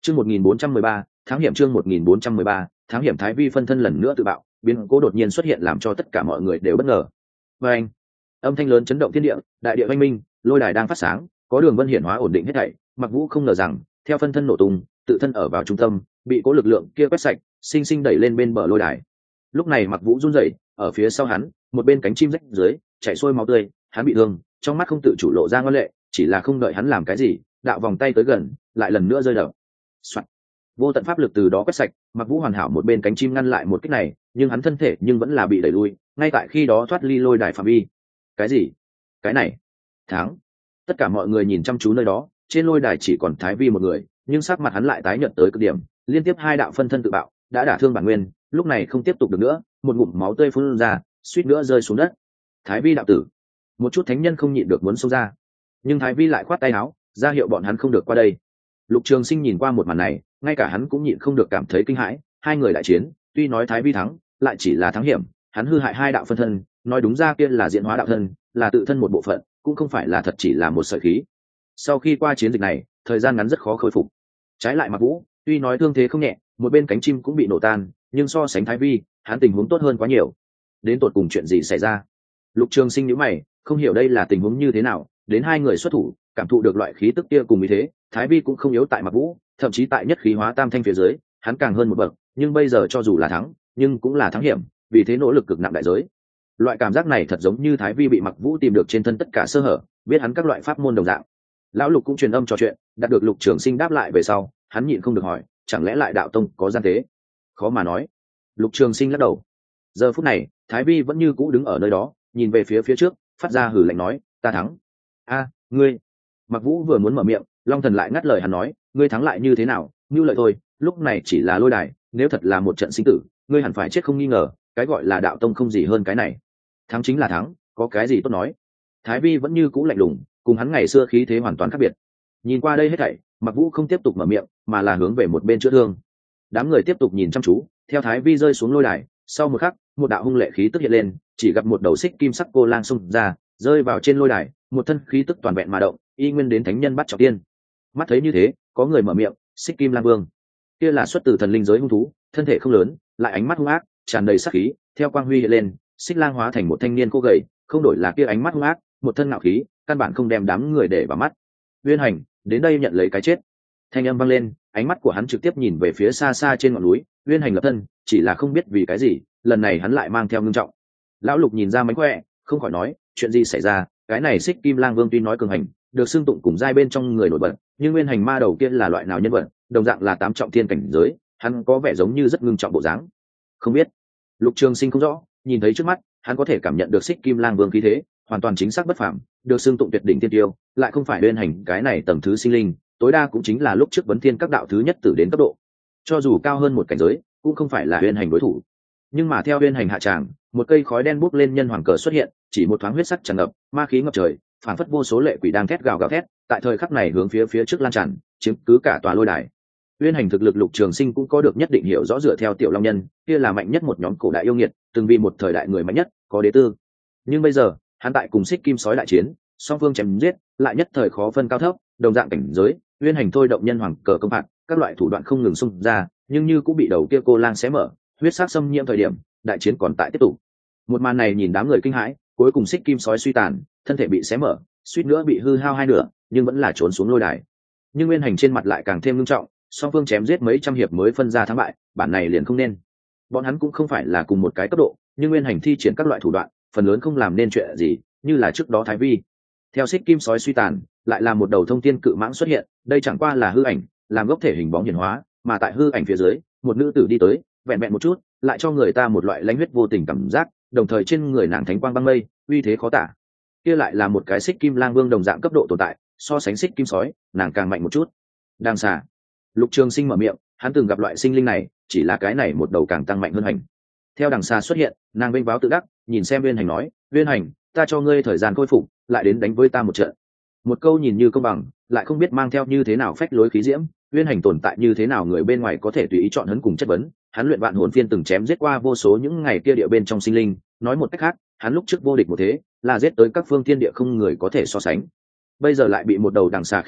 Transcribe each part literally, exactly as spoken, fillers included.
Chương một nghìn bốn trăm mười ba, tháng hiểm chương một nghìn bốn trăm mười ba, tháng hiểm Thái Vi phân thân lần nữa tự bạo, biến cố đột nhiên xuất hiện làm cho tất cả mọi người đều bất ngờ. Và anh, âm thanh lớn chấn động thiên địa, đại địa oanh minh, lôi đài đang phát sáng, có đường vân hiển hóa ổn định hết thảy. Mặc Vũ không ngờ rằng, theo phân thân nổ tung, tự thân ở vào trung tâm, bị cố lực lượng kia quét sạch, sinh sinh đẩy lên bên bờ lôi đài. Lúc này Mặc Vũ run rẩy, ở phía sau hắn, một bên cánh chim rách dưới, chảy xuôi máu tươi, hắn bị thương, trong mắt không tự chủ lộ ra ngoan lệ, chỉ là không đợi hắn làm cái gì, đạo vòng tay tới gần, lại lần nữa rơi đập. Soạn. Vô tận pháp lực từ đó quét sạch, Mặc Vũ hoàn hảo một bên cánh chim ngăn lại một kích này, nhưng hắn thân thể nhưng vẫn là bị đẩy lui, ngay tại khi đó thoát ly lôi đài phạm vi. Cái gì? Cái này? Thắng. Tất cả mọi người nhìn chăm chú nơi đó, trên lôi đài chỉ còn Thái Vi một người, nhưng sắc mặt hắn lại tái nhợt tới cực điểm, liên tiếp hai đạo phân thân tự bạo, đã đả thương bản nguyên, lúc này không tiếp tục được nữa, một ngụm máu tươi phun ra, suýt nữa rơi xuống đất. Thái Vi đạo tử. Một chút thánh nhân không nhịn được muốn xông ra, nhưng Thái Vi lại khoát tay áo, ra hiệu bọn hắn không được qua đây. Lục Trường Sinh nhìn qua một màn này, ngay cả hắn cũng nhịn không được cảm thấy kinh hãi. Hai người đại chiến, tuy nói Thái Vi thắng, lại chỉ là thắng hiểm, hắn hư hại hai đạo phân thân, nói đúng ra kia là diễn hóa đạo thân, là tự thân một bộ phận, cũng không phải là thật chỉ là một sợi khí. Sau khi qua chiến dịch này, thời gian ngắn rất khó khôi phục. Trái lại Mặc Vũ, tuy nói thương thế không nhẹ, một bên cánh chim cũng bị nổ tan, nhưng so sánh Thái Vi, hắn tình huống tốt hơn quá nhiều. Đến tột cùng chuyện gì xảy ra? Lục Trường Sinh nhíu mày, không hiểu đây là tình huống như thế nào. Đến hai người xuất thủ, cảm thụ được loại khí tức kia cùng ý thế, Thái Vi cũng không yếu tại Mặc Vũ, thậm chí tại nhất khí hóa tam thanh phía dưới, hắn càng hơn một bậc. Nhưng bây giờ cho dù là thắng, nhưng cũng là thắng hiểm, vì thế nỗ lực cực nặng đại giới. Loại cảm giác này thật giống như Thái Vi bị Mặc Vũ tìm được trên thân tất cả sơ hở, biết hắn các loại pháp môn đồng dạng. Lão Lục cũng truyền âm trò chuyện, đạt được Lục Trường Sinh đáp lại về sau, hắn nhịn không được hỏi, chẳng lẽ lại đạo tông có gian tế? Khó mà nói. Lục Trường Sinh lắc đầu. Giờ phút này, Thái Vi vẫn như cũ đứng ở nơi đó, nhìn về phía phía trước, phát ra hừ lạnh nói, ta thắng. A, ngươi. Mặc Vũ vừa muốn mở miệng, Long Thần lại ngắt lời hắn nói, ngươi thắng lại như thế nào, như lợi thôi, lúc này chỉ là lôi đài, nếu thật là một trận sinh tử, ngươi hẳn phải chết không nghi ngờ, cái gọi là đạo tông không gì hơn cái này. Thắng chính là thắng, có cái gì tốt nói. Thái Vi vẫn như cũ lạnh lùng, cùng hắn ngày xưa khí thế hoàn toàn khác biệt. Nhìn qua đây hết thảy, Mặc Vũ không tiếp tục mở miệng, mà là hướng về một bên chữa thương. Đám người tiếp tục nhìn chăm chú, theo Thái Vi rơi xuống lôi đài, sau một khắc, một đạo hung lệ khí tức hiện lên, chỉ gặp một đầu xích kim sắc cô lang xông ra, rơi vào trên lôi đài, một thân khí tức toàn vẹn mà động, y nguyên đến thánh nhân bắt trọng tiên. Mắt thấy như thế, có người mở miệng, xích kim lang vương, kia là xuất từ thần linh giới hung thú, thân thể không lớn, lại ánh mắt hung ác, tràn đầy sát khí. Theo quang huy hiện lên, xích lang hóa thành một thanh niên khô gầy, không đổi là kia ánh mắt hung ác, một thân ngạo khí, căn bản không đem đám người để vào mắt. Uyên Hành, đến đây nhận lấy cái chết. Thanh âm vang lên, ánh mắt của hắn trực tiếp nhìn về phía xa xa trên ngọn núi. Uyên Hành lập thân, chỉ là không biết vì cái gì, lần này hắn lại mang theo ngưng trọng. Lão Lục nhìn ra mánh khỏe, không khỏi nói, chuyện gì xảy ra? Cái này xích kim lang vương tuy nói cường hành, được xưng tụng cùng giai bên trong người nổi bật, nhưng Nguyên Hành ma đầu kia là loại nào nhân vật? Đồng dạng là tám trọng thiên cảnh giới, hắn có vẻ giống như rất ngưng trọng bộ dáng. Không biết. Lục Trường Sinh không rõ, nhìn thấy trước mắt, hắn có thể cảm nhận được xích kim lang vương khí thế, hoàn toàn chính xác bất phàm, được xưng tụng tuyệt đỉnh tiên tiêu, lại không phải Nguyên Hành cái này tầng thứ sinh linh, tối đa cũng chính là lúc trước vấn thiên các đạo thứ nhất tử đến cấp độ. Cho dù cao hơn một cảnh giới, cũng không phải là Nguyên Hành đối thủ. Nhưng mà theo Nguyên Hành hạ tràng, một cây khói đen bốc lên nhân hoàng cờ xuất hiện, chỉ một thoáng huyết sắc tràn ngập, ma khí ngập trời, phản phất vô số lệ quỷ đang thét gào gào thét, tại thời khắc này hướng phía phía trước lan tràn, chiếm cứ cả tòa lôi đài. Nguyên Hành thực lực Lục Trường Sinh cũng có được nhất định hiểu rõ, dựa theo Tiểu Long Nhân, kia là mạnh nhất một nhóm cổ đại yêu nghiệt, từng vì một thời đại người mạnh nhất, có đế tư. Nhưng bây giờ, hắn tại cùng Xích Kim Sói đại chiến, song phương chém giết, lại nhất thời khó phân cao thấp, đồng dạng cảnh giới, Nguyên Hành thôi động nhân hoàng cờ công phạt, các loại thủ đoạn không ngừng xung ra, nhưng như cũng bị đầu kia cô lang xé mở, huyết sắc xâm nhiễm thời điểm, đại chiến còn tại tiếp tục. Một màn này nhìn đám người kinh hãi, cuối cùng Xích Kim Sói suy tàn, thân thể bị xé mở, suýt nữa bị hư hao hai nửa, nhưng vẫn là trốn xuống lôi đài. Nhưng Nguyên Hành trên mặt lại càng thêm nghiêm trọng, song phương chém giết mấy trăm hiệp mới phân ra thắng bại, bản này liền không nên. Bọn hắn cũng không phải là cùng một cái cấp độ, nhưng Nguyên Hành thi triển các loại thủ đoạn, phần lớn không làm nên chuyện gì, như là trước đó Thái Vi. Theo Xích Kim Sói suy tàn, lại là một đầu thông thiên cự mãng xuất hiện, đây chẳng qua là hư ảnh, làm gốc thể hình bóng hiển hóa, mà tại hư ảnh phía dưới, một nữ tử đi tới, vẹn vẹn một chút, lại cho người ta một loại lãnh huyết vô tình cảm giác, đồng thời trên người nàng thánh quang băng mây, uy thế khó tả. Kia lại là một cái Xích Kim Lang Vương đồng dạng cấp độ tồn tại, so sánh Xích Kim Sói, nàng càng mạnh một chút. Đang xả. Lục Trường Sinh mở miệng, hắn từng gặp loại sinh linh này, chỉ là cái này một đầu càng tăng mạnh hơn hành. Theo đằng xa xuất hiện, nàng vênh váo tự đắc, nhìn xem Nguyên Hành nói, Nguyên Hành, ta cho ngươi thời gian khôi phục, lại đến đánh với ta một trận. Một câu nhìn như công bằng, lại không biết mang theo như thế nào phách lối khí diễm. Nguyên Hành tồn tại như thế nào người bên ngoài có thể tùy ý chọn hắn cùng chất vấn. Hắn luyện vạn hồn phiên từng chém giết qua vô số những ngày kia địa bên trong sinh linh, nói một cách khác, hắn lúc trước vô địch một thế, là giết tới các phương thiên địa không người có thể so sánh. Bây giờ lại bị một đầu đằng xà khiêu khích,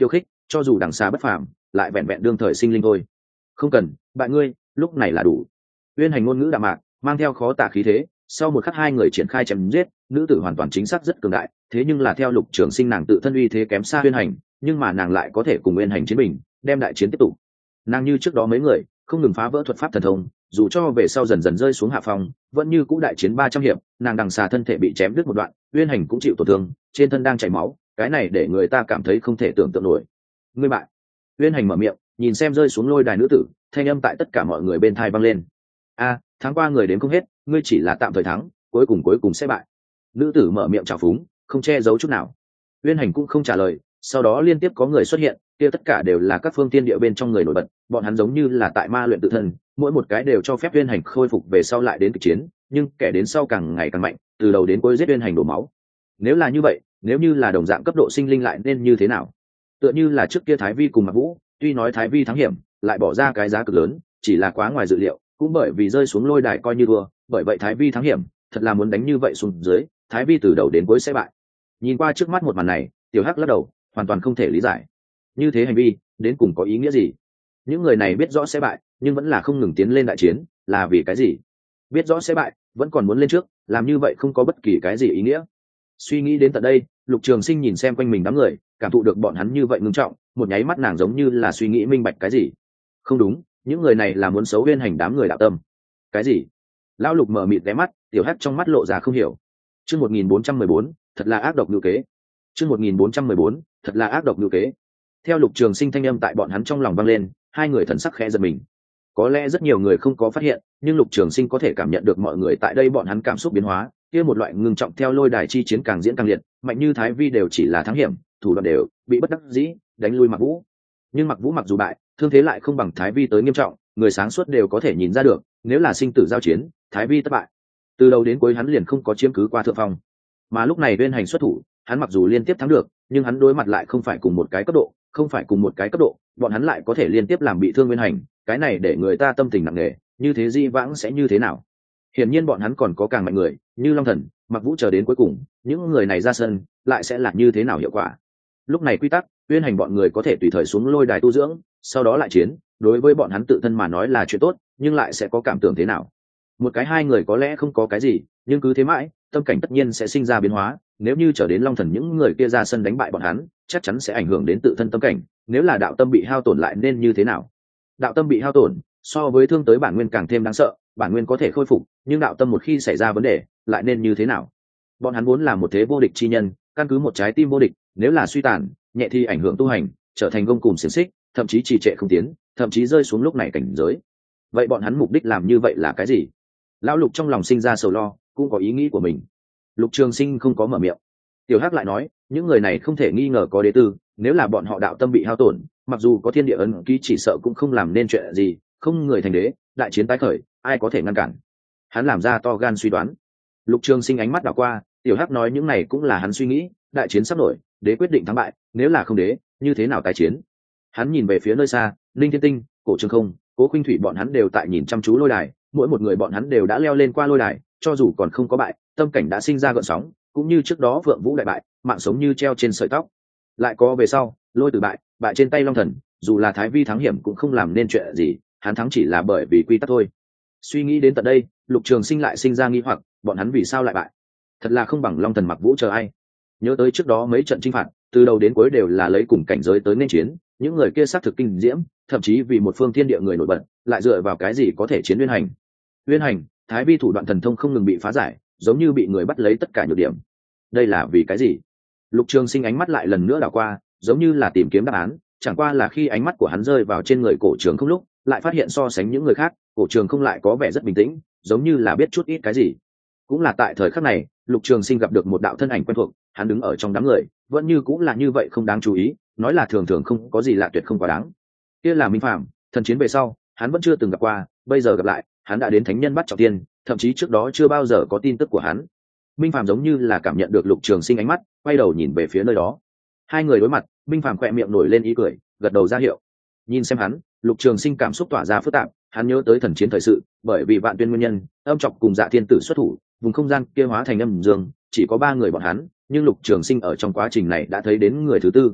cho dù đằng xa bất phàm lại vẹn vẹn đương thời sinh linh thôi. Không cần bạn ngươi, lúc này là đủ. Uyên Hành ngôn ngữ đạm mạc mang theo khó tả khí thế, sau một khắc hai người triển khai chém giết. Nữ tử hoàn toàn chính xác rất cường đại, thế nhưng là theo Lục Trường Sinh nàng tự thân uy thế kém xa Uyên Hành, nhưng mà nàng lại có thể cùng Uyên Hành chiến bình, đem đại chiến tiếp tục. Nàng như trước đó mấy người không ngừng phá vỡ thuật pháp thần thông, dù cho về sau dần dần rơi xuống hạ phong, vẫn như cũ đại chiến ba trăm hiệp, nàng đằng xà thân thể bị chém đứt một đoạn, Uyên Hành cũng chịu tổn thương, trên thân đang chảy máu, cái này để người ta cảm thấy không thể tưởng tượng nổi. Ngươi bại. Uyên Hành mở miệng, nhìn xem rơi xuống lôi đài nữ tử, thanh âm tại tất cả mọi người bên tai vang lên. A, tháng qua người đến không hết, ngươi chỉ là tạm thời thắng, cuối cùng cuối cùng sẽ bại. Nữ tử mở miệng trào phúng, không che giấu chút nào. Uyên Hành cũng không trả lời, sau đó liên tiếp có người xuất hiện, kia tất cả đều là các phương tiên địa bên trong người nổi bật, bọn hắn giống như là tại ma luyện tự thân, mỗi một cái đều cho phép Uyên Hành khôi phục về sau lại đến kịch chiến, nhưng kẻ đến sau càng ngày càng mạnh, từ đầu đến cuối giết Uyên Hành đổ máu. Nếu là như vậy, nếu như là đồng dạng cấp độ sinh linh lại nên như thế nào? Tựa như là trước kia Thái Vi cùng Mạc Vũ, tuy nói Thái Vi thắng hiểm, lại bỏ ra cái giá cực lớn, chỉ là quá ngoài dự liệu, cũng bởi vì rơi xuống lôi đài coi như thua, bởi vậy Thái Vi thắng hiểm, thật là muốn đánh như vậy xuống dưới, Thái Vi từ đầu đến cuối sẽ bại. Nhìn qua trước mắt một màn này, Tiểu Hắc lắc đầu, hoàn toàn không thể lý giải. Như thế hành vi, đến cùng có ý nghĩa gì? Những người này biết rõ sẽ bại, nhưng vẫn là không ngừng tiến lên đại chiến, là vì cái gì? Biết rõ sẽ bại, vẫn còn muốn lên trước, làm như vậy không có bất kỳ cái gì ý nghĩa. Suy nghĩ đến tận đây, Lục Trường Sinh nhìn xem quanh mình đám người, cảm thụ được bọn hắn như vậy ngưng trọng, một nháy mắt nàng giống như là suy nghĩ minh bạch cái gì. Không đúng, những người này là muốn xấu Uyên Hành đám người đạo tâm. Cái gì? Lão Lục mở mịt ghé mắt, Tiểu Hắc trong mắt lộ ra không hiểu. Chương một nghìn bốn trăm mười bốn, thật là ác độc lưu kế. Chương một nghìn bốn trăm mười bốn, thật là ác độc lưu kế. Theo Lục Trường Sinh thanh âm tại bọn hắn trong lòng vang lên, hai người thần sắc khẽ giật mình. Có lẽ rất nhiều người không có phát hiện, nhưng Lục Trường Sinh có thể cảm nhận được mọi người tại đây bọn hắn cảm xúc biến hóa, kia một loại ngưng trọng theo lôi đài chi chiến càng diễn càng liệt, mạnh như Thái Vi đều chỉ là thắng hiểm, thủ đoạn đều bị bất đắc dĩ đánh lui Mặc Vũ. Nhưng Mặc Vũ mặc dù bại, thương thế lại không bằng Thái Vi tới nghiêm trọng, người sáng suốt đều có thể nhìn ra được, nếu là sinh tử giao chiến, Thái Vi thất bại. Từ đầu đến cuối hắn liền không có chiếm cứ qua thượng phong. Mà lúc này Uyên Hành xuất thủ, hắn mặc dù liên tiếp thắng được, nhưng hắn đối mặt lại không phải cùng một cái cấp độ, không phải cùng một cái cấp độ, bọn hắn lại có thể liên tiếp làm bị thương Uyên Hành, cái này để người ta tâm tình nặng nề, như thế di vãng sẽ như thế nào? Hiển nhiên bọn hắn còn có càng mạnh người, như Long Thần, Mặc Vũ chờ đến cuối cùng, những người này ra sân, lại sẽ là như thế nào hiệu quả? Lúc này quy tắc, Uyên Hành bọn người có thể tùy thời xuống lôi đài tu dưỡng, sau đó lại chiến, đối với bọn hắn tự thân mà nói là chuyện tốt, nhưng lại sẽ có cảm tưởng thế nào? Một cái hai người có lẽ không có cái gì, nhưng cứ thế mãi, tâm cảnh tất nhiên sẽ sinh ra biến hóa, nếu như trở đến Long Thần những người kia ra sân đánh bại bọn hắn, chắc chắn sẽ ảnh hưởng đến tự thân tâm cảnh, nếu là đạo tâm bị hao tổn lại nên như thế nào? Đạo tâm bị hao tổn, so với thương tới bản nguyên càng thêm đáng sợ, bản nguyên có thể khôi phục, nhưng đạo tâm một khi xảy ra vấn đề, lại nên như thế nào? Bọn hắn vốn là một thế vô địch chi nhân, căn cứ một trái tim vô địch, nếu là suy tàn, nhẹ thì ảnh hưởng tu hành, trở thành gông cùm xiềng xích, thậm chí trì trệ không tiến, thậm chí rơi xuống lúc này cảnh giới. Vậy bọn hắn mục đích làm như vậy là cái gì? Lão Lục trong lòng sinh ra sầu lo, cũng có ý nghĩ của mình. Lục Trường Sinh không có mở miệng. Tiểu Hắc lại nói, những người này không thể nghi ngờ có đế tư, nếu là bọn họ đạo tâm bị hao tổn, mặc dù có thiên địa ấn ký chỉ sợ cũng không làm nên chuyện gì, không người thành đế, đại chiến tái khởi, ai có thể ngăn cản? Hắn làm ra to gan suy đoán. Lục Trường Sinh ánh mắt đảo qua, Tiểu Hắc nói những này cũng là hắn suy nghĩ, đại chiến sắp nổi, đế quyết định thắng bại, nếu là không đế, như thế nào tái chiến? Hắn nhìn về phía nơi xa, Linh Thiên Tinh, Cổ Trường Không, Cố Khuynh Thủy bọn hắn đều tại nhìn chăm chú lôi đài, mỗi một người bọn hắn đều đã leo lên qua lôi đài, cho dù còn không có bại, tâm cảnh đã sinh ra gợn sóng, cũng như trước đó Vượng Vũ đại bại, mạng sống như treo trên sợi tóc. Lại có về sau, Lôi Tử bại, bại trên tay Long Thần, dù là Thái Vi thắng hiểm cũng không làm nên chuyện gì, hắn thắng chỉ là bởi vì quy tắc thôi. Suy nghĩ đến tận đây, Lục Trường Sinh lại sinh ra nghi hoặc, bọn hắn vì sao lại bại? Thật là không bằng Long Thần Mặc Vũ chờ ai. Nhớ tới trước đó mấy trận chinh phạt, từ đầu đến cuối đều là lấy cùng cảnh giới tới nên chiến, những người kia xác thực kinh diễm, thậm chí vì một phương thiên địa người nổi bật, lại dựa vào cái gì có thể chiến Uyên Hành? Uyên Hành, Thái Vi thủ đoạn thần thông không ngừng bị phá giải, giống như bị người bắt lấy tất cả nhược điểm. Đây là vì cái gì? Lục Trường Sinh ánh mắt lại lần nữa đảo qua, giống như là tìm kiếm đáp án, chẳng qua là khi ánh mắt của hắn rơi vào trên người Cổ Trường Không lúc, lại phát hiện so sánh những người khác, Cổ Trường Không lại có vẻ rất bình tĩnh, giống như là biết chút ít cái gì. Cũng là tại thời khắc này, Lục Trường Sinh gặp được một đạo thân ảnh quen thuộc, hắn đứng ở trong đám người, vẫn như cũng là như vậy không đáng chú ý, nói là thường thường không có gì lạ tuyệt không quá đáng. Kia là Minh Phàm, thần chiến về sau, hắn vẫn chưa từng gặp qua, bây giờ gặp lại, hắn đã đến thánh nhân bắt trọng tiên, thậm chí trước đó chưa bao giờ có tin tức của hắn. Minh Phàm giống như là cảm nhận được Lục Trường Sinh ánh mắt, quay đầu nhìn về phía nơi đó. Hai người đối mặt, Minh Phàm khẽ miệng nổi lên ý cười, gật đầu ra hiệu. Nhìn xem hắn, Lục Trường Sinh cảm xúc tỏa ra phức tạp, hắn nhớ tới thần chiến thời sự, bởi vì Vạn Tuyên nguyên nhân, Âm Trọc cùng Dạ Thiên Tử xuất thủ, vùng không gian kia hóa thành âm dương, chỉ có ba người bọn hắn, nhưng Lục Trường Sinh ở trong quá trình này đã thấy đến người thứ tư.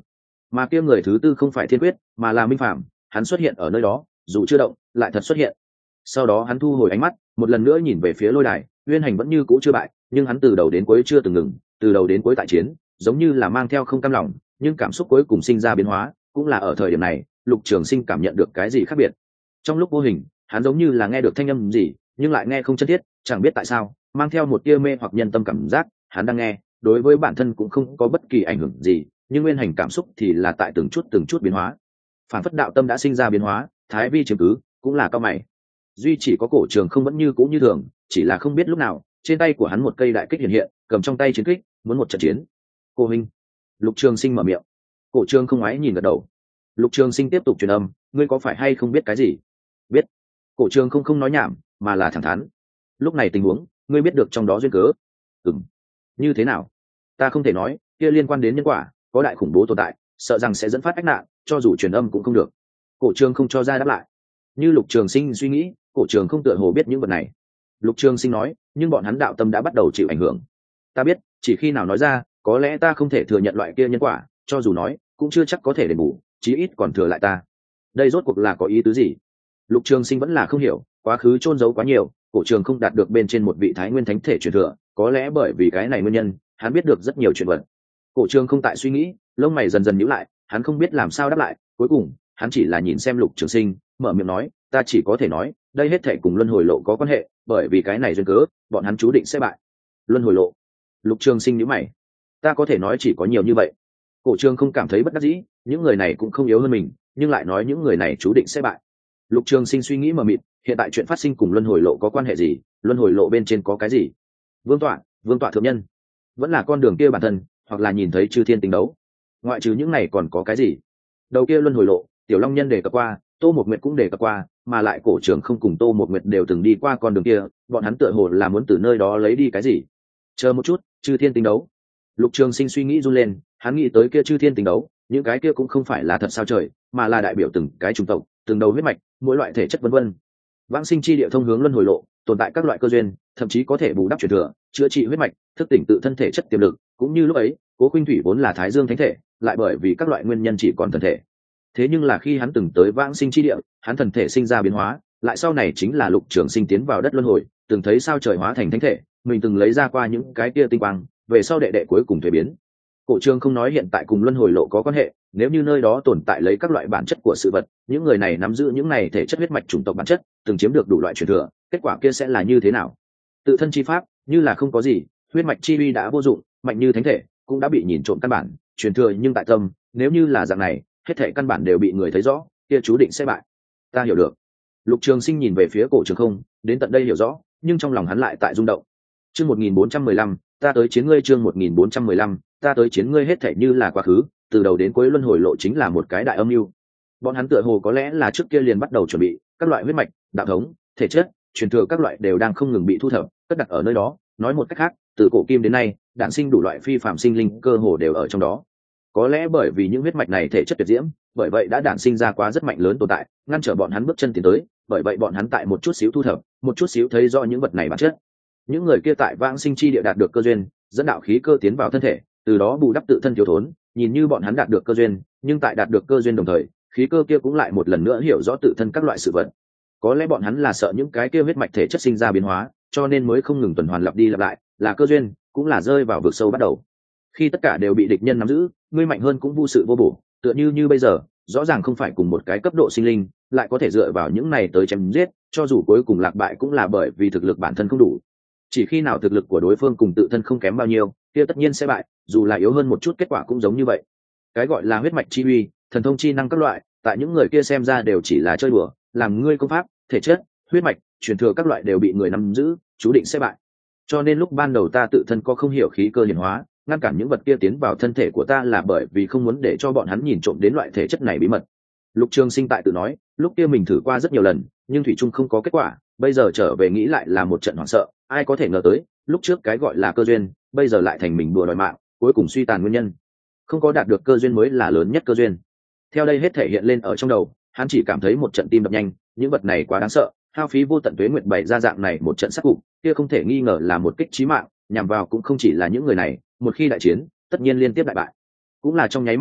mà kia người thứ tư không phải Thiên Quyết mà là Minh Phạm, hắn xuất hiện ở nơi đó dù chưa động lại thật xuất hiện. Sau đó hắn thu hồi ánh mắt một lần nữa nhìn về phía lôi đài. Uyên Hành vẫn như cũ chưa bại, nhưng hắn từ đầu đến cuối chưa từng ngừng, từ đầu đến cuối tại chiến, giống như là mang theo không cam lòng, nhưng cảm xúc cuối cùng sinh ra biến hóa. Cũng là ở thời điểm này, Lục Trường Sinh cảm nhận được cái gì khác biệt. Trong lúc vô hình, hắn giống như là nghe được thanh âm gì, nhưng lại nghe không chân thiết, chẳng biết tại sao, mang theo một tia mê hoặc nhân tâm cảm giác. Hắn đang nghe, đối với bản thân cũng không có bất kỳ ảnh hưởng gì, nhưng Nguyên Hành cảm xúc thì là tại từng chút từng chút biến hóa. Phản phất đạo tâm đã sinh ra biến hóa, thái vi chiếm cứ, cũng là cao mày. Duy chỉ có Cổ Trường không vẫn như cũ như thường, chỉ là không biết lúc nào, trên tay của hắn một cây đại kích hiện hiện, cầm trong tay chiến kích, muốn một trận chiến. Cô huynh. Lục Trường Sinh mở miệng. Cổ Trường không ngoái nhìn gật đầu. Lục Trường Sinh tiếp tục truyền âm, ngươi có phải hay không biết cái gì? Biết. Cổ Trường không không nói nhảm, mà là thẳng thắn. Lúc này tình huống, ngươi biết được trong đó duyên cớ. Ừm. Như thế nào? Ta không thể nói, kia liên quan đến nhân quả, có đại khủng bố tồn tại, sợ rằng sẽ dẫn phát ách nạn, cho dù truyền âm cũng không được. Cổ Trường không cho ra đáp lại. Như Lục Trường Sinh suy nghĩ, Cổ Trường không tựa hồ biết những vật này. Lục Trường Sinh nói, nhưng bọn hắn đạo tâm đã bắt đầu chịu ảnh hưởng. Ta biết, chỉ khi nào nói ra, có lẽ ta không thể thừa nhận loại kia nhân quả, cho dù nói, cũng chưa chắc có thể đền bù, chí ít còn thừa lại ta. Đây rốt cuộc là có ý tứ gì? Lục Trường Sinh vẫn là không hiểu, quá khứ chôn giấu quá nhiều, Cổ Trường không đạt được bên trên một vị Thái Nguyên Thánh thể truyền thừa, có lẽ bởi vì cái này nguyên nhân, hắn biết được rất nhiều chuyện vật. Cổ Trường không tại suy nghĩ, lông mày dần dần nhíu lại, hắn không biết làm sao đáp lại, cuối cùng, hắn chỉ là nhìn xem Lục Trường Sinh, mở miệng nói, ta chỉ có thể nói, đây hết thảy cùng luân hồi lộ có quan hệ, bởi vì cái này duyên cớ, bọn hắn chú định sẽ bại. Luân hồi lộ. Lục Trường Sinh nhíu mày. Ta có thể nói chỉ có nhiều như vậy. Cổ Trường không cảm thấy bất đắc dĩ, những người này cũng không yếu hơn mình, nhưng lại nói những người này chú định sẽ bại. Lục Trường Sinh suy nghĩ mờ mịt, hiện tại chuyện phát sinh cùng luân hồi lộ có quan hệ gì? Luân hồi lộ bên trên có cái gì? Vương tọa, vương tọa thượng nhân, vẫn là con đường kia bản thân, hoặc là nhìn thấy chư thiên tính đấu. Ngoại trừ những này còn có cái gì? Đầu kia luân hồi lộ, Tiểu Long Nhân đề cập qua, Tô Mộc Nguyệt cũng đề cập qua, mà lại Cổ Trường không cùng Tô Mộc Nguyệt đều từng đi qua con đường kia, bọn hắn tựa hồ là muốn từ nơi đó lấy đi cái gì? Chờ một chút, chư thiên tính đấu. Lục Trường Sinh suy nghĩ run lên, hắn nghĩ tới kia chư thiên tính đấu, những cái kia cũng không phải là thật sao trời, mà là đại biểu từng cái chủng tộc, từng đầu huyết mạch, mỗi loại thể chất vân vân. Vãng sinh chi địa thông hướng luân hồi lộ, tồn tại các loại cơ duyên, thậm chí có thể bù đắp truyền thừa, chữa trị huyết mạch, thức tỉnh tự thân thể chất tiềm lực, cũng như lúc ấy, Cố Khuynh Thủy vốn là Thái Dương Thánh thể, lại bởi vì các loại nguyên nhân chỉ còn thần thể. Thế nhưng là khi hắn từng tới vãng sinh chi địa, hắn thần thể sinh ra biến hóa, lại sau này chính là Lục Trường Sinh tiến vào đất luân hồi, từng thấy sao trời hóa thành thánh thể, mình từng lấy ra qua những cái kia tinh quang, về sau đệ đệ cuối cùng thay biến. Cổ Trường không nói hiện tại cùng luân hồi lộ có quan hệ, nếu như nơi đó tồn tại lấy các loại bản chất của sự vật, những người này nắm giữ những này thể chất huyết mạch chủng tộc bản chất, từng chiếm được đủ loại truyền thừa, kết quả kia sẽ là như thế nào? Tự thân chi pháp, như là không có gì, huyết mạch chi uy đã vô dụng, mạnh như thánh thể, cũng đã bị nhìn trộm căn bản, truyền thừa nhưng tại tâm, nếu như là dạng này, hết thể căn bản đều bị người thấy rõ, kia chú định sẽ bại. Ta hiểu được. Lục Trường Sinh nhìn về phía Cổ Trường không, đến tận đây hiểu rõ, nhưng trong lòng hắn lại tại rung động. Chương một nghìn bốn trăm mười lăm, ta tới chiến ngươi chương một nghìn bốn trăm mười lăm, ta tới chiến ngươi hết thảy như là quá khứ, từ đầu đến cuối luân hồi lộ chính là một cái đại âm mưu. Bọn hắn tựa hồ có lẽ là trước kia liền bắt đầu chuẩn bị, các loại huyết mạch, đạo thống, thể chất, truyền thừa các loại đều đang không ngừng bị thu thập, cất đặt ở nơi đó, nói một cách khác, từ cổ kim đến nay, đản sinh đủ loại phi phàm sinh linh cơ hồ đều ở trong đó. Có lẽ bởi vì những huyết mạch này thể chất tuyệt diễm, bởi vậy đã đản sinh ra quá rất mạnh lớn tồn tại, ngăn trở bọn hắn bước chân tiến tới, bởi vậy bọn hắn tại một chút xíu thu thập, một chút xíu thấy rõ những vật này bản chất. Những người kia tại vãng sinh chi địa đạt được cơ duyên, dẫn đạo khí cơ tiến vào thân thể, từ đó bù đắp tự thân thiếu thốn, nhìn như bọn hắn đạt được cơ duyên, nhưng tại đạt được cơ duyên đồng thời, khí cơ kia cũng lại một lần nữa hiểu rõ tự thân các loại sự vật. Có lẽ bọn hắn là sợ những cái kia huyết mạch thể chất sinh ra biến hóa, cho nên mới không ngừng tuần hoàn lặp đi lặp lại, là cơ duyên, cũng là rơi vào vực sâu bắt đầu. Khi tất cả đều bị địch nhân nắm giữ, ngươi mạnh hơn cũng vô sự vô bổ, tựa như như bây giờ, rõ ràng không phải cùng một cái cấp độ sinh linh, lại có thể dựa vào những này tới chém giết, cho dù cuối cùng lạc bại cũng là bởi vì thực lực bản thân không đủ. Chỉ khi nào thực lực của đối phương cùng tự thân không kém bao nhiêu, kia tất nhiên sẽ bại, dù là yếu hơn một chút kết quả cũng giống như vậy. Cái gọi là huyết mạch chi uy, thần thông chi năng các loại, tại những người kia xem ra đều chỉ là chơi đùa, làm ngươi công pháp, thể chất, huyết mạch, truyền thừa các loại đều bị người nắm giữ, chú định sẽ bại. Cho nên lúc ban đầu ta tự thân có không hiểu khí cơ hiển hóa, ngăn cản những vật kia tiến vào thân thể của ta là bởi vì không muốn để cho bọn hắn nhìn trộm đến loại thể chất này bí mật. Lục Trường Sinh tại tự nói, lúc kia mình thử qua rất nhiều lần, nhưng thủy chung không có kết quả, bây giờ trở về nghĩ lại là một trận hoảng sợ, ai có thể ngờ tới, lúc trước cái gọi là cơ duyên, bây giờ lại thành mình đùa đòi mạng, cuối cùng suy tàn nguyên nhân. Không có đạt được cơ duyên mới là lớn nhất cơ duyên. Theo đây hết thể hiện lên ở trong đầu, hắn chỉ cảm thấy một trận tim đập nhanh, những vật này quá đáng sợ, hao phí vô tận tuế nguyệt bày ra dạng này một trận sát cục, kia không thể nghi ngờ là một kích chí mạng, nhằm vào cũng không chỉ là những người này, một khi đại chiến, tất nhiên liên tiếp đại bại. Cũng là trong nháy mắt này,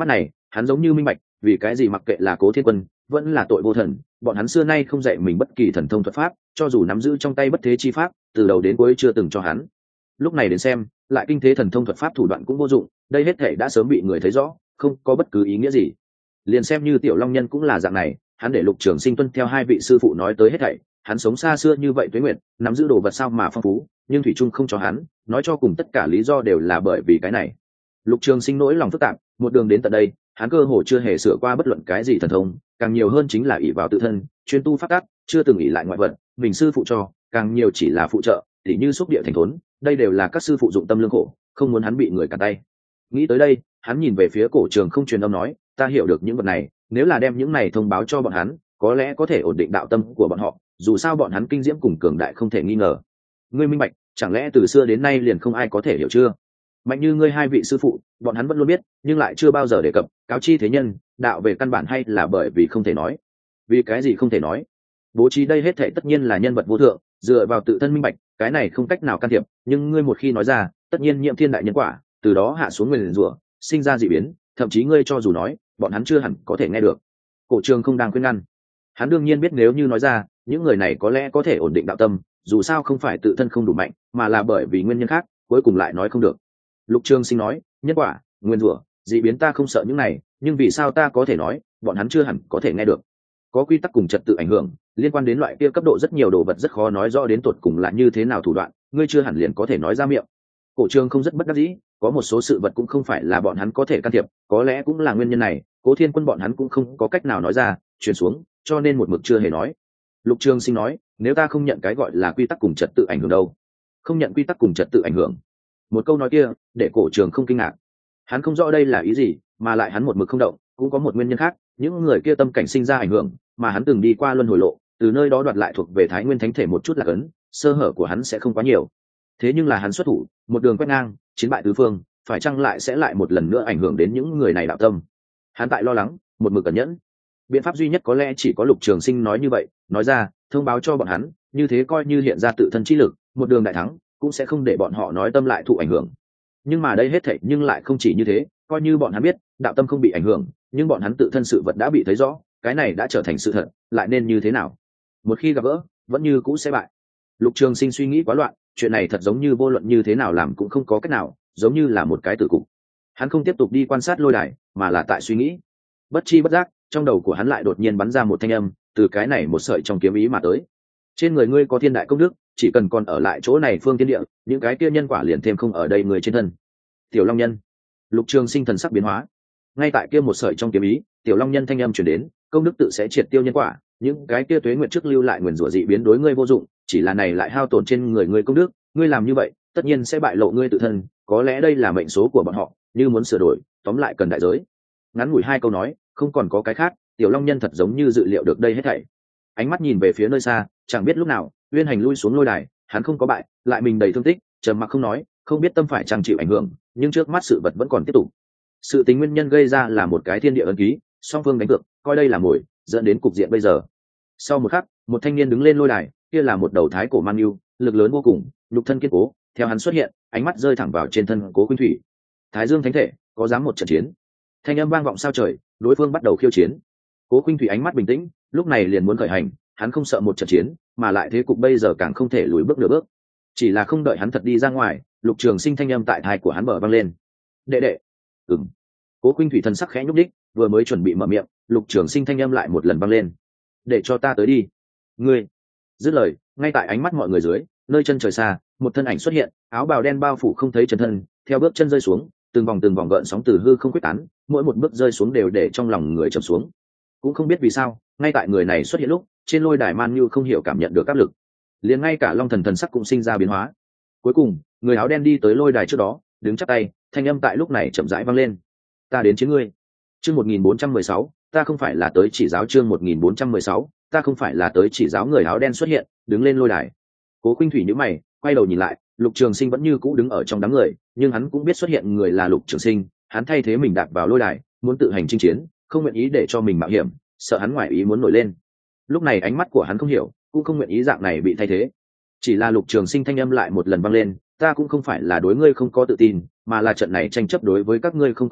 Hắn giống như minh bạch vì cái gì mặc kệ là Cố Thiên Quân vẫn là Tội Vô Thần, bọn hắn xưa nay không dạy mình bất kỳ thần thông thuật pháp, cho dù nắm giữ trong tay bất thế chi pháp, từ đầu đến cuối chưa từng cho hắn. Lúc này đến xem, lại kinh thế thần thông thuật pháp thủ đoạn cũng vô dụng, đây hết thể đã sớm bị người thấy rõ, không có bất cứ ý nghĩa gì. Liền xem như Tiểu Long Nhân cũng là dạng này, hắn để Lục Trường Sinh tuân theo hai vị sư phụ nói tới hết thảy, hắn sống xa xưa như vậy tuế nguyệt, nắm giữ đồ vật sao mà phong phú, nhưng thủy chung không cho hắn, nói cho cùng tất cả lý do đều là bởi vì cái này. Lục Trường Sinh nỗi lòng phức tạp, một đường đến tận đây, hắn cơ hồ chưa hề sửa qua bất luận cái gì thần thông, càng nhiều hơn chính là ỷ vào tự thân, chuyên tu pháp tắc, chưa từng ỷ lại ngoại vật, mình sư phụ cho, càng nhiều chỉ là phụ trợ, tỉ như xúc địa thành thốn, đây đều là các sư phụ dụng tâm lương khổ, không muốn hắn bị người cản tay. Nghĩ tới đây, hắn nhìn về phía Cổ Trường Không truyền âm nói, ta hiểu được những vật này, nếu là đem những này thông báo cho bọn hắn, có lẽ có thể ổn định đạo tâm của bọn họ, dù sao bọn hắn kinh diễm cùng cường đại không thể nghi ngờ. Ngươi minh bạch, chẳng lẽ từ xưa đến nay liền không ai có thể hiểu chưa? Mạnh như ngươi hai vị sư phụ, bọn hắn vẫn luôn biết, nhưng lại chưa bao giờ đề cập, cáo chi thế nhân, đạo về căn bản hay là bởi vì không thể nói. Vì cái gì không thể nói? Bố trí đây hết thảy tất nhiên là nhân vật vô thượng, dựa vào tự thân minh bạch, cái này không cách nào can thiệp, nhưng ngươi một khi nói ra, tất nhiên nhiễm thiên đại nhân quả, từ đó hạ xuống nguyền rủa, sinh ra dị biến, thậm chí ngươi cho dù nói, bọn hắn chưa hẳn có thể nghe được. Cổ Trường không đang khuyên ngăn. Hắn đương nhiên biết nếu như nói ra, những người này có lẽ có thể ổn định đạo tâm, dù sao không phải tự thân không đủ mạnh, mà là bởi vì nguyên nhân khác, cuối cùng lại nói không được. Lục Trường Sinh nói, nhân quả, nguyên rủa, dị biến ta không sợ những này, nhưng vì sao ta có thể nói, bọn hắn chưa hẳn có thể nghe được. Có quy tắc cùng trật tự ảnh hưởng, liên quan đến loại kia cấp độ rất nhiều đồ vật rất khó nói rõ đến tột cùng là như thế nào thủ đoạn, ngươi chưa hẳn liền có thể nói ra miệng. Cổ Trường không rất bất đắc dĩ, có một số sự vật cũng không phải là bọn hắn có thể can thiệp, có lẽ cũng là nguyên nhân này, Cố Thiên Quân bọn hắn cũng không có cách nào nói ra, truyền xuống, cho nên một mực chưa hề nói. Lục Trường Sinh nói, nếu ta không nhận cái gọi là quy tắc cùng trật tự ảnh hưởng đâu? Không nhận quy tắc cùng trật tự ảnh hưởng. Một câu nói kia, để Cổ Trường không kinh ngạc. Hắn không rõ đây là ý gì, mà lại hắn một mực không động, cũng có một nguyên nhân khác, những người kia tâm cảnh sinh ra ảnh hưởng, mà hắn từng đi qua luân hồi lộ, từ nơi đó đoạt lại thuộc về Thái Nguyên Thánh thể một chút là cấn, sơ hở của hắn sẽ không quá nhiều. Thế nhưng là hắn xuất thủ, một đường quét ngang, chiến bại tứ phương, phải chăng lại sẽ lại một lần nữa ảnh hưởng đến những người này đạo tâm? Hắn tại lo lắng, một mực cẩn nhẫn. Biện pháp duy nhất có lẽ chỉ có Lục Trường Sinh nói như vậy, nói ra, thông báo cho bọn hắn, như thế coi như hiện ra tự thân chi lực, một đường đại thắng, cũng sẽ không để bọn họ nói tâm lại thụ ảnh hưởng. Nhưng mà đây hết thảy nhưng lại không chỉ như thế, coi như bọn hắn biết, đạo tâm không bị ảnh hưởng, nhưng bọn hắn tự thân sự vật đã bị thấy rõ, cái này đã trở thành sự thật, lại nên như thế nào? Một khi gặp gỡ, vẫn như cũ sẽ bại. Lục Trường Sinh suy nghĩ quá loạn, chuyện này thật giống như vô luận như thế nào làm cũng không có cách nào, giống như là một cái tử cục. Hắn không tiếp tục đi quan sát lôi đài, mà là tại suy nghĩ. Bất chi bất giác, trong đầu của hắn lại đột nhiên bắn ra một thanh âm, từ cái này một sợi trong kiếm ý mà tới. Trên người ngươi có thiên đại công đức, chỉ cần còn ở lại chỗ này phương thiên địa, những cái kia nhân quả liền thêm không ở đây người trên thân. Tiểu Long Nhân. Lục Trường Sinh thần sắc biến hóa. Ngay tại kia một sợi trong kiếm ý, Tiểu Long Nhân thanh âm truyền đến, công đức tự sẽ triệt tiêu nhân quả, những cái kia tuế nguyện trước lưu lại nguyền rủa dị biến đối ngươi vô dụng, chỉ là này lại hao tổn trên người ngươi công đức, ngươi làm như vậy, tất nhiên sẽ bại lộ ngươi tự thân, có lẽ đây là mệnh số của bọn họ, như muốn sửa đổi, tóm lại cần đại giới. Ngắn ngủi hai câu nói, không còn có cái khác, Tiểu Long Nhân thật giống như dự liệu được đây hết thảy. Ánh mắt nhìn về phía nơi xa, chẳng biết lúc nào, Uyên Hành lui xuống lôi đài, hắn không có bại, lại mình đầy thương tích, trầm mặc không nói, không biết tâm phải chẳng chịu ảnh hưởng, nhưng trước mắt sự vật vẫn còn tiếp tục. Sự tính nguyên nhân gây ra là một cái thiên địa ấn ký, song phương đánh cược, coi đây là mồi, dẫn đến cục diện bây giờ. Sau một khắc, một thanh niên đứng lên lôi đài, kia là một đầu thái cổ man yêu, lực lớn vô cùng, nhục thân kiên cố, theo hắn xuất hiện, ánh mắt rơi thẳng vào trên thân Cố Khuynh Thủy. Thái Dương Thánh thể, có dám một trận chiến? Thanh âm vang vọng sao trời, đối phương bắt đầu khiêu chiến. Cố Khuynh Thủy ánh mắt bình tĩnh, lúc này liền muốn khởi hành, hắn không sợ một trận chiến, mà lại thế cục bây giờ càng không thể lùi bước nửa bước. Chỉ là không đợi hắn thật đi ra ngoài, Lục Trường Sinh thanh âm tại tai của hắn bờ vang lên. "Đệ đệ." "Ừm." Cố Khuynh Thủy thần sắc khẽ nhúc nhích, vừa mới chuẩn bị mở miệng, Lục Trường Sinh thanh âm lại một lần vang lên. "Để cho ta tới đi." "Ngươi." Dứt lời, ngay tại ánh mắt mọi người dưới, nơi chân trời xa, một thân ảnh xuất hiện, áo bào đen bao phủ không thấy chân thân, theo bước chân rơi xuống, từng vòng từng vòng gợn sóng từ hư không quyết tán, mỗi một bước rơi xuống đều để trong lòng người trầm xuống. Cũng không biết vì sao, ngay tại người này xuất hiện lúc, trên lôi đài Man Nhu không hiểu cảm nhận được áp lực, liền ngay cả Long Thần thần sắc cũng sinh ra biến hóa. Cuối cùng, người áo đen đi tới lôi đài trước đó, đứng chắp tay, thanh âm tại lúc này chậm rãi vang lên. "Ta đến chiến ngươi." Chương một nghìn bốn trăm mười sáu, ta không phải là tới chỉ giáo chương một nghìn bốn trăm mười sáu, ta không phải là tới chỉ giáo người áo đen xuất hiện, đứng lên lôi đài. Cố Khuynh Thủy nhíu mày, quay đầu nhìn lại, Lục Trường Sinh vẫn như cũ đứng ở trong đám người, nhưng hắn cũng biết xuất hiện người là Lục Trường Sinh, hắn thay thế mình đạp vào lôi đài, muốn tự hành chinh chiến, không nguyện ý để cho mình mạo hiểm, sợ hắn ngoài ý muốn nổi lên. Lúc này ánh mắt của hắn không hiểu, cũng không nguyện ý dạng này bị thay thế. Chỉ là Lục Trường Sinh thanh âm lại một lần vang lên, ta cũng không phải là đối ngươi không có tự tin, mà là trận này tranh chấp đối với các ngươi không công bằng,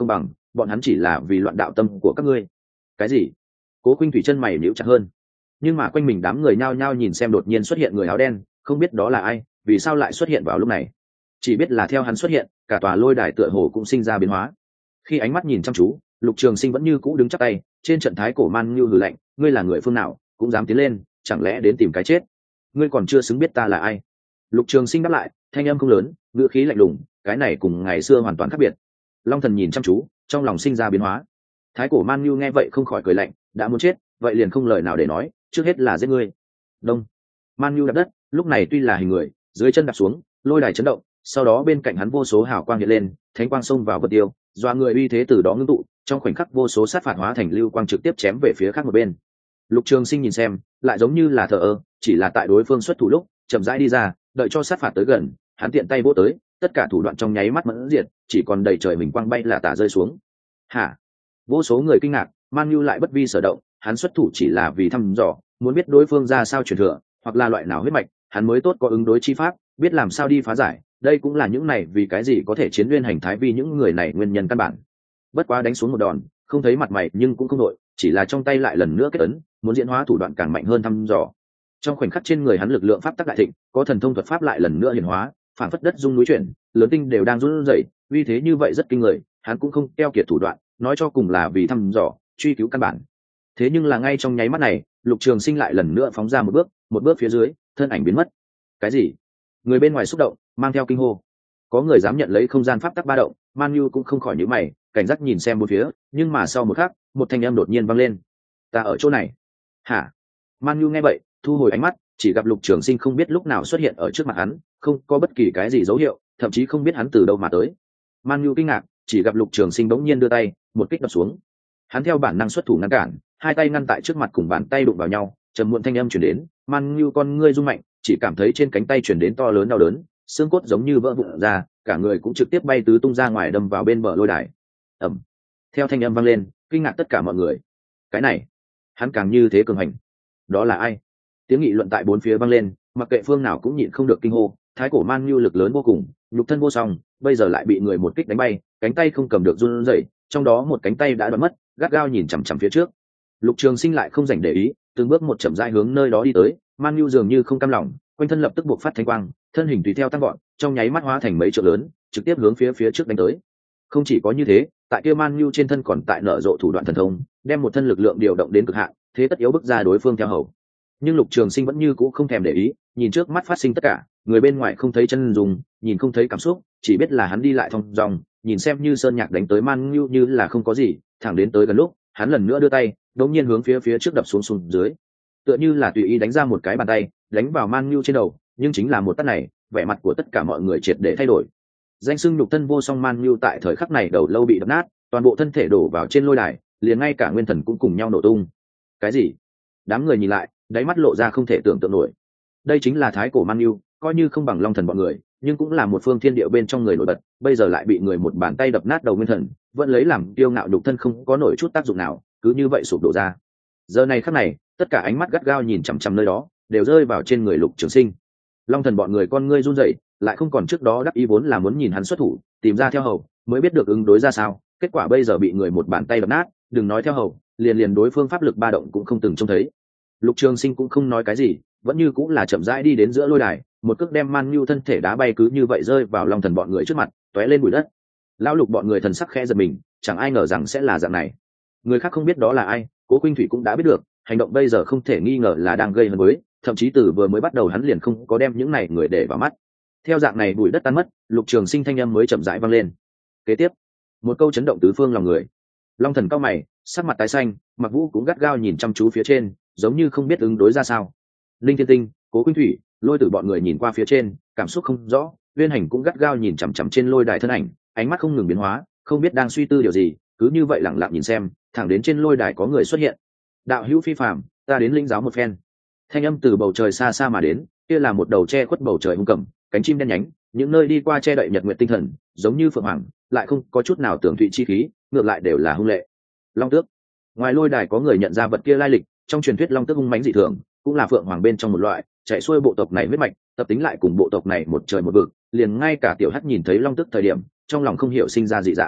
bọn hắn chỉ là vì loạn đạo tâm của các ngươi. Cái gì? Cố Khuynh Thủy chân mày nhíu chặt hơn. Nhưng mà quanh mình đám người nhao nhao nhìn xem đột nhiên xuất hiện người áo đen, không biết đó là ai, vì sao lại xuất hiện vào lúc này. Chỉ biết là theo hắn xuất hiện, cả tòa lôi đài tựa hồ cũng sinh ra biến hóa. Khi ánh mắt nhìn chăm chú, Lục Trường Sinh vẫn như cũ đứng chắp tay, trên trận thái cổ man như hừ lạnh, ngươi là người phương nào, cũng dám tiến lên, chẳng lẽ đến tìm cái chết? Ngươi còn chưa xứng biết ta là ai. Lục Trường Sinh đáp lại, thanh âm không lớn, ngữ khí lạnh lùng, cái này cùng ngày xưa hoàn toàn khác biệt. Long Thần nhìn chăm chú, trong lòng sinh ra biến hóa. Thái cổ man như nghe vậy không khỏi cười lạnh, đã muốn chết, vậy liền không lời nào để nói, trước hết là giết ngươi. Đông. Man như đạp đất, lúc này tuy là hình người, dưới chân đạp xuống, lôi đài chấn động, sau đó bên cạnh hắn vô số hào quang hiện lên, thánh quang xông vào vật tiêu, doa người uy thế từ đó ngưng tụ, trong khoảnh khắc vô số sát phạt hóa thành lưu quang trực tiếp chém về phía khác một bên. Lục Trường Sinh nhìn xem, lại giống như là thờ ơ, chỉ là tại đối phương xuất thủ lúc, chậm rãi đi ra, đợi cho sát phạt tới gần, hắn tiện tay vỗ tới, tất cả thủ đoạn trong nháy mắt mẫn diệt, chỉ còn đầy trời mình quang bay là tả rơi xuống. Hả? Vô số người kinh ngạc, Man Nhu lại bất vi sở động, hắn xuất thủ chỉ là vì thăm dò, muốn biết đối phương ra sao truyền thừa, hoặc là loại nào huyết mạch, hắn mới tốt có ứng đối chi pháp, biết làm sao đi phá giải, đây cũng là những này vì cái gì có thể chiến nguyên hành thái vi những người này nguyên nhân căn bản. Bất quá đánh xuống một đòn, không thấy mặt mày nhưng cũng không đội, chỉ là trong tay lại lần nữa kết ấn, muốn diễn hóa thủ đoạn càng mạnh hơn thăm dò. Trong khoảnh khắc trên người hắn lực lượng pháp tắc đại thịnh, có thần thông thuật pháp lại lần nữa hiển hóa, phản phất đất rung núi chuyển, lớn tinh đều đang run rẩy, uy thế như vậy rất kinh người, hắn cũng không keo kiệt thủ đoạn, nói cho cùng là vì thăm dò, truy cứu căn bản. Thế nhưng là ngay trong nháy mắt này, Lục Trường Sinh lại lần nữa phóng ra một bước, một bước phía dưới, thân ảnh biến mất. Cái gì? Người bên ngoài xúc động, mang theo kinh hô. Có người dám nhận lấy không gian pháp tắc ba động, Man Nhu cũng không khỏi nhíu mày, cảnh giác nhìn xem bốn phía, nhưng mà sau một khắc, một thanh âm đột nhiên vang lên. Ta ở chỗ này. Hả? Man Nhu nghe vậy, thu hồi ánh mắt, chỉ gặp Lục Trường Sinh không biết lúc nào xuất hiện ở trước mặt hắn, không có bất kỳ cái gì dấu hiệu, thậm chí không biết hắn từ đâu mà tới. Man Nhu kinh ngạc, chỉ gặp Lục Trường Sinh bỗng nhiên đưa tay, một kích đập xuống. Hắn theo bản năng xuất thủ ngăn cản, hai tay ngăn tại trước mặt cùng bàn tay đụng vào nhau, trầm muộn thanh âm truyền đến, Man Nhu con ngươi rung mạnh, chỉ cảm thấy trên cánh tay truyền đến to lớn đau đớn, xương cốt giống như vỡ vụn ra, cả người cũng trực tiếp bay tứ tung ra ngoài đâm vào bên bờ lôi đài. Ầm. Theo thanh âm vang lên, kinh ngạc tất cả mọi người. Cái này, hắn càng như thế cường hành. Đó là ai? Tiếng nghị luận tại bốn phía vang lên, mặc kệ phương nào cũng nhịn không được kinh hô, thái cổ Man Nhu lực lớn vô cùng, nhục thân vô song, bây giờ lại bị người một kích đánh bay, cánh tay không cầm được run rẩy, trong đó một cánh tay đã đoạn mất, gắt gao nhìn chằm chằm phía trước. Lục Trường Sinh lại không dành để ý, từng bước một chậm rãi hướng nơi đó đi tới, Man Nhu dường như không cam lòng, quanh thân lập tức bộc phát thanh quang, thân hình tùy theo tăng gọn, trong nháy mắt hóa thành mấy trượng lớn, trực tiếp hướng phía phía trước đánh tới. Không chỉ có như thế, tại kia Man Nhu trên thân còn tại nở rộ thủ đoạn thần thông, đem một thân lực lượng điều động đến cực hạn, thế tất yếu bức ra đối phương theo hầu. Nhưng Lục Trường Sinh vẫn như cũ không thèm để ý, nhìn trước mắt phát sinh tất cả, người bên ngoài không thấy chân dùng, nhìn không thấy cảm xúc, chỉ biết là hắn đi lại thong dong, nhìn xem như sơn nhạc đánh tới Man Nhu như là không có gì, thẳng đến tới gần lúc, hắn lần nữa đưa tay, đột nhiên hướng phía phía trước đập xuống xuống dưới, tựa như là tùy ý đánh ra một cái bàn tay, đánh vào Man Nhu trên đầu, nhưng chính là một tát này, vẻ mặt của tất cả mọi người triệt để thay đổi. Danh xưng nhục thân vô song Man Nhu tại thời khắc này đầu lâu bị đập nát, toàn bộ thân thể đổ vào trên lôi đài, liền ngay cả nguyên thần cũng cùng nhau nổ tung. Cái gì? Đám người nhìn lại, đáy mắt lộ ra không thể tưởng tượng nổi. Đây chính là thái cổ Man Nhu, coi như không bằng Long Thần bọn người, nhưng cũng là một phương thiên địa bên trong người nổi bật, bây giờ lại bị người một bàn tay đập nát đầu nguyên thần, vẫn lấy làm kiêu ngạo nhục thân không có nổi chút tác dụng nào, cứ như vậy sụp đổ ra. Giờ này khắc này, tất cả ánh mắt gắt gao nhìn chằm chằm nơi đó, đều rơi vào trên người Lục Trường Sinh. Long Thần bọn người con ngươi run rẩy, lại không còn trước đó đắc ý vốn là muốn nhìn hắn xuất thủ, tìm ra theo hầu, mới biết được ứng đối ra sao, kết quả bây giờ bị người một bàn tay đập nát, đừng nói theo hầu, liền liền đối phương pháp lực ba động cũng không từng trông thấy. Lục Trường Sinh cũng không nói cái gì, vẫn như cũng là chậm rãi đi đến giữa lôi đài, một cước đem Man Nhu thân thể đá bay cứ như vậy rơi vào Long Thần bọn người trước mặt, tóe lên bụi đất. Lão Lục bọn người thần sắc khẽ giật mình, chẳng ai ngờ rằng sẽ là dạng này. Người khác không biết đó là ai, Cố Khuynh Thủy cũng đã biết được, hành động bây giờ không thể nghi ngờ là đang gây hấn với, thậm chí từ vừa mới bắt đầu hắn liền không có đem những này người để vào mắt. Theo dạng này bụi đất tan mất, Lục Trường Sinh thanh âm mới chậm rãi vang lên. Kế tiếp, một câu chấn động tứ phương lòng người. Long Thần cao mày, sắc mặt tái xanh, Mặc Vũ cũng gắt gao nhìn chăm chú phía trên, giống như không biết ứng đối ra sao. Linh Thiên Tinh, Cố Khuynh Thủy, Lôi Tử bọn người nhìn qua phía trên, cảm xúc không rõ, Uyên Hành cũng gắt gao nhìn chằm chằm trên lôi đài thân ảnh, ánh mắt không ngừng biến hóa, không biết đang suy tư điều gì, cứ như vậy lặng lặng nhìn xem, thẳng đến trên lôi đài có người xuất hiện. Đạo hữu phi phàm, ta đến lĩnh giáo một phen. Thanh âm từ bầu trời xa xa mà đến, kia là một đầu che khuất bầu trời hung cầm, cánh chim đen nhánh, những nơi đi qua che đậy nhật nguyệt tinh thần, giống như phượng hoàng, lại không có chút nào tưởng thụy chi khí, ngược lại đều là hung lệ. Long tước. Ngoài lôi đài có người nhận ra vật kia lai lịch, trong truyền thuyết long tước hung mãnh dị thường, cũng là phượng hoàng bên trong một loại, chạy xuôi bộ tộc này huyết mạch, tập tính lại cùng bộ tộc này một trời một vực, liền ngay cả tiểu hắc nhìn thấy long tước thời điểm, trong lòng không hiểu sinh ra dị dạng.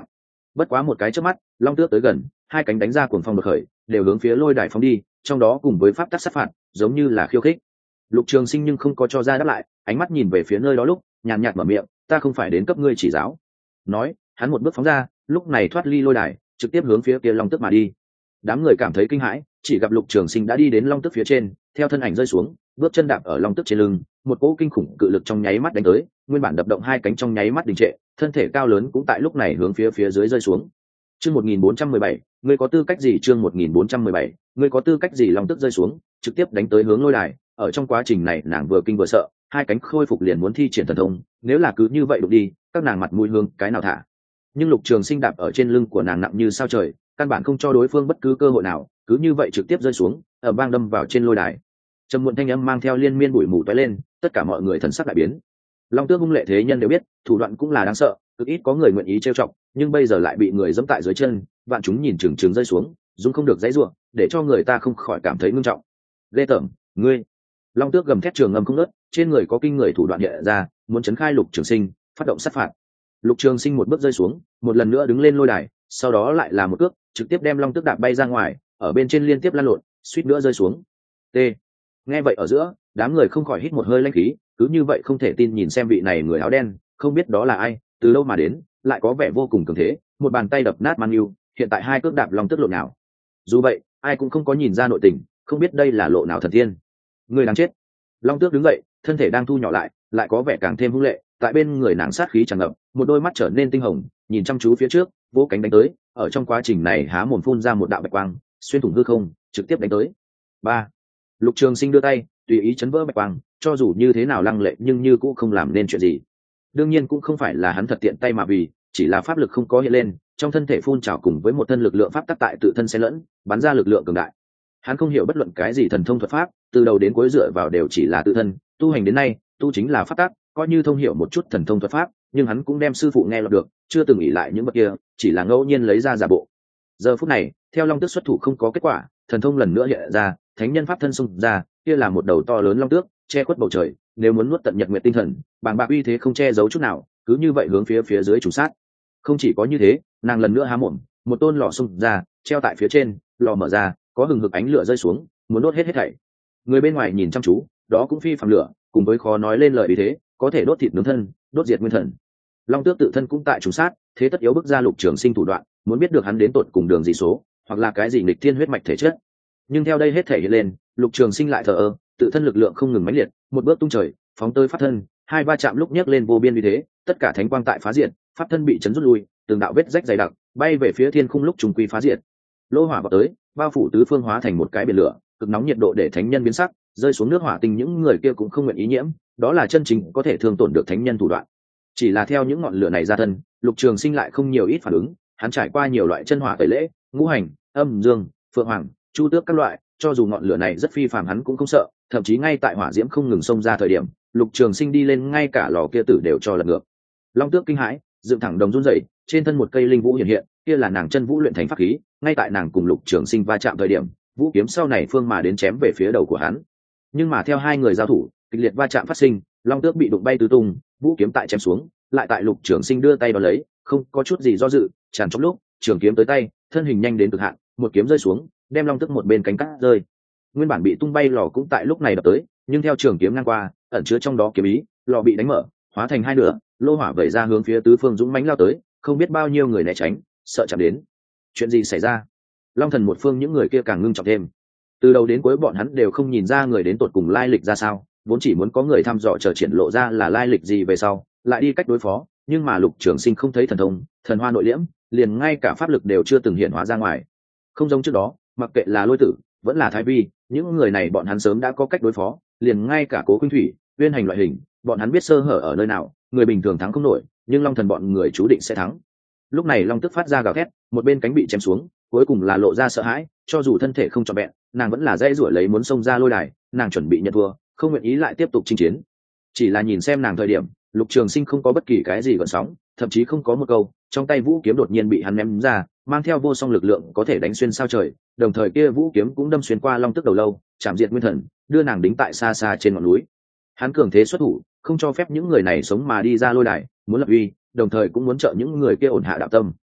Bất quá một cái chớp mắt, long tước tới gần, hai cánh đánh ra cuồng phong đột khởi, đều hướng phía lôi đài phóng đi, trong đó cùng với pháp tắc sát phạt, giống như là khiêu khích. Lục Trường Sinh nhưng không có cho ra đáp lại, ánh mắt nhìn về phía nơi đó lúc nhàn nhạt mở miệng, ta không phải đến cấp ngươi chỉ giáo. Nói, hắn một bước phóng ra, lúc này thoát ly lôi đài, trực tiếp hướng phía kia long tước mà đi. Đám người cảm thấy kinh hãi, chỉ gặp Lục Trường Sinh đã đi đến long tước phía trên, theo thân ảnh rơi xuống, bước chân đạp ở long tước trên lưng, một cỗ kinh khủng cự lực trong nháy mắt đánh tới, nguyên bản đập động hai cánh trong nháy mắt đình trệ, thân thể cao lớn cũng tại lúc này hướng phía phía dưới rơi xuống. Chương một nghìn bốn trăm mười bảy, ngươi có tư cách gì? Chương một nghìn bốn trăm mười bảy, ngươi có tư cách gì? Long tước rơi xuống, trực tiếp đánh tới hướng lôi đài. Ở trong quá trình này, nàng vừa kinh vừa sợ, hai cánh khôi phục liền muốn thi triển thần thông, nếu là cứ như vậy đụng đi, các nàng mặt mũi hướng cái nào thả. Nhưng Lục Trường Sinh đạp ở trên lưng của nàng nặng như sao trời, căn bản không cho đối phương bất cứ cơ hội nào, cứ như vậy trực tiếp rơi xuống, ở bang đâm vào trên lôi đài. Trầm muộn thanh âm mang theo liên miên bụi mù toái lên, tất cả mọi người thần sắc đại biến. Long tước hung lệ thế nhân đều biết, thủ đoạn cũng là đáng sợ, cực ít có người nguyện ý trêu chọc, nhưng bây giờ lại bị người giẫm tại dưới chân, vạn chúng nhìn chừng chừng rơi xuống, dung không được dãy rủa, để cho người ta không khỏi cảm thấy nghiêm trọng. Lê Tẩm, ngươi! Long tước gầm thét trường ngầm không ngớt, trên người có kinh người thủ đoạn hiện ra, muốn chấn khai Lục Trường Sinh, phát động sát phạt. Lục Trường Sinh một bước rơi xuống, một lần nữa đứng lên lôi đài, sau đó lại là một cước, trực tiếp đem long tước đạp bay ra ngoài, ở bên trên liên tiếp lăn lộn, suýt nữa rơi xuống. T. Nghe vậy ở giữa, đám người không khỏi hít một hơi lãnh khí, cứ như vậy không thể tin nhìn xem vị này người áo đen, không biết đó là ai, từ lâu mà đến, lại có vẻ vô cùng cường thế, một bàn tay đập nát Man Nhu, hiện tại hai cước đạp long tước lộn nào. Dù vậy, ai cũng không có nhìn ra nội tình, không biết đây là lộ nào thần tiên. Người đáng chết. Long tước đứng dậy, thân thể đang thu nhỏ lại, lại có vẻ càng thêm hung lệ, tại bên người nàng sát khí tràn ngập, một đôi mắt trở nên tinh hồng, nhìn chăm chú phía trước, vỗ cánh đánh tới, ở trong quá trình này há mồm phun ra một đạo bạch quang, xuyên thủng hư không, trực tiếp đánh tới. Ba. Lục Trường Sinh đưa tay, tùy ý chấn vỡ bạch quang, cho dù như thế nào lăng lệ nhưng như cũng không làm nên chuyện gì. Đương nhiên cũng không phải là hắn thật tiện tay mà vì, chỉ là pháp lực không có hiện lên, trong thân thể phun trào cùng với một thân lực lượng pháp tắc tại tự thân xen lẫn, bắn ra lực lượng cường đại. Hắn không hiểu bất luận cái gì thần thông thuật pháp, từ đầu đến cuối dựa vào đều chỉ là tự thân, tu hành đến nay, tu chính là pháp tắc, coi như thông hiểu một chút thần thông thuật pháp, nhưng hắn cũng đem sư phụ nghe lọt được, chưa từng nghĩ lại những bậc kia, chỉ là ngẫu nhiên lấy ra giả bộ. Giờ phút này, theo long tước xuất thủ không có kết quả, thần thông lần nữa hiện ra, thánh nhân pháp thân xung ra, kia là một đầu to lớn long tước, che khuất bầu trời, nếu muốn nuốt tận nhật nguyệt tinh thần, bàng bạc uy thế không che giấu chút nào, cứ như vậy hướng phía phía dưới trùng sát. Không chỉ có như thế, nàng lần nữa há mồm, một tôn lò xung ra, treo tại phía trên, lò mở ra, có hừng hực ánh lửa rơi xuống, muốn đốt hết hết thảy. Người bên ngoài nhìn chăm chú, đó cũng phi phàm lửa, cùng với khó nói lên lời ý thế, có thể đốt thịt nướng thân, đốt diệt nguyên thần. Long tước tự thân cũng tại trùng sát, thế tất yếu bức ra Lục Trường Sinh thủ đoạn, muốn biết được hắn đến tột cùng đường gì số, hoặc là cái gì nghịch thiên huyết mạch thể chất. Nhưng theo đây hết thể hiện lên, Lục Trường Sinh lại thờ ơ, tự thân lực lượng không ngừng mãnh liệt, một bước tung trời, phóng tới pháp thân, hai va chạm lúc nhấc lên vô biên uy thế, tất cả thánh quang tại phá diệt, pháp thân bị chấn rút lui, từng đạo vết rách dày đặc, bay về phía thiên khung lúc trùng quy phá diệt. Lô hỏa vào tới, bao phủ tứ phương hóa thành một cái biển lửa, cực nóng nhiệt độ để thánh nhân biến sắc, rơi xuống nước hỏa tinh những người kia cũng không nguyện ý nhiễm, đó là chân chính có thể thương tổn được thánh nhân thủ đoạn. Chỉ là theo những ngọn lửa này ra thân, Lục Trường Sinh lại không nhiều ít phản ứng, hắn trải qua nhiều loại chân hỏa tẩy lễ, ngũ hành, âm dương, phượng hoàng, chu tước các loại, cho dù ngọn lửa này rất phi phàm hắn cũng không sợ, thậm chí ngay tại hỏa diễm không ngừng xông ra thời điểm, Lục Trường Sinh đi lên ngay cả lò kia tử đều cho lật ngược. Long tước kinh hãi, dựng thẳng đồng run rẩy, trên thân một cây linh vũ hiện hiện, kia là nàng chân vũ luyện thành pháp khí, ngay tại nàng cùng Lục Trường Sinh va chạm thời điểm, vũ kiếm sau này phương mà đến chém về phía đầu của hắn. Nhưng mà theo hai người giao thủ, kịch liệt va chạm phát sinh, long tước bị đụng bay tứ tung, vũ kiếm tại chém xuống, lại tại Lục Trường Sinh đưa tay đón lấy, không có chút gì do dự, tràn trong lúc, trường kiếm tới tay, thân hình nhanh đến cực hạn, một kiếm rơi xuống, đem long tước một bên cánh cắt rơi. Nguyên bản bị tung bay lò cũng tại lúc này đập tới, nhưng theo trường kiếm ngang qua, ẩn chứa trong đó kiếm ý, lò bị đánh mở, hóa thành hai nửa, lô hỏa vẩy ra hướng phía tứ phương dũng mãnh lao tới, không biết bao nhiêu người né tránh, sợ chạm đến. Chuyện gì xảy ra? Long thần một phương những người kia càng ngưng trọng thêm. Từ đầu đến cuối bọn hắn đều không nhìn ra người đến tột cùng lai lịch ra sao, vốn chỉ muốn có người thăm dò chờ triển lộ ra là lai lịch gì về sau, lại đi cách đối phó, nhưng mà Lục Trường Sinh không thấy thần thông, thần hoa nội liễm, liền ngay cả pháp lực đều chưa từng hiện hóa ra ngoài. Không giống trước đó, mặc kệ là Lôi Tử, vẫn là Thái Vi, những người này bọn hắn sớm đã có cách đối phó, liền ngay cả Cố Khuynh Thủy, Uyên Hành loại hình, bọn hắn biết sơ hở ở nơi nào, người bình thường thắng không nổi, nhưng Long thần bọn người chú định sẽ thắng. Lúc này Long tức phát ra gào thét, một bên cánh bị chém xuống, cuối cùng là lộ ra sợ hãi, cho dù thân thể không trọn vẹn, nàng vẫn là dãy rủa lấy muốn xông ra lôi đài, nàng chuẩn bị nhận thua, không nguyện ý lại tiếp tục chinh chiến. Chỉ là nhìn xem nàng thời điểm, Lục Trường Sinh không có bất kỳ cái gì gợn sóng, thậm chí không có một câu, trong tay vũ kiếm đột nhiên bị hắn ném ra, mang theo vô song lực lượng có thể đánh xuyên sao trời, đồng thời kia vũ kiếm cũng đâm xuyên qua long tức đầu lâu, chạm diệt nguyên thần, đưa nàng đính tại xa xa trên ngọn núi. Hắn cường thế xuất thủ, không cho phép những người này sống mà đi ra lôi đài, muốn lập uy, đồng thời cũng muốn trợ những người kia ổn hạ đạo tâm.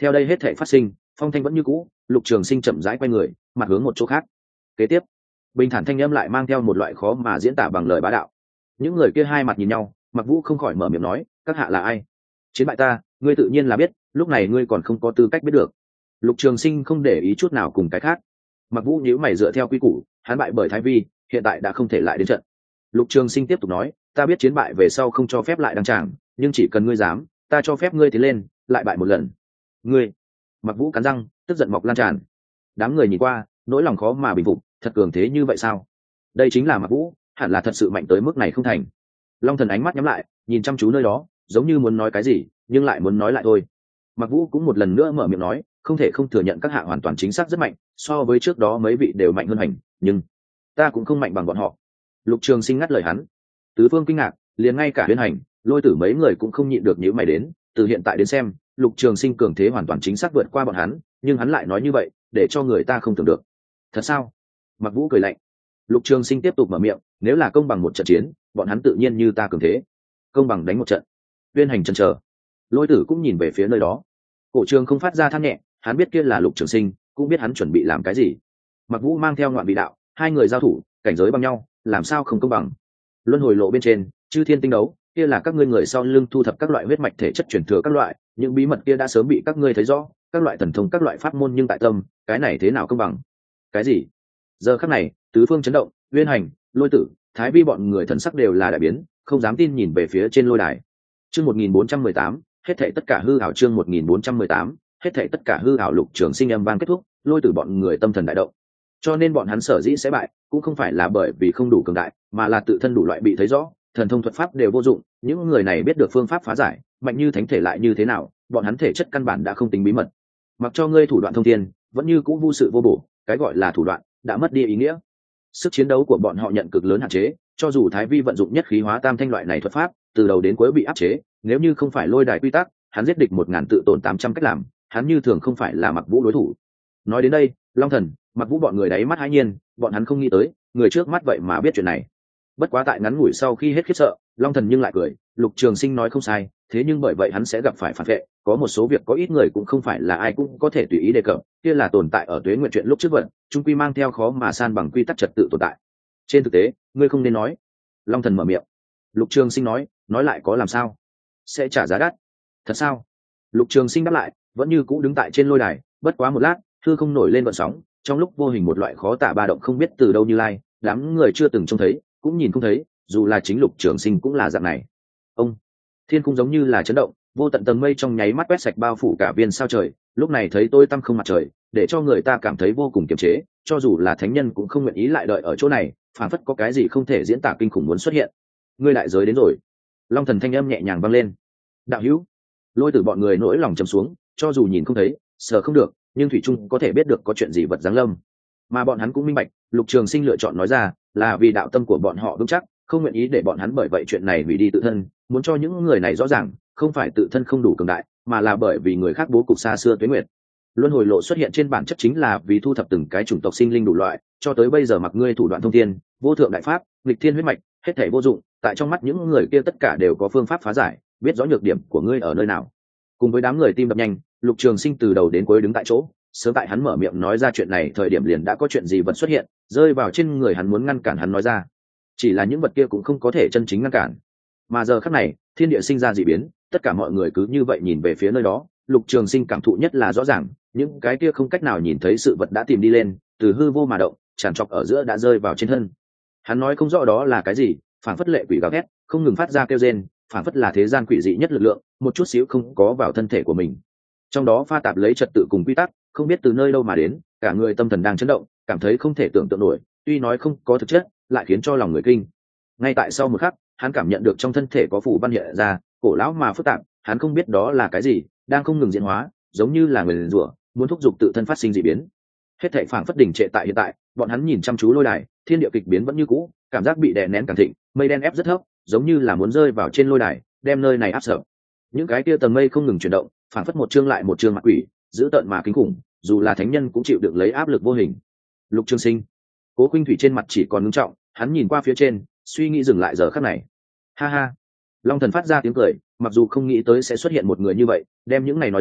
Theo đây hết thể phát sinh, phong thanh vẫn như cũ, Lục Trường Sinh chậm rãi quay người, mặt hướng một chỗ khác. Kế tiếp, bình thản thanh âm lại mang theo một loại khó mà diễn tả bằng lời bá đạo. Những người kia hai mặt nhìn nhau, Mặc Vũ không khỏi mở miệng nói, các hạ là ai? Chiến bại ta, ngươi tự nhiên là biết, lúc này ngươi còn không có tư cách biết được. Lục Trường Sinh không để ý chút nào cùng cái khác. Mặc Vũ nhíu mày dựa theo quy củ, hắn bại bởi Thái Vi, hiện tại đã không thể lại đến trận. Lục Trường Sinh tiếp tục nói, ta biết chiến bại về sau không cho phép lại đăng tràng, nhưng chỉ cần ngươi dám, ta cho phép ngươi tiến lên, lại bại một lần. Ngươi? Mặc Vũ cắn răng, tức giận mọc lan tràn. Đám người nhìn qua, nỗi lòng khó mà bình phục, thật cường thế như vậy sao? Đây chính là Mặc Vũ, hẳn là thật sự mạnh tới mức này không thành. Long Thần ánh mắt nhắm lại, nhìn chăm chú nơi đó, giống như muốn nói cái gì, nhưng lại muốn nói lại thôi. Mặc Vũ cũng một lần nữa mở miệng nói, không thể không thừa nhận các hạ hoàn toàn chính xác rất mạnh, so với trước đó mấy vị đều mạnh hơn hành, nhưng ta cũng không mạnh bằng bọn họ. Lục Trường Sinh ngắt lời hắn. Tứ phương kinh ngạc, liền ngay cả Huyên Hành, Lôi Tử mấy người cũng không nhịn được nhíu mày đến, từ hiện tại đến xem, Lục Trường Sinh cường thế hoàn toàn chính xác vượt qua bọn hắn, nhưng hắn lại nói như vậy, để cho người ta không tưởng được. Thật sao? Mặc Vũ cười lạnh. Lục Trường Sinh tiếp tục mở miệng, nếu là công bằng một trận chiến, bọn hắn tự nhiên như ta cường thế. Công bằng đánh một trận. Huyên Hành chần chờ. Lôi Tử cũng nhìn về phía nơi đó. Cổ Trường không phát ra than nhẹ, hắn biết kia là Lục Trường Sinh, cũng biết hắn chuẩn bị làm cái gì. Mặc Vũ mang theo Ngoạn Vị đạo, hai người giao thủ, cảnh giới bằng nhau, làm sao không công bằng? Luân hồi lộ bên trên, chư thiên tinh đấu, kia là các ngươi người sau lưng thu thập các loại huyết mạch thể chất truyền thừa các loại, những bí mật kia đã sớm bị các ngươi thấy rõ, các loại thần thông các loại pháp môn nhưng tại tâm, cái này thế nào công bằng? Cái gì? Giờ khắc này, tứ phương chấn động, Uyên Hành, Lôi Tử, Thái Vi bọn người thần sắc đều là đại biến, không dám tin nhìn về phía trên lôi đài. Chương một nghìn bốn trăm mười tám, hết thảy tất cả hư ảo. Chương một nghìn bốn trăm mười tám, hết thảy tất cả hư ảo. Lục Trường Sinh âm vang kết thúc, Lôi Tử bọn người tâm thần đại động. Cho nên bọn hắn sở dĩ sẽ bại, cũng không phải là bởi vì không đủ cường đại, mà là tự thân đủ loại bị thấy rõ, thần thông thuật pháp đều vô dụng, những người này biết được phương pháp phá giải, mạnh như thánh thể lại như thế nào, bọn hắn thể chất căn bản đã không tính bí mật. Mặc cho ngươi thủ đoạn thông thiên, vẫn như cũ vô sự vô bổ, cái gọi là thủ đoạn đã mất đi ý nghĩa. Sức chiến đấu của bọn họ nhận cực lớn hạn chế, cho dù Thái Vi vận dụng nhất khí hóa tam thanh loại này thuật pháp, từ đầu đến cuối bị áp chế, nếu như không phải lôi đài quy tắc, hắn giết địch một ngàn tự tổn tám trăm cách làm, hắn như thường không phải là Mặc Vũ đối thủ. Nói đến đây, Long Thần, Mặc Vũ bọn người đáy mắt hãi nhiên, bọn hắn không nghĩ tới, người trước mắt vậy mà biết chuyện này. Bất quá tại ngắn ngủi sau khi hết khiếp sợ, Long Thần nhưng lại cười, Lục Trường Sinh nói không sai, thế nhưng bởi vậy hắn sẽ gặp phải phản vệ, có một số việc có ít người cũng không phải là ai cũng có thể tùy ý đề cập, kia là tồn tại ở tuế nguyện chuyện lúc trước vận, trung quy mang theo khó mà san bằng quy tắc trật tự tồn tại. Trên thực tế, ngươi không nên nói. Long Thần mở miệng. Lục Trường Sinh nói, nói lại có làm sao? Sẽ trả giá đắt. Thật sao? Lục Trường Sinh đáp lại, vẫn như cũ đứng tại trên lôi đài, bất quá một lát, hư không nổi lên vận sóng, trong lúc vô hình một loại khó tả ba động không biết từ đâu như lai, đám người chưa từng trông thấy, cũng nhìn không thấy, dù là chính Lục Trường Sinh cũng là dạng này. Ông, thiên cung giống như là chấn động, vô tận tầng mây trong nháy mắt quét sạch bao phủ cả viên sao trời, lúc này thấy tôi tăm không mặt trời, để cho người ta cảm thấy vô cùng kiềm chế, cho dù là thánh nhân cũng không nguyện ý lại đợi ở chỗ này, phản phất có cái gì không thể diễn tả kinh khủng muốn xuất hiện. Ngươi đại giới đến rồi. Long Thần thanh âm nhẹ nhàng vang lên. Đạo hữu. Lôi Tử bọn người nỗi lòng trầm xuống, cho dù nhìn không thấy, sờ không được, nhưng thủy trung có thể biết được có chuyện gì vật giáng lâm. Mà bọn hắn cũng minh bạch, Lục Trường Sinh lựa chọn nói ra, là vì đạo tâm của bọn họ vững chắc, không nguyện ý để bọn hắn bởi vậy chuyện này hủy đi tự thân, muốn cho những người này rõ ràng, không phải tự thân không đủ cường đại, mà là bởi vì người khác bố cục xa xưa tuế nguyệt. Luân hồi lộ xuất hiện trên bản chất chính là vì thu thập từng cái chủng tộc sinh linh đủ loại, cho tới bây giờ mặc ngươi thủ đoạn thông thiên, vô thượng đại pháp, nghịch thiên huyết mạch, hết thảy vô dụng, tại trong mắt những người kia tất cả đều có phương pháp phá giải, biết rõ nhược điểm của ngươi ở nơi nào. Cùng với đám người tim đập nhanh, Lục Trường Sinh từ đầu đến cuối đứng tại chỗ, sớm tại hắn mở miệng nói ra chuyện này thời điểm liền đã có chuyện gì vật xuất hiện, rơi vào trên người hắn muốn ngăn cản hắn nói ra. Chỉ là những vật kia cũng không có thể chân chính ngăn cản. Mà giờ khắc này, thiên địa sinh ra dị biến, tất cả mọi người cứ như vậy nhìn về phía nơi đó, Lục Trường Sinh cảm thụ nhất là rõ ràng, những cái kia không cách nào nhìn thấy sự vật đã tìm đi lên, từ hư vô mà động, tràn trọc ở giữa đã rơi vào trên thân. Hắn nói không rõ đó là cái gì, phản phất lệ quỷ gào thét, không ngừng phát ra kêu rên, phản phất là thế gian quỷ dị nhất lực lượng, một chút xíu không có vào thân thể của mình. Trong đó pha tạp lấy trật tự cùng quy tắc, không biết từ nơi đâu mà đến, cả người tâm thần đang chấn động, cảm thấy không thể tưởng tượng nổi, tuy nói không có thực chất, lại khiến cho lòng người kinh. Ngay tại sau một khắc, hắn cảm nhận được trong thân thể có phủ văn hiện ra, cổ lão mà phức tạp, hắn không biết đó là cái gì, đang không ngừng diễn hóa, giống như là người liền rủa, muốn thúc giục tự thân phát sinh dị biến. Hết thảy phảng phất đỉnh trệ tại hiện tại, bọn hắn nhìn chăm chú lôi đài, thiên địa kịch biến vẫn như cũ, cảm giác bị đè nén càng thịnh, mây đen ép rất thấp, giống như là muốn rơi vào trên lôi đài, đem nơi này áp sập. Những cái kia tầng mây không ngừng chuyển động, phảng phất một chương lại một chương mặt quỷ, dữ tợn mà kinh khủng, dù là thánh nhân cũng chịu đựng lấy áp lực vô hình. Lục Trường Sinh, Cố Khuynh Thủy trên mặt chỉ còn ngưng trọng, hắn nhìn qua phía trên, suy nghĩ dừng lại giờ khắc này. Ha ha. Long Thần phát ra tiếng cười, mặc dù không nghĩ tới sẽ xuất hiện một người như vậy, đem những này nói ra,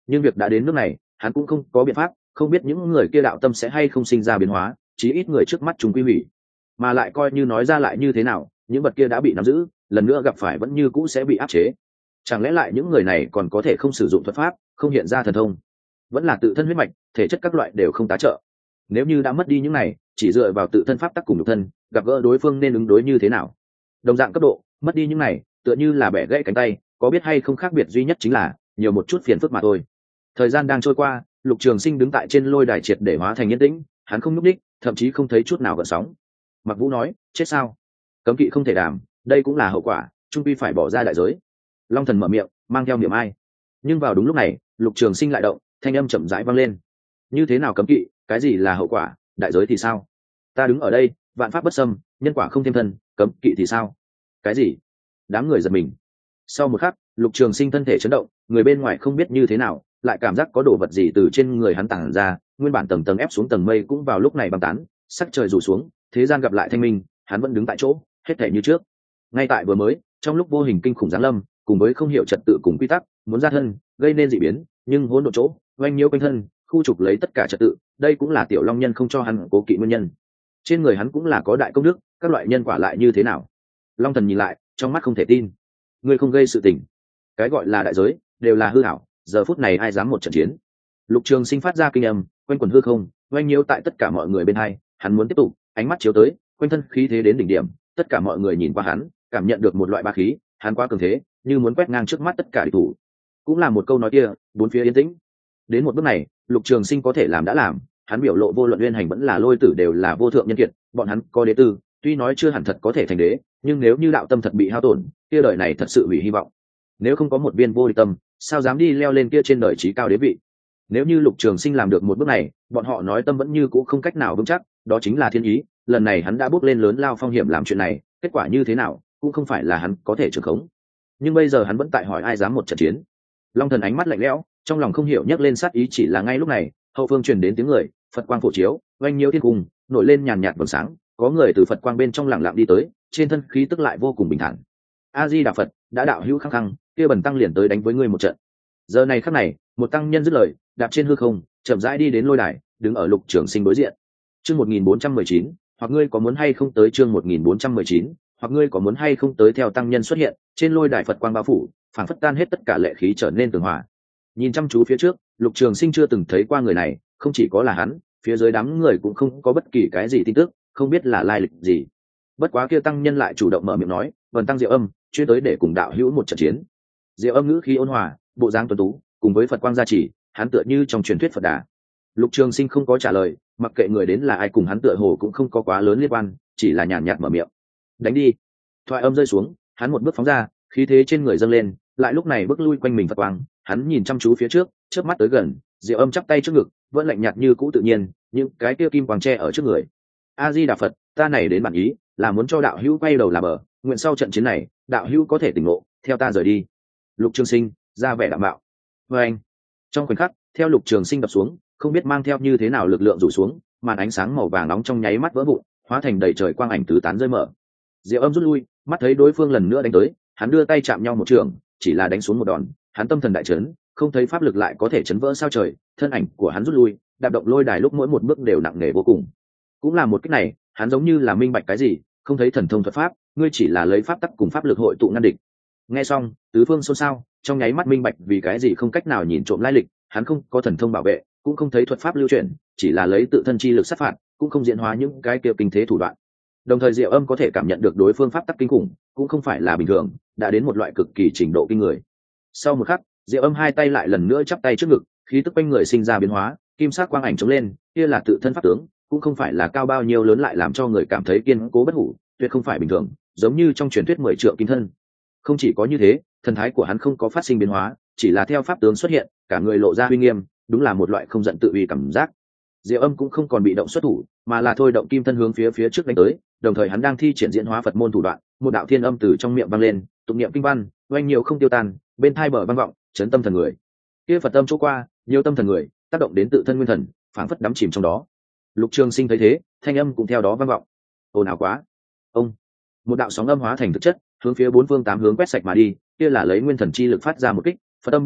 nhưng việc đã đến nước này hắn cũng không có biện pháp, không biết những người kia đạo tâm sẽ hay không sinh ra biến hóa, chí ít người trước mắt chúng quy hủy, mà lại coi như nói ra lại như thế nào, những vật kia đã bị nắm giữ, lần nữa gặp phải vẫn như cũ sẽ bị áp chế. Chẳng lẽ lại những người này còn có thể không sử dụng thuật pháp, không hiện ra thần thông, vẫn là tự thân huyết mạch, thể chất các loại đều không tá trợ? Nếu như đã mất đi những này, chỉ dựa vào tự thân pháp tắc cùng nhục thân, gặp gỡ đối phương nên ứng đối như thế nào? Đồng dạng cấp độ, mất đi những này, tựa như là bẻ gãy cánh tay, có biết hay không khác biệt duy nhất chính là nhiều một chút phiền phức mà thôi. Thời gian đang trôi qua, Lục Trường Sinh đứng tại trên lôi đài triệt để hóa thành yên tĩnh, hắn không nhúc nhích, thậm chí không thấy chút nào gợn sóng. Mặc Vũ nói, chết sao? Cấm kỵ không thể đảm, đây cũng là hậu quả, trung quy phải bỏ ra đại giới. Long Thần mở miệng, mang theo niềm ai. Nhưng vào đúng lúc này, Lục Trường Sinh lại động, thanh âm chậm rãi vang lên. Như thế nào cấm kỵ, cái gì là hậu quả, đại giới thì sao? Ta đứng ở đây, vạn pháp bất xâm, nhân quả không thêm thân, cấm kỵ thì sao? Cái gì? Đám người giật mình. Sau một khắc, Lục Trường Sinh thân thể chấn động, người bên ngoài không biết như thế nào, lại cảm giác có đồ vật gì từ trên người hắn tản ra, nguyên bản tầng tầng ép xuống tầng mây cũng vào lúc này băng tán, sắc trời rủ xuống, thế gian gặp lại thanh minh, hắn vẫn đứng tại chỗ, hết thảy như trước. Ngay tại vừa mới, trong lúc vô hình kinh khủng giáng lâm, cùng với không hiểu trật tự cùng quy tắc, muốn ra thân, gây nên dị biến, nhưng hỗn độn chỗ, oanh nhiễu quanh thân, khu trục lấy tất cả trật tự, đây cũng là Tiểu Long Nhân không cho hắn cố kỵ nguyên nhân. Trên người hắn cũng là có đại công đức, các loại nhân quả lại như thế nào? Long Thần nhìn lại, trong mắt không thể tin. Ngươi không gây sự tình, cái gọi là đại giới đều là hư ảo, giờ phút này ai dám một trận chiến? Lục Trường Sinh phát ra kinh âm, quanh quần hư không, oanh nhiễu tại tất cả mọi người bên hai, hắn muốn tiếp tục, ánh mắt chiếu tới, quanh thân khí thế đến đỉnh điểm, tất cả mọi người nhìn qua hắn, cảm nhận được một loại bá khí, hắn quá cường thế, như muốn quét ngang trước mắt tất cả địch thủ. Cũng là một câu nói kia, bốn phía yên tĩnh. Đến một bước này, Lục Trường Sinh có thể làm đã làm, hắn biểu lộ vô luận uyên hành vẫn là lôi tử đều là vô thượng nhân kiệt, bọn hắn có đế tư, tuy nói chưa hẳn thật có thể thành đế, nhưng nếu như đạo tâm thật bị hao tổn, kia đời này thật sự hủy hy vọng. Nếu không có một viên vô địch tâm, sao dám đi leo lên kia trên đời trí cao đế vị? Nếu như Lục Trường Sinh làm được một bước này, bọn họ nói tâm vẫn như cũ không cách nào vững chắc, đó chính là thiên ý, lần này hắn đã bước lên lớn lao phong hiểm làm chuyện này, kết quả như thế nào, cũng không phải là hắn có thể trường khống. Nhưng bây giờ hắn vẫn tại hỏi ai dám một trận chiến. Long Thần ánh mắt lạnh lẽo, trong lòng không hiểu nhấc lên sát ý, chỉ là ngay lúc này, hậu phương truyền đến tiếng người, Phật quang phổ chiếu, oanh nhiễu thiên cung, nổi lên nhàn nhạt vầng sáng, có người từ Phật quang bên trong lặng lặng đi tới, trên thân khí tức lại vô cùng bình thản. A Di Đà Phật, đã đạo hữu khăng khăng, kia bần tăng liền tới đánh với ngươi một trận. Giờ này khắc này, một tăng nhân dứt lời, đạp trên hư không, chậm rãi đi đến lôi đài, đứng ở Lục Trường Sinh đối diện. Chương một nghìn bốn trăm mười chín, hoặc ngươi có muốn hay không tới chương một nghìn bốn trăm mười chín, hoặc ngươi có muốn hay không tới theo tăng nhân xuất hiện, trên lôi đài Phật quang bao phủ, phảng phất tan hết tất cả lệ khí trở nên tường hòa. Nhìn chăm chú phía trước, Lục Trường Sinh chưa từng thấy qua người này, không chỉ có là hắn, phía dưới đám người cũng không có bất kỳ cái gì tin tức, không biết là lai lịch gì. Bất quá kia tăng nhân lại chủ động mở miệng nói, "Vân tăng Diệu Âm, chuyên tới để cùng đạo hữu một trận chiến." Diệu Âm ngữ khí ôn hòa, bộ dáng tuấn tú, cùng với Phật quang gia trì, hắn tựa như trong truyền thuyết Phật Đà. Lục Trường Sinh không có trả lời, mặc kệ người đến là ai, cùng hắn tựa hồ cũng không có quá lớn liên quan, chỉ là nhàn nhạt mở miệng, "Đánh đi." Thoại âm rơi xuống, hắn một bước phóng ra, khí thế trên người dâng lên, lại lúc này bước lui quanh mình Phật quang, hắn nhìn chăm chú phía trước, chớp mắt tới gần, Diệu Âm chắp tay trước ngực, vẫn lạnh nhạt như cũ tự nhiên, nhưng cái kia kim quang tre ở trước người. "A Di Đà Phật, ta này đến bản ý, là muốn cho đạo hữu quay đầu làm bờ, nguyện sau trận chiến này, đạo hữu có thể tỉnh ngộ, theo ta rời đi." Lục Trường Sinh ra vẻ đạm mạo. Và anh, trong khoảnh khắc, theo Lục Trường Sinh đập xuống, không biết mang theo như thế nào lực lượng rủ xuống, màn ánh sáng màu vàng nóng trong nháy mắt vỡ vụn, hóa thành đầy trời quang ảnh tứ tán rơi mở. Diệu Âm rút lui, mắt thấy đối phương lần nữa đánh tới, hắn đưa tay chạm nhau một trường, chỉ là đánh xuống một đòn, hắn tâm thần đại chấn, không thấy pháp lực lại có thể chấn vỡ sao trời, thân ảnh của hắn rút lui, đạp động lôi đài lúc mỗi một bước đều nặng nề vô cùng. Cũng là một cách này, hắn giống như là minh bạch cái gì, không thấy thần thông thuật pháp, ngươi chỉ là lấy pháp tắc cùng pháp lực hội tụ ngăn địch. Nghe xong, tứ phương xôn xao, trong nháy mắt minh bạch vì cái gì không cách nào nhìn trộm lai lịch, hắn không có thần thông bảo vệ, cũng không thấy thuật pháp lưu truyền, chỉ là lấy tự thân chi lực sát phạt, cũng không diễn hóa những cái kia kinh thế thủ đoạn. Đồng thời Diệu Âm có thể cảm nhận được đối phương pháp tắc kinh khủng, cũng không phải là bình thường, đã đến một loại cực kỳ trình độ kinh người. Sau một khắc, Diệu Âm hai tay lại lần nữa chắp tay trước ngực, khí tức quanh người sinh ra biến hóa, kim sắc quang ảnh chống lên, kia là tự thân pháp tướng, cũng không phải là cao bao nhiêu lớn lại làm cho người cảm thấy kiên cố bất hủ, tuyệt không phải bình thường, giống như trong truyền thuyết mười trượng kim thân. Không chỉ có như thế, thần thái của hắn không có phát sinh biến hóa, chỉ là theo pháp tướng xuất hiện, cả người lộ ra uy nghiêm, đúng là một loại không giận tự uy cảm giác. Diệu Âm cũng không còn bị động xuất thủ, mà là thôi động kim thân hướng phía phía trước đánh tới, đồng thời hắn đang thi triển diễn hóa Phật môn thủ đoạn, một đạo thiên âm từ trong miệng vang lên, tụng niệm kinh văn, oanh nhiều không tiêu tan, bên tai bờ vang vọng, chấn tâm thần người. Kia Phật tâm chỗ qua, nhiều tâm thần người, tác động đến tự thân nguyên thần, phảng phất đắm chìm trong đó. Lục Trường Sinh thấy thế, thanh âm cũng theo đó vang vọng. Ồn ào quá! Ông, một đạo sóng âm hóa thành thực chất, hướng phía bốn phương tám hướng quét sạch mà đi, kia là lấy nguyên thần chi lực phát ra một kích, Phật âm bị ép,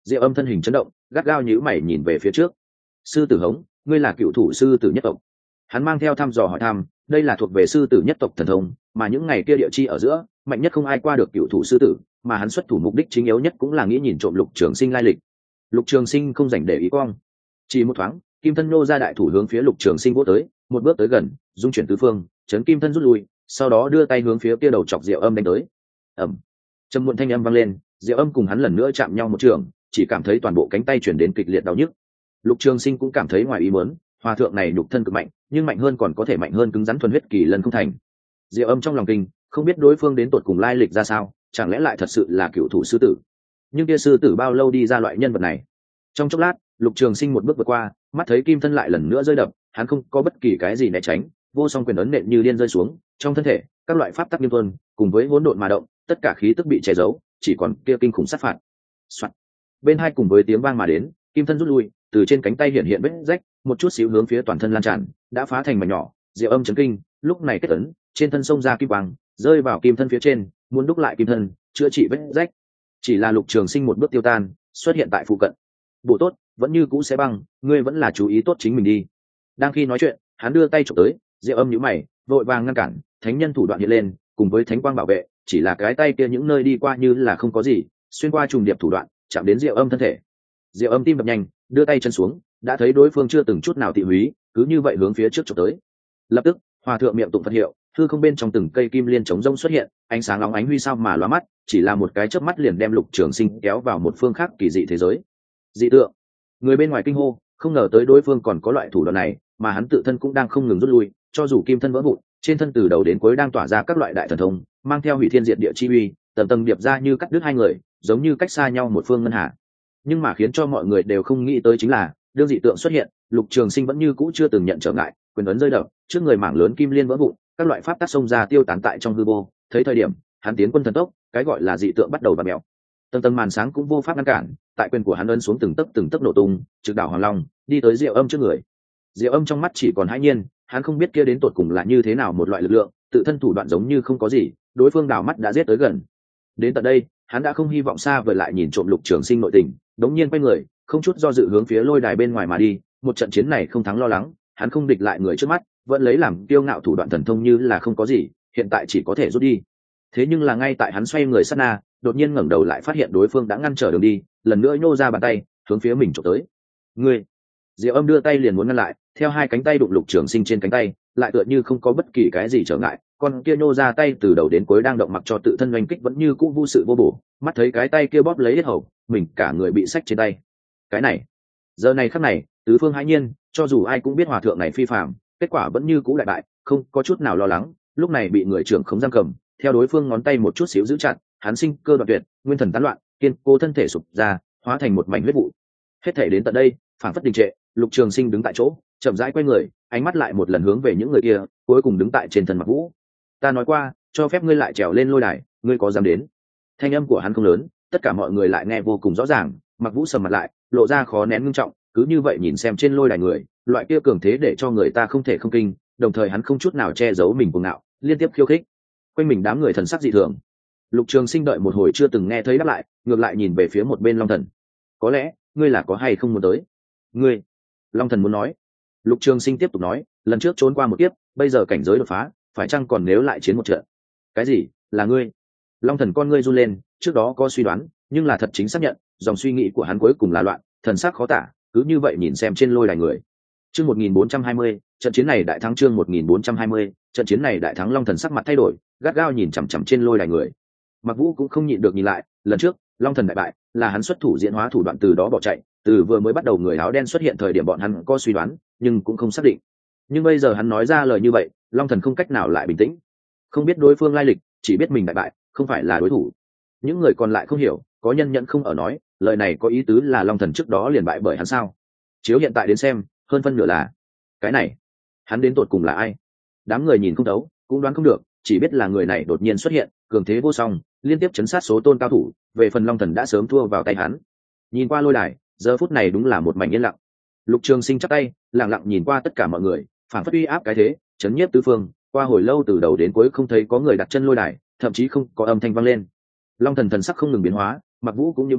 Diệu Âm thân hình chấn động, gắt gao nhíu mày nhìn về phía trước. Sư tử Hống, ngươi là cựu thủ sư tử nhất tộc. Hắn mang theo thăm dò hỏi thăm, đây là thuộc về sư tử nhất tộc thần thông, mà những ngày kia địa chi ở giữa, mạnh nhất không ai qua được cựu thủ sư tử, mà hắn xuất thủ mục đích chính yếu nhất cũng là nghĩ nhìn trộm Lục Trường Sinh lai lịch. Lục Trường Sinh không dành để ý quang, chỉ một thoáng, kim thân nô ra đại thủ hướng phía Lục Trường Sinh vỗ tới, một bước tới gần, dung chuyển tứ phương, chấn kim thân rút lui, sau đó đưa tay hướng phía kia đầu chọc Diệu Âm đánh tới. Ầm, trầm muộn thanh âm vang lên, Diệu Âm cùng hắn lần nữa chạm nhau một trường, chỉ cảm thấy toàn bộ cánh tay chuyển đến kịch liệt đau nhức. Lục Trường Sinh cũng cảm thấy ngoài ý muốn, hòa thượng này nhục thân cực mạnh, nhưng mạnh hơn còn có thể mạnh hơn cứng rắn thuần huyết kỳ lần không thành. Diệu Âm trong lòng kinh, không biết đối phương đến tột cùng lai lịch ra sao, chẳng lẽ lại thật sự là cựu thủ sư tử? Nhưng kia sư tử bao lâu đi ra loại nhân vật này? Trong chốc lát, Lục Trường Sinh một bước vượt qua, mắt thấy kim thân lại lần nữa rơi đập, hắn không có bất kỳ cái gì né tránh, vô song quyền ấn nện như điên rơi xuống, trong thân thể, các loại pháp tắc nghiêm tuân, cùng với hỗn độn mà động, tất cả khí tức bị che giấu, chỉ còn kia kinh khủng sát phạt. Soạt. Bên hai cùng với tiếng vang mà đến, kim thân rút lui, từ trên cánh tay hiện hiện vết rách, một chút xíu hướng phía toàn thân lan tràn, đã phá thành mảnh nhỏ. Diệu Âm chấn kinh, lúc này kết ấn, trên thân sông ra kim quang, rơi vào kim thân phía trên, muốn đúc lại kim thân, chữa trị vết rách. Chỉ là Lục Trường Sinh một bước tiêu tan, xuất hiện tại phụ cận. Bộ tốt, vẫn như cũ sẽ băng, ngươi vẫn là chú ý tốt chính mình đi. Đang khi nói chuyện, hắn đưa tay chụp tới, Diệu Âm nhíu mày, vội vàng ngăn cản, thánh nhân thủ đoạn hiện lên, cùng với thánh quang bảo vệ, chỉ là cái tay kia những nơi đi qua như là không có gì, xuyên qua trùng điệp thủ đoạn, chạm đến Diệu Âm thân thể. Diệu Âm tim đập nhanh, đưa tay chân xuống, đã thấy đối phương chưa từng chút nào tị húy, cứ như vậy hướng phía trước chụp tới. Lập tức, hòa thượng miệng tụng Phật hiệu, hư không bên trong từng cây kim liên chống rông xuất hiện, ánh sáng óng ánh huy sao mà lóa mắt, chỉ là một cái chớp mắt liền đem Lục Trường Sinh kéo vào một phương khác kỳ dị thế giới. Dị tượng. Người bên ngoài kinh hô, không ngờ tới đối phương còn có loại thủ đoạn này, mà hắn tự thân cũng đang không ngừng rút lui, cho dù kim thân vỡ vụn, trên thân từ đầu đến cuối đang tỏa ra các loại đại thần thông, mang theo hủy thiên diệt địa chi uy, tầng tầng điệp ra như cắt đứt hai người, giống như cách xa nhau một phương ngân hà. Nhưng mà khiến cho mọi người đều không nghĩ tới chính là, đương dị tượng xuất hiện, Lục Trường Sinh vẫn như cũ chưa từng nhận trở ngại, quyền ấn rơi đập, trước người mảng lớn kim liên vỡ vụn, các loại pháp tắc xông ra tiêu tán tại trong hư vô. Thấy thời điểm, hắn tiến quân thần tốc, cái gọi là dị tượng bắt đầu vặn mèo. Tầng tầng màn sáng cũng vô pháp ngăn cản, tại quyền của hắn ấn xuống từng tấc từng tấc nổ tung, trực đảo Hoàng Long, đi tới Diệu Âm trước người. Diệu Âm trong mắt chỉ còn hãi nhiên, hắn không biết kia đến tột cùng là như thế nào một loại lực lượng, tự thân thủ đoạn giống như không có gì, đối phương đảo mắt đã giết tới gần. Đến tận đây, hắn đã không hy vọng xa vời lại nhìn trộm Lục Trường Sinh nội tình, đống nhiên quay người, không chút do dự hướng phía lôi đài bên ngoài mà đi. Một trận chiến này không thắng lo lắng, hắn không địch lại người trước mắt, vẫn lấy làm kiêu ngạo thủ đoạn thần thông như là không có gì, hiện tại chỉ có thể rút đi. Thế nhưng là ngay tại hắn xoay người sát na, đột nhiên ngẩng đầu lại phát hiện đối phương đã ngăn trở đường đi, lần nữa nhô ra bàn tay, hướng phía mình chụp tới. Ngươi! Diệu Âm đưa tay liền muốn ngăn lại, theo hai cánh tay đụng Lục Trường Sinh trên cánh tay, lại tựa như không có bất kỳ cái gì trở ngại, con kia nhô ra tay từ đầu đến cuối đang động mặc cho tự thân oanh kích vẫn như cũ vô sự vô bổ, mắt thấy cái tay kia bóp lấy hết hầu, mình cả người bị xách trên tay. Cái này, giờ này khắc này, tứ phương hãi nhiên, cho dù ai cũng biết hòa thượng này phi phàm, kết quả vẫn như cũ đại bại, không có chút nào lo lắng, lúc này bị người trưởng khống giam cầm, theo đối phương ngón tay một chút xíu giữ chặt, hắn sinh cơ đoạn tuyệt, nguyên thần tán loạn, kiên cố thân thể sụp ra, hóa thành một mảnh huyết vụ. Hết thể đến tận đây, phản phất đình trệ, Lục Trường Sinh đứng tại chỗ, chậm rãi quay người, ánh mắt lại một lần hướng về những người kia, cuối cùng đứng tại trên thân Mặc Vũ. Ta nói qua, cho phép ngươi lại trèo lên lôi đài, ngươi có dám đến? Thanh âm của hắn không lớn, tất cả mọi người lại nghe vô cùng rõ ràng. Mặc Vũ sầm mặt lại, lộ ra khó nén ngưng trọng, cứ như vậy nhìn xem trên lôi đài người, loại kia cường thế để cho người ta không thể không kinh, đồng thời hắn không chút nào che giấu mình cuồng ngạo, liên tiếp khiêu khích. Quanh mình đám người thần sắc dị thường. Lục Trường Sinh đợi một hồi chưa từng nghe thấy đáp lại, ngược lại nhìn về phía một bên Long Thần. Có lẽ, ngươi là có hay không muốn tới? Ngươi? Long Thần muốn nói. Lục Trường Sinh tiếp tục nói, lần trước trốn qua một kiếp, bây giờ cảnh giới đột phá, phải chăng còn nếu lại chiến một trận? Cái gì? Là ngươi? Long Thần con ngươi run lên, trước đó có suy đoán, nhưng là thật chính xác nhận, dòng suy nghĩ của hắn cuối cùng là loạn, thần sắc khó tả, cứ như vậy nhìn xem trên lôi đài người. Chương một nghìn bốn trăm hai mươi, trận chiến này đại thắng chương một nghìn bốn trăm hai mươi, trận chiến này đại thắng Long Thần sắc mặt thay đổi, gắt gao nhìn chằm chằm trên lôi đài người. Mặc Vũ cũng không nhịn được nhìn lại, lần trước, Long Thần đại bại, là hắn xuất thủ diễn hóa thủ đoạn từ đó bỏ chạy, từ vừa mới bắt đầu người áo đen xuất hiện thời điểm bọn hắn có suy đoán, nhưng cũng không xác định. Nhưng bây giờ hắn nói ra lời như vậy, Long Thần không cách nào lại bình tĩnh. Không biết đối phương lai lịch, chỉ biết mình đại bại, không phải là đối thủ. Những người còn lại không hiểu, có nhân nhận không ở nói, lời này có ý tứ là Long Thần trước đó liền bại bởi hắn sao? Chiếu hiện tại đến xem, hơn phân nửa là cái này. Hắn đến tột cùng là ai? Đám người nhìn không thấu, cũng đoán không được, chỉ biết là người này đột nhiên xuất hiện, cường thế vô song, liên tiếp chấn sát số tôn cao thủ, về phần Long Thần đã sớm thua vào tay hắn. Nhìn qua lôi đài, giờ phút này đúng là một mảnh yên lặng. Lục Trường Sinh chắp tay, lặng lặng nhìn qua tất cả mọi người, phản phất uy áp cái thế, chấn nhiếp tứ phương. Qua hồi lâu từ đầu đến cuối không thấy có người đặt chân lôi đài, thậm chí không có âm thanh vang lên. Long Thần thần sắc không ngừng biến hóa, Mặc Vũ cũng như mày,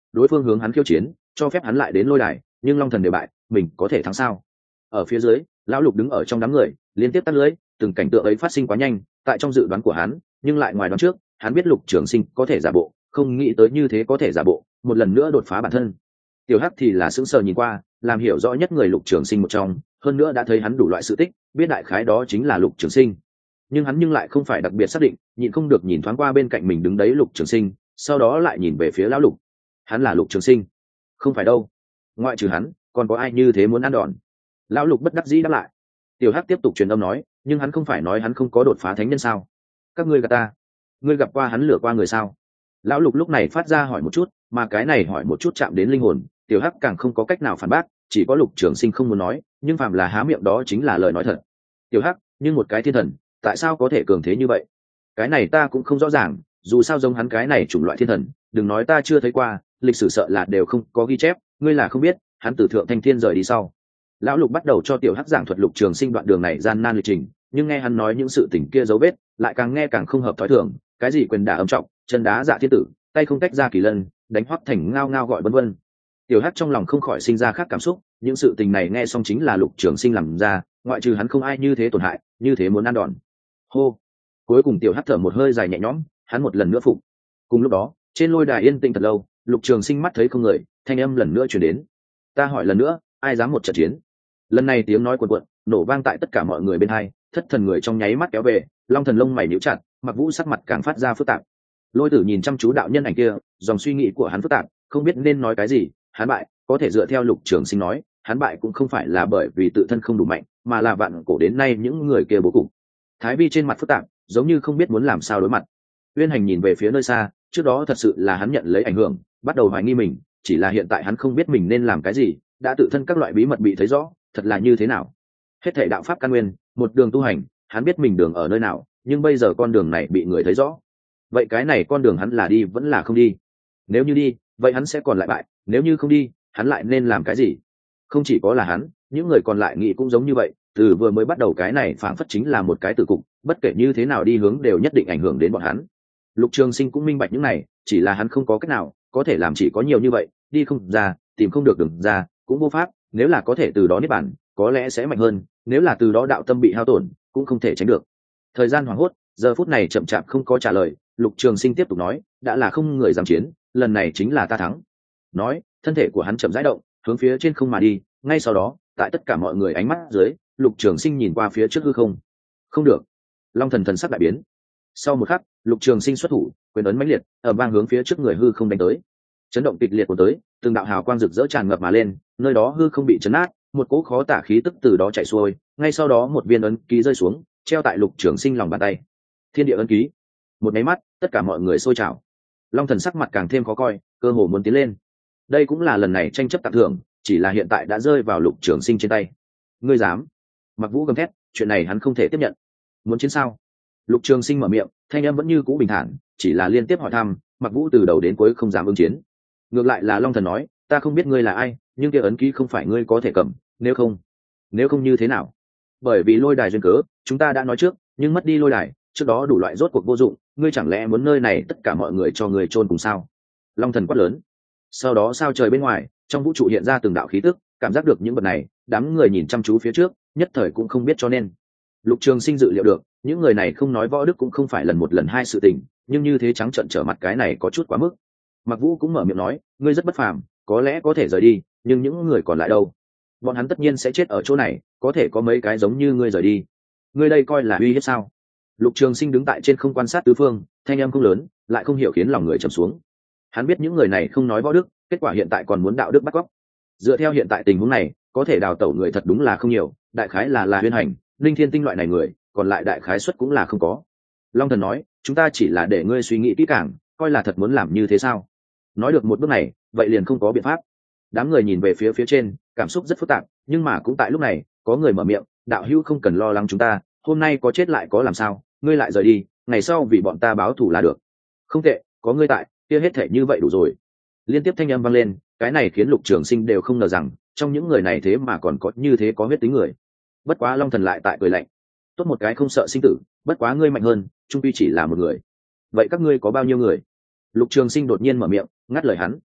đối phương hướng hắn khiêu chiến cho phép hắn lại đến lôi đài, nhưng long thần đều bại, mình có thể thắng sao? Ở phía dưới, lão lục đứng ở trong đám người liên tiếp tắt lưới, từng cảnh tượng ấy phát sinh quá nhanh tại trong dự đoán của hắn, nhưng lại ngoài đoán trước. Hắn biết Lục Trường Sinh có thể giả bộ, không nghĩ tới như thế có thể giả bộ một lần nữa đột phá bản thân. Tiểu Hắc thì là sững sờ nhìn qua, làm hiểu rõ nhất người Lục Trường Sinh một trong, hơn nữa đã thấy hắn đủ loại sự tích, biết đại khái đó chính là Lục Trường Sinh. Nhưng hắn nhưng lại không phải đặc biệt xác định, nhịn không được nhìn thoáng qua bên cạnh mình đứng đấy Lục Trường Sinh, sau đó lại nhìn về phía lão Lục. Hắn là Lục Trường Sinh? Không phải đâu, ngoại trừ hắn còn có ai như thế muốn ăn đòn? Lão Lục bất đắc dĩ đáp lại. Tiểu Hắc tiếp tục truyền âm nói, nhưng hắn không phải nói hắn không có đột phá thánh nhân sao? Các ngươi gạt ta. Ngươi gặp qua hắn lừa qua người sao? Lão Lục lúc này phát ra hỏi một chút, mà cái này hỏi một chút chạm đến linh hồn. Tiểu Hắc càng không có cách nào phản bác, chỉ có Lục Trường Sinh không muốn nói, nhưng phàm là há miệng đó chính là lời nói thật. Tiểu Hắc, nhưng một cái thiên thần tại sao có thể cường thế như vậy? Cái này ta cũng không rõ ràng, dù sao giống hắn cái này chủng loại thiên thần, đừng nói ta chưa thấy qua, lịch sử sợ là đều không có ghi chép. Ngươi là không biết, hắn từ thượng thanh thiên rời đi sau, lão Lục bắt đầu cho Tiểu Hắc giảng thuật Lục Trường Sinh đoạn đường này gian nan lịch trình, nhưng nghe hắn nói những sự tình kia dấu vết, lại càng nghe càng không hợp thói thường. Cái gì quyền đả âm trọng, chân đá dạ thiên tử, tay không tách ra kỳ lân, đánh hoắc thành ngao ngao gọi vân vân. Tiểu Hắc trong lòng không khỏi sinh ra khác cảm xúc, những sự tình này nghe xong chính là Lục Trường Sinh làm ra, ngoại trừ hắn không ai như thế tổn hại, như thế muốn ăn đòn. Hô. Cuối cùng Tiểu Hắc thở một hơi dài nhẹ nhõm, hắn một lần nữa phục. Cùng lúc đó, trên lôi đài yên tĩnh thật lâu, Lục Trường Sinh mắt thấy không người, thanh âm lần nữa truyền đến. Ta hỏi lần nữa, ai dám một trận chiến? Lần này tiếng nói cuồn cuộn, nổ vang tại tất cả mọi người bên hai, thất thần người trong nháy mắt kéo về, long thần lông mày nhíu chặt, Mặc Vũ sắc mặt càng phát ra phức tạp. Lôi Tử nhìn chăm chú đạo nhân ảnh kia, dòng suy nghĩ của hắn phức tạp, không biết nên nói cái gì. Hắn bại, có thể dựa theo Lục Trường Sinh nói, hắn bại cũng không phải là bởi vì tự thân không đủ mạnh, mà là vạn cổ đến nay những người kia bố cục. Thái Vi trên mặt phức tạp, giống như không biết muốn làm sao đối mặt. Uyên Hành nhìn về phía nơi xa, trước đó thật sự là hắn nhận lấy ảnh hưởng, bắt đầu hoài nghi mình, chỉ là hiện tại hắn không biết mình nên làm cái gì, đã tự thân các loại bí mật bị thấy rõ, thật là như thế nào. Hết thảy đạo pháp căn nguyên, một đường tu hành, hắn biết mình đường ở nơi nào, nhưng bây giờ con đường này bị người thấy rõ. Vậy cái này con đường hắn là đi vẫn là không đi? Nếu như đi, vậy hắn sẽ còn lại bại, nếu như không đi, hắn lại nên làm cái gì? Không chỉ có là hắn, những người còn lại nghĩ cũng giống như vậy, từ vừa mới bắt đầu cái này phảng phất chính là một cái tử cục, bất kể như thế nào đi hướng đều nhất định ảnh hưởng đến bọn hắn. Lục Trường Sinh cũng minh bạch những này, chỉ là hắn không có cách nào, có thể làm chỉ có nhiều như vậy, đi không ra, tìm không được đường ra, cũng vô pháp. Nếu là có thể từ đó niết bàn, có lẽ sẽ mạnh hơn, nếu là từ đó đạo tâm bị hao tổn, cũng không thể tránh được. Thời gian hoảng hốt, giờ phút này chậm chạp không có trả lời. Lục Trường Sinh tiếp tục nói, đã là không người dám chiến, lần này chính là ta thắng. Nói, thân thể của hắn chậm rãi động, hướng phía trên không mà đi. Ngay sau đó, tại tất cả mọi người ánh mắt dưới, Lục Trường Sinh nhìn qua phía trước hư không. Không được. Long thần thần sắc đại biến. Sau một khắc, Lục Trường Sinh xuất thủ, quyền ấn mãnh liệt, ở vang hướng phía trước người hư không đánh tới. Chấn động kịch liệt của tới, từng đạo hào quang rực rỡ tràn ngập mà lên, nơi đó hư không bị chấn nát, một cỗ khó tả khí tức từ đó chạy xuôi, ngay sau đó một viên ấn ký rơi xuống, treo tại Lục Trường Sinh lòng bàn tay. Thiên địa ấn ký. Một máy mắt, tất cả mọi người sôi trào. Long thần sắc mặt càng thêm khó coi, cơ hồ muốn tiến lên. Đây cũng là lần này tranh chấp tặng thưởng, chỉ là hiện tại đã rơi vào Lục Trường Sinh trên tay. Ngươi dám? Mặc Vũ gầm thét, chuyện này hắn không thể tiếp nhận. Muốn chiến sao? Lục Trường Sinh mở miệng, thanh âm vẫn như cũ bình thản, chỉ là liên tiếp hỏi thăm, Mặc Vũ từ đầu đến cuối không dám ứng chiến. Ngược lại là Long thần nói, ta không biết ngươi là ai, nhưng kia ấn ký không phải ngươi có thể cầm, nếu không nếu không như thế nào? Bởi vì lôi đài duyên cớ, chúng ta đã nói trước, nhưng mất đi lôi đài, trước đó đủ loại rốt cuộc vô dụng, ngươi chẳng lẽ muốn nơi này tất cả mọi người cho ngươi chôn cùng sao? Long thần quát lớn. Sau đó sao trời bên ngoài, trong vũ trụ hiện ra từng đạo khí tức, cảm giác được những vật này, đám người nhìn chăm chú phía trước, nhất thời cũng không biết cho nên. Lục Trường Sinh dự liệu được, những người này không nói võ đức cũng không phải lần một lần hai sự tình, nhưng như thế trắng trợn trở mặt cái này có chút quá mức. Mặc Vũ cũng mở miệng nói, ngươi rất bất phàm, có lẽ có thể rời đi, nhưng những người còn lại đâu? Bọn hắn tất nhiên sẽ chết ở chỗ này, có thể có mấy cái giống như ngươi rời đi. Ngươi đây coi là uy hiếp sao? Lục Trường Sinh đứng tại trên không quan sát tứ phương, thanh âm không lớn, lại không hiểu khiến lòng người trầm xuống. Hắn biết những người này không nói võ đức, kết quả hiện tại còn muốn đạo đức bắt cóc. Dựa theo hiện tại tình huống này, có thể đào tẩu người thật đúng là không nhiều, đại khái là là Huyên Hành, Linh Thiên Tinh loại này người, còn lại đại khái suất cũng là không có. Long thần nói, chúng ta chỉ là để ngươi suy nghĩ kỹ càng, coi là thật muốn làm như thế sao? Nói được một bước này, vậy liền không có biện pháp. Đám người nhìn về phía phía trên, cảm xúc rất phức tạp, nhưng mà cũng tại lúc này, có người mở miệng, đạo hữu không cần lo lắng chúng ta, hôm nay có chết lại có làm sao, ngươi lại rời đi, ngày sau vì bọn ta báo thù là được. Không tệ, có ngươi tại, kia hết thể như vậy đủ rồi. Liên tiếp thanh âm vang lên, cái này khiến Lục Trường Sinh đều không ngờ rằng, trong những người này thế mà còn có như thế có huyết tính người. Bất quá Long thần lại tại cười lạnh, tốt một cái không sợ sinh tử, bất quá ngươi mạnh hơn, trung quy chỉ là một người. Vậy các ngươi có bao nhiêu người? Lục Trường Sinh đột nhiên mở miệng, ngắt lời hắn.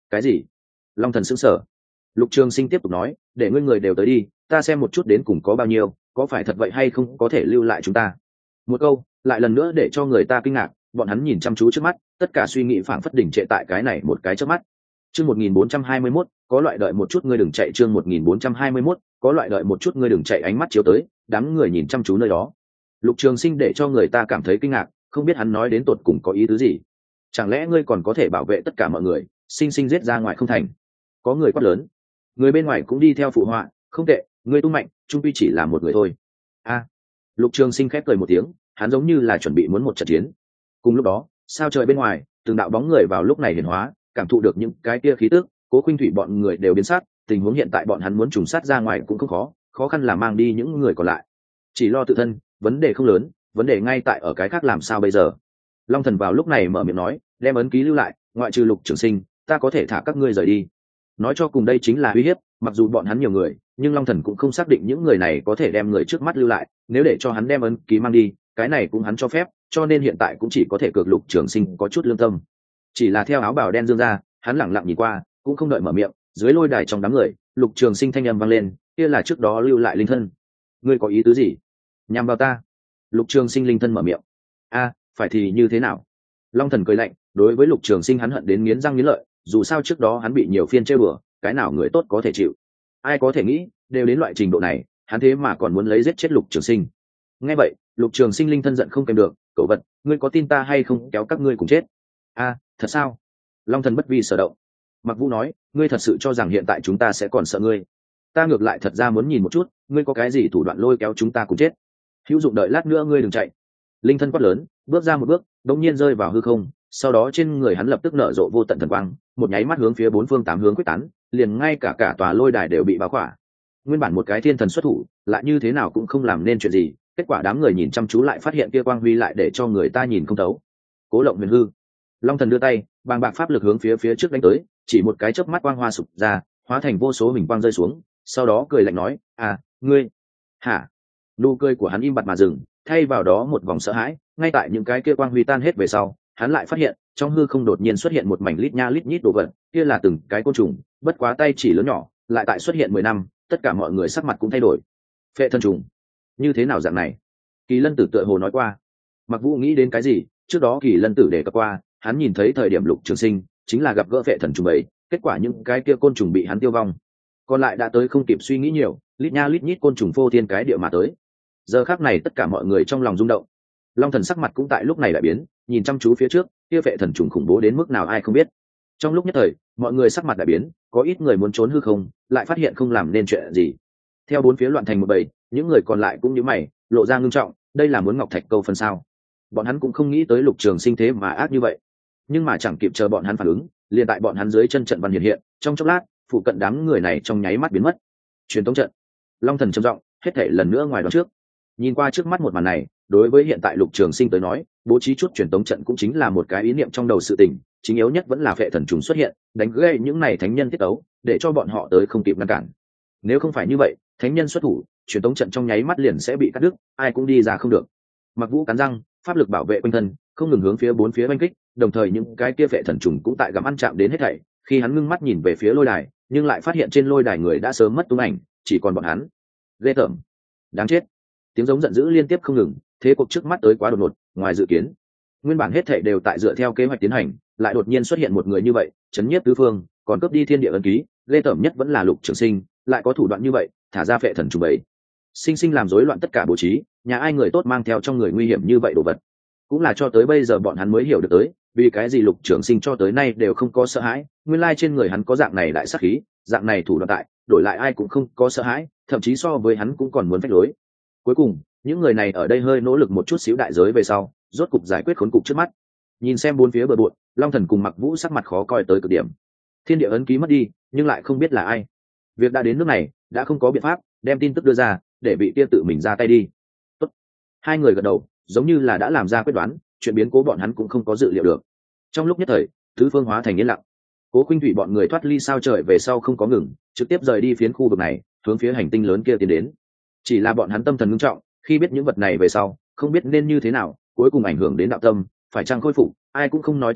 Cái gì? Long thần sững sờ. Lục Trường Sinh tiếp tục nói, để ngươi người đều tới đi, ta xem một chút đến cùng có bao nhiêu, có phải thật vậy hay không có thể lưu lại chúng ta. Một câu lại lần nữa để cho người ta kinh ngạc, bọn hắn nhìn chăm chú trước mắt, tất cả suy nghĩ phảng phất đỉnh trệ tại cái này một cái chớp mắt. Chương một nghìn bốn trăm hai mươi mốt, có loại đợi một chút ngươi đừng chạy. Chương một nghìn bốn trăm hai mươi mốt, có loại đợi một chút ngươi đừng chạy. Ánh mắt chiếu tới, đám người nhìn chăm chú nơi đó. Lục Trường Sinh để cho người ta cảm thấy kinh ngạc, không biết hắn nói đến tột cùng có ý tứ gì. Chẳng lẽ ngươi còn có thể bảo vệ tất cả mọi người, sinh sinh giết ra ngoài không thành? Có người quát lớn. Người bên ngoài cũng đi theo phụ họa, không tệ, ngươi tung mạnh, trung quy chỉ là một người thôi. A. Lục Trường Sinh khép cười một tiếng, hắn giống như là chuẩn bị muốn một trận chiến. Cùng lúc đó, sao trời bên ngoài, từng đạo bóng người vào lúc này hiển hóa, cảm thụ được những cái kia khí tức, Cố Khuynh Thủy bọn người đều biến sát, tình huống hiện tại bọn hắn muốn trùng sát ra ngoài cũng không khó, khó khăn là mang đi những người còn lại. Chỉ lo tự thân, vấn đề không lớn, vấn đề ngay tại ở cái khác làm sao bây giờ. Long Thần vào lúc này mở miệng nói, đem ấn ký lưu lại, ngoại trừ Lục Trường Sinh, ta có thể thả các ngươi rời đi. Nói cho cùng đây chính là uy hiếp, mặc dù bọn hắn nhiều người, nhưng Long Thần cũng không xác định những người này có thể đem người trước mắt lưu lại, nếu để cho hắn đem ấn ký mang đi, cái này cũng hắn cho phép, cho nên hiện tại cũng chỉ có thể cược Lục Trường Sinh có chút lương tâm. Chỉ là theo áo bào đen dương ra, hắn lẳng lặng nhìn qua, cũng không đợi mở miệng, dưới lôi đài trong đám người, Lục Trường Sinh thanh âm vang lên, kia là trước đó lưu lại linh thân. Ngươi có ý tứ gì? Nhằm vào ta? Lục Trường Sinh linh thân mở miệng. A, phải thì như thế nào? Long Thần cười lạnh, đối với Lục Trường Sinh hắn hận đến nghiến răng nghiến lợi, dù sao trước đó hắn bị nhiều phiên trêu bừa, cái nào người tốt có thể chịu. Ai có thể nghĩ, đều đến loại trình độ này, hắn thế mà còn muốn lấy giết chết Lục Trường Sinh. Nghe vậy, Lục Trường Sinh linh thân giận không kèm được, cậu vật, ngươi có tin ta hay không kéo các ngươi cùng chết? A, thật sao? Long Thần bất vi sở động. Mặc Vũ nói, ngươi thật sự cho rằng hiện tại chúng ta sẽ còn sợ ngươi? Ta ngược lại thật ra muốn nhìn một chút, ngươi có cái gì thủ đoạn lôi kéo chúng ta cùng chết? Hữu dụng đợi lát nữa ngươi đừng chạy. Linh thân quát lớn, bước ra một bước, đống nhiên rơi vào hư không, sau đó trên người hắn lập tức nở rộ vô tận thần quang, một nháy mắt hướng phía bốn phương tám hướng quyết tán, liền ngay cả cả tòa lôi đài đều bị bao khỏa. Nguyên bản một cái thiên thần xuất thủ, lại như thế nào cũng không làm nên chuyện gì, kết quả đám người nhìn chăm chú lại phát hiện kia quang huy lại để cho người ta nhìn không thấu. Cố Lộng Huyền Hư. Long Thần đưa tay, bàng bạc pháp lực hướng phía phía trước đánh tới, chỉ một cái chớp mắt quang hoa sụp ra, hóa thành vô số hình quang rơi xuống, sau đó cười lạnh nói, "À, ngươi?" "Hả?" Nụ cười của hắn im bặt mà dừng, thay vào đó một vòng sợ hãi, ngay tại những cái kia quang huy tan hết về sau, hắn lại phát hiện, trong hư không đột nhiên xuất hiện một mảnh lít nha lít nhít đồ vật, kia là từng cái côn trùng, bất quá tay chỉ lớn nhỏ, lại tại xuất hiện mười năm, tất cả mọi người sắc mặt cũng thay đổi. Phệ thần trùng, như thế nào dạng này? Kỳ Lân Tử tựa hồ nói qua. Mặc Vũ nghĩ đến cái gì, trước đó Kỳ Lân Tử đề cập qua, hắn nhìn thấy thời điểm Lục Trường Sinh chính là gặp gỡ phệ thần trùng ấy, kết quả những cái kia côn trùng bị hắn tiêu vong. Còn lại đã tới không kịp suy nghĩ nhiều, lít nha lít nhít côn trùng phô thiên cái địa mà tới. Giờ khắc này tất cả mọi người trong lòng rung động. Long Thần sắc mặt cũng tại lúc này lại biến, nhìn chăm chú phía trước, kia phệ thần trùng khủng bố đến mức nào ai không biết. Trong lúc nhất thời, mọi người sắc mặt đại biến, có ít người muốn trốn hư không, lại phát hiện không làm nên chuyện gì. Theo bốn phía loạn thành một bầy, những người còn lại cũng nhíu mày, lộ ra ngưng trọng, đây là muốn ngọc thạch câu phần sao? Bọn hắn cũng không nghĩ tới Lục Trường Sinh thế mà ác như vậy. Nhưng mà chẳng kịp chờ bọn hắn phản ứng, liền tại bọn hắn dưới chân trận văn hiện hiện, trong chốc lát, phụ cận đám người này trong nháy mắt biến mất. Truyền tống trận. Long Thần trầm giọng, hết thảy lần nữa ngoài đó trước. Nhìn qua trước mắt một màn này, đối với hiện tại Lục Trường Sinh tới nói, bố trí chút truyền tống trận cũng chính là một cái ý niệm trong đầu sự tình, chính yếu nhất vẫn là phệ thần trùng xuất hiện, đánh gãy những này thánh nhân tiết ấu, để cho bọn họ tới không kịp ngăn cản. Nếu không phải như vậy, thánh nhân xuất thủ, truyền tống trận trong nháy mắt liền sẽ bị cắt đứt, ai cũng đi ra không được. Mặc Vũ cắn răng, pháp lực bảo vệ quanh thân, không ngừng hướng phía bốn phía oanh kích, đồng thời những cái kia phệ thần trùng cũng tại gặm ăn chạm đến hết thảy. Khi hắn ngưng mắt nhìn về phía lôi đài, nhưng lại phát hiện trên lôi đài người đã sớm mất tung ảnh, chỉ còn bọn hắn. Ghê tởm, đáng chết! Tiếng giống giận dữ liên tiếp không ngừng, thế cuộc trước mắt tới quá đột ngột, ngoài dự kiến. Nguyên bản hết thảy đều tại dựa theo kế hoạch tiến hành, lại đột nhiên xuất hiện một người như vậy, chấn nhiếp tứ phương, còn cướp đi thiên địa ấn ký, ghê tởm nhất vẫn là Lục Trường Sinh, lại có thủ đoạn như vậy, thả ra phệ thần trùng bầy, sinh sinh làm rối loạn tất cả bố trí, nhà ai người tốt mang theo trong người nguy hiểm như vậy đồ vật. Cũng là cho tới bây giờ bọn hắn mới hiểu được tới, vì cái gì Lục Trường Sinh cho tới nay đều không có sợ hãi, nguyên lai trên người hắn có dạng này đại sát khí, dạng này thủ đoạn tại, đổi lại ai cũng không có sợ hãi, thậm chí so với hắn cũng còn muốn phách lối. Cuối cùng, những người này ở đây hơi nỗ lực một chút xíu đại giới về sau, rốt cục giải quyết khốn cục trước mắt. Nhìn xem bốn phía bờ bộn, Long Thần cùng Mặc Vũ sắc mặt khó coi tới cực điểm. Thiên địa ấn ký mất đi, nhưng lại không biết là ai. Việc đã đến nước này, đã không có biện pháp, đem tin tức đưa ra, để bị kia tự mình ra tay đi. Tốt. Hai người gật đầu, giống như là đã làm ra quyết đoán, chuyện biến cố bọn hắn cũng không có dự liệu được. Trong lúc nhất thời, tứ phương hóa thành yên lặng. Cố Khuynh Thủy bọn người thoát ly sao trời về sau không có ngừng, trực tiếp rời đi phiến khu vực này, hướng phía hành tinh lớn kia tiến đến. Chỉ là bọn hắn tâm thần ngưng trọng, khi biết những vật này về sau, không biết nên như thế nào, cuối cùng ảnh hưởng đến đạo tâm, phải chăng khôi phục, ai cũng không nói chắc được,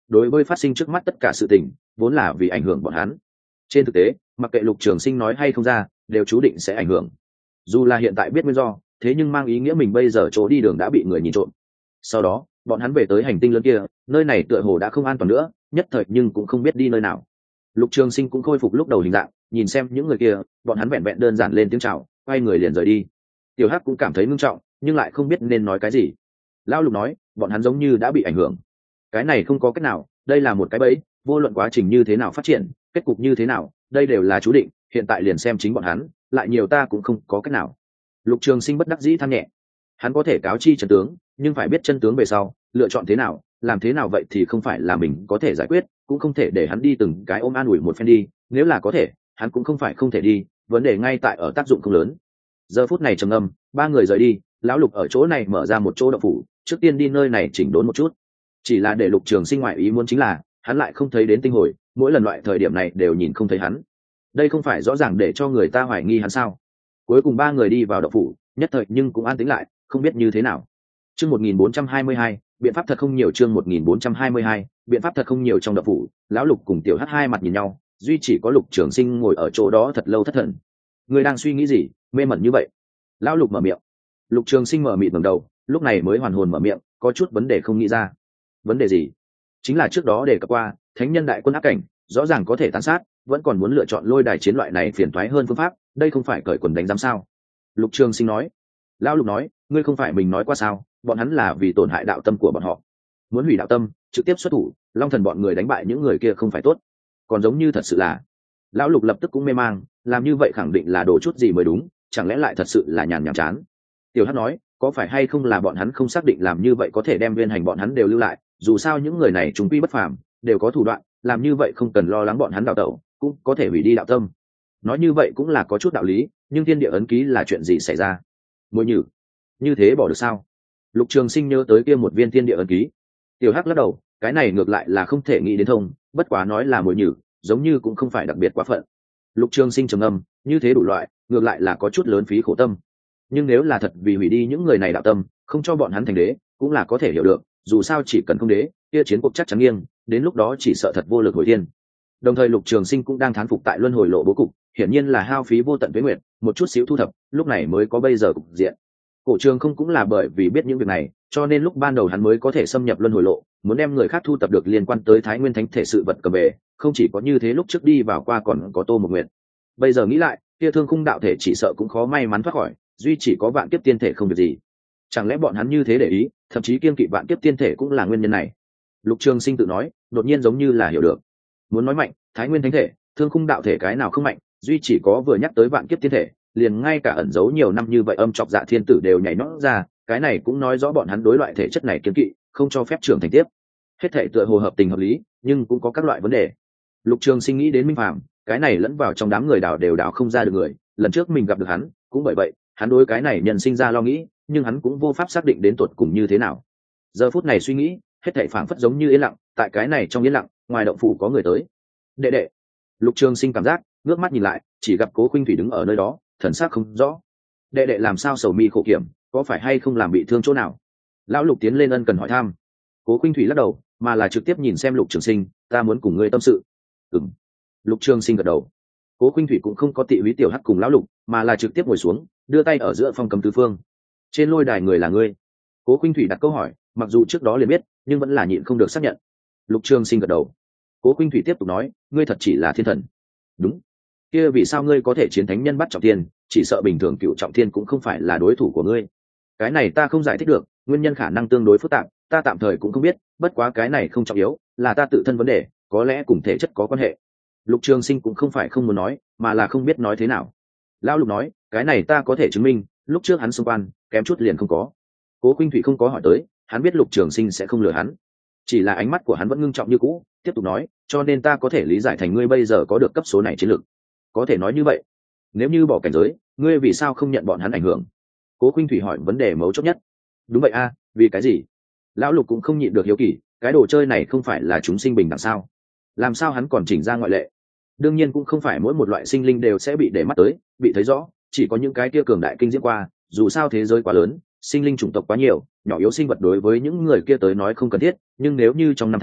đối với phát sinh trước mắt tất cả sự tình vốn là vì ảnh hưởng bọn hắn. Trên thực tế mặc kệ Lục Trường Sinh nói hay không ra đều chú định sẽ ảnh hưởng, dù là hiện tại biết nguyên do, thế nhưng mang ý nghĩa mình bây giờ chỗ đi đường đã bị người nhìn trộm. Sau đó bọn hắn về tới hành tinh lớn kia, nơi này tựa hồ đã không an toàn nữa, nhất thời nhưng cũng không biết đi nơi nào. Lục Trường Sinh cũng khôi phục lúc đầu hình dạng, nhìn xem những người kia, bọn hắn vẹn vẹn đơn giản lên tiếng chào, quay người liền rời đi. Tiểu Hắc cũng cảm thấy nghiêm trọng, nhưng lại không biết nên nói cái gì. Lão Lục nói, bọn hắn giống như đã bị ảnh hưởng. Cái này không có cách nào, đây là một cái bẫy, vô luận quá trình như thế nào phát triển, kết cục như thế nào, đây đều là chú định, hiện tại liền xem chính bọn hắn, lại nhiều ta cũng không có cách nào. Lục Trường Sinh bất đắc dĩ than nhẹ. Hắn có thể cáo chi chân tướng, nhưng phải biết chân tướng về sau, lựa chọn thế nào, làm thế nào vậy thì không phải là mình có thể giải quyết, cũng không thể để hắn đi từng cái ôm an ủi một phen đi, nếu là có thể, hắn cũng không phải không thể đi, vấn đề ngay tại ở tác dụng không lớn. Giờ phút này trầm ngâm, ba người rời đi, lão Lục ở chỗ này mở ra một chỗ động phủ, trước tiên đi nơi này chỉnh đốn một chút. Chỉ là để Lục Trường Sinh ngoại ý muốn chính là, hắn lại không thấy đến tinh hồi, mỗi lần loại thời điểm này đều nhìn không thấy hắn. Đây không phải rõ ràng để cho người ta hoài nghi hắn sao? Cuối cùng ba người đi vào động phủ, nhất thời nhưng cũng an tĩnh lại, không biết như thế nào. Chương một nghìn bốn trăm hai mươi hai, biện pháp thật không nhiều. Chương một nghìn bốn trăm hai mươi hai, biện pháp thật không nhiều. Trong động phủ, lão Lục cùng Tiểu Hắc hai mặt nhìn nhau, duy chỉ có Lục Trường Sinh ngồi ở chỗ đó thật lâu thất thần. Người đang suy nghĩ gì, mê mẩn như vậy? Lão Lục mở miệng. Lục Trường Sinh mở mịt ngẩng đầu, lúc này mới hoàn hồn mở miệng, có chút vấn đề không nghĩ ra. Vấn đề gì? Chính là trước đó đề cập qua, thánh nhân đại quân áp cảnh, rõ ràng có thể tàn sát, vẫn còn muốn lựa chọn lôi đài chiến loại này phiền toái hơn phương pháp, đây không phải cởi quần đánh giám sao? Lục Trường Sinh nói. Lão Lục nói, ngươi không phải mình nói qua sao, bọn hắn là vì tổn hại đạo tâm của bọn họ, muốn hủy đạo tâm, trực tiếp xuất thủ, Long Thần bọn người đánh bại những người kia không phải tốt, còn giống như thật sự là. Lão Lục lập tức cũng mê mang, làm như vậy khẳng định là đồ chút gì mới đúng, chẳng lẽ lại thật sự là nhàn nhảm chán. Tiểu Hắc nói, có phải hay không là bọn hắn không xác định làm như vậy có thể đem viên hành bọn hắn đều lưu lại, dù sao những người này chúng quy bất phàm, đều có thủ đoạn, làm như vậy không cần lo lắng bọn hắn đào tẩu, cũng có thể hủy đi đạo tâm. Nói như vậy cũng là có chút đạo lý, nhưng thiên địa ấn ký là chuyện gì xảy ra? Môi nhử, như thế bỏ được sao? Lục Trường Sinh nhớ tới kia một viên thiên địa ấn ký. Tiểu Hắc lắc đầu, cái này ngược lại là không thể nghĩ đến thông, bất quá nói là môi nhử, giống như cũng không phải đặc biệt quá phận. Lục Trường Sinh trầm ngâm, như thế đủ loại, ngược lại là có chút lớn phí khổ tâm. Nhưng nếu là thật vì hủy đi những người này đạo tâm, không cho bọn hắn thành đế, cũng là có thể hiểu được, dù sao chỉ cần không đế, kia chiến cuộc chắc chắn nghiêng, đến lúc đó chỉ sợ thật vô lực hồi thiên. Đồng thời Lục Trường Sinh cũng đang thán phục tại luân hồi lộ bố cục, hiển nhiên là hao phí vô tận tuế nguyệt, một chút xíu thu thập, lúc này mới có bây giờ cục diện. Cổ Trường không cũng là bởi vì biết những việc này, cho nên lúc ban đầu hắn mới có thể xâm nhập luân hồi lộ, muốn đem người khác thu tập được liên quan tới Thái Nguyên Thánh thể sự vật cầm về, không chỉ có như thế, lúc trước đi vào qua còn có Tô Một Nguyệt. Bây giờ nghĩ lại, kia Thương Khung đạo thể chỉ sợ cũng khó may mắn thoát khỏi, duy chỉ có Vạn Kiếp Tiên thể không việc gì. Chẳng lẽ bọn hắn như thế để ý, thậm chí kiêng kỵ Vạn Kiếp Tiên thể cũng là nguyên nhân này? Lục Trường Sinh tự nói, đột nhiên giống như là hiểu được. Muốn nói mạnh, Thái Nguyên Thánh thể, Thương Khung đạo thể cái nào không mạnh, duy chỉ có vừa nhắc tới Vạn Kiếp Tiên thể, liền ngay cả ẩn giấu nhiều năm như vậy âm trọc Dạ Thiên Tử đều nhảy nhót ra, cái này cũng nói rõ bọn hắn đối loại thể chất này kiêng kỵ, không cho phép trưởng thành tiếp. Hết thể tựa hồ hợp tình hợp lý, nhưng cũng có các loại vấn đề. Lục Trường Sinh nghĩ đến Minh Phàm, cái này lẫn vào trong đám người đào đều đào không ra được người, lần trước mình gặp được hắn, cũng bởi vậy, hắn đối cái này nhân sinh ra lo nghĩ, nhưng hắn cũng vô pháp xác định đến tuột cùng như thế nào. Giờ phút này suy nghĩ, hết thảy phảng phất giống như yên lặng, tại cái này trong yên lặng, ngoài động phủ có người tới. Đệ đệ. Lục Trường Sinh cảm giác, ngước mắt nhìn lại, chỉ gặp Cố Khuynh Thủy đứng ở nơi đó, thần sắc không rõ. Đệ đệ làm sao sầu mi khổ kiểm, có phải hay không làm bị thương chỗ nào? Lão Lục tiến lên ân cần hỏi thăm. Cố Khuynh Thủy lắc đầu, mà là trực tiếp nhìn xem Lục Trường Sinh, ta muốn cùng ngươi tâm sự. Ừm. Lục Trường Sinh gật đầu. Cố Khuynh Thủy cũng không có tị húy Tiểu Hắc cùng lão Lục, mà là trực tiếp ngồi xuống, đưa tay ở giữa phong cấm tứ phương. Trên lôi đài người là ngươi? Cố Khuynh Thủy đặt câu hỏi, mặc dù trước đó liền biết, nhưng vẫn là nhịn không được xác nhận. Lục Trường Sinh gật đầu. Cố Khuynh Thủy tiếp tục nói, ngươi thật chỉ là thiên thần. Đúng. Kia vì sao ngươi có thể chiến thánh nhân bắt trọng thiên, chỉ sợ bình thường cựu trọng thiên cũng không phải là đối thủ của ngươi. Cái này ta không giải thích được, nguyên nhân khả năng tương đối phức tạp, ta tạm thời cũng không biết, bất quá cái này không trọng yếu, là ta tự thân vấn đề, có lẽ cùng thể chất có quan hệ. Lục Trường Sinh cũng không phải không muốn nói, mà là không biết nói thế nào. Lão Lục nói, cái này ta có thể chứng minh, lúc trước hắn xung quan, kém chút liền không có. Cố Khuynh Thủy không có hỏi tới, hắn biết Lục Trường Sinh sẽ không lừa hắn, chỉ là ánh mắt của hắn vẫn ngưng trọng như cũ, tiếp tục nói, cho nên ta có thể lý giải thành ngươi bây giờ có được cấp số này chiến lược. Có thể nói như vậy. Nếu như bỏ cảnh giới, ngươi vì sao không nhận bọn hắn ảnh hưởng? Cố Khuynh Thủy hỏi vấn đề mấu chốt nhất. Đúng vậy a, vì cái gì? Lão Lục cũng không nhịn được hiếu kỳ, cái đồ chơi này không phải là chúng sinh bình đẳng sao? Làm sao hắn còn chỉnh ra ngoại lệ? Đương nhiên cũng không phải mỗi một loại sinh linh đều sẽ bị để mắt tới, bị thấy rõ, chỉ có những cái kia cường đại kinh diễm qua, dù sao thế giới quá lớn, sinh linh chủng tộc quá nhiều, nhỏ yếu sinh vật đối với những người kia tới nói không cần thiết, nhưng nếu như trong năm tháng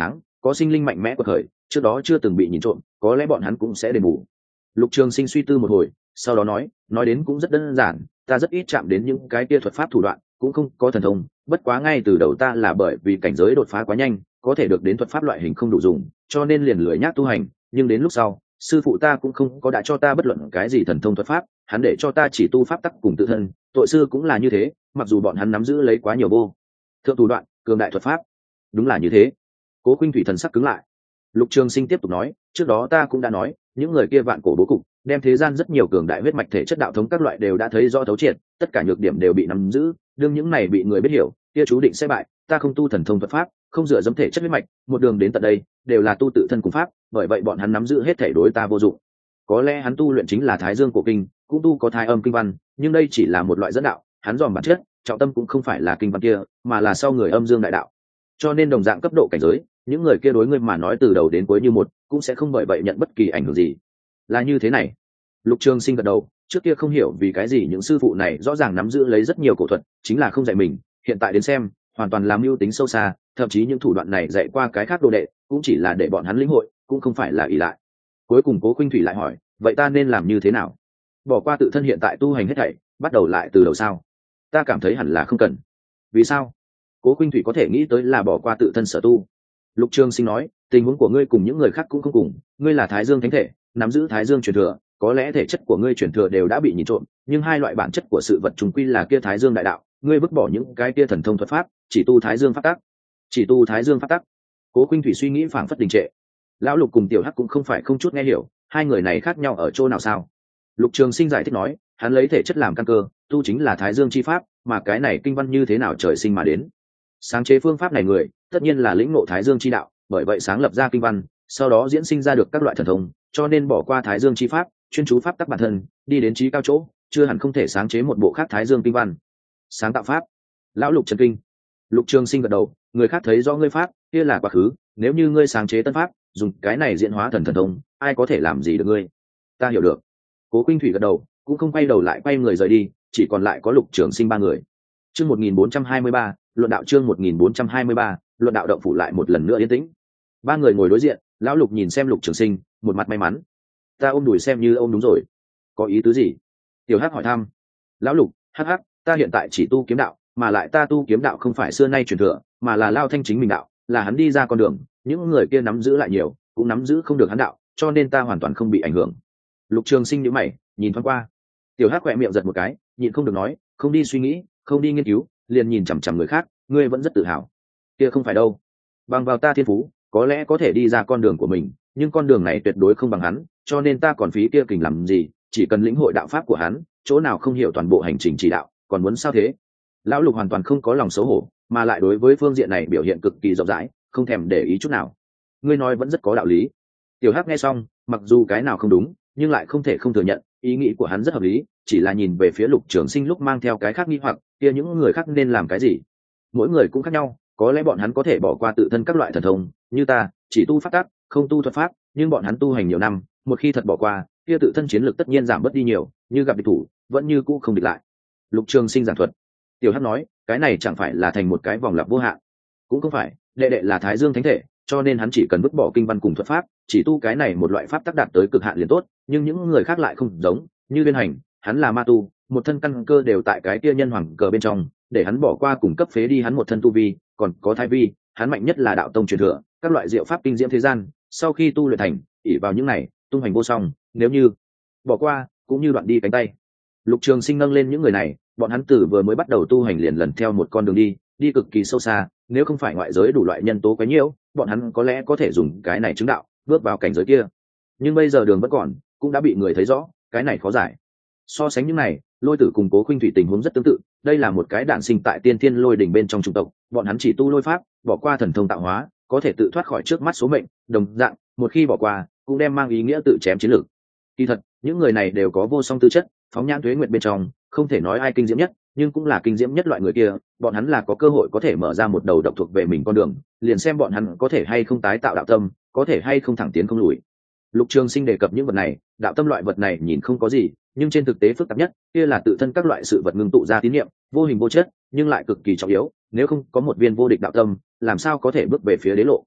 có sinh linh mạnh mẽ của thời trước đó chưa từng bị nhìn trộm, có lẽ bọn hắn cũng sẽ đền bù. Lục Trường Sinh suy tư một hồi, sau đó nói, nói đến cũng rất đơn giản, ta rất ít chạm đến những cái kia thuật pháp thủ đoạn, cũng không có thần thông, bất quá ngay từ đầu ta là bởi vì cảnh giới đột phá quá nhanh, có thể được đến thuật pháp loại hình không đủ dùng, cho nên liền lười nhác tu hành, nhưng đến lúc sau, sư phụ ta cũng không có đã cho ta bất luận cái gì thần thông thuật pháp, hắn để cho ta chỉ tu pháp tắc cùng tự thân, tội sư cũng là như thế, mặc dù bọn hắn nắm giữ lấy quá nhiều vô thượng thủ đoạn, cường đại thuật pháp. Đúng là như thế. Cố Khuynh Thủy thần sắc cứng lại. Lục Trường Sinh tiếp tục nói, trước đó ta cũng đã nói, những người kia vạn cổ bố cục, đem thế gian rất nhiều cường đại huyết mạch thể chất đạo thống các loại đều đã thấy rõ thấu triệt, tất cả nhược điểm đều bị nắm giữ, đương những này bị người biết hiểu, kia chú định sẽ bại, ta không tu thần thông thuật pháp, không dựa dẫm thể chất huyết mạch, một đường đến tận đây, đều là tu tự thân cùng pháp, bởi vậy bọn hắn nắm giữ hết thể đối ta vô dụng. Có lẽ hắn tu luyện chính là Thái Dương cổ kinh, cũng tu có Thái Âm kinh văn, nhưng đây chỉ là một loại dẫn đạo, hắn dòm bản chất, trọng tâm cũng không phải là kinh văn kia, mà là sau người âm dương đại đạo. Cho nên đồng dạng cấp độ cảnh giới, những người kia đối ngươi mà nói từ đầu đến cuối như một, cũng sẽ không bởi vậy nhận bất kỳ ảnh hưởng gì. Là như thế này. Lục Trường Sinh gật đầu, trước kia không hiểu vì cái gì những sư phụ này rõ ràng nắm giữ lấy rất nhiều cổ thuật, chính là không dạy mình, hiện tại đến xem, hoàn toàn làm mưu tính sâu xa, thậm chí những thủ đoạn này dạy qua cái khác đồ đệ, cũng chỉ là để bọn hắn lĩnh hội, cũng không phải là ỷ lại. Cuối cùng Cố Khuynh Thủy lại hỏi, vậy ta nên làm như thế nào? Bỏ qua tự thân hiện tại tu hành hết thảy, bắt đầu lại từ đầu sao? Ta cảm thấy hẳn là không cần. Vì sao? Cố Khuynh Thủy có thể nghĩ tới là bỏ qua tự thân sở tu. Lục Trường Sinh nói, tình huống của ngươi cùng những người khác cũng không cùng, ngươi là Thái Dương thánh thể, nắm giữ Thái Dương truyền thừa, có lẽ thể chất của ngươi truyền thừa đều đã bị nhìn trộm, nhưng hai loại bản chất của sự vật trùng quy là kia Thái Dương đại đạo, ngươi vứt bỏ những cái kia thần thông thuật pháp, chỉ tu Thái Dương pháp tắc. Chỉ tu Thái Dương pháp tắc. Cố Khuynh Thủy suy nghĩ phảng phất đình trệ. Lão Lục cùng Tiểu Hắc cũng không phải không chút nghe hiểu, hai người này khác nhau ở chỗ nào sao? Lục Trường Sinh giải thích nói, hắn lấy thể chất làm căn cơ, tu chính là Thái Dương chi pháp, mà cái này kinh văn như thế nào trời sinh mà đến. Sáng chế phương pháp này người, tất nhiên là lĩnh ngộ Thái Dương chi đạo, bởi vậy sáng lập ra kinh văn, sau đó diễn sinh ra được các loại thần thông, cho nên bỏ qua Thái Dương chi pháp, chuyên chú pháp tắc bản thân, đi đến trí cao chỗ, chưa hẳn không thể sáng chế một bộ khác Thái Dương kinh văn. Sáng tạo pháp. Lão Lục trần kinh. Lục Trường Sinh gật đầu, người khác thấy rõ ngươi pháp, kia là quá khứ, nếu như ngươi sáng chế tân pháp, dùng cái này diễn hóa thần thần thông, ai có thể làm gì được ngươi? Ta hiểu được. Cố Khuynh Thủy gật đầu, cũng không quay đầu lại quay người rời đi, chỉ còn lại có Lục Trường Sinh ba người. Chương một nghìn bốn trăm hai mươi ba, luận đạo chương một nghìn bốn trăm hai mươi ba, luận đạo động phủ lại một lần nữa yên tĩnh. Ba người ngồi đối diện, lão Lục nhìn xem Lục Trường Sinh, một mặt may mắn. Ta ôm đùi xem như ôm đúng rồi. Có ý tứ gì? Tiểu Hắc hỏi thăm. Lão Lục, hắc hắc, ta hiện tại chỉ tu kiếm đạo, mà lại ta tu kiếm đạo không phải xưa nay truyền thừa, mà là Lao Thanh chính mình đạo, là hắn đi ra con đường, những người kia nắm giữ lại nhiều, cũng nắm giữ không được hắn đạo, cho nên ta hoàn toàn không bị ảnh hưởng. Lục Trường Sinh nhíu mày, nhìn thoáng qua. Tiểu Hắc khẽ miệng giật một cái, nhịn không được nói, không đi suy nghĩ, không đi nghiên cứu, liền nhìn chằm chằm người khác, ngươi vẫn rất tự hào. Kia không phải đâu. Bằng vào ta thiên phú, có lẽ có thể đi ra con đường của mình, nhưng con đường này tuyệt đối không bằng hắn, cho nên ta còn phí kia kình làm gì, chỉ cần lĩnh hội đạo pháp của hắn, chỗ nào không hiểu toàn bộ hành trình chỉ đạo, còn muốn sao thế? Lão Lục hoàn toàn không có lòng xấu hổ, mà lại đối với phương diện này biểu hiện cực kỳ rộng rãi, không thèm để ý chút nào. Ngươi nói vẫn rất có đạo lý. Tiểu Hắc nghe xong, mặc dù cái nào không đúng, nhưng lại không thể không thừa nhận, ý nghĩ của hắn rất hợp lý, chỉ là nhìn về phía Lục Trường Sinh lúc mang theo cái khác nghi hoặc, kia những người khác nên làm cái gì? Mỗi người cũng khác nhau, có lẽ bọn hắn có thể bỏ qua tự thân các loại thần thông, như ta, chỉ tu pháp tắc, không tu thuật pháp, nhưng bọn hắn tu hành nhiều năm, một khi thật bỏ qua, kia tự thân chiến lực tất nhiên giảm bớt đi nhiều, như gặp địch thủ, vẫn như cũ không địch lại. Lục Trường Sinh giảng thuật. Tiểu Hắc nói, cái này chẳng phải là thành một cái vòng lặp vô hạn? Cũng không phải, đệ đệ là Thái Dương thánh thể, cho nên hắn chỉ cần vứt bỏ kinh văn cùng thuật pháp, chỉ tu cái này một loại pháp tác đạt tới cực hạn liền tốt, nhưng những người khác lại không giống, như Liên Hành, hắn là ma tu, một thân căn cơ đều tại cái kia nhân hoàng cờ bên trong, để hắn bỏ qua cùng cấp phế đi hắn một thân tu vi, còn có Thái Vi, hắn mạnh nhất là đạo tông truyền thừa, các loại diệu pháp kinh diễm thế gian, sau khi tu luyện thành, ỷ vào những này, tung hành vô song, nếu như bỏ qua, cũng như đoạn đi cánh tay. Lục Trường Sinh nâng lên những người này, bọn hắn từ vừa mới bắt đầu tu hành liền lần theo một con đường đi, đi cực kỳ sâu xa, nếu không phải ngoại giới đủ loại nhân tố quấy nhiễu, bọn hắn có lẽ có thể dùng cái này chứng đạo, bước vào cảnh giới kia. Nhưng bây giờ đường vẫn còn, cũng đã bị người thấy rõ, cái này khó giải. So sánh những này, Lôi Tử cùng Cố Khuynh Thủy tình huống rất tương tự, đây là một cái đản sinh tại Tiên Thiên Lôi đỉnh bên trong chủng tộc, bọn hắn chỉ tu lôi pháp, bỏ qua thần thông tạo hóa, có thể tự thoát khỏi trước mắt số mệnh, đồng dạng, một khi bỏ qua, cũng đem mang ý nghĩa tự chém chiến lược. Kỳ thật, những người này đều có vô song tư chất, phóng nhãn tuế nguyệt bên trong, không thể nói ai kinh diễm nhất, nhưng cũng là kinh diễm nhất loại người kia, bọn hắn là có cơ hội có thể mở ra một đầu độc thuộc về mình con đường, liền xem bọn hắn có thể hay không tái tạo đạo tâm, có thể hay không thẳng tiến không lùi. Lục Trường Sinh đề cập những vật này, đạo tâm loại vật này nhìn không có gì, nhưng trên thực tế phức tạp nhất, kia là tự thân các loại sự vật ngưng tụ ra tín niệm, vô hình vô chất, nhưng lại cực kỳ trọng yếu, nếu không có một viên vô địch đạo tâm, làm sao có thể bước về phía đế lộ.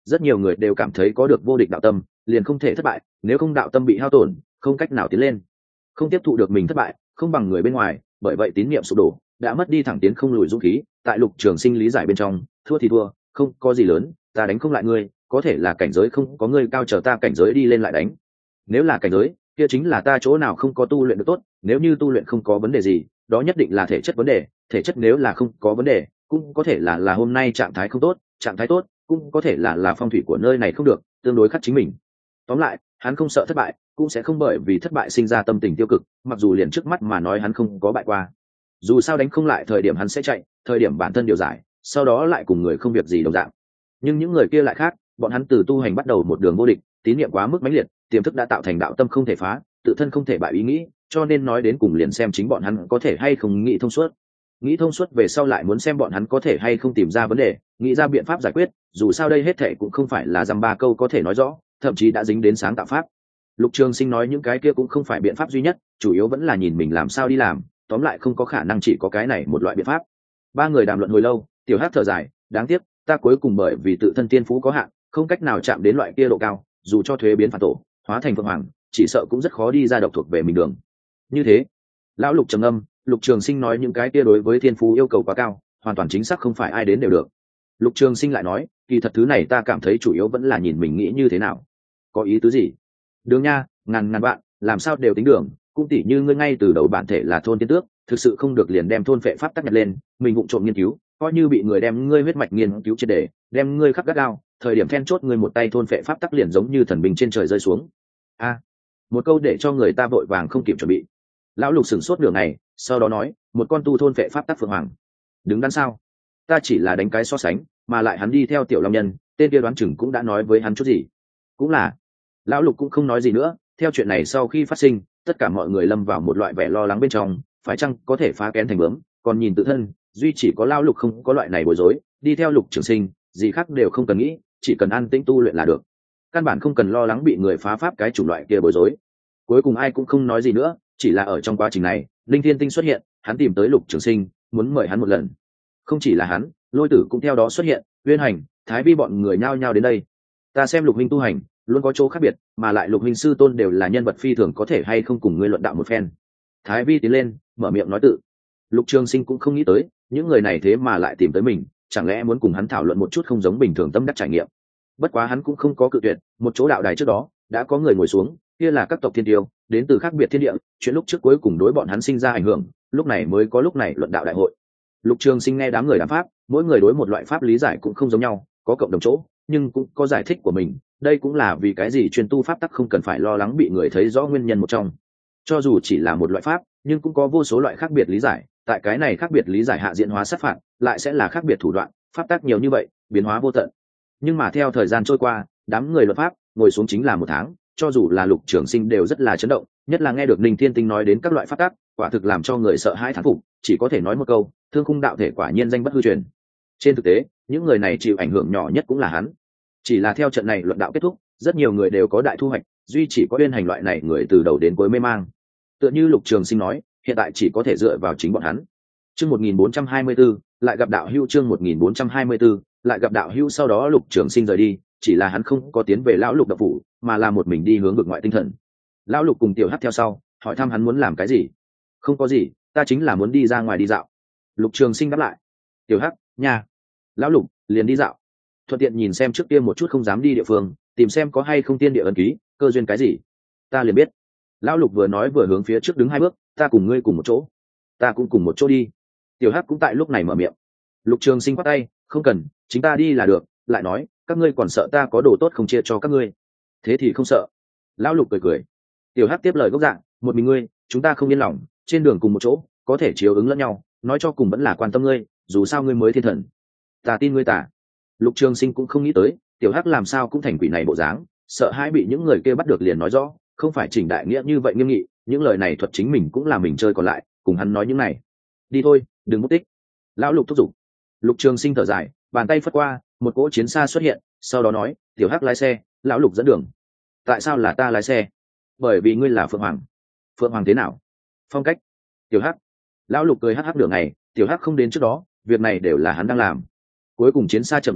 rất nhiều người đều cảm thấy có được vô địch đạo tâm liền không thể thất bại, nếu không đạo tâm bị hao tổn không cách nào tiến lên, không tiếp thụ được mình thất bại không bằng người bên ngoài, bởi vậy tín niệm sụp đổ đã mất đi thẳng tiến không lùi dũng khí. Tại Lục Trường Sinh lý giải bên trong, thua thì thua, không có gì lớn, ta đánh không lại ngươi, có thể là cảnh giới không có ngươi cao, chờ ta cảnh giới đi lên lại đánh. Nếu là cảnh giới, kia chính là ta chỗ nào không có tu luyện được tốt, nếu như tu luyện không có vấn đề gì, đó nhất định là thể chất vấn đề, thể chất nếu là không có vấn đề, cũng có thể là là hôm nay trạng thái không tốt, trạng thái tốt, cũng có thể là là phong thủy của nơi này không được, tương đối khắc chính mình. Tóm lại, hắn không sợ thất bại, cũng sẽ không bởi vì thất bại sinh ra tâm tình tiêu cực, mặc dù liền trước mắt mà nói hắn không có bại qua. Dù sao đánh không lại thời điểm hắn sẽ chạy, thời điểm bản thân điều giải, sau đó lại cùng người không việc gì đồng dạng. Nhưng những người kia lại khác, bọn hắn từ tu hành bắt đầu một đường vô địch, tín niệm quá mức mãnh liệt, tiềm thức đã tạo thành đạo tâm không thể phá, tự thân không thể bại ý nghĩ, cho nên nói đến cùng liền xem chính bọn hắn có thể hay không nghĩ thông suốt. Nghĩ thông suốt về sau lại muốn xem bọn hắn có thể hay không tìm ra vấn đề, nghĩ ra biện pháp giải quyết, dù sao đây hết thảy cũng không phải là dăm ba câu có thể nói rõ, thậm chí đã dính đến sáng tạo pháp. Lục Trường Sinh nói những cái kia cũng không phải biện pháp duy nhất, chủ yếu vẫn là nhìn mình làm sao đi làm, tóm lại không có khả năng chỉ có cái này một loại biện pháp. Ba người đàm luận hồi lâu, Tiểu Hắc thở dài, đáng tiếc, ta cuối cùng bởi vì tự thân tiên phú có hạn, không cách nào chạm đến loại kia độ cao, dù cho thuế biến phản tổ, hóa thành phượng hoàng, chỉ sợ cũng rất khó đi ra độc thuộc về mình đường. Như thế, lão Lục trầm ngâm, Lục Trường Sinh nói những cái kia đối với thiên phú yêu cầu quá cao, hoàn toàn chính xác không phải ai đến đều được. Lục Trường Sinh lại nói, kỳ thật thứ này ta cảm thấy chủ yếu vẫn là nhìn mình nghĩ như thế nào. Có ý tứ gì? Đường nha, ngàn ngàn bạn, làm sao đều tính đường, cũng tỉ như ngươi ngay từ đầu bản thể là thôn tiên tước, thực sự không được liền đem thôn phệ pháp tắc nhặt lên, mình vụng trộm nghiên cứu, coi như bị người đem ngươi huyết mạch nghiên cứu triệt để, đem ngươi khắc gắt gao, thời điểm then chốt ngươi một tay thôn phệ pháp tắc liền giống như thần bình trên trời rơi xuống. A, một câu để cho người ta vội vàng không kịp chuẩn bị. Lão Lục sửng sốt nửa ngày, sau đó nói, một con tu thôn phệ pháp tắc phượng hoàng, đứng đắn sao? Ta chỉ là đánh cái so sánh, mà lại hắn đi theo tiểu long nhân, tên kia đoán chừng cũng đã nói với hắn chút gì. Cũng là, lão Lục cũng không nói gì nữa. Theo chuyện này sau khi phát sinh, tất cả mọi người lâm vào một loại vẻ lo lắng bên trong, phải chăng có thể phá kén thành bướm, còn nhìn tự thân, duy chỉ có lão Lục không có loại này bối rối, đi theo Lục Trường Sinh, gì khác đều không cần nghĩ, chỉ cần an tĩnh tu luyện là được, căn bản không cần lo lắng bị người phá pháp cái chủng loại kia bối rối. Cuối cùng ai cũng không nói gì nữa, chỉ là ở trong quá trình này, Linh Thiên Tinh xuất hiện, hắn tìm tới Lục Trường Sinh, muốn mời hắn một lần. Không chỉ là hắn, Lôi Tử cũng theo đó xuất hiện, Uyên Hành, Thái Vi bọn người nhao nhao đến đây. Ta xem Lục huynh tu hành luôn có chỗ khác biệt, mà lại Lục huynh sư tôn đều là nhân vật phi thường, có thể hay không cùng ngươi luận đạo một phen. Thái Vi tiến lên, mở miệng nói tự. Lục Trường Sinh cũng không nghĩ tới, những người này thế mà lại tìm tới mình, chẳng lẽ muốn cùng hắn thảo luận một chút không giống bình thường tâm đắc trải nghiệm. Bất quá hắn cũng không có cự tuyệt, một chỗ đạo đài trước đó đã có người ngồi xuống, kia là các tộc thiên tiêu, đến từ khác biệt thiên địa, chuyện lúc trước cuối cùng đối bọn hắn sinh ra ảnh hưởng, lúc này mới có lúc này luận đạo đại hội. Lục Trường Sinh nghe đám người đàm pháp, mỗi người đối một loại pháp lý giải cũng không giống nhau, có cộng đồng chỗ, nhưng cũng có giải thích của mình, đây cũng là vì cái gì chuyên tu pháp tắc không cần phải lo lắng bị người thấy rõ nguyên nhân một trong. Cho dù chỉ là một loại pháp, nhưng cũng có vô số loại khác biệt lý giải, tại cái này khác biệt lý giải hạ diễn hóa sát phạt, lại sẽ là khác biệt thủ đoạn, pháp tắc nhiều như vậy, biến hóa vô tận. Nhưng mà theo thời gian trôi qua, đám người luận pháp ngồi xuống chính là một tháng, cho dù là Lục Trường Sinh đều rất là chấn động, nhất là nghe được Ninh Thiên Tinh nói đến các loại pháp tắc, quả thực làm cho người sợ hãi thán phục, chỉ có thể nói một câu, Thương Khung đạo thể quả nhiên danh bất hư truyền. Trên thực tế, những người này chịu ảnh hưởng nhỏ nhất cũng là hắn. Chỉ là theo trận này luận đạo kết thúc, rất nhiều người đều có đại thu hoạch, duy chỉ có Uyên Hành loại này người từ đầu đến cuối mê mang. Tựa như Lục Trường Sinh nói, hiện tại chỉ có thể dựa vào chính bọn hắn. Chương một nghìn bốn trăm hai mươi bốn, lại gặp đạo hữu. Chương một nghìn bốn trăm hai mươi 4, lại gặp đạo hữu. Sau đó Lục Trường Sinh rời đi, chỉ là hắn không có tiến về lão Lục đạo phủ, mà là một mình đi hướng vực ngoại tinh thần. Lão Lục cùng Tiểu Hắc theo sau, hỏi thăm hắn muốn làm cái gì. Không có gì, ta chính là muốn đi ra ngoài đi dạo. Lục Trường Sinh đáp lại. Tiểu Hắc, nha. Lão Lục, liền đi dạo, thuận tiện nhìn xem trước kia một chút không dám đi địa phương, tìm xem có hay không tiên địa ấn ký, cơ duyên cái gì, ta liền biết. Lão Lục vừa nói vừa hướng phía trước đứng hai bước, ta cùng ngươi cùng một chỗ. Ta cũng cùng một chỗ đi. Tiểu Hắc cũng tại lúc này mở miệng. Lục Trường Sinh quát tay, không cần, chính ta đi là được. Lại nói, các ngươi còn sợ ta có đồ tốt không chia cho các ngươi? Thế thì không sợ. Lão Lục cười cười. Tiểu Hắc tiếp lời gốc dạng, một mình ngươi, chúng ta không yên lòng, trên đường cùng một chỗ, có thể chiếu ứng lẫn nhau, nói cho cùng vẫn là quan tâm ngươi, dù sao ngươi mới thiên thần. Ta tin ngươi tả. Lục Trường Sinh cũng không nghĩ tới, Tiểu Hắc làm sao cũng thành quỷ này bộ dáng, sợ hãi bị những người kia bắt được liền nói rõ, không phải Trình đại nghĩa như vậy nghiêm nghị, những lời này thuật chính mình cũng là mình chơi còn lại, cùng hắn nói những này. Đi thôi, đừng mất tích. Lão Lục thúc giục. Lục Trường Sinh thở dài, bàn tay phất qua, một cỗ chiến xa xuất hiện, sau đó nói, Tiểu Hắc lái xe, lão Lục dẫn đường. Tại sao là ta lái xe? Bởi vì ngươi là Phượng Hoàng. Phượng Hoàng thế nào? Phong cách. Tiểu Hắc. Lão Lục cười hắc hắc đường này, Tiểu Hắc không đến trước đó, việc này đều là hắn đang làm. Cuối cùng chiến xa chậm rãi động,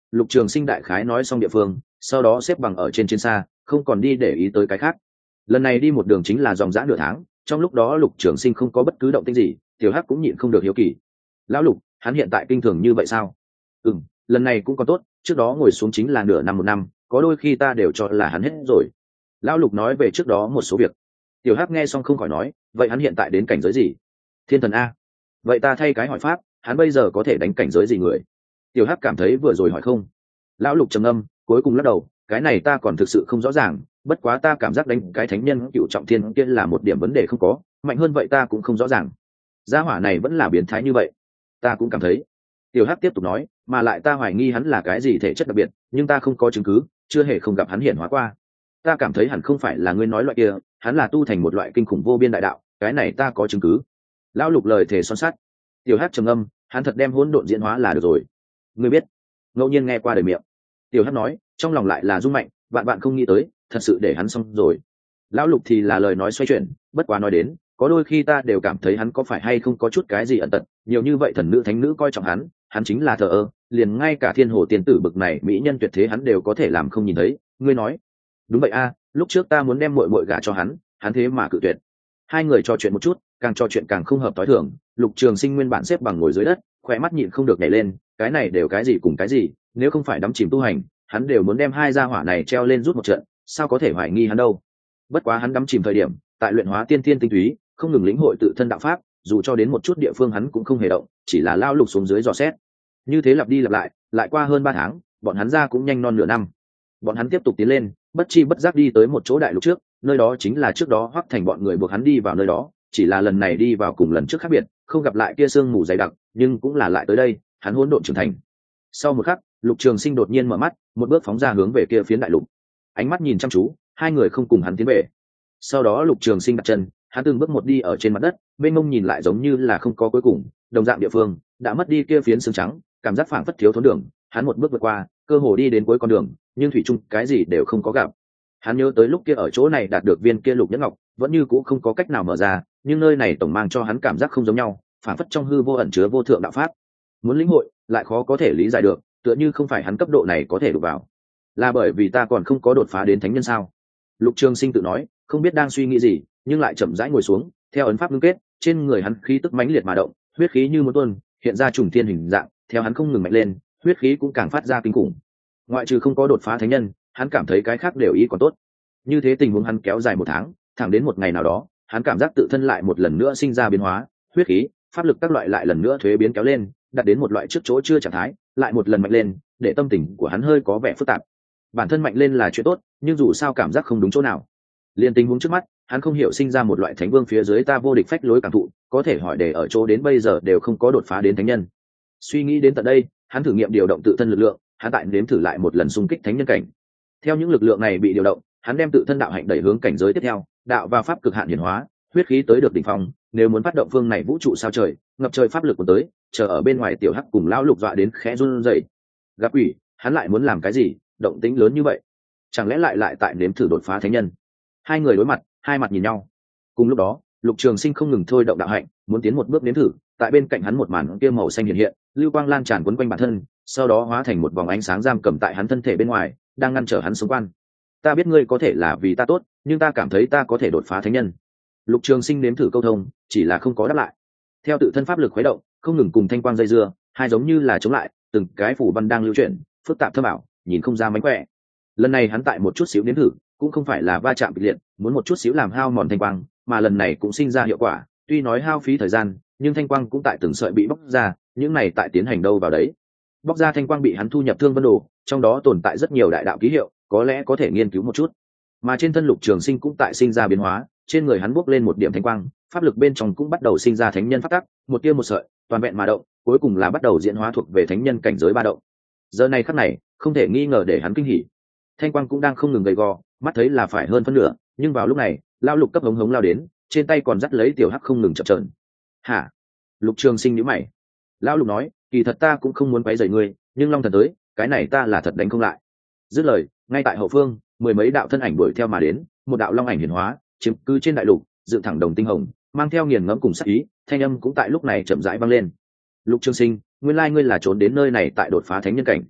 Lục Trường Sinh đại khái nói xong địa phương, sau đó xếp bằng ở trên chiến xa, không còn đi để ý tới cái khác. Lần này đi một đường chính là dòng dã nửa tháng, trong lúc đó Lục Trường Sinh không có bất cứ động tĩnh gì, Tiểu Hắc cũng nhịn không được hiếu kỳ. Lão Lục, hắn hiện tại kinh thường như vậy sao? Ừm, lần này cũng còn tốt, trước đó ngồi xuống chính là nửa năm một năm, có đôi khi ta đều cho là hắn hết rồi. Lão Lục nói về trước đó một số việc. Tiểu Hắc nghe xong không khỏi nói, vậy hắn hiện tại đến cảnh giới gì? Thiên thần a. Vậy ta thay cái hỏi pháp, hắn bây giờ có thể đánh cảnh giới gì người? Tiểu Hắc cảm thấy vừa rồi hỏi không. Lão Lục trầm ngâm, cuối cùng lắc đầu, cái này ta còn thực sự không rõ ràng, bất quá ta cảm giác đánh cái thánh nhân cựu trọng thiên kia là một điểm vấn đề không có, mạnh hơn vậy ta cũng không rõ ràng. Gia hỏa này vẫn là biến thái như vậy. Ta cũng cảm thấy. Tiểu Hắc tiếp tục nói, mà lại ta hoài nghi hắn là cái gì thể chất đặc biệt, nhưng ta không có chứng cứ, chưa hề không gặp hắn hiển hóa qua. Ta cảm thấy hẳn không phải là ngươi nói loại kia, hắn là tu thành một loại kinh khủng vô biên đại đạo, cái này ta có chứng cứ. Lão Lục lời thề son sắt. Tiểu Hắc trầm ngâm, hắn thật đem hỗn độn diễn hóa là được rồi. Ngươi biết? Ngẫu nhiên nghe qua đời miệng. Tiểu Hắc nói, trong lòng lại là rung mạnh, vạn vạn không nghĩ tới, thật sự để hắn xong rồi. Lão Lục thì là lời nói xoay chuyển, bất quá nói đến, có đôi khi ta đều cảm thấy hắn có phải hay không có chút cái gì ẩn tật, nhiều như vậy thần nữ thánh nữ coi trọng hắn, hắn chính là thờ ơ, liền ngay cả thiên hồ tiên tử bực này mỹ nhân tuyệt thế hắn đều có thể làm không nhìn thấy. Ngươi nói? Đúng vậy a, lúc trước ta muốn đem muội muội gả cho hắn, hắn thế mà cự tuyệt. Hai người trò chuyện một chút, càng trò chuyện càng không hợp tối thường. Lục Trường Sinh nguyên bản xếp bằng ngồi dưới đất, khỏe mắt nhịn không được nhảy lên, cái này đều cái gì cùng cái gì, nếu không phải đắm chìm tu hành, hắn đều muốn đem hai gia hỏa này treo lên rút một trận, sao có thể hoài nghi hắn đâu. Bất quá hắn đắm chìm thời điểm, tại luyện hóa tiên thiên tinh túy, không ngừng lĩnh hội tự thân đạo pháp, dù cho đến một chút địa phương hắn cũng không hề động, chỉ là lao lục xuống dưới dò xét. Như thế lặp đi lặp lại, lại qua hơn ba tháng, bọn hắn ra cũng nhanh non nửa năm. Bọn hắn tiếp tục tiến lên, bất chi bất giác đi tới một chỗ đại lục trước, nơi đó chính là trước đó Hoắc Thành bọn người buộc hắn đi vào nơi đó, chỉ là lần này đi vào cùng lần trước khác biệt, không gặp lại kia sương mù dày đặc, nhưng cũng là lại tới đây, hắn hỗn độn trưởng thành. Sau một khắc, Lục Trường Sinh đột nhiên mở mắt, một bước phóng ra hướng về kia phiến đại lục. Ánh mắt nhìn chăm chú, hai người không cùng hắn tiến về. Sau đó Lục Trường Sinh đặt chân, hắn từng bước một đi ở trên mặt đất, bên mông nhìn lại giống như là không có cuối cùng, đồng dạng địa phương đã mất đi kia phiến xương trắng, cảm giác phảng phất thiếu thốn đường, hắn một bước vượt qua, cơ hồ đi đến cuối con đường, nhưng thủy chung cái gì đều không có gặp. Hắn nhớ tới lúc kia ở chỗ này đạt được viên kia lục nhẫn ngọc, vẫn như cũ không có cách nào mở ra, nhưng nơi này tổng mang cho hắn cảm giác không giống nhau, phảng phất trong hư vô ẩn chứa vô thượng đạo pháp. Muốn lĩnh hội, lại khó có thể lý giải được, tựa như không phải hắn cấp độ này có thể đụng vào. Là bởi vì ta còn không có đột phá đến thánh nhân sao? Lục Trường Sinh tự nói, không biết đang suy nghĩ gì, nhưng lại chậm rãi ngồi xuống, theo ấn pháp ngưng kết, trên người hắn khí tức mãnh liệt mà động, huyết khí như muốn tuôn, hiện ra trùng thiên hình dạng, theo hắn không ngừng mạnh lên, huyết khí cũng càng phát ra kinh khủng. Ngoại trừ không có đột phá thánh nhân, hắn cảm thấy cái khác đều ý còn tốt. Như thế tình huống hắn kéo dài một tháng, thẳng đến một ngày nào đó, hắn cảm giác tự thân lại một lần nữa sinh ra biến hóa, huyết khí, pháp lực các loại lại lần nữa thuế biến kéo lên, đạt đến một loại trước chỗ chưa trạng thái, lại một lần mạnh lên, để tâm tình của hắn hơi có vẻ phức tạp. Bản thân mạnh lên là chuyện tốt, nhưng dù sao cảm giác không đúng chỗ nào. Liên tình huống trước mắt, hắn không hiểu sinh ra một loại thánh vương phía dưới ta vô địch phách lối cảm thụ, có thể hỏi để ở chỗ đến bây giờ đều không có đột phá đến thánh nhân. Suy nghĩ đến tận đây, hắn thử nghiệm điều động tự thân lực lượng, hắn tại nếm thử lại một lần xung kích thánh nhân cảnh. Theo những lực lượng này bị điều động, hắn đem tự thân đạo hạnh đẩy hướng cảnh giới tiếp theo, đạo và pháp cực hạn hiển hóa, huyết khí tới được đỉnh phong, nếu muốn phát động phương này vũ trụ sao trời, ngập trời pháp lực của tới, chờ ở bên ngoài Tiểu Hắc cùng lão Lục dọa đến khẽ run rẩy. Gặp ủy, hắn lại muốn làm cái gì, động tĩnh lớn như vậy? Chẳng lẽ lại lại tại nếm thử đột phá thánh nhân? Hai người đối mặt, hai mặt nhìn nhau. Cùng lúc đó, Lục Trường Sinh không ngừng thôi động đạo hạnh, muốn tiến một bước nếm thử, tại bên cạnh hắn một màn kia màu xanh hiện hiện, lưu quang lan tràn quấn quanh bản thân, sau đó hóa thành một vòng ánh sáng giam cầm tại hắn thân thể bên ngoài, đang ngăn trở hắn xung quanh. Ta biết ngươi có thể là vì ta tốt, nhưng ta cảm thấy ta có thể đột phá thánh nhân. Lục Trường Sinh nếm thử câu thông, chỉ là không có đáp lại. Theo tự thân pháp lực khuấy động, không ngừng cùng thanh quang dây dưa, hai giống như là chống lại, từng cái phủ văn đang lưu chuyển, phức tạp thâm ảo, nhìn không ra mánh khỏe. Lần này hắn tại một chút xíu nếm thử, cũng không phải là va chạm kịch liệt, muốn một chút xíu làm hao mòn thanh quang, mà lần này cũng sinh ra hiệu quả, tuy nói hao phí thời gian, nhưng thanh quang cũng tại từng sợi bị bóc ra, những này tại tiến hành đâu vào đấy. Bóc ra thanh quang bị hắn thu nhập Thương Vân Đồ, trong đó tồn tại rất nhiều đại đạo ký hiệu, có lẽ có thể nghiên cứu một chút. Mà trên thân Lục Trường Sinh cũng tại sinh ra biến hóa, trên người hắn bốc lên một điểm thanh quang, pháp lực bên trong cũng bắt đầu sinh ra thánh nhân pháp tắc, một tia một sợi, toàn vẹn mà động, cuối cùng là bắt đầu diễn hóa thuộc về thánh nhân cảnh giới ba động. Giờ này khắc này, không thể nghi ngờ để hắn kinh hỉ. Thanh quang cũng đang không ngừng gầy gò, mắt thấy là phải hơn phân nửa, nhưng vào lúc này, lao Lục cấp hống hống lao đến, trên tay còn dắt lấy Tiểu Hắc không ngừng chập chờn. "Hả?" Lục Trường Sinh nhíu mày. Lão Lục nói, "Kỳ thật ta cũng không muốn quấy rầy ngươi, nhưng Long Thần tới, cái này ta là thật đánh không lại." Dứt lời, ngay tại hậu phương, mười mấy đạo thân ảnh đuổi theo mà đến, một đạo long ảnh hiển hóa, chiếm cứ trên đại lục, dựng thẳng đồng tinh hồng, mang theo nghiền ngẫm cùng sát ý, thanh âm cũng tại lúc này chậm rãi vang lên. "Lục Trường Sinh, nguyên lai ngươi là trốn đến nơi này tại đột phá thánh nhân cảnh."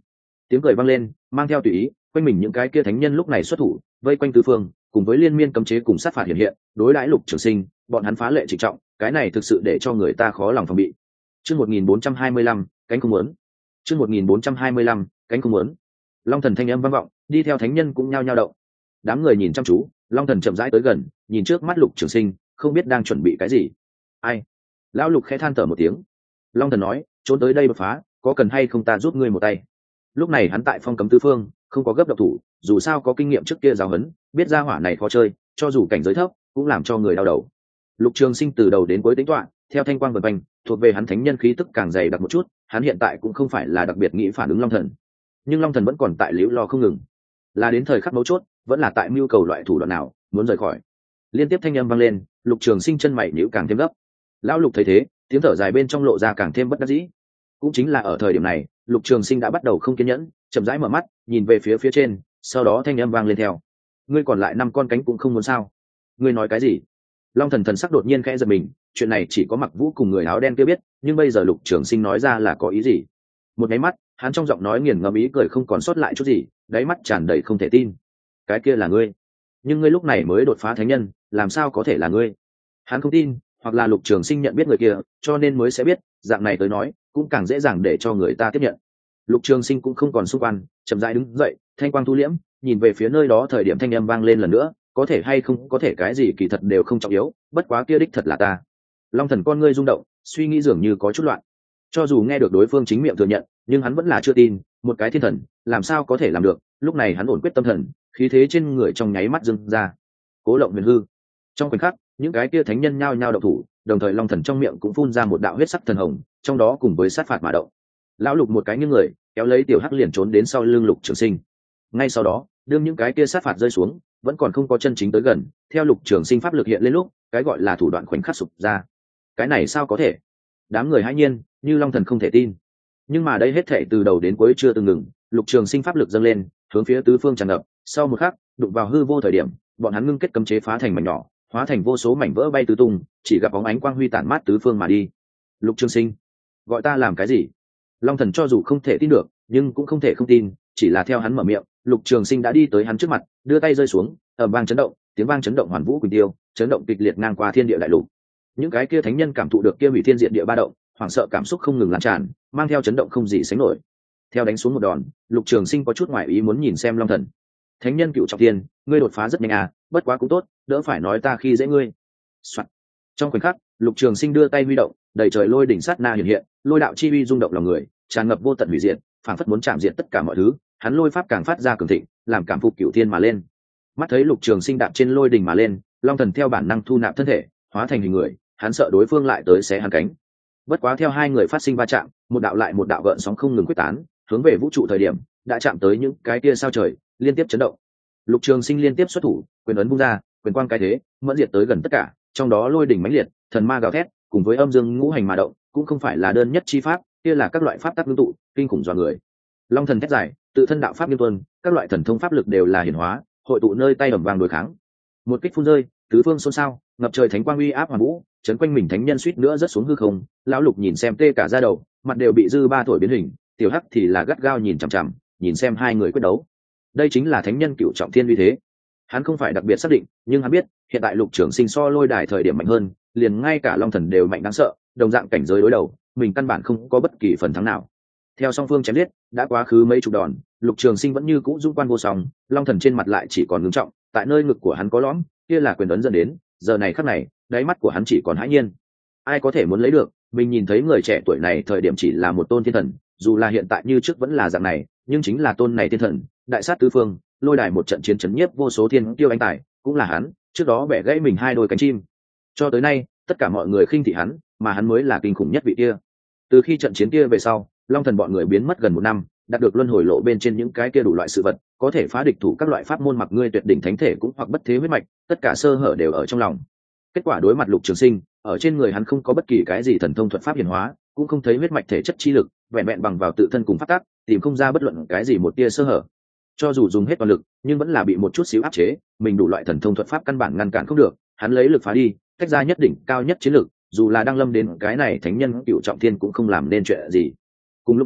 Tiếng cười vang lên, mang theo tùy ý, quanh mình những cái kia thánh nhân lúc này xuất thủ, vây quanh tứ phương, cùng với liên miên cấm chế cùng sát phạt hiện hiện, đối đãi Lục Trường Sinh, bọn hắn phá lệ trịnh trọng, cái này thực sự để cho người ta khó lòng phòng bị. Chương một nghìn bốn trăm hai mươi lăm, cánh không muốn. Chương một nghìn bốn trăm hai mươi lăm, cánh không muốn. Long thần thanh âm vang vọng, đi theo thánh nhân cũng nhao nhao động. Đám người nhìn chăm chú, Long thần chậm rãi tới gần, nhìn trước mắt Lục Trường Sinh, không biết đang chuẩn bị cái gì. Ai? Lão Lục khẽ than thở một tiếng. Long thần nói, trốn tới đây đột phá, có cần hay không ta giúp ngươi một tay? Lúc này hắn tại phong cấm tứ phương, không có gấp độc thủ, dù sao có kinh nghiệm trước kia giáo huấn, biết ra hỏa này khó chơi, cho dù cảnh giới thấp, cũng làm cho người đau đầu. Lục Trường Sinh từ đầu đến cuối tính toán, theo thanh quang vần quanh, thuộc về hắn thánh nhân khí tức càng dày đặc một chút, hắn hiện tại cũng không phải là đặc biệt nghĩ phản ứng Long thần, nhưng Long thần vẫn còn tại liễu lo không ngừng, là đến thời khắc mấu chốt, vẫn là tại mưu cầu loại thủ đoạn nào, muốn rời khỏi. Liên tiếp thanh âm vang lên, Lục Trường Sinh chân mày nhíu càng thêm gấp. Lão Lục thấy thế, tiếng thở dài bên trong lộ ra càng thêm bất đắc dĩ. Cũng chính là ở thời điểm này, Lục Trường Sinh đã bắt đầu không kiên nhẫn, chậm rãi mở mắt, nhìn về phía phía trên, sau đó thanh âm vang lên theo: ngươi còn lại năm con cánh cũng không muốn sao? Ngươi nói cái gì? Long thần thần sắc đột nhiên khẽ giật mình, chuyện này chỉ có Mặc Vũ cùng người áo đen kia biết, nhưng bây giờ Lục Trường Sinh nói ra là có ý gì? Một cái mắt, hắn trong giọng nói nghiền ngẫm ý cười không còn sót lại chút gì, đáy mắt tràn đầy không thể tin. Cái kia là ngươi? Nhưng ngươi lúc này mới đột phá thánh nhân, làm sao có thể là ngươi? Hắn không tin, hoặc là Lục Trường Sinh nhận biết người kia, cho nên mới sẽ biết, dạng này tới nói, cũng càng dễ dàng để cho người ta tiếp nhận. Lục Trường Sinh cũng không còn xung quanh, chậm rãi đứng dậy, thanh quang thu liễm, nhìn về phía nơi đó, thời điểm thanh âm vang lên lần nữa, có thể hay không có thể cái gì kỳ thật đều không trọng yếu, bất quá kia đích thật là ta. Long thần con ngươi rung động, suy nghĩ dường như có chút loạn. Cho dù nghe được đối phương chính miệng thừa nhận, nhưng hắn vẫn là chưa tin, một cái thiên thần, làm sao có thể làm được? Lúc này hắn ổn quyết tâm thần, khí thế trên người trong nháy mắt dâng ra. Cố Lộng Huyền Hư. Trong khoảnh khắc, những cái kia thánh nhân nhao nhao động thủ, đồng thời Long thần trong miệng cũng phun ra một đạo huyết sắc thần hồng, trong đó cùng với sát phạt mà động. Lão Lục một cái nghiêng người, kéo lấy tiểu hắc liền trốn đến sau lưng Lục Trường Sinh. Ngay sau đó, đương những cái kia sát phạt rơi xuống, vẫn còn không có chân chính tới gần, theo Lục Trường Sinh pháp lực hiện lên lúc, cái gọi là thủ đoạn khoảnh khắc sụp ra. Cái này sao có thể? Đám người hãi nhiên, như Long thần không thể tin. Nhưng mà đây hết thảy từ đầu đến cuối chưa từng ngừng, Lục Trường Sinh pháp lực dâng lên, hướng phía tứ phương tràn ngập, sau một khắc, đụng vào hư vô thời điểm, bọn hắn ngưng kết cấm chế phá thành mảnh nhỏ, hóa thành vô số mảnh vỡ bay tứ tung, chỉ gặp bóng ánh quang huy tản mát tứ phương mà đi. Lục Trường Sinh, gọi ta làm cái gì? Long thần cho dù không thể tin được, nhưng cũng không thể không tin, chỉ là theo hắn mở miệng, Lục Trường Sinh đã đi tới hắn trước mặt, đưa tay rơi xuống, ầm vang chấn động, tiếng vang chấn động hoàn vũ quỳnh tiêu, chấn động kịch liệt ngang qua thiên địa đại lục. Những cái kia thánh nhân cảm thụ được kia hủy thiên diện địa ba động, hoảng sợ cảm xúc không ngừng lan tràn, mang theo chấn động không gì sánh nổi. Theo đánh xuống một đòn, Lục Trường Sinh có chút ngoại ý muốn nhìn xem Long thần. Thánh nhân cựu trọng thiên, ngươi đột phá rất nhanh à, bất quá cũng tốt, đỡ phải nói ta khi dễ ngươi. Soạn. Trong khoảnh khắc, Lục Trường Sinh đưa tay huy động, đầy trời lôi đỉnh sát na hiện hiện, lôi đạo chi uy rung động lòng người, tràn ngập vô tận hủy diệt, phảng phất muốn chạm diệt tất cả mọi thứ. Hắn lôi pháp càng phát ra cường thịnh, làm cảm phục cửu thiên mà lên. Mắt thấy Lục Trường Sinh đạp trên lôi đỉnh mà lên, Long thần theo bản năng thu nạp thân thể, hóa thành hình người, hắn sợ đối phương lại tới xé hắn cánh. Bất quá theo hai người phát sinh va chạm, một đạo lại một đạo gợn sóng không ngừng quyết tán, hướng về vũ trụ thời điểm, đã chạm tới những cái kia sao trời, liên tiếp chấn động. Lục Trường Sinh liên tiếp xuất thủ, quyền ấn vung ra, quyền quang cái thế, mẫn diệt tới gần tất cả, trong đó lôi đỉnh mãnh liệt, thần ma gào thét, cùng với âm dương ngũ hành mà động, cũng không phải là đơn nhất chi pháp, kia là các loại pháp tắc ngưng tụ, kinh khủng dọa người. Long thần thét dài, tự thân đạo pháp nghiêm tuân, các loại thần thông pháp lực đều là hiển hóa, hội tụ nơi tay ầm vang đối kháng. Một kích phun rơi, tứ phương xôn xao, ngập trời thánh quang uy áp hoàn vũ, chấn quanh mình thánh nhân suýt nữa rớt xuống hư không. Lão Lục nhìn xem tê cả da đầu, mặt đều bị dư ba thổi biến hình, tiểu hắc thì là gắt gao nhìn chằm chằm, nhìn xem hai người quyết đấu. Đây chính là thánh nhân cựu trọng thiên uy thế. Hắn không phải đặc biệt xác định, nhưng hắn biết hiện tại Lục Trường Sinh so lôi đài thời điểm mạnh hơn, liền ngay cả Long thần đều mạnh đáng sợ, đồng dạng cảnh giới đối đầu, mình căn bản không có bất kỳ phần thắng nào. Theo song phương chém giết, đã quá khứ mấy chục đòn, Lục Trường Sinh vẫn như cũ dung quan vô song, Long thần trên mặt lại chỉ còn ngưng trọng, tại nơi ngực của hắn có lõm, kia là quyền ấn dẫn đến, giờ này khắc này, đáy mắt của hắn chỉ còn hãi nhiên. Ai có thể muốn lấy được, mình nhìn thấy người trẻ tuổi này thời điểm chỉ là một tôn thiên thần, dù là hiện tại như trước vẫn là dạng này, nhưng chính là tôn này thiên thần, đại sát tứ phương, lôi đài một trận chiến chấn nhiếp vô số thiên tiêu anh tài, cũng là hắn, trước đó bẻ gãy mình hai đôi cánh chim. Cho tới nay, tất cả mọi người khinh thị hắn, mà hắn mới là kinh khủng nhất vị kia. Từ khi trận chiến kia về sau, Long thần bọn người biến mất gần một năm, đạt được luân hồi lộ bên trên những cái kia đủ loại sự vật, có thể phá địch thủ các loại pháp môn, mặc ngươi tuyệt đỉnh thánh thể cũng hoặc bất thế huyết mạch, tất cả sơ hở đều ở trong lòng. Kết quả đối mặt Lục Trường Sinh, ở trên người hắn không có bất kỳ cái gì thần thông thuật pháp hiển hóa, cũng không thấy huyết mạch thể chất chi lực, vẹn vẹn bằng vào tự thân cùng pháp tắc, tìm không ra bất luận cái gì một tia sơ hở. Cho dù dùng hết toàn lực, nhưng vẫn là bị một chút xíu áp chế, mình đủ loại thần thông thuật pháp căn bản ngăn cản không được, hắn lấy lực phá đi, tách ra nhất đỉnh cao nhất chiến lực, dù là đang lâm đến cái này thánh nhân cựu trọng thiên cũng không làm nên chuyện gì. Cùng lúc đó,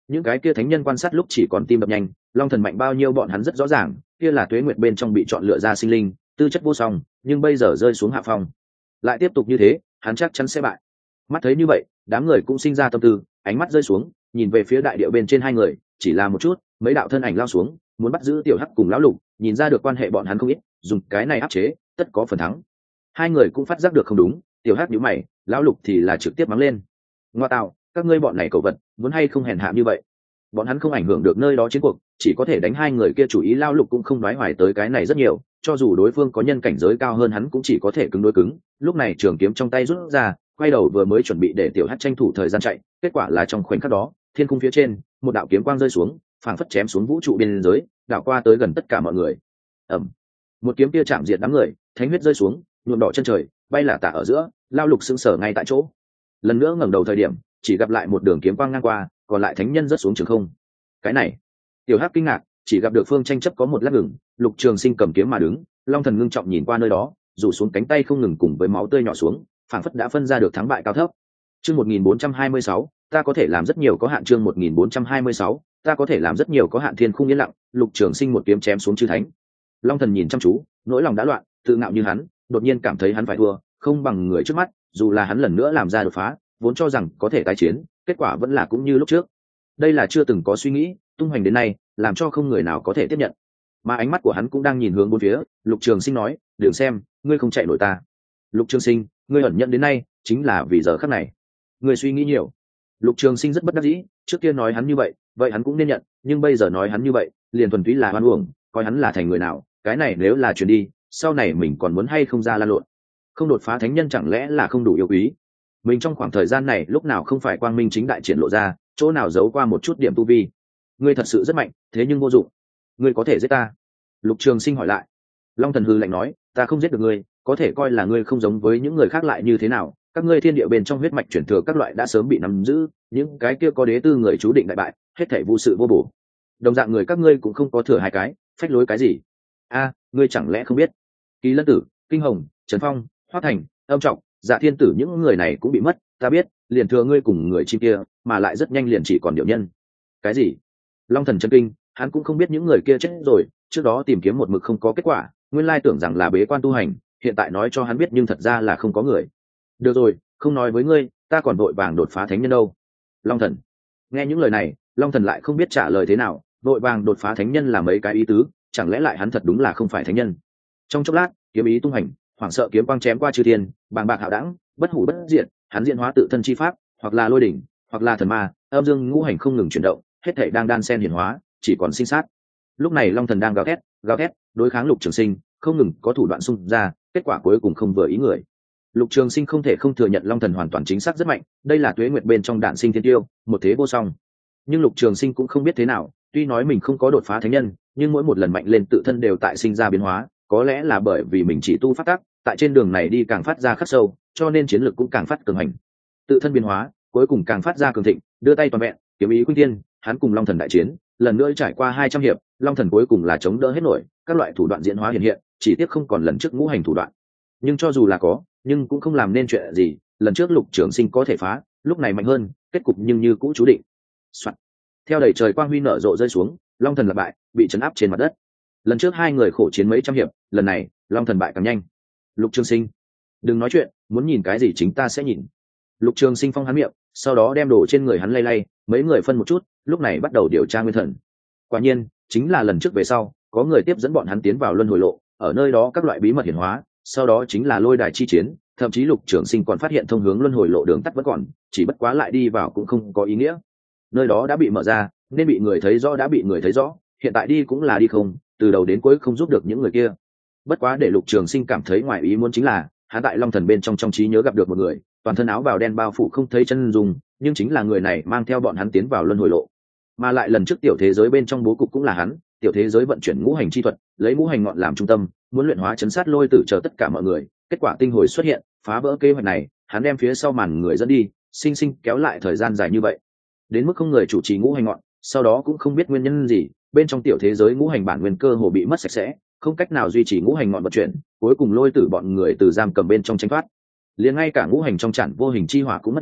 những cái kia thánh nhân quan sát lúc chỉ còn tim đập nhanh, long thần mạnh bao nhiêu bọn hắn rất rõ ràng, kia là tuế nguyệt bên trong bị chọn lựa ra sinh linh, tư chất vô song, nhưng bây giờ rơi xuống hạ phong, lại tiếp tục như thế hắn chắc chắn sẽ bại. Mắt thấy như vậy, đám người cũng sinh ra tâm tư, ánh mắt rơi xuống nhìn về phía đại địa bên trên hai người, chỉ là một chút, mấy đạo thân ảnh lao xuống muốn bắt giữ tiểu hắc cùng lão lục, nhìn ra được quan hệ bọn hắn không ít, dùng cái này áp chế tất có phần thắng. Hai người cũng phát giác được không đúng, tiểu hắc nhíu mày, lão lục thì là trực tiếp mắng lên: ngoa tạo, các ngươi bọn này cẩu vật, muốn hay không hèn hạ như vậy. Bọn hắn không ảnh hưởng được nơi đó chiến cuộc, chỉ có thể đánh hai người kia chủ ý. Lão lục cũng không nói hoài tới cái này rất nhiều, cho dù đối phương có nhân cảnh giới cao hơn hắn cũng chỉ có thể cứng đối cứng. Lúc này trường kiếm trong tay rút ra, quay đầu vừa mới chuẩn bị để tiểu hắc tranh thủ thời gian chạy, kết quả là trong khoảnh khắc đó, thiên cung phía trên một đạo kiếm quang rơi xuống, phảng phất chém xuống vũ trụ biên giới, đảo qua tới gần tất cả mọi người. Ầm, một kiếm kia chạm diệt đám người, thánh huyết rơi xuống, nhuộm đỏ chân trời, bay là tả ở giữa. Lão lục sững sờ ngay tại chỗ, lần nữa ngẩng đầu thời điểm chỉ gặp lại một đường kiếm quang ngang qua, còn lại thánh nhân rớt xuống trường không. Cái này, tiểu hắc kinh ngạc, chỉ gặp được phương tranh chấp có một lát ngừng, Lục Trường Sinh cầm kiếm mà đứng, long thần ngưng trọng nhìn qua nơi đó, rủ xuống cánh tay không ngừng cùng với máu tươi nhỏ xuống, phảng phất đã phân ra được thắng bại cao thấp. Chương một nghìn bốn trăm hai mươi sáu, ta có thể làm rất nhiều có hạn. Chương một nghìn bốn trăm hai mươi sáu, ta có thể làm rất nhiều có hạn. Thiên khung yên lặng, Lục Trường Sinh một kiếm chém xuống chư thánh. Long thần nhìn chăm chú, nỗi lòng đã loạn, tự ngạo như hắn, đột nhiên cảm thấy hắn phải thua, không bằng người trước mắt, dù là hắn lần nữa làm ra đột phá, vốn cho rằng có thể tái chiến, kết quả vẫn là cũng như lúc trước. Đây là chưa từng có suy nghĩ, tung hoành đến nay, làm cho không người nào có thể tiếp nhận. Mà ánh mắt của hắn cũng đang nhìn hướng bốn phía. Lục Trường Sinh nói: "Đừng xem, ngươi không chạy nổi ta." Lục Trường Sinh, ngươi ẩn nhận đến nay, chính là vì giờ khắc này. Ngươi suy nghĩ nhiều. Lục Trường Sinh rất bất đắc dĩ, trước kia nói hắn như vậy, vậy hắn cũng nên nhận, nhưng bây giờ nói hắn như vậy, liền thuần túy là hoan uổng, coi hắn là thành người nào, cái này nếu là truyền đi, sau này mình còn muốn hay không ra lan lộn. Không đột phá thánh nhân chẳng lẽ là không đủ yêu quý? Mình trong khoảng thời gian này lúc nào không phải quang minh chính đại triển lộ ra, chỗ nào giấu qua một chút điểm tu vi. Ngươi thật sự rất mạnh, thế nhưng vô dụng. Ngươi có thể giết ta? Lục Trường Sinh hỏi lại. Long thần hư lạnh nói: ta không giết được ngươi, có thể coi là ngươi không giống với những người khác lại như thế nào. Các ngươi thiên địa bên trong huyết mạch chuyển thừa các loại đã sớm bị nắm giữ, những cái kia có đế tư người chú định đại bại, hết thảy vô sự vô bổ. Đồng dạng người các ngươi cũng không có thừa hai cái, phách lối cái gì? A, ngươi chẳng lẽ không biết? Kỳ Lân Tử, Kinh Hồng, Trần Phong, Hoắc Thành, Âm Trọng, Dạ Thiên Tử những người này cũng bị mất, ta biết, liền thừa ngươi cùng người chim kia, mà lại rất nhanh liền chỉ còn điệu nhân. Cái gì? Long thần chân kinh, hắn cũng không biết những người kia chết rồi, trước đó tìm kiếm một mực không có kết quả, nguyên lai tưởng rằng là bế quan tu hành, hiện tại nói cho hắn biết nhưng thật ra là không có người. Được rồi, không nói với ngươi, ta còn vội vàng đột phá thánh nhân đâu. Long thần nghe những lời này, Long thần lại không biết trả lời thế nào, vội vàng đột phá thánh nhân là mấy cái ý tứ, chẳng lẽ lại hắn thật đúng là không phải thánh nhân? Trong chốc lát, kiếm ý tung hành, hoảng sợ kiếm quang chém qua chư thiên, bàng bạc hạo đẳng, bất hủ bất diệt, hắn diễn hóa tự thân chi pháp, hoặc là lôi đỉnh, hoặc là thần ma, âm dương ngũ hành không ngừng chuyển động, hết thảy đang đan xen hiển hóa, chỉ còn sinh sát. Lúc này Long thần đang gào thét, gào thét, đối kháng Lục Trường Sinh, không ngừng có thủ đoạn xung ra, kết quả cuối cùng không vừa ý người. Lục Trường Sinh không thể không thừa nhận Long thần hoàn toàn chính xác rất mạnh, đây là tuế nguyệt bên trong đạn sinh thiên tiêu, một thế vô song. Nhưng Lục Trường Sinh cũng không biết thế nào, tuy nói mình không có đột phá thánh nhân, nhưng mỗi một lần mạnh lên tự thân đều tại sinh ra biến hóa, có lẽ là bởi vì mình chỉ tu phát tác, tại trên đường này đi càng phát ra khắc sâu, cho nên chiến lược cũng càng phát cường hành. Tự thân biến hóa, cuối cùng càng phát ra cường thịnh, đưa tay toàn vẹn, kiếm ý khuynh thiên, hắn cùng Long thần đại chiến, lần nữa trải qua hai trăm hiệp, Long thần cuối cùng là chống đỡ hết nổi, các loại thủ đoạn diễn hóa hiện hiện, chỉ tiếc không còn lần trước ngũ hành thủ đoạn. Nhưng cho dù là có, nhưng cũng không làm nên chuyện gì, lần trước Lục Trường Sinh có thể phá, lúc này mạnh hơn, kết cục nhưng như cũ chú định. Soạn. Theo đầy trời quang huy nở rộ rơi xuống, Long thần là bại, bị trấn áp trên mặt đất. Lần trước hai người khổ chiến mấy trăm hiệp, lần này Long thần bại càng nhanh. Lục Trường Sinh, đừng nói chuyện, muốn nhìn cái gì chính ta sẽ nhìn. Lục Trường Sinh phong hắn miệng, sau đó đem đồ trên người hắn lay lay, mấy người phân một chút, lúc này bắt đầu điều tra nguyên thần. Quả nhiên, chính là lần trước về sau, có người tiếp dẫn bọn hắn tiến vào luân hồi lộ, ở nơi đó các loại bí mật hiển hóa, sau đó chính là lôi đài chi chiến, thậm chí Lục Trường Sinh còn phát hiện thông hướng luân hồi lộ đường tắt vẫn còn, chỉ bất quá lại đi vào cũng không có ý nghĩa. Nơi đó đã bị mở ra, nên bị người thấy rõ đã bị người thấy rõ, hiện tại đi cũng là đi không, từ đầu đến cuối không giúp được những người kia. Bất quá để Lục Trường Sinh cảm thấy ngoài ý muốn chính là, hắn tại Long thần bên trong trong trí nhớ gặp được một người, toàn thân áo bào đen bao phủ không thấy chân dung, nhưng chính là người này mang theo bọn hắn tiến vào luân hồi lộ. Mà lại lần trước tiểu thế giới bên trong bố cục cũng là hắn, tiểu thế giới vận chuyển ngũ hành chi thuật, lấy ngũ hành ngọn làm trung tâm, muốn luyện hóa chấn sát lôi tử chờ tất cả mọi người, kết quả tinh hồi xuất hiện, phá vỡ kế hoạch này, hắn đem phía sau màn người dẫn đi, sinh sinh kéo lại thời gian dài như vậy. Đến mức không người chủ trì ngũ hành ngọn, sau đó cũng không biết nguyên nhân gì, bên trong tiểu thế giới ngũ hành bản nguyên cơ hồ bị mất sạch sẽ, không cách nào duy trì ngũ hành ngọn vận chuyển, cuối cùng lôi tử bọn người từ giam cầm bên trong tranh thoát. Liền ngay cả ngũ hành trong chản vô hình chi hỏa cũng mất đi,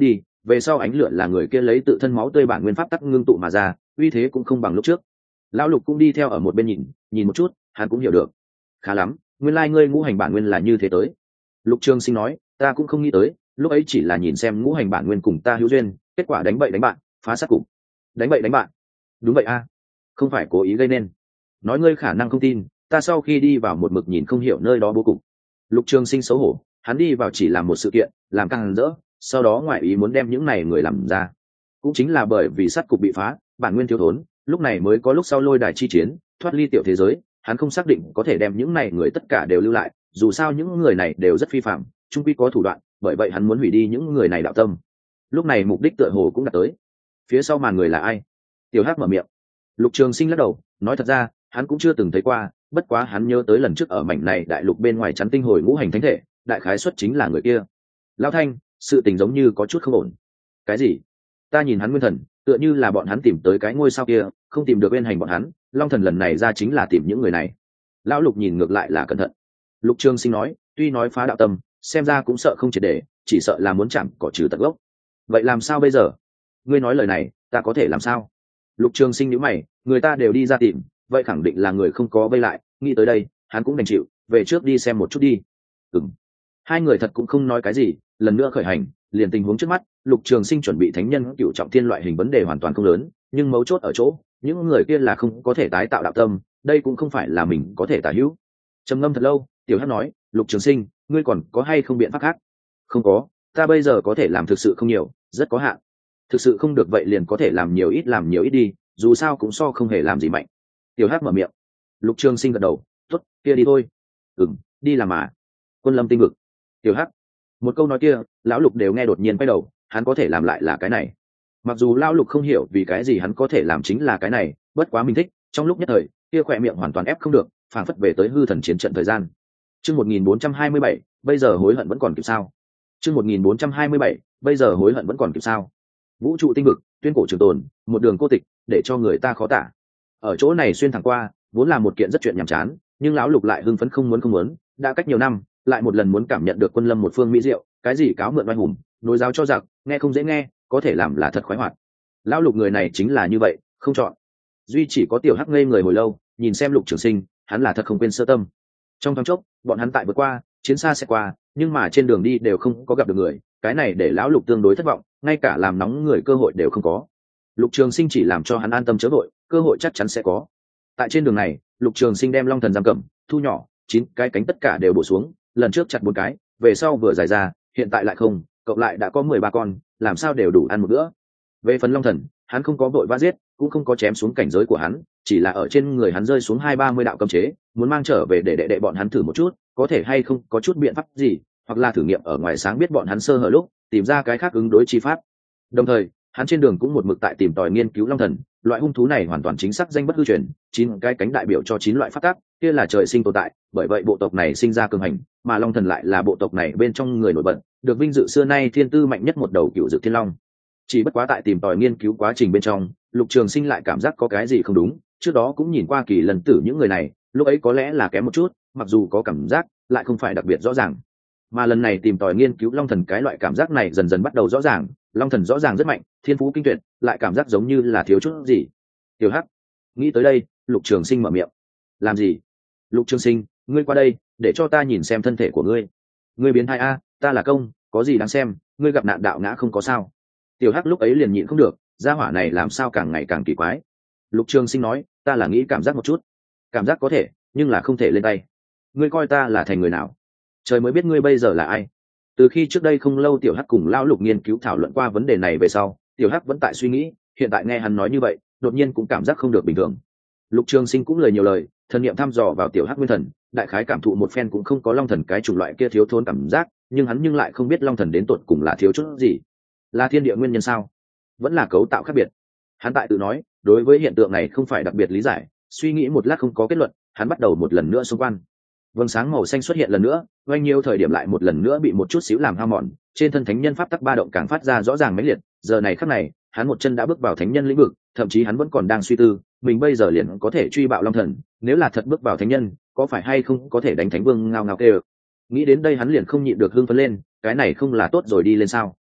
về sau ánh lửa là người kia lấy tự thân máu tươi bản nguyên pháp tắc ngưng tụ mà ra, uy thế cũng không bằng lúc trước. Lão Lục cũng đi theo ở một bên nhìn, nhìn một chút, hắn cũng hiểu được. Khá lắm, nguyên lai ngươi ngũ hành bản nguyên là như thế tới. Lục Trường Sinh nói, ta cũng không nghĩ tới, lúc ấy chỉ là nhìn xem ngũ hành bản nguyên cùng ta hữu duyên, kết quả đánh bậy đánh bạn, phá sát cục. Đánh bậy đánh bạn? Đúng vậy a, không phải cố ý gây nên. Nói ngươi khả năng không tin, ta sau khi đi vào một mực nhìn không hiểu nơi đó bố cục. Lục Trường Sinh xấu hổ, hắn đi vào chỉ làm một sự kiện, làm càng rỡ, sau đó ngoại ý muốn đem những này người làm ra. Cũng chính là bởi vì sát cục bị phá, bản nguyên thiếu thốn, lúc này mới có lúc sau lôi đài chi chiến, thoát ly tiểu thế giới, hắn không xác định có thể đem những này người tất cả đều lưu lại, dù sao những người này đều rất phi phạm, chung quy có thủ đoạn, bởi vậy hắn muốn hủy đi những người này đạo tâm. Lúc này mục đích tựa hồ cũng đã tới. Phía sau màn người là ai? Tiểu Hắc mở miệng. Lục Trường Sinh lắc đầu, nói thật ra, hắn cũng chưa từng thấy qua, bất quá hắn nhớ tới lần trước ở mảnh này đại lục bên ngoài chắn tinh hồi ngũ hành thánh thể, đại khái xuất chính là người kia. Lão Thanh, sự tình giống như có chút không ổn. Cái gì? Ta nhìn hắn nguyên thần, tựa như là bọn hắn tìm tới cái ngôi sao kia, không tìm được bên hành bọn hắn, Long Thần lần này ra chính là tìm những người này. Lão Lục nhìn ngược lại là cẩn thận. Lục Trường Sinh nói, tuy nói phá đạo tâm, xem ra cũng sợ không triệt để, chỉ sợ là muốn chạm cỏ trừ tận gốc. Vậy làm sao bây giờ? Ngươi nói lời này, ta có thể làm sao? Lục Trường Sinh nhíu mày, người ta đều đi ra tìm, vậy khẳng định là người không có vây lại, nghĩ tới đây, hắn cũng đành chịu, về trước đi xem một chút đi. Ừm. Hai người thật cũng không nói cái gì, lần nữa khởi hành, liền tình huống trước mắt, Lục Trường Sinh chuẩn bị thánh nhân cựu trọng thiên loại hình vấn đề hoàn toàn không lớn, nhưng mấu chốt ở chỗ, những người kia là không có thể tái tạo đạo tâm, đây cũng không phải là mình có thể tả hữu. Trầm ngâm thật lâu, Tiểu Hắc nói, Lục Trường Sinh, ngươi còn có hay không biện pháp khác? Không có, ta bây giờ có thể làm thực sự không nhiều, rất có hạn. Thực sự không được vậy liền có thể làm nhiều ít làm nhiều ít đi, dù sao cũng so không hề làm gì mạnh. Tiểu Hắc mở miệng. Lục Trường Sinh gật đầu, tốt, kia đi thôi. Ừm, đi làm mà. Quân Lâm tinh vực. Tiểu Hắc. Một câu nói kia, lão Lục đều nghe đột nhiên quay đầu, hắn có thể làm lại là cái này. Mặc dù lão Lục không hiểu vì cái gì hắn có thể làm chính là cái này, bất quá mình thích, trong lúc nhất thời, kia khỏe miệng hoàn toàn ép không được, phảng phất về tới hư thần chiến trận thời gian. Chương một nghìn bốn trăm hai mươi bảy, bây giờ hối hận vẫn còn kịp sao? Chương một nghìn bốn trăm hai mươi bảy, bây giờ hối hận vẫn còn kịp sao? Vũ trụ tinh vực, tuyên cổ trường tồn, một đường cô tịch, để cho người ta khó tả. Ở chỗ này xuyên thẳng qua, vốn là một kiện rất chuyện nhàm chán, nhưng lão Lục lại hưng phấn không muốn không muốn, đã cách nhiều năm, lại một lần muốn cảm nhận được quân lâm một phương mỹ diệu, cái gì cáo mượn oai hùng, nối giáo cho giặc, nghe không dễ nghe, có thể làm là thật khoái hoạt. Lão Lục người này chính là như vậy, không chọn. Duy chỉ có Tiểu Hắc ngây người hồi lâu, nhìn xem Lục Trường Sinh, hắn là thật không quên sơ tâm. Trong thoáng chốc, bọn hắn tại vượt qua, chiến xa sẽ qua, nhưng mà trên đường đi đều không có gặp được người, cái này để lão Lục tương đối thất vọng, ngay cả làm nóng người cơ hội đều không có. Lục Trường Sinh chỉ làm cho hắn an tâm chớ vội, cơ hội chắc chắn sẽ có. Tại trên đường này, Lục Trường Sinh đem Long Thần giam cầm, thu nhỏ, chín cái cánh tất cả đều bổ xuống, lần trước chặt bốn cái, về sau vừa giải ra, hiện tại lại không, cộng lại đã có mười ba con, làm sao đều đủ ăn một bữa. Về phần Long Thần, hắn không có vội vã giết, cũng không có chém xuống cảnh giới của hắn, chỉ là ở trên người hắn rơi xuống hai ba mươi đạo cấm chế, muốn mang trở về để đệ đệ bọn hắn thử một chút, có thể hay không có chút biện pháp gì, hoặc là thử nghiệm ở ngoài sáng biết bọn hắn sơ hở lúc, tìm ra cái khác ứng đối chi pháp. Đồng thời, hắn trên đường cũng một mực tại tìm tòi nghiên cứu Long Thần, loại hung thú này hoàn toàn chính xác danh bất hư truyền, chín cái cánh đại biểu cho chín loại pháp tắc, kia là trời sinh tồn tại, bởi vậy bộ tộc này sinh ra cường hành, mà Long Thần lại là bộ tộc này bên trong người nổi bật, được vinh dự xưa nay thiên tư mạnh nhất một đầu cựu dực thiên long. Chỉ bất quá tại tìm tòi nghiên cứu quá trình bên trong, Lục Trường Sinh lại cảm giác có cái gì không đúng, trước đó cũng nhìn qua kỳ lần tử những người này, lúc ấy có lẽ là kém một chút, mặc dù có cảm giác, lại không phải đặc biệt rõ ràng. Mà lần này tìm tòi nghiên cứu Long Thần, cái loại cảm giác này dần dần bắt đầu rõ ràng, Long Thần rõ ràng rất mạnh, thiên phú kinh tuyệt, lại cảm giác giống như là thiếu chút gì. Tiểu Hắc, nghĩ tới đây, Lục Trường Sinh mở miệng. Làm gì? Lục Trường Sinh, ngươi qua đây, để cho ta nhìn xem thân thể của ngươi. Ngươi biến thái a, ta là công, có gì đáng xem, ngươi gặp nạn đạo ngã không có sao. Tiểu Hắc lúc ấy liền nhịn không được, gia hỏa này làm sao càng ngày càng kỳ quái. Lục Trường Sinh nói, ta là nghĩ cảm giác một chút. Cảm giác có thể, nhưng là không thể lên tay. Ngươi coi ta là thành người nào? Trời mới biết ngươi bây giờ là ai. Từ khi trước đây không lâu Tiểu Hắc cùng lão Lục nghiên cứu thảo luận qua vấn đề này về sau, Tiểu Hắc vẫn tại suy nghĩ, hiện tại nghe hắn nói như vậy, đột nhiên cũng cảm giác không được bình thường. Lục Trường Sinh cũng lời nhiều lời, thần niệm thăm dò vào Tiểu Hắc nguyên thần, đại khái cảm thụ một phen cũng không có Long Thần cái chủng loại kia thiếu thốn cảm giác, nhưng hắn nhưng lại không biết Long Thần đến tột cùng là thiếu chút gì. Là thiên địa nguyên nhân sao? Vẫn là cấu tạo khác biệt? Hắn tại tự nói, đối với hiện tượng này không phải đặc biệt lý giải, suy nghĩ một lát không có kết luận, hắn bắt đầu một lần nữa xung quanh. Vầng sáng màu xanh xuất hiện lần nữa, oanh nhiều thời điểm lại một lần nữa bị một chút xíu làm hao mòn, trên thân thánh nhân pháp tắc ba động càng phát ra rõ ràng mãnh liệt, giờ này khắc này, hắn một chân đã bước vào thánh nhân lĩnh vực, thậm chí hắn vẫn còn đang suy tư, mình bây giờ liền có thể truy bạo Long Thần, nếu là thật bước vào thánh nhân, có phải hay không có thể đánh thánh vương ngao ngao kêu. Nghĩ đến đây hắn liền không nhịn được hưng phấn lên, cái này không là tốt rồi đi lên sao?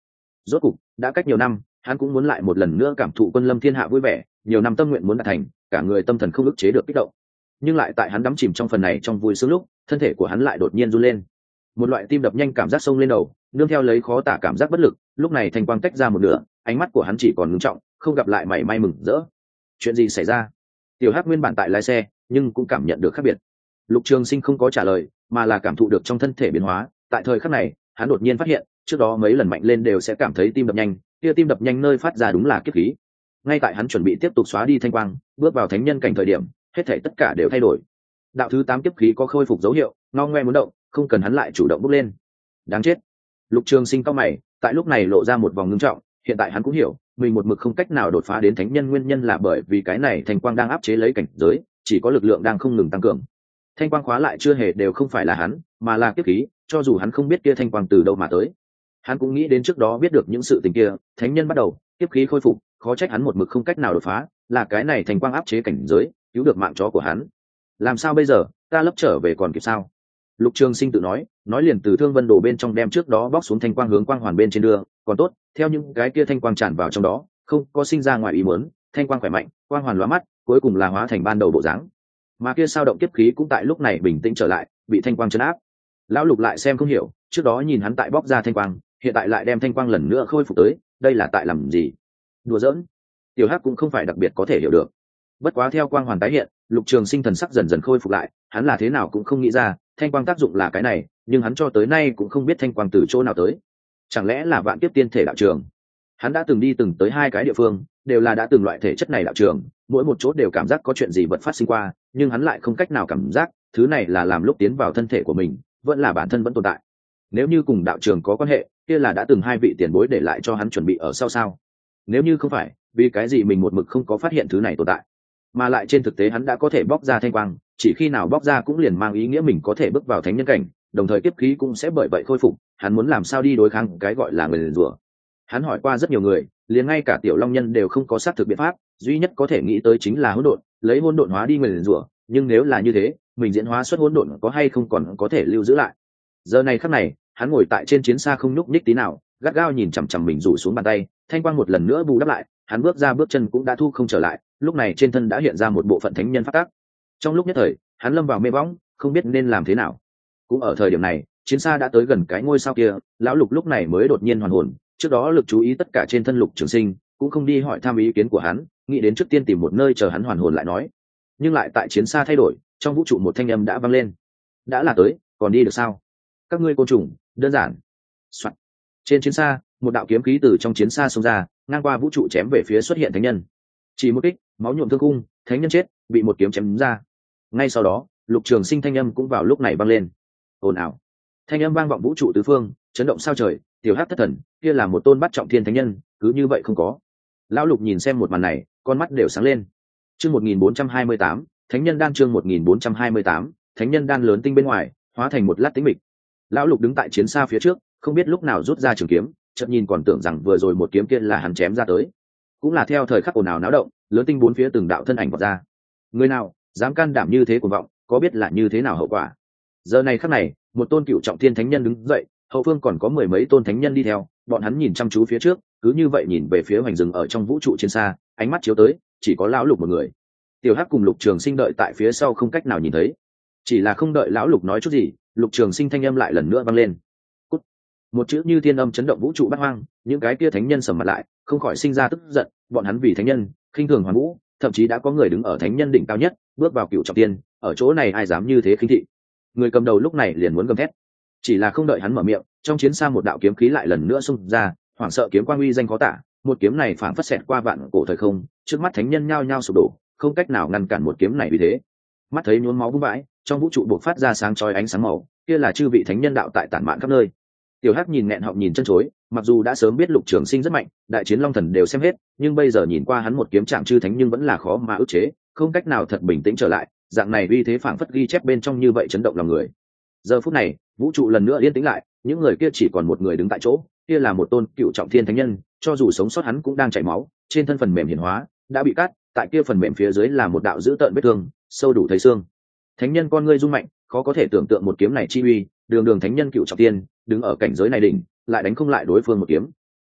Rốt cục đã cách nhiều năm, hắn cũng muốn lại một lần nữa cảm thụ quân lâm thiên hạ vui vẻ, nhiều năm tâm nguyện muốn đạt thành, cả người tâm thần không ức chế được kích động. Nhưng lại tại hắn đắm chìm trong phần này trong vui sướng lúc, thân thể của hắn lại đột nhiên run lên. Một loại tim đập nhanh cảm giác xông lên đầu, nương theo lấy khó tả cảm giác bất lực. Lúc này thanh quang tách ra một nửa, ánh mắt của hắn chỉ còn ngưng trọng, không gặp lại mảy may mừng rỡ. Chuyện gì xảy ra? Tiểu Hắc nguyên bản tại lái xe, nhưng cũng cảm nhận được khác biệt. Lục Trường Sinh không có trả lời, mà là cảm thụ được trong thân thể biến hóa. Tại thời khắc này, hắn đột nhiên phát hiện, trước đó mấy lần mạnh lên đều sẽ cảm thấy tim đập nhanh, kia tim đập nhanh nơi phát ra đúng là kiếp khí. Ngay tại hắn chuẩn bị tiếp tục xóa đi thanh quang, bước vào thánh nhân cảnh thời điểm, hết thảy tất cả đều thay đổi. Đạo thứ tám kiếp khí có khôi phục dấu hiệu, ngao ngoe muốn động, không cần hắn lại chủ động bước lên. Đáng chết. Lục Trường Sinh cau mày, tại lúc này lộ ra một vòng ngưng trọng, hiện tại hắn cũng hiểu, mình một mực không cách nào đột phá đến thánh nhân nguyên nhân là bởi vì cái này thanh quang đang áp chế lấy cảnh giới, chỉ có lực lượng đang không ngừng tăng cường. Thanh quang khóa lại chưa hề đều không phải là hắn, mà là kiếp khí, cho dù hắn không biết kia thanh quang từ đâu mà tới. Hắn cũng nghĩ đến trước đó biết được những sự tình kia, thánh nhân bắt đầu, kiếp khí khôi phục, khó trách hắn một mực không cách nào đột phá, là cái này thanh quang áp chế cảnh giới, cứu được mạng chó của hắn. Làm sao bây giờ, ta lấp trở về còn kịp sao? Lục Trường Sinh tự nói, nói liền từ Thương Vân Đồ bên trong đem trước đó bóc xuống thanh quang hướng quang hoàn bên trên đưa, còn tốt, theo những cái kia thanh quang tràn vào trong đó, không có sinh ra ngoài ý muốn, thanh quang khỏe mạnh, quang hoàn lóa mắt, cuối cùng là hóa thành ban đầu bộ dáng. Mà kia sao động kiếp khí cũng tại lúc này bình tĩnh trở lại, bị thanh quang trấn áp. Lão Lục lại xem không hiểu, trước đó nhìn hắn tại bóc ra thanh quang, hiện tại lại đem thanh quang lần nữa khôi phục tới, đây là tại làm gì? Đùa giỡn. Tiểu Hắc cũng không phải đặc biệt có thể hiểu được. Bất quá theo quang hoàn tái hiện, Lục Trường Sinh thần sắc dần dần khôi phục lại, hắn là thế nào cũng không nghĩ ra, thanh quang tác dụng là cái này, nhưng hắn cho tới nay cũng không biết thanh quang từ chỗ nào tới. Chẳng lẽ là vạn kiếp tiên thể đạo trường? Hắn đã từng đi từng tới hai cái địa phương, đều là đã từng loại thể chất này đạo trường, mỗi một chỗ đều cảm giác có chuyện gì vật phát sinh qua, nhưng hắn lại không cách nào cảm giác, thứ này là làm lúc tiến vào thân thể của mình, vẫn là bản thân vẫn tồn tại. Nếu như cùng đạo trường có quan hệ, kia là đã từng hai vị tiền bối để lại cho hắn chuẩn bị ở sau sao? Nếu như không phải, vì cái gì mình một mực không có phát hiện thứ này tồn tại? Mà lại trên thực tế hắn đã có thể bóc ra thanh quang, chỉ khi nào bóc ra cũng liền mang ý nghĩa mình có thể bước vào thánh nhân cảnh, đồng thời kiếp khí cũng sẽ bởi vậy khôi phục, hắn muốn làm sao đi đối kháng cái gọi là người liền rủa. Hắn hỏi qua rất nhiều người, liền ngay cả Tiểu Long Nhân đều không có xác thực biện pháp, duy nhất có thể nghĩ tới chính là hỗn độn, lấy hỗn độn hóa đi người liền rủa, nhưng nếu là như thế, mình diễn hóa xuất hỗn độn có hay không còn có thể lưu giữ lại. Giờ này khắc này, hắn ngồi tại trên chiến xa không nhúc nhích tí nào, gắt gao nhìn chằm chằm mình rủ xuống bàn tay, thanh quang một lần nữa bù đắp lại, hắn bước ra bước chân cũng đã thu không trở lại, lúc này trên thân đã hiện ra một bộ phận thánh nhân pháp tắc. Trong lúc nhất thời, hắn lâm vào mê võng, không biết nên làm thế nào. Cũng ở thời điểm này, chiến xa đã tới gần cái ngôi sao kia, lão Lục lúc này mới đột nhiên hoàn hồn, trước đó lực chú ý tất cả trên thân Lục Trường Sinh, cũng không đi hỏi thăm ý kiến của hắn, nghĩ đến trước tiên tìm một nơi chờ hắn hoàn hồn lại nói. Nhưng lại tại chiến xa thay đổi, trong vũ trụ một thanh âm đã vang lên. Đã là tới, còn đi được sao? Các ngươi côn trùng, đơn giản. Soạn. Trên chiến xa, một đạo kiếm khí từ trong chiến xa xông ra, ngang qua vũ trụ chém về phía xuất hiện thánh nhân. Chỉ một kích, máu nhuộm thương cung, thánh nhân chết, bị một kiếm chém ra. Ngay sau đó, Lục Trường Sinh thanh âm cũng vào lúc này vang lên. Ồn ào. Thanh âm vang vọng vũ trụ tứ phương, chấn động sao trời, Tiểu Hắc thất thần, kia là một tôn bắt trọng thiên thánh nhân, cứ như vậy không có. Lão Lục nhìn xem một màn này, con mắt đều sáng lên. Chương một nghìn bốn trăm hai mươi tám, Thánh nhân đan chương một nghìn bốn trăm hai mươi tám, Thánh nhân đan lớn tinh bên ngoài, hóa thành một lát tĩnh mịch. Lão Lục đứng tại chiến xa phía trước, không biết lúc nào rút ra trường kiếm, chợt nhìn còn tưởng rằng vừa rồi một kiếm kia là hắn chém ra tới. Cũng là theo thời khắc ồn ào náo động, lớn tinh bốn phía từng đạo thân ảnh vọt ra. Người nào dám can đảm như thế cuồng vọng, có biết là như thế nào hậu quả? Giờ này khắc này, một tôn cựu trọng thiên thánh nhân đứng dậy, hậu phương còn có mười mấy tôn thánh nhân đi theo, bọn hắn nhìn chăm chú phía trước, cứ như vậy nhìn về phía hoành rừng ở trong vũ trụ trên xa, ánh mắt chiếu tới, chỉ có lão Lục một người. Tiểu Hắc cùng Lục Trường Sinh đợi tại phía sau không cách nào nhìn thấy. Chỉ là không đợi lão Lục nói chút gì, Lục Trường Sinh thanh âm lại lần nữa vang lên. Cút. Một chữ như thiên âm chấn động vũ trụ bát hoang, những cái kia thánh nhân sầm mặt lại, không khỏi sinh ra tức giận, bọn hắn vì thánh nhân, khinh thường hoàn vũ, thậm chí đã có người đứng ở thánh nhân đỉnh cao nhất, bước vào cựu trọng thiên, ở chỗ này ai dám như thế khinh thị. Người cầm đầu lúc này liền muốn gầm thét, chỉ là không đợi hắn mở miệng, trong chiến xa một đạo kiếm khí lại lần nữa xung ra, hoảng sợ kiếm quang uy danh khó tả, một kiếm này phảng phất xẹt qua vạn cổ thời không, trước mắt thánh nhân nhao nhao sụp đổ, không cách nào ngăn cản một kiếm này vì thế. Mắt thấy nhuốm máu bung vãi, trong vũ trụ bộc phát ra sáng chói ánh sáng màu, kia là chư vị thánh nhân đạo tại tản mạn khắp nơi. Tiểu Hắc nhìn nghẹn họng nhìn chân chối, mặc dù đã sớm biết Lục Trường Sinh rất mạnh, đại chiến long thần đều xem hết, nhưng bây giờ nhìn qua hắn một kiếm chạm chư thánh nhưng vẫn là khó mà ức chế, không cách nào thật bình tĩnh trở lại, dạng này uy thế phảng phất ghi chép bên trong như vậy chấn động lòng người. Giờ phút này, vũ trụ lần nữa yên tĩnh lại, những người kia chỉ còn một người đứng tại chỗ, kia là một tôn cựu trọng thiên thánh nhân, cho dù sống sót hắn cũng đang chảy máu, trên thân phần mềm hiển hóa đã bị cắt, tại kia phần mềm phía dưới là một đạo dữ tợn vết thương, sâu đủ thấy xương. Thánh nhân con ngươi rung mạnh, khó có thể tưởng tượng một kiếm này chi uy, đường đường thánh nhân cựu trọng thiên, đứng ở cảnh giới này đỉnh, lại đánh không lại đối phương một kiếm.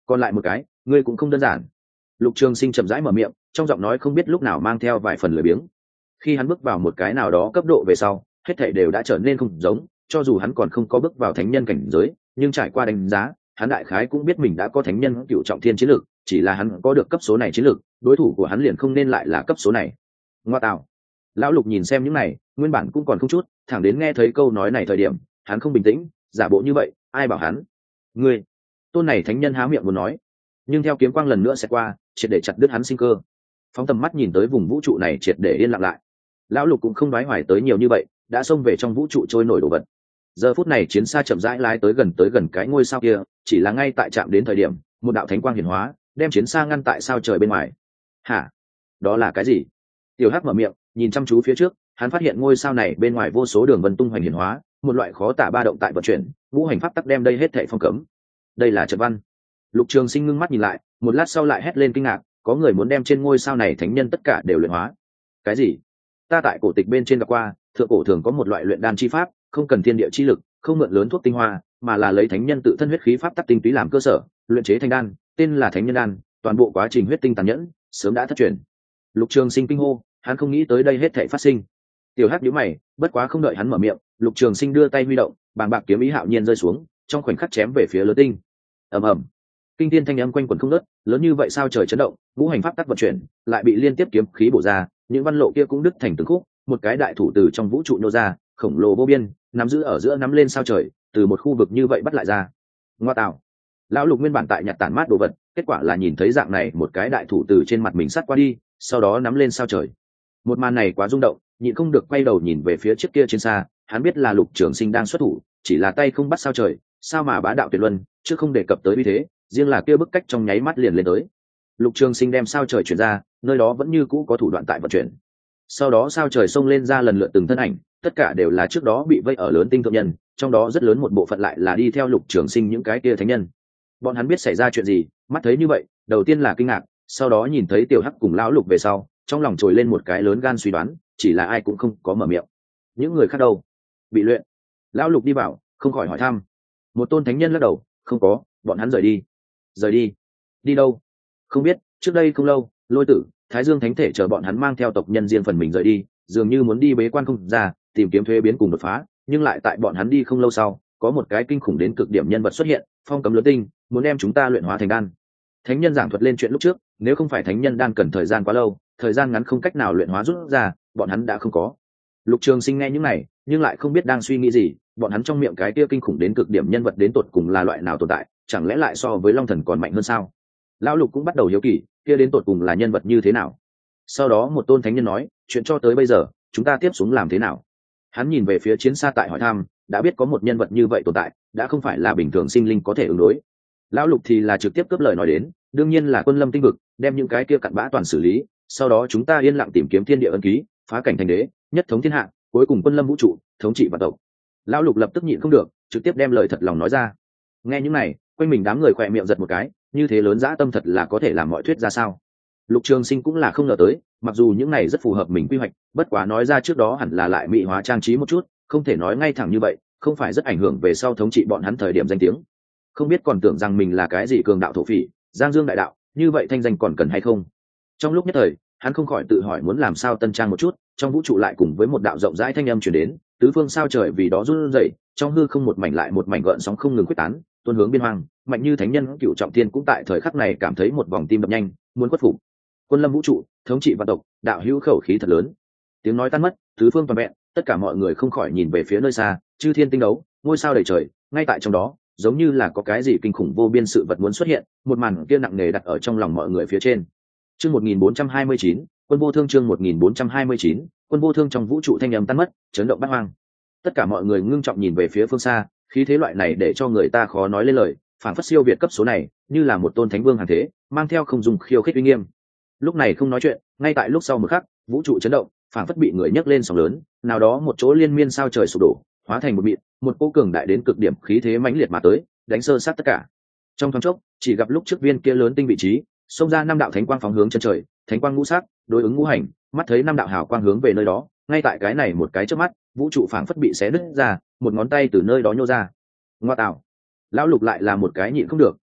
còn lại một cái ngươi cũng không đơn giản. Lục Trường Sinh chậm rãi mở miệng, trong giọng nói không biết lúc nào mang theo vài phần lười biếng. Khi hắn bước vào một cái nào đó cấp độ về sau, hết thảy đều đã trở nên không giống, cho dù hắn còn không có bước vào thánh nhân cảnh giới, nhưng trải qua đánh giá, hắn đại khái cũng biết mình đã có thánh nhân cựu trọng thiên chiến lược, chỉ là hắn có được cấp số này chiến lược, đối thủ của hắn liền không nên lại là cấp số này. Ngoa tạo. Lão Lục nhìn xem những này, nguyên bản cũng còn không chút, thẳng đến nghe thấy câu nói này thời điểm, hắn không bình tĩnh, giả bộ như vậy, ai bảo hắn? Ngươi. Tôn này thánh nhân há miệng muốn nói, nhưng theo kiếm quang lần nữa sẽ qua, triệt để chặt đứt hắn sinh cơ. Phóng tầm mắt nhìn tới vùng vũ trụ này triệt để yên lặng lại. Lão Lục cũng không nói hoài tới nhiều như vậy, đã xông về trong vũ trụ trôi nổi đồ vật. Giờ phút này chiến xa chậm rãi lái tới gần tới gần cái ngôi sao kia, chỉ là ngay tại trạm đến thời điểm, một đạo thánh quang hiển hóa, đem chiến xa ngăn tại sao trời bên ngoài. Hả? Đó là cái gì? Tiểu Hắc mở miệng, nhìn chăm chú phía trước, hắn phát hiện ngôi sao này bên ngoài vô số đường vân tung hoành hiển hóa, một loại khó tả ba động tại vận chuyển, ngũ hành pháp tắc đem đây hết thảy phong cấm. Đây là trận văn. Lục Trường Sinh ngưng mắt nhìn lại, một lát sau lại hét lên kinh ngạc, có người muốn đem trên ngôi sao này thánh nhân tất cả đều luyện hóa. Cái gì? Ta tại cổ tịch bên trên gặp qua, thượng cổ thường có một loại luyện đan chi pháp, không cần thiên địa chi lực, không mượn lớn thuốc tinh hoa, mà là lấy thánh nhân tự thân huyết khí pháp tắc tinh túy làm cơ sở, luyện chế thành đan, tên là thánh nhân đan, toàn bộ quá trình huyết tinh tàn nhẫn, sớm đã thất truyền. Lục Trường Sinh kinh hô, hắn không nghĩ tới đây hết thảy phát sinh. Tiểu Hắc nhíu mày, bất quá không đợi hắn mở miệng, Lục Trường Sinh đưa tay huy động, bàng bạc kiếm ý hạo nhiên rơi xuống, trong khoảnh khắc chém về phía lớn tinh. Ầm ầm. Kinh thiên thanh âm quanh quẩn không ngớt, lớn như vậy sao trời chấn động, ngũ hành pháp tắc vận chuyển, lại bị liên tiếp kiếm khí bổ ra, những văn lộ kia cũng đứt thành từng khúc, một cái đại thủ từ trong vũ trụ nô ra, khổng lồ vô biên, nắm giữ ở giữa nắm lên sao trời, từ một khu vực như vậy bắt lại ra. Ngoa tạo. Lão Lục nguyên bản tại nhặt tản mát đồ vật, kết quả là nhìn thấy dạng này một cái đại thủ từ trên mặt mình sát qua đi, sau đó nắm lên sao trời. Một màn này quá rung động, nhịn không được quay đầu nhìn về phía trước kia trên xa, hắn biết là Lục Trường Sinh đang xuất thủ, chỉ là tay không bắt sao trời, sao mà bá đạo tuyệt luân, chứ không đề cập tới uy thế, riêng là kia bức cách trong nháy mắt liền lên tới. Lục Trường Sinh đem sao trời chuyển ra, nơi đó vẫn như cũ có thủ đoạn tại vận chuyển. Sau đó sao trời xông lên ra lần lượt từng thân ảnh, tất cả đều là trước đó bị vây ở lớn tinh thượng nhân, trong đó rất lớn một bộ phận lại là đi theo Lục Trường Sinh những cái kia thánh nhân. Bọn hắn biết xảy ra chuyện gì, mắt thấy như vậy, đầu tiên là kinh ngạc, sau đó nhìn thấy Tiểu Hắc cùng lão Lục về sau, trong lòng trồi lên một cái lớn gan suy đoán, chỉ là ai cũng không có mở miệng. Những người khác đâu? Bị luyện. Lão Lục đi vào, không khỏi hỏi thăm. Một tôn thánh nhân lắc đầu, không có, bọn hắn rời đi. Rời đi? Đi đâu? Không biết, trước đây không lâu, Lôi Tử, Thái Dương Thánh Thể chờ bọn hắn mang theo tộc nhân riêng phần mình rời đi, dường như muốn đi bế quan không ra, tìm kiếm thuế biến cùng đột phá, nhưng lại tại bọn hắn đi không lâu sau, có một cái kinh khủng đến cực điểm nhân vật xuất hiện, phong cấm lớn tinh, muốn đem chúng ta luyện hóa thành đan. Thánh nhân giảng thuật lên chuyện lúc trước, nếu không phải thánh nhân đan cần thời gian quá lâu, thời gian ngắn không cách nào luyện hóa rút ra, bọn hắn đã không có. Lục Trường Sinh nghe những này, nhưng lại không biết đang suy nghĩ gì, bọn hắn trong miệng cái kia kinh khủng đến cực điểm nhân vật đến tột cùng là loại nào tồn tại, chẳng lẽ lại so với Long Thần còn mạnh hơn sao? Lão Lục cũng bắt đầu hiếu kỳ, kia đến tột cùng là nhân vật như thế nào. Sau đó một tôn thánh nhân nói, chuyện cho tới bây giờ, chúng ta tiếp xuống làm thế nào? Hắn nhìn về phía chiến xa tại hỏi thăm, đã biết có một nhân vật như vậy tồn tại, đã không phải là bình thường sinh linh có thể ứng đối. Lão Lục thì là trực tiếp cướp lời nói đến, đương nhiên là quân lâm tinh vực, đem những cái kia cặn bã toàn xử lý, sau đó chúng ta yên lặng tìm kiếm thiên địa ân ký, phá cảnh thành đế, nhất thống thiên hạ, cuối cùng quân lâm vũ trụ, thống trị vạn tộc. Lão Lục lập tức nhịn không được, trực tiếp đem lời thật lòng nói ra. Nghe những này, quanh mình đám người khỏe miệng giật một cái, như thế lớn dã tâm thật là có thể làm mọi thuyết ra sao? Lục Trường Sinh cũng là không ngờ tới, mặc dù những này rất phù hợp mình quy hoạch, bất quá nói ra trước đó hẳn là lại mỹ hóa trang trí một chút, không thể nói ngay thẳng như vậy, không phải rất ảnh hưởng về sau thống trị bọn hắn thời điểm danh tiếng. Không biết còn tưởng rằng mình là cái gì cường đạo thổ phỉ, giang dương đại đạo, như vậy thanh danh còn cần hay không? Trong lúc nhất thời, hắn không khỏi tự hỏi muốn làm sao tân trang một chút, trong vũ trụ lại cùng với một đạo rộng rãi thanh âm truyền đến, tứ phương sao trời vì đó run rẩy, trong hư không một mảnh lại một mảnh gợn sóng không ngừng quyết tán, tuôn hướng biên hoang, mạnh như thánh nhân cựu trọng thiên cũng tại thời khắc này cảm thấy một vòng tim đập nhanh, muốn khuất phục. Quân lâm vũ trụ, thống trị vạn tộc, đạo hữu khẩu khí thật lớn. Tiếng nói tan mất, tứ phương toàn vẹn, tất cả mọi người không khỏi nhìn về phía nơi xa, chư thiên tinh đấu, ngôi sao đầy trời, ngay tại trong đó, giống như là có cái gì kinh khủng vô biên sự vật muốn xuất hiện, một màn kia nặng nề đặt ở trong lòng mọi người phía trên. Chương một nghìn bốn trăm hai mươi chín, quân vô thương chương một nghìn bốn trăm hai mươi chín, quân vô thương trong vũ trụ thanh âm tan mất, chấn động bát hoang. Tất cả mọi người ngưng trọng nhìn về phía phương xa, khí thế loại này để cho người ta khó nói lên lời, phản phất siêu việt cấp số này, như là một tôn thánh vương hàng thế, mang theo không dùng khiêu khích uy nghiêm. Lúc này không nói chuyện, ngay tại lúc sau một khắc, vũ trụ chấn động, phản phất bị người nhấc lên sóng lớn, nào đó một chỗ liên miên sao trời sụp đổ, hóa thành một mịn, một cỗ cường đại đến cực điểm khí thế mãnh liệt mà tới, đánh sơ sát tất cả. Trong thoáng chốc, chỉ gặp lúc trước viên kia lớn tinh vị trí, xông ra năm đạo thánh quang phóng hướng chân trời, thánh quang ngũ sắc, đối ứng ngũ hành, mắt thấy năm đạo hào quang hướng về nơi đó, ngay tại cái này một cái chớp mắt, vũ trụ phảng phất bị xé nứt ra, một ngón tay từ nơi đó nhô ra. Ngoa tạo. Lão Lục lại là một cái nhịn không được,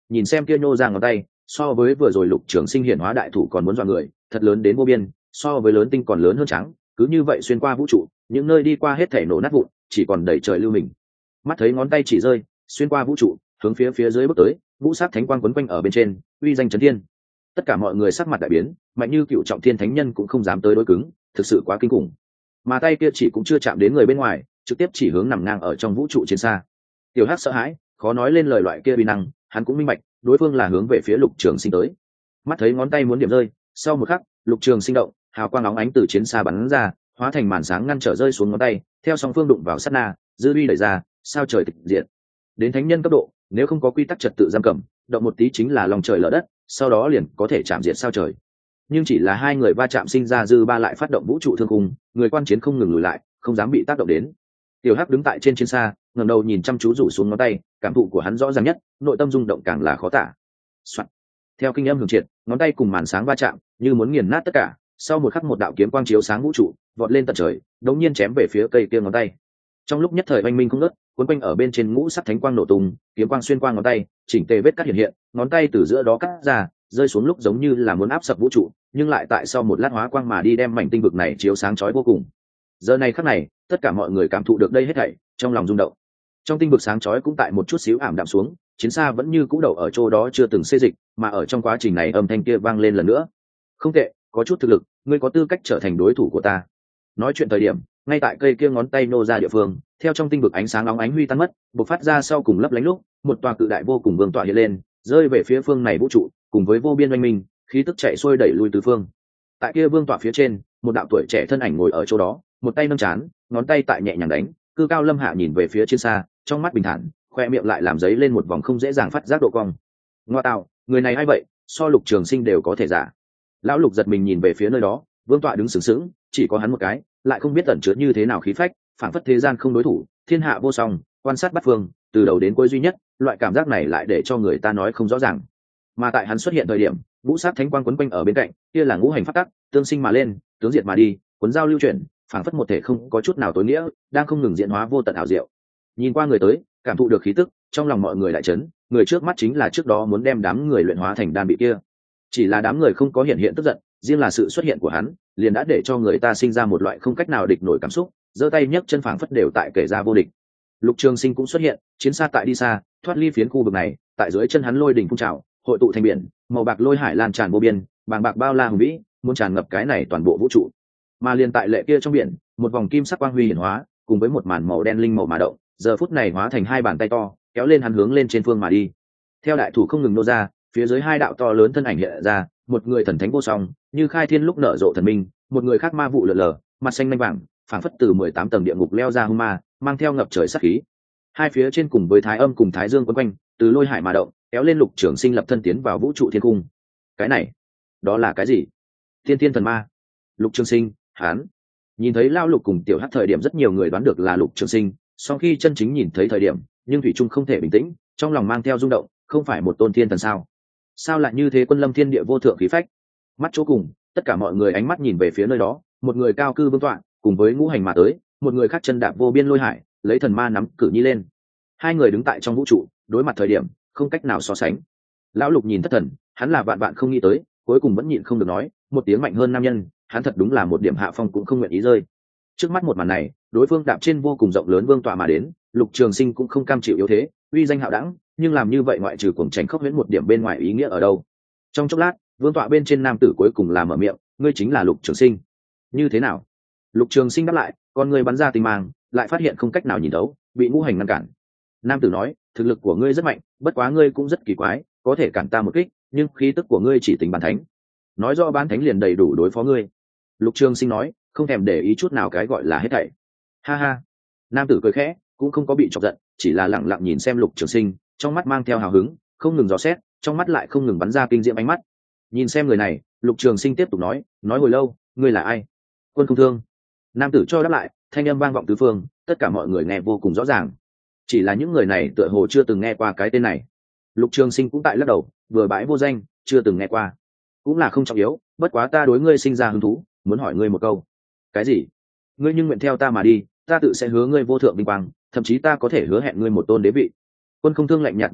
nhìn xem kia nhô ra ngón tay, so với vừa rồi Lục Trường Sinh hiển hóa đại thủ còn muốn dọa người, thật lớn đến vô biên, so với lớn tinh còn lớn hơn trắng, cứ như vậy xuyên qua vũ trụ, những nơi đi qua hết thảy nổ nát vụn, chỉ còn đầy trời lưu mình. Mắt thấy ngón tay chỉ rơi, xuyên qua vũ trụ, hướng phía phía dưới bước tới, vũ sát thánh quang quấn quanh ở bên trên, uy danh chấn thiên. Tất cả mọi người sắc mặt đại biến, mạnh như cựu trọng thiên thánh nhân cũng không dám tới đối cứng, thực sự quá kinh khủng. Mà tay kia chỉ cũng chưa chạm đến người bên ngoài, trực tiếp chỉ hướng nằm ngang ở trong vũ trụ chiến xa. Tiểu Hắc sợ hãi, khó nói lên lời loại kia uy năng, hắn cũng minh bạch, đối phương là hướng về phía Lục Trường Sinh tới. Mắt thấy ngón tay muốn điểm rơi, sau một khắc, Lục Trường Sinh động, hào quang óng ánh từ chiến xa bắn ra, hóa thành màn sáng ngăn trở rơi xuống ngón tay, theo song phương đụng vào sát na, dư uy đẩy ra, sao trời tịch diệt. Đến thánh nhân cấp độ, nếu không có quy tắc trật tự giam cầm, động một tí chính là lòng trời lở đất, sau đó liền có thể chạm diệt sao trời. Nhưng chỉ là hai người va chạm sinh ra dư ba lại phát động vũ trụ thương khung, người quan chiến không ngừng lùi lại, không dám bị tác động đến. Tiểu Hắc đứng tại trên chiến xa, ngẩng đầu nhìn chăm chú rủ xuống ngón tay, cảm thụ của hắn rõ ràng nhất, nội tâm rung động càng là khó tả. Soạn. Theo kinh âm hưởng triệt, ngón tay cùng màn sáng va chạm, như muốn nghiền nát tất cả. Sau một khắc một đạo kiếm quang chiếu sáng vũ trụ, vọt lên tận trời, đống nhiên chém về phía cây kia ngón tay. Trong lúc nhất thời oanh minh không ngớt, cuốn quanh ở bên trên ngũ sắc thánh quang nổ tung, kiếm quang xuyên qua ngón tay, chỉnh tề vết cắt hiện hiện, ngón tay từ giữa đó cắt ra, rơi xuống lúc giống như là muốn áp sập vũ trụ, nhưng lại tại sau một lát hóa quang mà đi đem mảnh tinh vực này chiếu sáng chói vô cùng. Giờ này khắc này, tất cả mọi người cảm thụ được đây hết thảy, trong lòng rung động. Trong tinh vực sáng chói cũng tại một chút xíu ảm đạm xuống, chiến xa vẫn như cũ đầu ở chỗ đó chưa từng xê dịch, mà ở trong quá trình này âm thanh kia vang lên lần nữa. Không tệ, có chút thực lực, ngươi có tư cách trở thành đối thủ của ta. Nói chuyện thời điểm, ngay tại cây kia ngón tay nô ra địa phương, theo trong tinh vực ánh sáng nóng ánh huy tan mất, bộc phát ra sau cùng lấp lánh lúc, một tòa cự đại vô cùng vương tọa hiện lên, rơi về phía phương này vũ trụ, cùng với vô biên oanh minh, khí tức chạy xuôi đẩy lui tứ phương. Tại kia vương tọa phía trên, một đạo tuổi trẻ thân ảnh ngồi ở chỗ đó, một tay nâng chán, ngón tay tại nhẹ nhàng đánh, cư cao lâm hạ nhìn về phía trên xa, trong mắt bình thản, khoe miệng lại làm giấy lên một vòng không dễ dàng phát giác độ cong. Ngoa tạo, người này ai vậy, so Lục Trường Sinh đều có thể giả. Lão Lục giật mình nhìn về phía nơi đó, vương tọa đứng sừng sững, chỉ có hắn một cái, lại không biết ẩn chứa như thế nào khí phách, phảng phất thế gian không đối thủ, thiên hạ vô song, quan sát bắt phương, từ đầu đến cuối duy nhất, loại cảm giác này lại để cho người ta nói không rõ ràng. Mà tại hắn xuất hiện thời điểm, ngũ sát thánh quang quấn quanh ở bên cạnh, kia là ngũ hành pháp tắc, tương sinh mà lên, tướng diệt mà đi, cuốn giao lưu chuyển, phảng phất một thể không có chút nào tối nghĩa, đang không ngừng diễn hóa vô tận ảo diệu. Nhìn qua người tới, cảm thụ được khí tức, trong lòng mọi người lại chấn, người trước mắt chính là trước đó muốn đem đám người luyện hóa thành đan bị kia. Chỉ là đám người không có hiện hiện tức giận, riêng là sự xuất hiện của hắn, liền đã để cho người ta sinh ra một loại không cách nào địch nổi cảm xúc, giơ tay nhấc chân phảng phất đều tại kể ra vô địch. Lục Trường Sinh cũng xuất hiện, chiến xa tại đi xa, thoát ly phiến khu vực này, tại dưới chân hắn lôi đỉnh phun trào, hội tụ thành biển, màu bạc lôi hải lan tràn vô biên, bàng bạc bao la hùng vĩ, muốn tràn ngập cái này toàn bộ vũ trụ. Mà liền tại lệ kia trong biển, một vòng kim sắc quang huy hiển hóa, cùng với một màn màu đen linh màu mà động, giờ phút này hóa thành hai bàn tay to, kéo lên hắn hướng lên trên phương mà đi. Theo đại thủ không ngừng nô ra, phía dưới hai đạo to lớn thân ảnh hiện ra, một người thần thánh vô song, như khai thiên lúc nở rộ thần minh, một người khác ma vụ lờ lờ, mặt xanh lanh vàng, phảng phất từ mười tám tầng địa ngục leo ra hung ma, mang theo ngập trời sát khí. Hai phía trên cùng với thái âm cùng thái dương quấn quanh, từ lôi hải mà động, kéo lên Lục Trường Sinh lập thân tiến vào vũ trụ thiên cung. Cái này, đó là cái gì? Thiên Thiên thần ma. Lục Trường Sinh, hắn. Nhìn thấy Lao Lục cùng Tiểu Hắc thời điểm rất nhiều người đoán được là Lục Trường Sinh, sau khi chân chính nhìn thấy thời điểm, nhưng thủy trung không thể bình tĩnh, trong lòng mang theo rung động, không phải một tôn thiên thần sao? Sao lại như thế quân lâm thiên địa vô thượng khí phách? Mắt chỗ cùng, tất cả mọi người ánh mắt nhìn về phía nơi đó, một người cao cư vương tọa, cùng với ngũ hành mà tới, một người khác chân đạp vô biên lôi hải, lấy thần ma nắm cử nhi lên. Hai người đứng tại trong vũ trụ, đối mặt thời điểm, không cách nào so sánh. Lão Lục nhìn thất thần, hắn là vạn vạn không nghĩ tới, cuối cùng vẫn nhịn không được nói, một tiếng mạnh hơn nam nhân, hắn thật đúng là một điểm hạ phong cũng không nguyện ý rơi. Trước mắt một màn này, đối phương đạp trên vô cùng rộng lớn vương tọa mà đến, Lục Trường Sinh cũng không cam chịu yếu thế, uy danh hạo đẳng, nhưng làm như vậy ngoại trừ cuồng tránh khốc huyễn một điểm bên ngoài ý nghĩa ở đâu? Trong chốc lát, vương tọa bên trên nam tử cuối cùng là mở miệng, ngươi chính là Lục Trường Sinh. Như thế nào? Lục Trường Sinh đáp lại, con người bắn ra tinh mang, lại phát hiện không cách nào nhìn thấu, bị ngũ hành ngăn cản. Nam tử nói, thực lực của ngươi rất mạnh, bất quá ngươi cũng rất kỳ quái, có thể cản ta một kích, nhưng khí tức của ngươi chỉ tính bán thánh. Nói rõ bán thánh liền đầy đủ đối phó ngươi. Lục Trường Sinh nói, không thèm để ý chút nào cái gọi là hết thảy. Ha ha. Nam tử cười khẽ, cũng không có bị chọc giận, chỉ là lặng lặng nhìn xem Lục Trường Sinh, trong mắt mang theo hào hứng, không ngừng dò xét, trong mắt lại không ngừng bắn ra kinh diệm ánh mắt. Nhìn xem người này, Lục Trường Sinh tiếp tục nói, nói hồi lâu, ngươi là ai? Quân Không Thương. Nam tử cho đáp lại, thanh âm vang vọng tứ phương, tất cả mọi người nghe vô cùng rõ ràng. Chỉ là những người này tựa hồ chưa từng nghe qua cái tên này. Lục Trường Sinh cũng tại lắc đầu, vừa bãi vô danh, chưa từng nghe qua, cũng là không trọng yếu, bất quá ta đối ngươi sinh ra hứng thú, muốn hỏi ngươi một câu. Cái gì? Ngươi nhưng nguyện theo ta mà đi, ta tự sẽ hứa ngươi vô thượng vinh quang, thậm chí ta có thể hứa hẹn ngươi một tôn đế vị. Quân Không Thương lạnh nhạt mở miệng,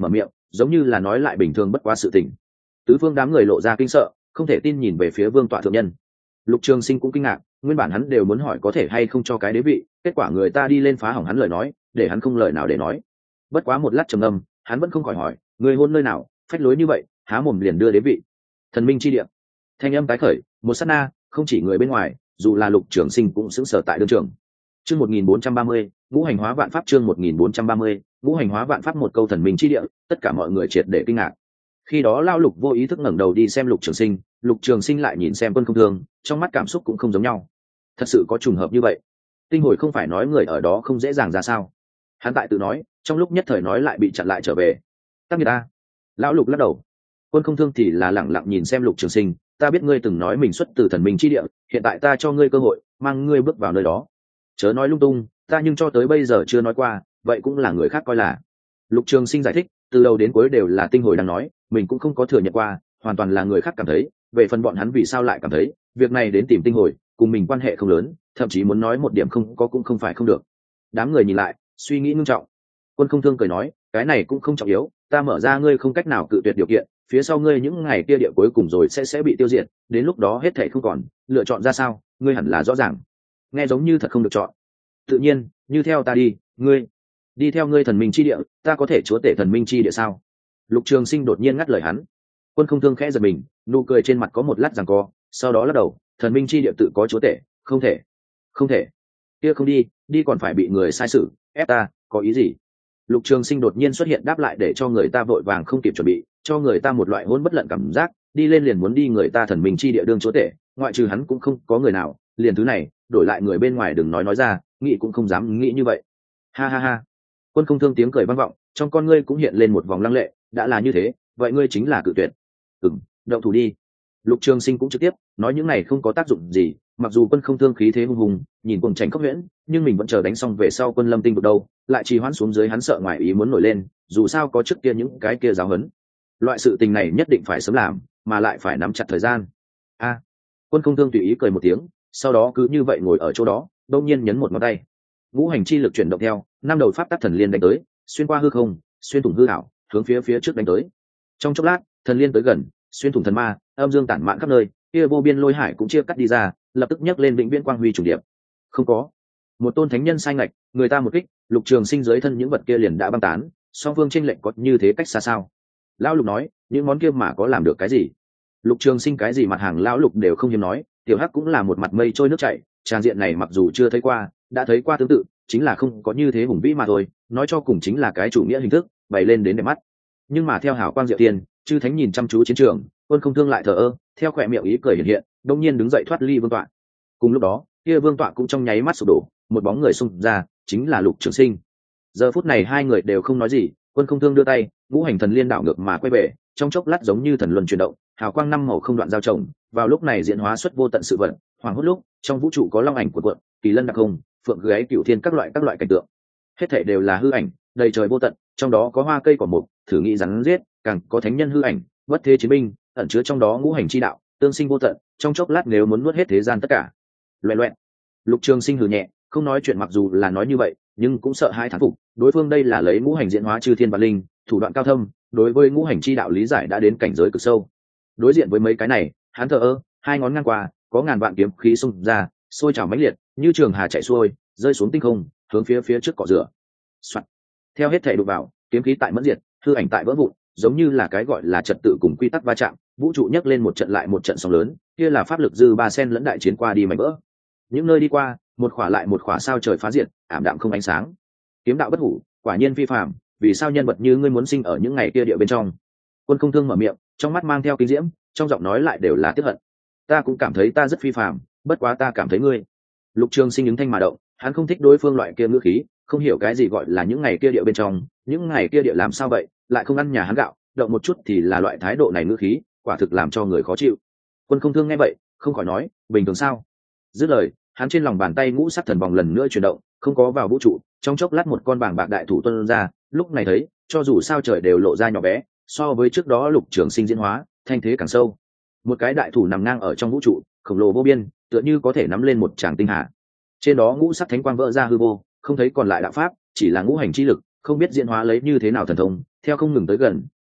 giống như là nói lại bình thường bất quá sự tình. Tứ phương đám người lộ ra kinh sợ, không thể tin nhìn về phía vương tọa thượng nhân. Lục Trường Sinh cũng kinh ngạc, nguyên bản hắn đều muốn hỏi có thể hay không cho cái đế vị, kết quả người ta đi lên phá hỏng hắn lời nói, để hắn không lời nào để nói. Bất quá một lát trầm ngâm, hắn vẫn không khỏi hỏi, người hôn nơi nào, phách lối như vậy, há mồm liền đưa đế vị. Thần minh chi địa. Thanh âm tái khởi, một sát na, không chỉ người bên ngoài, dù là Lục Trường Sinh cũng sững sờ tại đương trường. Chương một nghìn bốn trăm ba mươi, ngũ hành hóa vạn pháp. Chương một nghìn bốn trăm ba mươi, ngũ hành hóa vạn pháp. Một câu thần minh chi địa, tất cả mọi người triệt để kinh ngạc. Khi đó Lao Lục vô ý thức ngẩng đầu đi xem Lục Trường Sinh, Lục Trường Sinh lại nhìn xem Quân Không Thương, trong mắt cảm xúc cũng không giống nhau. Thật sự có trùng hợp như vậy? Tinh hồi không phải nói người ở đó không dễ dàng ra sao? Hắn tại tự nói, trong lúc nhất thời nói lại bị chặn lại trở về. Tắc người ta. Lão Lục lắc đầu. Quân Không Thương thì là lẳng lặng nhìn xem Lục Trường Sinh, ta biết ngươi từng nói mình xuất từ thần minh chi địa, hiện tại ta cho ngươi cơ hội, mang ngươi bước vào nơi đó. Chớ nói lung tung, ta nhưng cho tới bây giờ chưa nói qua, vậy cũng là người khác coi là. Lục Trường Sinh giải thích, từ đầu đến cuối đều là Tinh hồi đang nói, mình cũng không có thừa nhận qua, hoàn toàn là người khác cảm thấy. Về phần bọn hắn vì sao lại cảm thấy việc này đến tìm Tinh hồi, cùng mình quan hệ không lớn, thậm chí muốn nói một điểm không có cũng không phải không được. Đám người nhìn lại, suy nghĩ nghiêm trọng. Quân Không Thương cười nói, cái này cũng không trọng yếu, ta mở ra ngươi không cách nào cự tuyệt điều kiện, phía sau ngươi những ngày kia địa cuối cùng rồi sẽ sẽ bị tiêu diệt, đến lúc đó hết thảy không còn, lựa chọn ra sao, ngươi hẳn là rõ ràng. Nghe giống như thật không được chọn. Tự nhiên, như theo ta đi, ngươi đi theo ngươi thần minh chi địa, ta có thể chúa tể thần minh chi địa sao? Lục Trường Sinh đột nhiên ngắt lời hắn. Quân Không Thương khẽ giật mình, nụ cười trên mặt có một lát giằng co, sau đó lắc đầu, thần minh chi địa tự có chúa tể, không thể, không thể. Kia không đi, đi còn phải bị người sai xử, ép ta, có ý gì? Lục Trường Sinh đột nhiên xuất hiện đáp lại để cho người ta vội vàng không kịp chuẩn bị, cho người ta một loại hỗn bất lận cảm giác, đi lên liền muốn đi người ta thần minh chi địa đương chúa tể, ngoại trừ hắn cũng không có người nào, liền thứ này, đổi lại người bên ngoài đừng nói nói ra, nghĩ cũng không dám nghĩ như vậy. Ha ha ha. Quân Không Thương tiếng cười vang vọng, trong con ngươi cũng hiện lên một vòng lăng lệ, đã là như thế, vậy ngươi chính là cự tuyệt. Ừm, động thủ đi. Lục Trường Sinh cũng trực tiếp nói những này không có tác dụng gì, mặc dù Quân Không Thương khí thế hung hùng, nhìn cuồng tránh khốc huyễn, nhưng mình vẫn chờ đánh xong về sau Quân Lâm Tinh vực đâu, lại trì hoãn xuống dưới hắn sợ ngoài ý muốn nổi lên, dù sao có trước kia những cái kia giáo huấn. Loại sự tình này nhất định phải sớm làm, mà lại phải nắm chặt thời gian. A. Quân Không Thương tùy ý cười một tiếng, sau đó cứ như vậy ngồi ở chỗ đó, đột nhiên nhấn một ngón tay. Ngũ hành chi lực chuyển động theo, năm đầu pháp tắc thần liên đánh tới, xuyên qua hư không, xuyên thủng hư ảo, hướng phía phía trước đánh tới. Trong chốc lát, thần liên tới gần, xuyên thủng thần ma, âm dương tản mạn khắp nơi, kia vô biên lôi hải cũng chia cắt đi ra, lập tức nhấc lên vĩnh viễn quang huy trùng điệp. Không có một tôn thánh nhân sai ngạch, người ta một kích, Lục Trường Sinh dưới thân những vật kia liền đã băng tán, song phương chênh lệch có như thế cách xa sao? Lão Lục nói, những món kia mà có làm được cái gì? Lục Trường Sinh cái gì mặt hàng lão Lục đều không hiếm nói, tiểu hắc cũng là một mặt mây trôi nước chảy, tràng diện này mặc dù chưa thấy qua, đã thấy qua tương tự, chính là không có như thế hùng vĩ mà thôi, nói cho cùng chính là cái chủ nghĩa hình thức, bày lên đến đẹp mắt. Nhưng mà theo hảo quang diệu tiên, chư thánh nhìn chăm chú chiến trường, Quân Không Thương lại thờ ơ, theo khỏe miệng ý cười hiện hiện, đông nhiên đứng dậy thoát ly vương tọa. Cùng lúc đó, kia vương tọa cũng trong nháy mắt sụp đổ, một bóng người xung ra, chính là Lục Trường Sinh. Giờ phút này hai người đều không nói gì, Quân Không Thương đưa tay, ngũ hành thần liên đảo ngược mà quay về, trong chốc lát giống như thần luân chuyển động, hào quang năm màu không đoạn giao chồng, vào lúc này diễn hóa xuất vô tận sự vật, hoàng hốt lúc, trong vũ trụ có long ảnh của quận, kỳ lân đặc hùng, phượng gáy cửu thiên các loại các loại cảnh tượng. Hết thảy đều là hư ảnh, đầy trời vô tận, trong đó có hoa cây cỏ mục, thử nghị rắn giết, càng có thánh nhân hư ảnh, bất thế chiến binh, ẩn chứa trong đó ngũ hành chi đạo, tương sinh vô tận, trong chốc lát nếu muốn nuốt hết thế gian tất cả. Loẹt loẹt. Lục Trường Sinh hừ nhẹ, không nói chuyện, mặc dù là nói như vậy, nhưng cũng sợ hai thán phục, đối phương đây là lấy ngũ hành diễn hóa chư thiên và linh, thủ đoạn cao thâm, đối với ngũ hành chi đạo lý giải đã đến cảnh giới cực sâu. Đối diện với mấy cái này, hắn thờ ơ, hai ngón ngang qua, có ngàn vạn kiếm khí xung ra, sôi trào mãnh liệt, như trường hà chạy xuôi, rơi xuống tinh không, hướng phía phía trước cỏ rửa. Soạn. Theo hết thể đụng vào, kiếm khí tại mẫn diệt, hư ảnh tại vỡ vụn, giống như là cái gọi là trật tự cùng quy tắc va chạm, vũ trụ nhấc lên một trận lại một trận sóng lớn, kia là pháp lực dư ba sen lẫn đại chiến qua đi mảnh vỡ. Những nơi đi qua, một khỏa lại một khỏa sao trời phá diệt, ảm đạm không ánh sáng. Kiếm đạo bất hủ, quả nhiên phi phàm, vì sao nhân vật như ngươi muốn sinh ở những ngày kia địa bên trong? Quân Không Thương mở miệng, trong mắt mang theo kinh diễm, trong giọng nói lại đều là tiếc hận. Ta cũng cảm thấy ta rất phi phàm, bất quá ta cảm thấy ngươi. Lục Trường Sinh ứng thanh mà động, hắn không thích đối phương loại kia ngữ khí, không hiểu cái gì gọi là những ngày kia địa bên trong, những ngày kia địa làm sao vậy, lại không ăn nhà hắn gạo, động một chút thì là loại thái độ này ngữ khí, quả thực làm cho người khó chịu. Quân Không Thương nghe vậy, không khỏi nói, bình thường sao? Dứt lời, hắn trên lòng bàn tay ngũ sắc thần vòng lần nữa chuyển động, không có vào vũ trụ, trong chốc lát một con bảng bạc đại thủ tuôn ra, lúc này thấy, cho dù sao trời đều lộ ra nhỏ bé, so với trước đó Lục Trường Sinh diễn hóa, thanh thế càng sâu. Một cái đại thủ nằm ngang ở trong vũ trụ, khổng lồ vô biên, tựa như có thể nắm lên một tràng tinh hà. Trên đó ngũ sắc thánh quang vỡ ra hư vô, không thấy còn lại đạo pháp, chỉ là ngũ hành chi lực, không biết diễn hóa lấy như thế nào thần thông, theo không ngừng tới gần,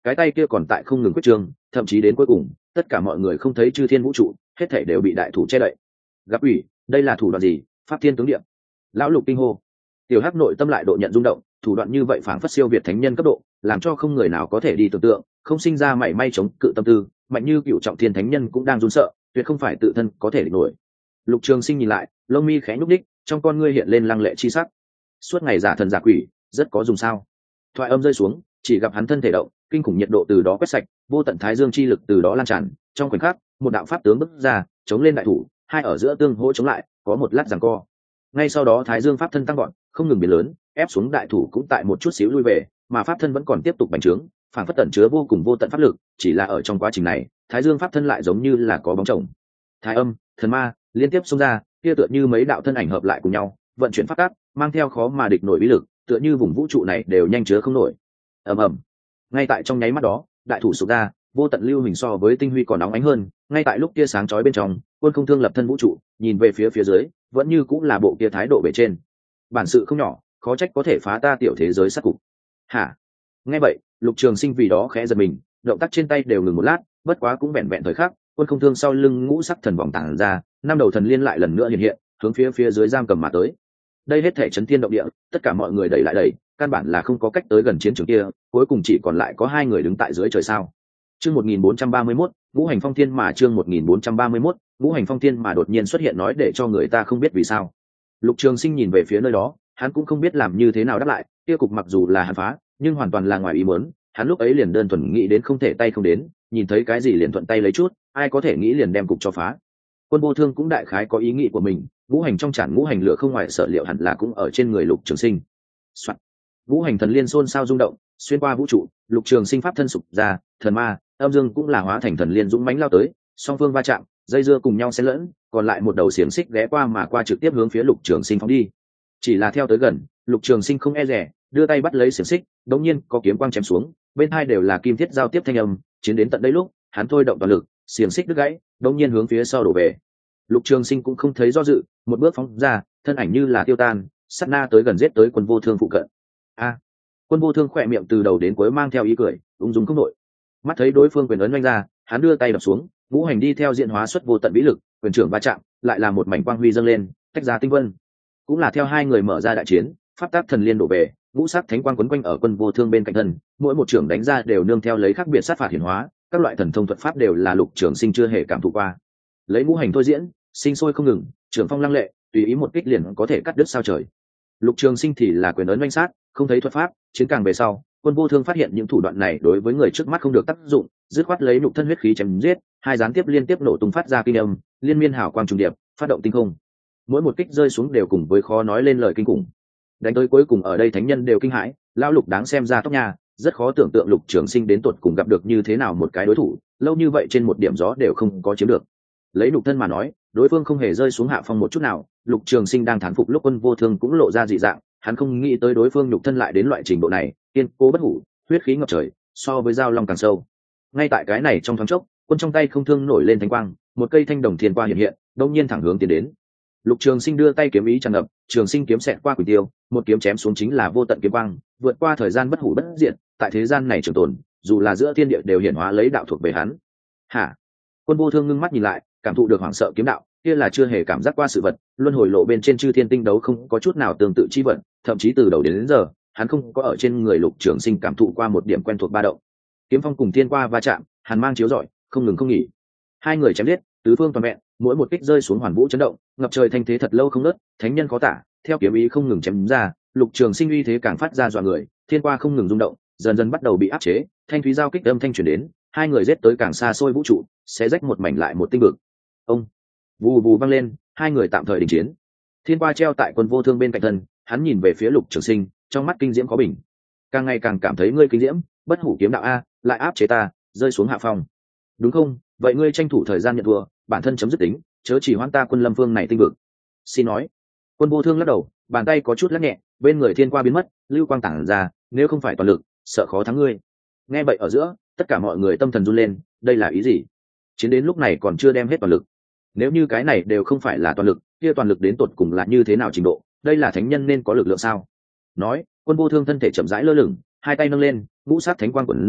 cái tay kia còn tại không ngừng quyết trường, thậm chí đến cuối cùng tất cả mọi người không thấy chư thiên vũ trụ, hết thảy đều bị đại thủ che đậy. Gặp ủy, đây là thủ đoạn gì? Pháp thiên tướng địa. Lão Lục kinh hô. Tiểu Hắc nội tâm lại độ nhận rung động, thủ đoạn như vậy phảng phất siêu việt thánh nhân cấp độ, làm cho không người nào có thể đi tưởng tượng, không sinh ra mảy may chống cự tâm tư, mạnh như cựu trọng thiên thánh nhân cũng đang run sợ, tuyệt không phải tự thân có thể địch nổi. Lục Trường Sinh nhìn lại, lông mi khẽ nhúc nhích, trong con ngươi hiện lên lăng lệ chi sắc. Suốt ngày giả thần giả quỷ, rất có dùng sao? Thoại âm rơi xuống, chỉ gặp hắn thân thể động, kinh khủng nhiệt độ từ đó quét sạch, vô tận thái dương chi lực từ đó lan tràn, trong khoảnh khắc, một đạo pháp tướng bước ra, chống lên đại thủ, hai ở giữa tương hỗ chống lại, có một lát giằng co. Ngay sau đó thái dương pháp thân tăng gọn, không ngừng biến lớn, ép xuống đại thủ cũng tại một chút xíu lui về, mà pháp thân vẫn còn tiếp tục bành trướng, phản phất tẩn chứa vô cùng vô tận pháp lực, chỉ là ở trong quá trình này, thái dương pháp thân lại giống như là có bóng chồng. Thái âm, thần ma liên tiếp xông ra, kia tựa như mấy đạo thân ảnh hợp lại cùng nhau, vận chuyển pháp tắc, mang theo khó mà địch nổi uy lực, tựa như vùng vũ trụ này đều nhanh chứa không nổi. Ầm ầm. Ngay tại trong nháy mắt đó, đại thủ sụp ra, vô tận lưu hình so với tinh huy còn nóng ánh hơn, ngay tại lúc kia sáng chói bên trong, Quân Không Thương lập thân vũ trụ, nhìn về phía phía dưới, vẫn như cũng là bộ kia thái độ bề trên. Bản sự không nhỏ, khó trách có thể phá ta tiểu thế giới sát cục. Hả? Nghe vậy, Lục Trường Sinh vì đó khẽ giật mình, động tác trên tay đều ngừng một lát, bất quá cũng vẹn vẹn thời khắc, Quân Không Thương sau lưng ngũ sắc thần vòng tản ra, năm đầu thần liên lại lần nữa hiện hiện, hướng phía phía dưới giam cầm mà tới. Đây hết thể chấn thiên động địa, tất cả mọi người đẩy lại đẩy, căn bản là không có cách tới gần chiến trường kia, cuối cùng chỉ còn lại có hai người đứng tại dưới trời sao. Chương một nghìn bốn trăm ba mươi mốt, Ngũ Hành Phong Thiên mà chương một nghìn bốn trăm ba mươi mốt, Ngũ Hành Phong Thiên mà đột nhiên xuất hiện nói để cho người ta không biết vì sao. Lục Trường Sinh nhìn về phía nơi đó, hắn cũng không biết làm như thế nào đáp lại, kia cục mặc dù là hắn phá, nhưng hoàn toàn là ngoài ý muốn, hắn lúc ấy liền đơn thuần nghĩ đến không thể tay không đến, nhìn thấy cái gì liền thuận tay lấy chút, ai có thể nghĩ liền đem cục cho phá. Quân Vô Thương cũng đại khái có ý nghĩ của mình, ngũ hành trong chản ngũ hành lửa không ngoài sở liệu hẳn là cũng ở trên người Lục Trường Sinh. Soạn. Ngũ hành thần liên xôn xao rung động, xuyên qua vũ trụ, Lục Trường Sinh pháp thân sụp ra, thần ma, âm dương cũng là hóa thành thần liên dũng mãnh lao tới, song phương va chạm, dây dưa cùng nhau xen lẫn, còn lại một đầu xiềng xích ghé qua mà qua trực tiếp hướng phía Lục Trường Sinh phóng đi. Chỉ là theo tới gần, Lục Trường Sinh không e dè, đưa tay bắt lấy xiềng xích, đống nhiên có kiếm quang chém xuống, bên hai đều là kim thiết giao tiếp thanh âm, chiến đến tận đây lúc, hắn thôi động toàn lực, xiềng xích đứt gãy, đống nhiên hướng phía sau đổ về. Lục Trường Sinh cũng không thấy do dự, một bước phóng ra, thân ảnh như là tiêu tan, sát na tới gần giết tới Quân Vô Thương phụ cận. A! Quân Vô Thương khỏe miệng từ đầu đến cuối mang theo ý cười, ung dung không đổi. Mắt thấy đối phương quyền ấn oanh ra, hắn đưa tay đập xuống, ngũ hành đi theo diện hóa xuất vô tận vĩ lực, quyền trưởng va chạm, lại là một mảnh quang huy dâng lên, tách ra tinh vân. Cũng là theo hai người mở ra đại chiến, pháp tác thần liên đổ về, ngũ sắc thánh quang quấn quanh ở Quân Vô Thương bên cạnh thân, mỗi một trưởng đánh ra đều nương theo lấy khác biệt sát phạt hiển hóa, các loại thần thông thuật pháp đều là Lục Trường Sinh chưa hề cảm thụ qua. Lấy ngũ hành thôi diễn, sinh sôi không ngừng, trưởng phong lăng lệ, tùy ý một kích liền có thể cắt đứt sao trời. Lục Trường Sinh thì là quyền ấn oanh sát, không thấy thuật pháp, chiến càng về sau, Quân Vô Thương phát hiện những thủ đoạn này đối với người trước mắt không được tác dụng, dứt khoát lấy nhục thân huyết khí chém giết, hai gián tiếp liên tiếp nổ tung phát ra kinh âm, liên miên hào quang trùng điệp, phát động tinh không. Mỗi một kích rơi xuống đều cùng với khó nói lên lời kinh khủng. Đánh tới cuối cùng ở đây thánh nhân đều kinh hãi, lão Lục đáng xem ra tóc nhà, rất khó tưởng tượng Lục Trường Sinh đến tuột cùng gặp được như thế nào một cái đối thủ, lâu như vậy trên một điểm gió đều không có chiếm được. Lấy nhục thân mà nói, đối phương không hề rơi xuống hạ phong một chút nào, Lục Trường Sinh đang thán phục lúc Quân Vô Thương cũng lộ ra dị dạng, hắn không nghĩ tới đối phương nhục thân lại đến loại trình độ này, kiên cố bất hủ, huyết khí ngập trời, so với dao long càng sâu. Ngay tại cái này trong thoáng chốc, quân trong tay không thương nổi lên thánh quang, một cây thanh đồng thiên qua hiện hiện, đột nhiên thẳng hướng tiến đến. Lục Trường Sinh đưa tay kiếm ý tràn ngập, Trường Sinh kiếm xẹt qua quỷ tiêu, một kiếm chém xuống chính là vô tận kiếm quang, vượt qua thời gian bất hủ bất diệt, tại thế gian này trường tồn, dù là giữa thiên địa đều hiển hóa lấy đạo thuộc về hắn. Hả? Quân Vô Thương ngưng mắt nhìn lại, cảm thụ được hoảng sợ kiếm đạo, kia là chưa hề cảm giác qua sự vật, luân hồi lộ bên trên chư thiên tinh đấu không có chút nào tương tự chi vận, thậm chí từ đầu đến, đến giờ, hắn không có ở trên người Lục Trường Sinh cảm thụ qua một điểm quen thuộc ba động. Kiếm phong cùng thiên qua va chạm, hàn mang chiếu rọi, không ngừng không nghỉ. Hai người chém giết, tứ phương toàn vẹn, mỗi một kích rơi xuống hoàn vũ chấn động, ngập trời thanh thế thật lâu không ngớt, thánh nhân khó tả, theo kiếm ý không ngừng chém ra, Lục Trường Sinh uy thế càng phát ra dọa người, thiên qua không ngừng rung động, dần dần bắt đầu bị áp chế, thanh thúy giao kích âm thanh truyền đến, hai người giết tới càng xa xôi vũ trụ, sẽ rách một mảnh lại một tinh vực. Ông vù vù vang lên, hai người tạm thời đình chiến. Thiên qua treo tại Quân Vô Thương bên cạnh thân, hắn nhìn về phía Lục Trường Sinh, trong mắt kinh diễm có bình, càng ngày càng cảm thấy ngươi kinh diễm, bất hủ kiếm đạo a, lại áp chế ta, rơi xuống hạ phong. Đúng không? Vậy ngươi tranh thủ thời gian nhận thua, bản thân chấm dứt tính, chớ chỉ hoãn ta Quân Lâm Vương này tinh vực. Xin nói. Quân Vô Thương lắc đầu, bàn tay có chút lắc nhẹ, bên người thiên qua biến mất, lưu quang tản ra, nếu không phải toàn lực, sợ khó thắng ngươi. Nghe vậy ở giữa, tất cả mọi người tâm thần run lên, đây là ý gì? Chiến đến lúc này còn chưa đem hết toàn lực. Nếu như cái này đều không phải là toàn lực, kia toàn lực đến tột cùng là như thế nào trình độ? Đây là thánh nhân nên có lực lượng sao? Nói, Quân Vô Thương thân thể chậm rãi lơ lửng, hai tay nâng lên, ngũ sát thánh quang quần dao,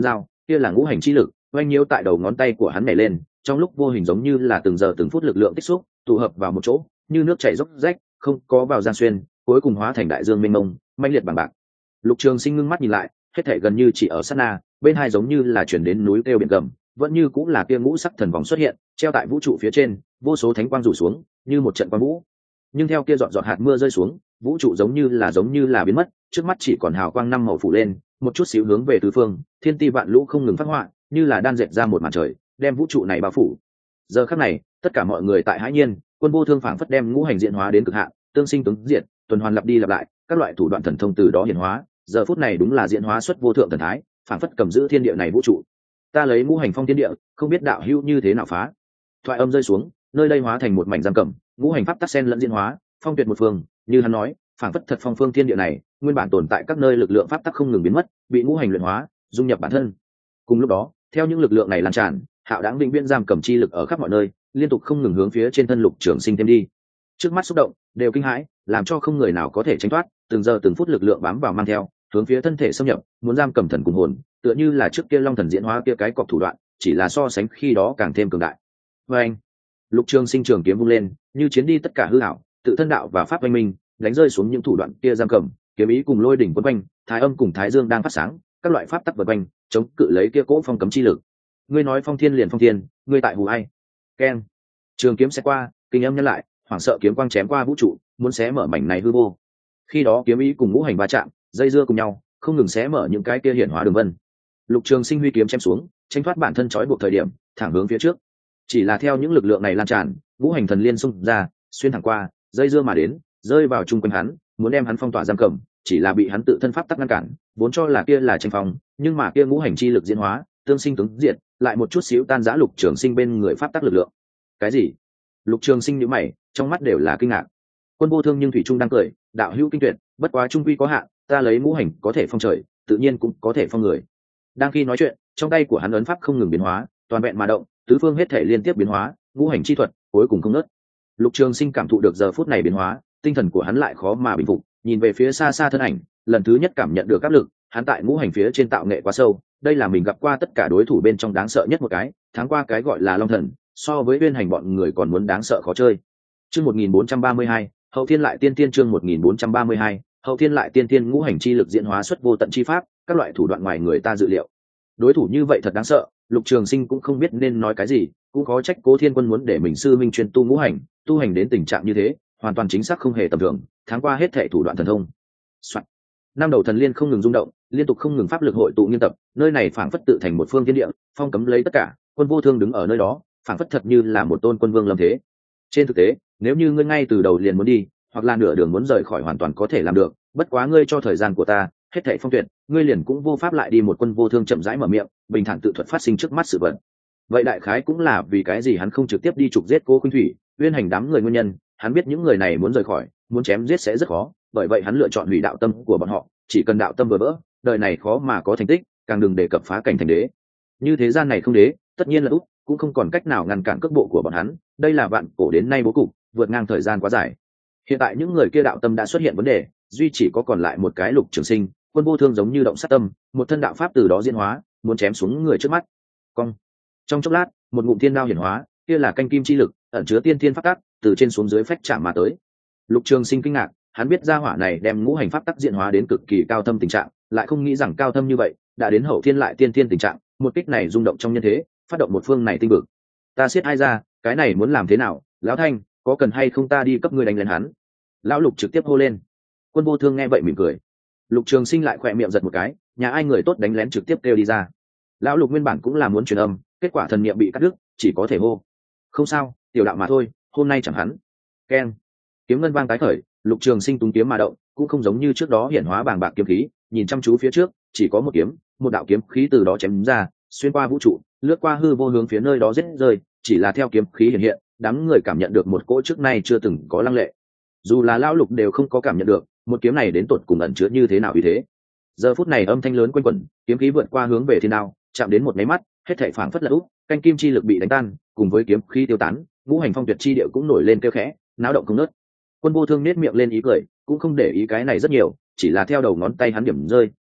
kia là ngũ hành chi lực oanh nhiễu tại đầu ngón tay của hắn nhảy lên, trong lúc vô hình giống như là từng giờ từng phút lực lượng tích xúc tụ hợp vào một chỗ, như nước chảy dốc rách, không có vào gian xuyên, cuối cùng hóa thành đại dương mênh mông manh liệt bằng bạc. Lục Trường Sinh ngưng mắt nhìn lại, hết thảy gần như chỉ ở sát na, bên hai giống như là chuyển đến núi kêu biển gầm, vẫn như cũng là kia ngũ sắc thần vòng xuất hiện, treo tại vũ trụ phía trên, vô số thánh quang rủ xuống, như một trận quang vũ. Nhưng theo kia giọt giọt hạt mưa rơi xuống, vũ trụ giống như là giống như là biến mất, trước mắt chỉ còn hào quang năm màu phủ lên, một chút xíu hướng về tứ phương, thiên ti vạn lũ không ngừng phát họa, như là đan dệt ra một màn trời, đem vũ trụ này bao phủ. Giờ khắc này, tất cả mọi người tại hãi nhiên, Quân Vô Thương phảng phất đem ngũ hành diễn hóa đến cực hạn, tương sinh tương diệt, tuần hoàn lặp đi lặp lại, các loại thủ đoạn thần thông từ đó hiển hóa, giờ phút này đúng là diễn hóa xuất vô thượng thần thái, phảng phất cầm giữ thiên địa này vũ trụ. Ta lấy ngũ hành phong thiên địa, không biết đạo hữu như thế nào phá. Thoại âm rơi xuống, nơi đây hóa thành một mảnh giam cầm, ngũ hành pháp tắc sen lẫn diễn hóa, phong tuyệt một phương, như hắn nói, phảng phất thật phong phương thiên địa này, nguyên bản tồn tại các nơi lực lượng pháp tắc không ngừng biến mất, bị ngũ hành luyện hóa, dung nhập bản thân. Cùng lúc đó, theo những lực lượng này lan tràn, hạo đáng vĩnh viễn giam cầm chi lực ở khắp mọi nơi, liên tục không ngừng hướng phía trên thân Lục Trường Sinh thêm đi. Trước mắt xúc động, đều kinh hãi, làm cho không người nào có thể tránh thoát, từng giờ từng phút lực lượng bám vào mang theo, hướng phía thân thể xâm nhập, muốn giam cầm thần cùng hồn, tựa như là trước kia Long Thần diễn hóa kia cái cọc thủ đoạn, chỉ là so sánh khi đó càng thêm cường đại. Và anh, Lục Trường Sinh trường kiếm vung lên, như chiến đi tất cả hư ảo, tự thân đạo và pháp oanh minh, đánh rơi xuống những thủ đoạn kia giam cầm, kiếm ý cùng lôi đỉnh quấn quanh, thái âm cùng thái dương đang phát sáng, các loại pháp tắc vật quanh, chống cự lấy kia cỗ phong cấm chi lực. Ngươi nói phong thiên liền phong thiên, ngươi tại hù ai? Keng. Trường kiếm sẽ qua, kinh âm nhân lại, hoảng sợ kiếm quang chém qua vũ trụ, muốn xé mở mảnh này hư vô. Khi đó kiếm ý cùng ngũ hành va chạm, dây dưa cùng nhau, không ngừng xé mở những cái kia hiển hóa đường vân. Lục Trường Sinh huy kiếm chém xuống, tránh thoát bản thân trói buộc thời điểm, thẳng hướng phía trước. Chỉ là theo những lực lượng này lan tràn, ngũ hành thần liên xung ra, xuyên thẳng qua, dây dưa mà đến, rơi vào trung quanh hắn, muốn đem hắn phong tỏa giam cầm, chỉ là bị hắn tự thân pháp tắc ngăn cản, vốn cho là kia là tranh phong, nhưng mà kia ngũ hành chi lực diễn hóa, tương sinh tướng diệt, lại một chút xíu tan rã Lục Trường Sinh bên người pháp tắc lực lượng. Cái gì? Lục Trường Sinh nhíu mày, trong mắt đều là kinh ngạc. Quân Vô Thương nhưng thủy trung đang cười, đạo hữu kinh tuyệt, bất quá trung quy có hạn, ta lấy ngũ hành có thể phong trời, tự nhiên cũng có thể phong người. Đang khi nói chuyện, trong tay của hắn ấn pháp không ngừng biến hóa, toàn vẹn mà động, tứ phương hết thể liên tiếp biến hóa, ngũ hành chi thuật, cuối cùng không ngớt. Lục Trường Sinh cảm thụ được giờ phút này biến hóa, tinh thần của hắn lại khó mà bình phục, nhìn về phía xa xa thân ảnh, lần thứ nhất cảm nhận được áp lực, hắn tại ngũ hành phía trên tạo nghệ quá sâu, đây là mình gặp qua tất cả đối thủ bên trong đáng sợ nhất một cái, thắng qua cái gọi là Long Thần, so với Uyên Hành bọn người còn muốn đáng sợ khó chơi. Chương một nghìn bốn trăm ba mươi hai, Hậu Thiên lại tiên tiên chương một nghìn bốn trăm ba mươi hai, Hậu Thiên lại tiên tiên ngũ hành chi lực diễn hóa xuất vô tận chi pháp, các loại thủ đoạn ngoài người ta dự liệu. Đối thủ như vậy thật đáng sợ, Lục Trường Sinh cũng không biết nên nói cái gì, cũng có trách Cố Thiên Quân muốn để mình sư minh chuyên tu ngũ hành, tu hành đến tình trạng như thế, hoàn toàn chính xác không hề tầm thường, tháng qua hết thảy thủ đoạn thần thông. Soạn. Năm đầu thần liên không ngừng rung động, liên tục không ngừng pháp lực hội tụ nghiên tập, nơi này phảng phất tự thành một phương thiên địa, phong cấm lấy tất cả, Quân Vô Thương đứng ở nơi đó, phảng phất thật như là một tôn quân vương lâm thế. Trên thực tế, nếu như ngươi ngay từ đầu liền muốn đi, hoặc là nửa đường muốn rời khỏi hoàn toàn có thể làm được, bất quá ngươi cho thời gian của ta, hết thảy phong tuyệt, ngươi liền cũng vô pháp lại đi. Một Quân Vô Thương chậm rãi mở miệng, bình thản tự thuật phát sinh trước mắt sự vật. Vậy đại khái cũng là vì cái gì hắn không trực tiếp đi trục giết Cố Khuynh Thủy, Uyên Hành đám người nguyên nhân, hắn biết những người này muốn rời khỏi, muốn chém giết sẽ rất khó, bởi vậy hắn lựa chọn hủy đạo tâm của bọn họ, chỉ cần đạo tâm vừa vỡ, đời này khó mà có thành tích, càng đừng đề cập phá cảnh thành đế. Như thế gian này không đế, tất nhiên là út, cũng không còn cách nào ngăn cản cước bộ của bọn hắn, đây là vạn cổ đến nay bố cục, vượt ngang thời gian quá dài. Hiện tại những người kia đạo tâm đã xuất hiện vấn đề, duy chỉ có còn lại một cái Lục Trường Sinh, Quân Vô Thương giống như động sát tâm, một thân đạo pháp từ đó diễn hóa, muốn chém xuống người trước mắt. Cong. Trong chốc lát, một ngụm thiên đao hiển hóa, kia là canh kim chi lực, ẩn chứa tiên thiên pháp tắc, từ trên xuống dưới phách chạm mà tới. Lục Trường Sinh kinh ngạc, hắn biết gia hỏa này đem ngũ hành pháp tắc diễn hóa đến cực kỳ cao thâm tình trạng, lại không nghĩ rằng cao thâm như vậy, đã đến hậu thiên lại tiên thiên tình trạng, một kích này rung động trong nhân thế, phát động một phương này tinh vực. Ta siết ai ra, cái này muốn làm thế nào? Lão Thanh, có cần hay không ta đi cấp ngươi đánh lên hắn? Lão Lục trực tiếp hô lên. Quân Vô Thương nghe vậy mỉm cười. Lục Trường Sinh lại khỏe miệng giật một cái, nhà ai người tốt đánh lén trực tiếp kêu đi ra. Lão Lục nguyên bản cũng là muốn truyền âm, kết quả thần niệm bị cắt đứt, chỉ có thể hô. Không sao, tiểu đạo mà thôi, hôm nay chẳng hắn. Keng. Kiếm ngân vang tái khởi, Lục Trường Sinh tung kiếm mà động, cũng không giống như trước đó hiển hóa bàng bạc kiếm khí, nhìn chăm chú phía trước, chỉ có một kiếm, một đạo kiếm khí từ đó chém ra, xuyên qua vũ trụ, lướt qua hư vô hướng phía nơi đó giết rơi, chỉ là theo kiếm khí hiện hiện, đám người cảm nhận được một cỗ trước nay chưa từng có lăng lệ. Dù là lão Lục đều không có cảm nhận được, một kiếm này đến tột cùng ẩn chứa như thế nào uy thế. Giờ phút này âm thanh lớn quanh quẩn, kiếm khí vượt qua hướng về thiên đao, chạm đến một máy mắt, hết thảy phảng phất lật úp, canh kim chi lực bị đánh tan, cùng với kiếm khí tiêu tán, ngũ hành phong tuyệt chi địa cũng nổi lên kêu khẽ, náo động không ngớt. Quân Vô Thương nét miệng lên ý cười, cũng không để ý cái này rất nhiều, chỉ là theo đầu ngón tay hắn điểm rơi,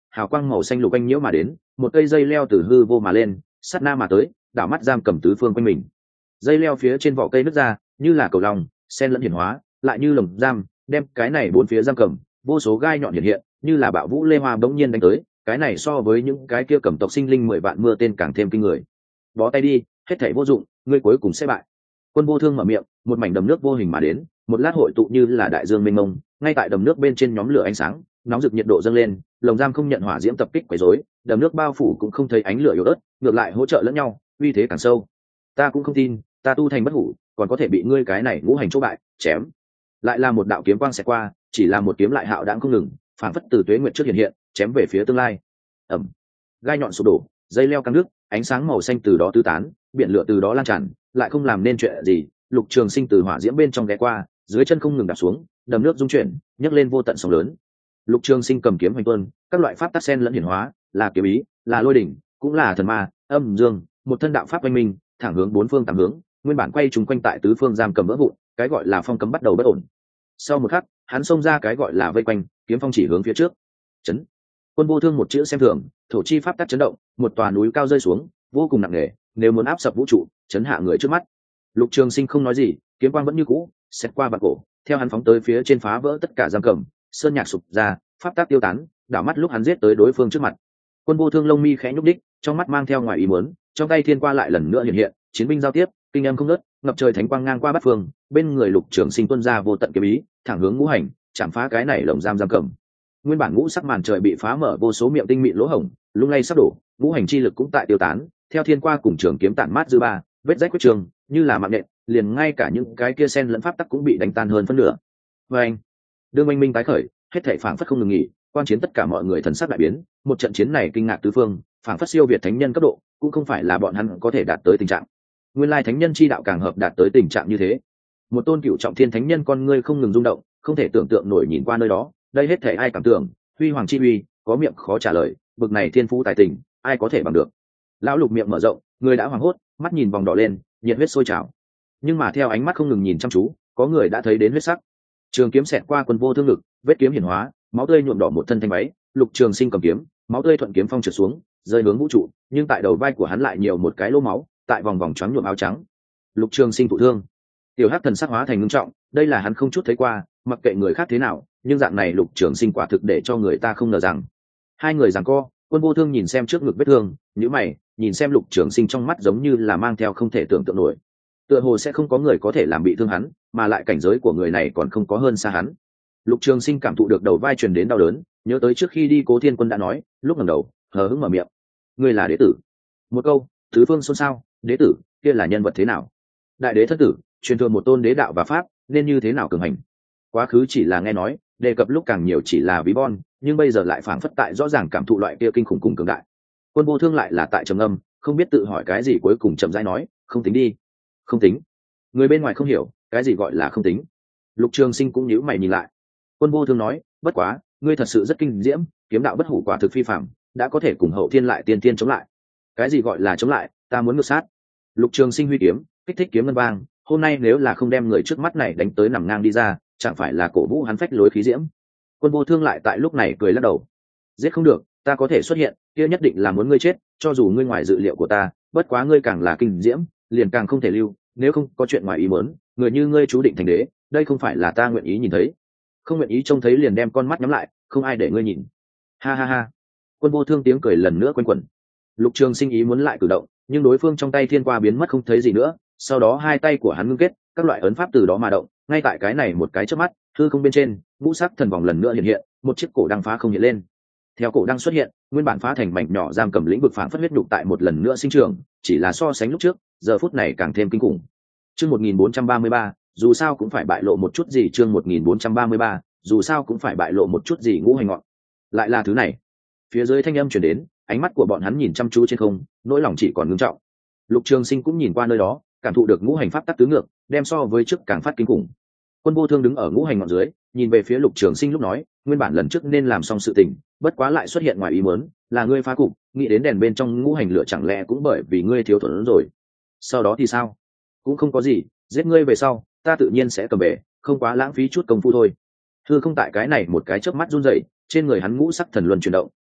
hào quang màu xanh lục quanh nhiễu mà đến, một cây dây leo từ hư vô mà lên, sát na mà tới, đảo mắt giam cầm tứ phương quanh mình. Dây leo phía trên vỏ cây nứt ra, như là cầu lòng, sen lẫn hiển hóa, lại như lồng giam, đem cái này bốn phía giam cầm, vô số gai nhọn hiện hiện, như là bạo vũ lê hoa bỗng nhiên đánh tới, cái này so với những cái kia cầm tộc sinh linh mười vạn mưa tên càng thêm kinh người. Bó tay đi, hết thảy vô dụng, ngươi cuối cùng sẽ bại. Quân Vô Thương mở miệng, một mảnh đầm nước vô hình mà đến, một lát hội tụ như là đại dương mênh mông, ngay tại đầm nước bên trên nhóm lửa ánh sáng, nóng rực nhiệt độ dâng lên, lồng giam không nhận hỏa diễm tập kích quấy rối, đầm nước bao phủ cũng không thấy ánh lửa yếu ớt, ngược lại hỗ trợ lẫn nhau, uy thế càng sâu. Ta cũng không tin, ta tu thành bất hủ, còn có thể bị ngươi cái này ngũ hành chỗ bại, chém. Lại là một đạo kiếm quang xẹt qua, chỉ là một kiếm lại hạo đãng không ngừng, phản phất từ tuế nguyệt trước hiện hiện, chém về phía tương lai. Ầm. Gai nhọn sụp đổ, dây leo căng nước, ánh sáng màu xanh từ đó tứ tán, biển lửa từ đó lan tràn, lại không làm nên chuyện gì. Lục Trường Sinh từ hỏa diễm bên trong ghé qua, dưới chân không ngừng đạp xuống, đầm nước rung chuyển, nhấc lên vô tận sóng lớn. Lục Trường Sinh cầm kiếm hành tuân, các loại pháp tắc sen lẫn hiển hóa, là kiếm ý, là lôi đỉnh, cũng là thần ma, âm dương, một thân đạo pháp quanh mình, thẳng hướng bốn phương tám hướng, nguyên bản quay trùng quanh tại tứ phương giam cầm vỡ vụn, cái gọi là phong cấm bắt đầu bất ổn. Sau một khắc, hắn xông ra cái gọi là vây quanh, kiếm phong chỉ hướng phía trước. Chấn. Quân Vô Thương một chữ xem thường, thổ chi pháp tắc chấn động, một tòa núi cao rơi xuống, vô cùng nặng nề, nếu muốn áp sập vũ trụ, chấn hạ người trước mắt. Lục Trường Sinh không nói gì, kiếm quang vẫn như cũ, xét qua vạn cổ, theo hắn phóng tới phía trên phá vỡ tất cả giam cầm, sơn nhạc sụp ra, pháp tắc tiêu tán, đảo mắt lúc hắn giết tới đối phương trước mặt. Quân Vô Thương lông mi khẽ nhúc đích, trong mắt mang theo ngoài ý muốn, trong tay thiên qua lại lần nữa hiện hiện, chiến binh giao tiếp, kinh âm không ngớt, ngập trời thánh quang ngang qua bát phương, bên người Lục Trường Sinh tuôn ra vô tận kiếm ý, thẳng hướng ngũ hành, chạm phá cái này lồng giam giam cầm. Nguyên bản ngũ sắc màn trời bị phá mở vô số miệng tinh mịn lỗ hổng, lung lay sắp đổ, ngũ hành chi lực cũng tại tiêu tán, theo thiên qua cùng trường kiếm tản mát dư ba, vết rách quyết trường, như là mạng nện, liền ngay cả những cái kia sen lẫn pháp tắc cũng bị đánh tan hơn phân nửa. Và anh, đương minh minh tái khởi, hết thảy phảng phất không ngừng nghỉ, quan chiến tất cả mọi người thần sắc đại biến, một trận chiến này kinh ngạc tứ phương, phảng phất siêu việt thánh nhân cấp độ, cũng không phải là bọn hắn có thể đạt tới tình trạng. Nguyên lai thánh nhân chi đạo càng hợp đạt tới tình trạng như thế. Một tôn cựu trọng thiên thánh nhân con ngươi không ngừng rung động, không thể tưởng tượng nổi nhìn qua nơi đó, đây hết thảy ai cảm tưởng, huy hoàng chi uy, có miệng khó trả lời, bực này thiên phú tài tình, ai có thể bằng được. Lão Lục miệng mở rộng, người đã hoảng hốt, mắt nhìn vòng đỏ lên, nhiệt huyết sôi trào. Nhưng mà theo ánh mắt không ngừng nhìn chăm chú, có người đã thấy đến huyết sắc. Trường kiếm xẹt qua Quân Vô Thương ngực, vết kiếm hiển hóa, máu tươi nhuộm đỏ một thân thanh váy. Lục Trường Sinh cầm kiếm, máu tươi thuận kiếm phong trượt xuống, rơi hướng vũ trụ, nhưng tại đầu vai của hắn lại nhiều một cái lỗ máu, tại vòng vòng choáng nhuộm áo trắng. Lục Trường Sinh thụ thương. Tiểu Hắc thần sắc hóa thành ngưng trọng, đây là hắn không chút thấy qua, mặc kệ người khác thế nào, nhưng dạng này Lục Trường Sinh quả thực để cho người ta không ngờ rằng. Hai người giằng co, Quân Vô Thương nhìn xem trước ngực vết thương, nhíu mày, nhìn xem Lục Trường Sinh trong mắt giống như là mang theo không thể tưởng tượng nổi. Tựa hồ sẽ không có người có thể làm bị thương hắn, mà lại cảnh giới của người này còn không có hơn xa hắn. Lục Trường Sinh cảm thụ được đầu vai truyền đến đau đớn, nhớ tới trước khi đi Cố Thiên Quân đã nói, lúc ngẩng đầu, hờ hững mở miệng: "Ngươi là đế tử." Một câu, tứ phương xôn xao, đế tử, kia là nhân vật thế nào? Đại đế thất tử, truyền thừa một tôn đế đạo và pháp, nên như thế nào cường hành? Quá khứ chỉ là nghe nói, đề cập lúc càng nhiều chỉ là ví von, nhưng bây giờ lại phảng phất tại rõ ràng cảm thụ loại kia kinh khủng cùng cường đại. Quân Vô Thương lại là tại trầm ngâm, không biết tự hỏi cái gì, cuối cùng chậm rãi nói, "Không tính đi." Không tính? Người bên ngoài không hiểu, cái gì gọi là không tính? Lục Trường Sinh cũng nhíu mày nhìn lại. Quân Vô Thương nói, bất quá, ngươi thật sự rất kinh diễm, kiếm đạo bất hủ quả thực phi phàm, đã có thể cùng hậu thiên lại tiên tiên chống lại. Cái gì gọi là chống lại? Ta muốn ngược sát. Lục Trường Sinh huy kiếm, kích thích kiếm ngân vang, hôm nay nếu là không đem người trước mắt này đánh tới nằm ngang đi ra, chẳng phải là cổ vũ hắn phách lối khí diễm. Quân Vô Thương lại tại lúc này cười lắc đầu. Giết không được, ta có thể xuất hiện, kia nhất định là muốn ngươi chết, cho dù ngươi ngoài dự liệu của ta, bất quá ngươi càng là kinh diễm, liền càng không thể lưu, nếu không có chuyện ngoài ý muốn, người như ngươi chú định thành đế, đây không phải là ta nguyện ý nhìn thấy. Không nguyện ý trông thấy liền đem con mắt nhắm lại, không ai để ngươi nhìn. Ha ha ha. Quân Vô Thương tiếng cười lần nữa quanh quẩn. Lục Trường Sinh ý muốn lại cử động, nhưng đối phương trong tay thiên qua biến mất không thấy gì nữa, sau đó hai tay của hắn ngưng kết, các loại ấn pháp từ đó mà động, ngay tại cái này một cái chớp mắt, hư không bên trên, ngũ sắc thần vòng lần nữa hiện hiện, một chiếc cổ đăng phá không hiện lên. Theo cổ đăng xuất hiện, nguyên bản phá thành mảnh nhỏ giam cầm lĩnh vực phản phất huyết nhục tại một lần nữa sinh trưởng, chỉ là so sánh lúc trước, giờ phút này càng thêm kinh khủng. Chương một nghìn bốn trăm ba mươi ba, dù sao cũng phải bại lộ một chút gì, chương một nghìn bốn trăm ba mươi ba, dù sao cũng phải bại lộ một chút gì ngũ hành ngọn. Lại là thứ này. Phía dưới thanh âm truyền đến, ánh mắt của bọn hắn nhìn chăm chú trên không, nỗi lòng chỉ còn ngưng trọng. Lục Trường Sinh cũng nhìn qua nơi đó, cảm thụ được ngũ hành pháp tắc tứ ngược, đem so với trước càng phát kinh khủng. Quân Vô Thương đứng ở ngũ hành ngọn dưới, nhìn về phía Lục Trường Sinh lúc nói, nguyên bản lần trước nên làm xong sự tình, bất quá lại xuất hiện ngoài ý muốn, là ngươi phá cục, nghĩ đến đèn bên trong ngũ hành lửa chẳng lẽ cũng bởi vì ngươi thiếu thuần rồi. Sau đó thì sao? Cũng không có gì, giết ngươi về sau, ta tự nhiên sẽ cầm về, không quá lãng phí chút công phu thôi. Thưa không tại cái này một cái chớp mắt run rẩy, trên người hắn ngũ sắc thần luân chuyển động,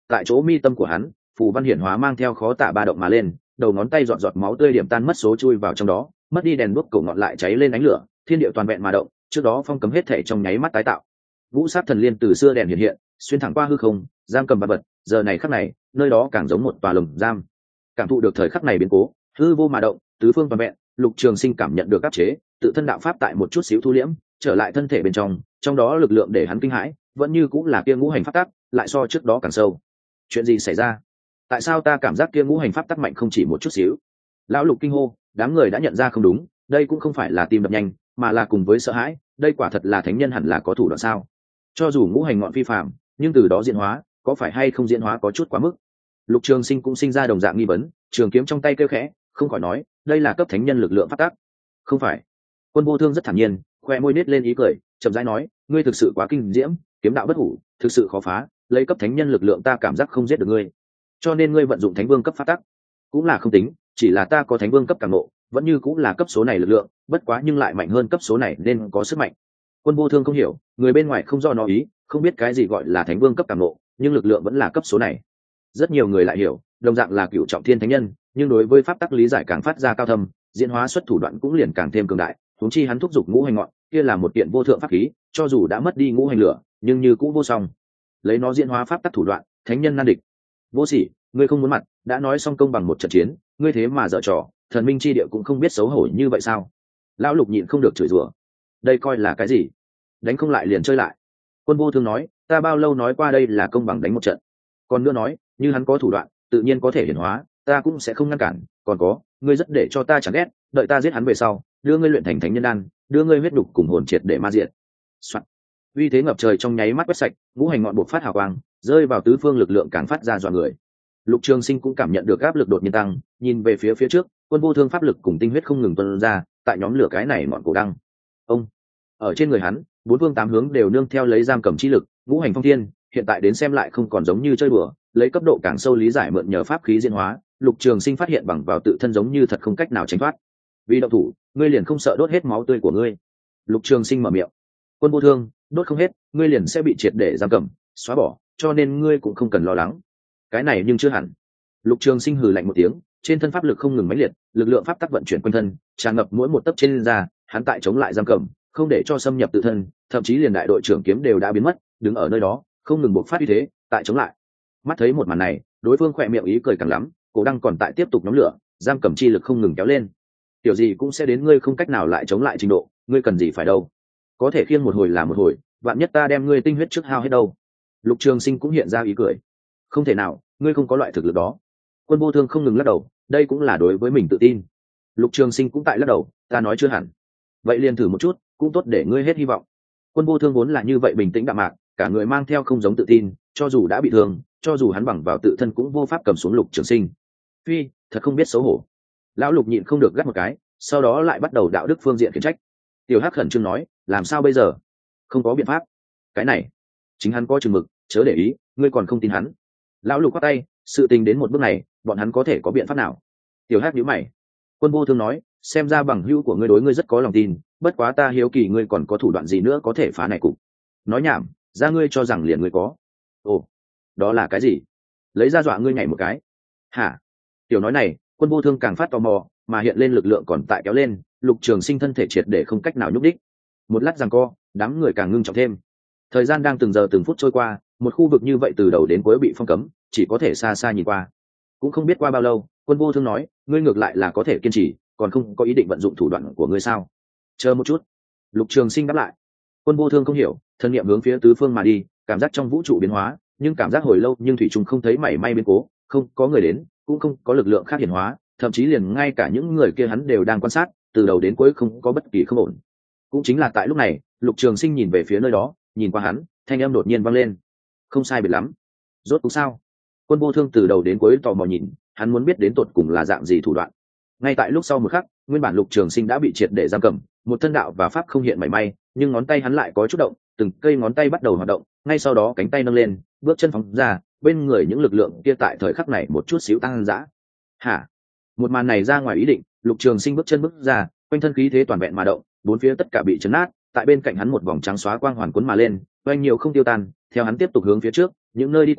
tại chỗ mi tâm của hắn phù văn hiển hóa mang theo khó tả ba động mà lên, đầu ngón tay giọt giọt máu tươi điểm tan mất số chui vào trong đó, mất đi đèn đuốc cổ ngọn lại cháy lên ánh lửa, thiên địa toàn vẹn mà động, trước đó phong cấm hết thể trong nháy mắt tái tạo. Vũ sát thần liên từ xưa đèn hiện hiện, xuyên thẳng qua hư không, giam cầm vật vật, giờ này khắc này, nơi đó càng giống một tòa lồng giam. Cảm thụ được thời khắc này biến cố, hư vô mà động, tứ phương toàn vẹn, Lục Trường Sinh cảm nhận được áp chế, tự thân đạo pháp tại một chút xíu thu liễm, trở lại thân thể bên trong, trong đó lực lượng để hắn kinh hãi, vẫn như cũng là kia ngũ hành pháp tắc, lại so trước đó càng sâu. Chuyện gì xảy ra? Tại sao ta cảm giác kia ngũ hành pháp tắc mạnh không chỉ một chút xíu? Lão Lục kinh hô, đám người đã nhận ra không đúng, đây cũng không phải là tim đập nhanh, mà là cùng với sợ hãi, đây quả thật là thánh nhân hẳn là có thủ đoạn sao? Cho dù ngũ hành ngọn phi phàm, nhưng từ đó diễn hóa, có phải hay không diễn hóa có chút quá mức? Lục Trường Sinh cũng sinh ra đồng dạng nghi vấn, trường kiếm trong tay kêu khẽ, không khỏi nói, đây là cấp thánh nhân lực lượng pháp tắc. Không phải. Quân Vô Thương rất thản nhiên, khoe môi nết lên ý cười, chậm rãi nói, ngươi thực sự quá kinh diễm, kiếm đạo bất hủ, thực sự khó phá, lấy cấp thánh nhân lực lượng ta cảm giác không giết được ngươi, cho nên ngươi vận dụng thánh vương cấp pháp tắc, cũng là không tính, chỉ là ta có thánh vương cấp cảm ngộ, vẫn như cũng là cấp số này lực lượng, bất quá nhưng lại mạnh hơn cấp số này nên có sức mạnh. Quân Vô Thương không hiểu, người bên ngoài không do nó ý, không biết cái gì gọi là thánh vương cấp cảm ngộ, nhưng lực lượng vẫn là cấp số này. Rất nhiều người lại hiểu, đồng dạng là cựu trọng thiên thánh nhân, nhưng đối với pháp tắc lý giải càng phát ra cao thâm, diễn hóa xuất thủ đoạn cũng liền càng thêm cường đại. Huống chi hắn thúc giục ngũ hành ngọn, kia là một kiện vô thượng pháp khí, cho dù đã mất đi ngũ hành lửa, nhưng như cũng vô song. Lấy nó diễn hóa pháp tắc thủ đoạn, thánh nhân nan địch. Vô sỉ, ngươi không muốn mặt, đã nói xong công bằng một trận chiến, ngươi thế mà dở trò, thần minh chi địa cũng không biết xấu hổ như vậy sao? Lão Lục nhịn không được chửi rủa. Đây coi là cái gì? Đánh không lại liền chơi lại. Quân Vô Thương nói, ta bao lâu nói qua đây là công bằng đánh một trận. Còn nữa nói, như hắn có thủ đoạn, tự nhiên có thể hiển hóa, ta cũng sẽ không ngăn cản. Còn có, ngươi rất để cho ta chẳng ghét, đợi ta giết hắn về sau, đưa ngươi luyện thành thánh nhân đan, đưa ngươi huyết đục cùng hồn triệt để ma diệt. Soạn. Uy thế ngập trời trong nháy mắt quét sạch, ngũ hành ngọn bộc phát hào quang, rơi vào tứ phương lực lượng càng phát ra dọa người. Lục Trường Sinh cũng cảm nhận được áp lực đột nhiên tăng, nhìn về phía phía trước, Quân Vô Thương pháp lực cùng tinh huyết không ngừng tuôn ra, tại nhóm lửa cái này ngọn cổ đăng. Ông, ở trên người hắn, bốn phương tám hướng đều nương theo lấy giam cầm chi lực, ngũ hành phong thiên, hiện tại đến xem lại không còn giống như chơi đùa, lấy cấp độ càng sâu lý giải mượn nhờ pháp khí diễn hóa, Lục Trường Sinh phát hiện bằng vào tự thân giống như thật không cách nào tránh thoát. Vì động thủ, ngươi liền không sợ đốt hết máu tươi của ngươi? Lục Trường Sinh mở miệng. Quân Vô Thương, đốt không hết, ngươi liền sẽ bị triệt để giam cầm, xóa bỏ, cho nên ngươi cũng không cần lo lắng. Cái này nhưng chưa hẳn. Lục Trường Sinh hừ lạnh một tiếng, trên thân pháp lực không ngừng mãnh liệt, lực lượng pháp tắc vận chuyển quanh thân, tràn ngập mỗi một tấc trên da, hắn tại chống lại giam cầm, không để cho xâm nhập tự thân, thậm chí liền đại đội trưởng kiếm đều đã biến mất, đứng ở nơi đó, không ngừng bộc phát uy thế, tại chống lại. Mắt thấy một màn này, đối phương khỏe miệng ý cười càng lắm, cổ đăng còn tại tiếp tục nhóm lửa, giam cầm chi lực không ngừng kéo lên. Tiểu gì cũng sẽ đến ngươi không cách nào lại chống lại trình độ, ngươi cần gì phải đâu? Có thể khiêng một hồi là một hồi, vạn nhất ta đem ngươi tinh huyết trước hao hết đâu. Lục Trường Sinh cũng hiện ra ý cười. Không thể nào, ngươi không có loại thực lực đó. Quân Vô Thương không ngừng lắc đầu, đây cũng là đối với mình tự tin. Lục Trường Sinh cũng tại lắc đầu, ta nói chưa hẳn. Vậy liền thử một chút, cũng tốt để ngươi hết hy vọng. Quân Vô Thương vốn là như vậy bình tĩnh đạm mạc, cả người mang theo không giống tự tin, cho dù đã bị thương, cho dù hắn bằng vào tự thân cũng vô pháp cầm xuống Lục Trường Sinh. Phi, thật không biết xấu hổ. Lão Lục nhịn không được gắt một cái, sau đó lại bắt đầu đạo đức phương diện khiển trách. Tiểu Hắc khẩn trương nói, làm sao bây giờ? Không có biện pháp. Cái này, chính hắn có chừng mực, chớ để ý, ngươi còn không tin hắn. Lão Lục quát tay, sự tình đến một bước này, bọn hắn có thể có biện pháp nào? Tiểu Hắc nhíu mày. Quân Vô Thương nói, xem ra bằng hữu của ngươi đối ngươi rất có lòng tin, bất quá ta hiếu kỳ ngươi còn có thủ đoạn gì nữa có thể phá này cục. Nói nhảm, ra ngươi cho rằng liền ngươi có. Ồ, đó là cái gì? Lấy ra dọa ngươi nhảy một cái. Hả? Tiểu nói này, Quân Vô Thương càng phát tò mò, mà hiện lên lực lượng còn tại kéo lên, Lục Trường Sinh thân thể triệt để không cách nào nhúc đích. Một lát giằng co, đám người càng ngưng trọng thêm. Thời gian đang từng giờ từng phút trôi qua, một khu vực như vậy từ đầu đến cuối bị phong cấm, chỉ có thể xa xa nhìn qua. Cũng không biết qua bao lâu, Quân Vô Thương nói, ngươi ngược lại là có thể kiên trì, còn không có ý định vận dụng thủ đoạn của ngươi sao? Chờ một chút. Lục Trường Sinh đáp lại. Quân Vô Thương không hiểu, thân niệm hướng phía tứ phương mà đi, cảm giác trong vũ trụ biến hóa, nhưng cảm giác hồi lâu nhưng thủy trùng không thấy mảy may biến cố, không có người đến, cũng không có lực lượng khác hiển hóa, thậm chí liền ngay cả những người kia hắn đều đang quan sát, từ đầu đến cuối không có bất kỳ không ổn. Cũng chính là tại lúc này, Lục Trường Sinh nhìn về phía nơi đó, nhìn qua hắn, thanh âm đột nhiên vang lên. Không sai biệt lắm. Rốt cuộc sao? Quân Vô Thương từ đầu đến cuối tò mò nhìn, hắn muốn biết đến tột cùng là dạng gì thủ đoạn. Ngay tại lúc sau một khắc, nguyên bản Lục Trường Sinh đã bị triệt để giam cầm, một thân đạo và pháp không hiện mảy may, nhưng ngón tay hắn lại có chút động, từng cây ngón tay bắt đầu hoạt động, ngay sau đó cánh tay nâng lên, bước chân phóng ra, bên người những lực lượng kia tại thời khắc này một chút xíu tăng dã. Hả? Một màn này ra ngoài ý định, Lục Trường Sinh bước chân bước ra, quanh thân khí thế toàn vẹn mà động, bốn phía tất cả bị chấn nát, tại bên cạnh hắn một vòng trắng xóa quang hoàn cuốn mà lên, oanh nhiều không tiêu tan, theo hắn tiếp tục hướng phía trước, những nơi đi qua,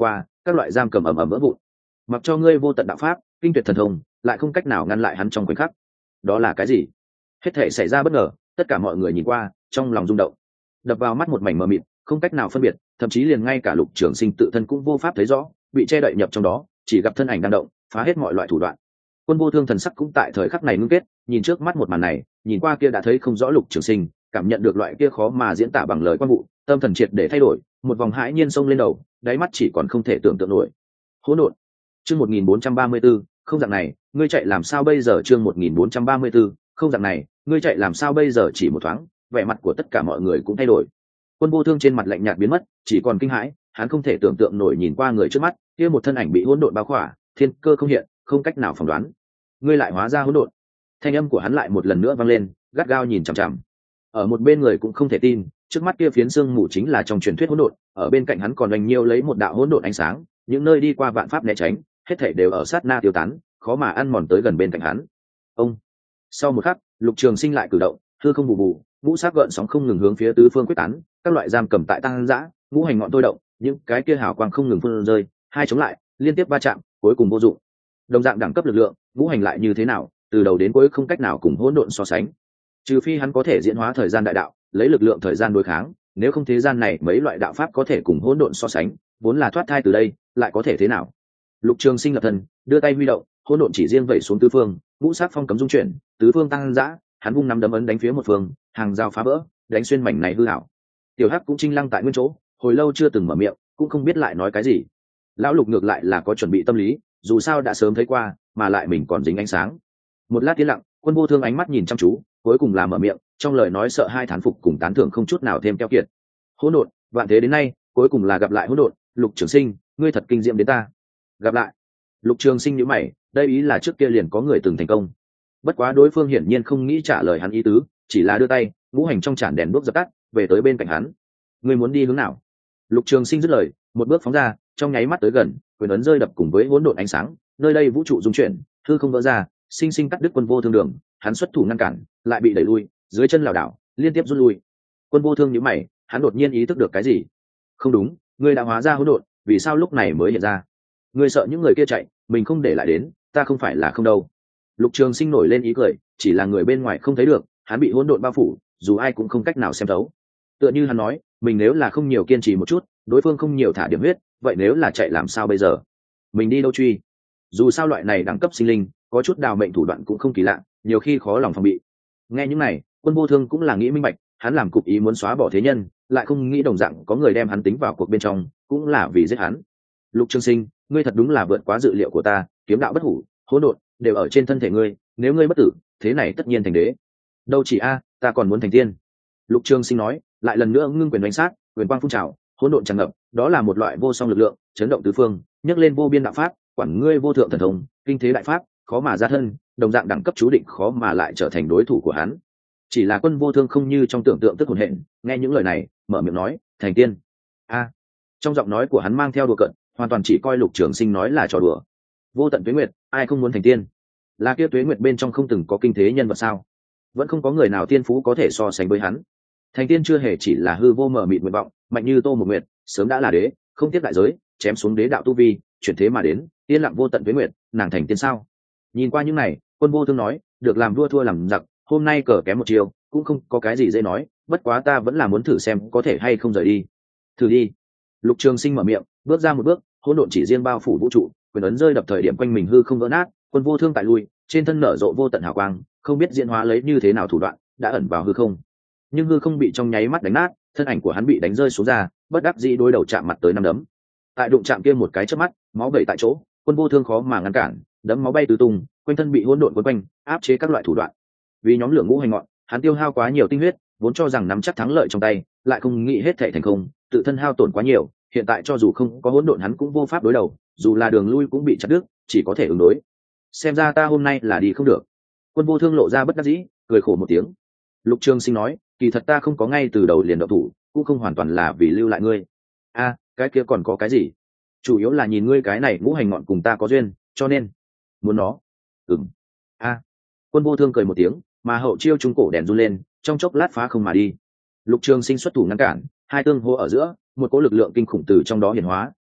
các loại giam cầm ầm ầm vỡ vụn. Mặc cho ngươi vô tận đạo pháp kinh tuyệt thần thông lại không cách nào ngăn lại hắn trong khoảnh khắc. Đó là cái gì? Hết thể xảy ra bất ngờ, tất cả mọi người nhìn qua trong lòng rung động, đập vào mắt một mảnh mờ mịt, không cách nào phân biệt, thậm chí liền ngay cả Lục Trường Sinh tự thân cũng vô pháp thấy rõ, bị che đậy nhập trong đó, chỉ gặp thân ảnh đang động, phá hết mọi loại thủ đoạn. Quân Vô Thương thần sắc cũng tại thời khắc này ngưng kết, nhìn trước mắt một màn này, nhìn qua kia đã thấy không rõ Lục Trường Sinh, cảm nhận được loại kia khó mà diễn tả bằng lời quan vụ, tâm thần triệt để thay đổi, một vòng hãi nhiên xông lên đầu, đáy mắt chỉ còn không thể tưởng tượng nổi. Hỗn độn. Chương một nghìn bốn trăm ba mươi 434, không dạng này, ngươi chạy làm sao bây giờ? Chương một nghìn bốn trăm ba mươi 434, không dạng này, ngươi chạy làm sao bây giờ? Chỉ một thoáng, vẻ mặt của tất cả mọi người cũng thay đổi. Quân Vô Thương trên mặt lạnh nhạt biến mất, chỉ còn kinh hãi, hắn không thể tưởng tượng nổi nhìn qua người trước mắt, kia một thân ảnh bị hỗn độn bao khỏa, thiên cơ không hiện, không cách nào phỏng đoán. Ngươi lại hóa ra hỗn độn. Thanh âm của hắn lại một lần nữa vang lên, gắt gao nhìn chằm chằm. Ở một bên người cũng không thể tin, trước mắt kia phiến xương mù chính là trong truyền thuyết hỗn độn, ở bên cạnh hắn còn oanh nhiêu lấy một đạo hỗn độn ánh sáng, những nơi đi qua vạn pháp né tránh, hết thảy đều ở sát na tiêu tán, khó mà ăn mòn tới gần bên cạnh hắn. Ông. Sau một khắc, Lục Trường Sinh lại cử động, hư không bù bù, ngũ sắc gợn sóng không ngừng hướng phía tứ phương quyết tán, các loại giam cầm tại tăng dã, ngũ hành ngọn tôi động, những cái kia hào quang không ngừng phun rơi, hai chống lại, liên tiếp va chạm, cuối cùng vô dụng. Đồng dạng đẳng cấp lực lượng, ngũ hành lại như thế nào, từ đầu đến cuối không cách nào cùng hỗn độn so sánh. Trừ phi hắn có thể diễn hóa thời gian đại đạo, lấy lực lượng thời gian đối kháng, nếu không thế gian này mấy loại đạo pháp có thể cùng hỗn độn so sánh, vốn là thoát thai từ đây, lại có thể thế nào? Lục Trường Sinh lập thân, đưa tay huy động, hỗn độn chỉ riêng vẩy xuống tứ phương, ngũ sắc phong cấm dung chuyển, tứ phương tăng dã, hắn vung nắm đấm ấn đánh phía một phương, hàng rào phá vỡ, đánh xuyên mảnh này hư ảo. Tiểu Hắc cũng chinh lăng tại nguyên chỗ, hồi lâu chưa từng mở miệng, cũng không biết lại nói cái gì. Lão Lục ngược lại là có chuẩn bị tâm lý, dù sao đã sớm thấy qua, mà lại mình còn dính ánh sáng. Một lát tiến lặng, Quân Vô Thương ánh mắt nhìn chăm chú, cuối cùng là mở miệng, trong lời nói sợ hai thán phục cùng tán thưởng không chút nào thêm keo kiệt. Hỗn độn, vạn thế đến nay, cuối cùng là gặp lại hỗn độn, Lục Trường Sinh, ngươi thật kinh diệm đến ta. Gặp lại. Lục Trường Sinh nhíu mày, đây ý là trước kia liền có người từng thành công. Bất quá đối phương hiển nhiên không nghĩ trả lời hắn ý tứ, chỉ là đưa tay, ngũ hành trong chản đèn đuốc dập tắt, về tới bên cạnh hắn. Ngươi muốn đi hướng nào? Lục Trường Sinh dứt lời, một bước phóng ra, trong nháy mắt tới gần, quyền ấn rơi đập cùng với hỗn độn ánh sáng, nơi đây vũ trụ dung chuyển, hư không vỡ ra, sinh sinh cắt đứt Quân Vô Thương đường, hắn xuất thủ ngăn cản, lại bị đẩy lui, dưới chân lảo đảo, liên tiếp rút lui. Quân Vô Thương nhíu mày, hắn đột nhiên ý thức được cái gì. Không đúng, ngươi đã hóa ra hỗn độn, vì sao lúc này mới hiện ra? Ngươi sợ những người kia chạy, mình không để lại đến, ta không phải là không đâu. Lục Trường Sinh nổi lên ý cười, chỉ là người bên ngoài không thấy được, hắn bị hỗn độn bao phủ, dù ai cũng không cách nào xem thấu. Tựa như hắn nói, mình nếu là không nhiều kiên trì một chút, đối phương không nhiều thả điểm huyết, vậy nếu là chạy làm sao bây giờ? Mình đi đâu truy? Dù sao loại này đẳng cấp sinh linh, có chút đào mệnh thủ đoạn cũng không kỳ lạ, nhiều khi khó lòng phòng bị. Nghe những này, Quân Vô Thương cũng là nghĩ minh bạch, hắn làm cục ý muốn xóa bỏ thế nhân, lại không nghĩ đồng dạng có người đem hắn tính vào cuộc bên trong, cũng là vì giết hắn. Lục Trường Sinh, ngươi thật đúng là vượt quá dự liệu của ta, kiếm đạo bất hủ, hỗn độn đều ở trên thân thể ngươi, nếu ngươi bất tử, thế này tất nhiên thành đế. Đâu chỉ a, ta còn muốn thành tiên. Lục Trường Sinh nói, lại lần nữa ngưng quyền đánh sát, quyền quang phun trào, hỗn độn tràn ngập, đó là một loại vô song lực lượng, chấn động tứ phương, nhấc lên vô biên đạo pháp, quản ngươi vô thượng thần thông, kinh thế đại pháp, khó mà ra thân, đồng dạng đẳng cấp chú định khó mà lại trở thành đối thủ của hắn. Chỉ là Quân Vô Thương không như trong tưởng tượng tức hồn hện, nghe những lời này, mở miệng nói, thành tiên. A. Trong giọng nói của hắn mang theo đùa cợt, hoàn toàn chỉ coi Lục Trường Sinh nói là trò đùa. Vô tận tuế nguyệt, ai không muốn thành tiên? Là kia tuế nguyệt bên trong không từng có kinh thế nhân vật sao? Vẫn không có người nào tiên phú có thể so sánh với hắn. Thành tiên chưa hề chỉ là hư vô mờ mịt nguyện vọng, mạnh như Tô Một Nguyệt, sớm đã là đế, không tiếp đại giới, chém xuống đế đạo tu vi, chuyển thế mà đến, yên lặng vô tận tuế nguyệt, nàng thành tiên sao? Nhìn qua những này, Quân Vô Thương nói, được làm vua thua làm giặc, hôm nay cờ kém một chiều, cũng không có cái gì dễ nói, bất quá ta vẫn là muốn thử xem có thể hay không rời đi. Thử đi. Lục Trường Sinh mở miệng, bước ra một bước, hỗn độn chỉ riêng bao phủ vũ trụ, quyền ấn rơi đập thời điểm quanh mình hư không vỡ nát, Quân Vô Thương tại lui, trên thân nở rộ vô tận hào quang, không biết diễn hóa lấy như thế nào thủ đoạn, đã ẩn vào hư không. Nhưng hư không bị trong nháy mắt đánh nát, thân ảnh của hắn bị đánh rơi xuống ra, bất đắc dĩ đối đầu chạm mặt tới năm đấm. Tại đụng chạm kia một cái chớp mắt, máu vẩy tại chỗ, Quân Vô Thương khó mà ngăn cản, đấm máu bay tứ tung, quanh thân bị hỗn độn quấn quanh, áp chế các loại thủ đoạn. Vì nhóm lửa ngũ hành ngọn, hắn tiêu hao quá nhiều tinh huyết, vốn cho rằng nắm chắc thắng lợi trong tay, lại không nghĩ hết thảy thành không, tự thân hao tổn quá nhiều, hiện tại cho dù không có hỗn độn hắn cũng vô pháp đối đầu, dù là đường lui cũng bị chặt đứt, chỉ có thể ứng đối. Xem ra ta hôm nay là đi không được. Quân Vô Thương lộ ra bất đắc dĩ, cười khổ một tiếng. Lục Trường Sinh nói, kỳ thật ta không có ngay từ đầu liền động thủ, cũng không hoàn toàn là vì lưu lại ngươi. A, cái kia còn có cái gì? Chủ yếu là nhìn ngươi cái này ngũ hành ngọn cùng ta có duyên, cho nên muốn nó. Ừm. A. Quân Vô Thương cười một tiếng, mà hậu chiêu trung cổ đèn run lên, trong chốc lát phá không mà đi. Lục Trường Sinh xuất thủ ngăn cản, hai tương hô ở giữa, một cỗ lực lượng kinh khủng từ trong đó hiển hóa,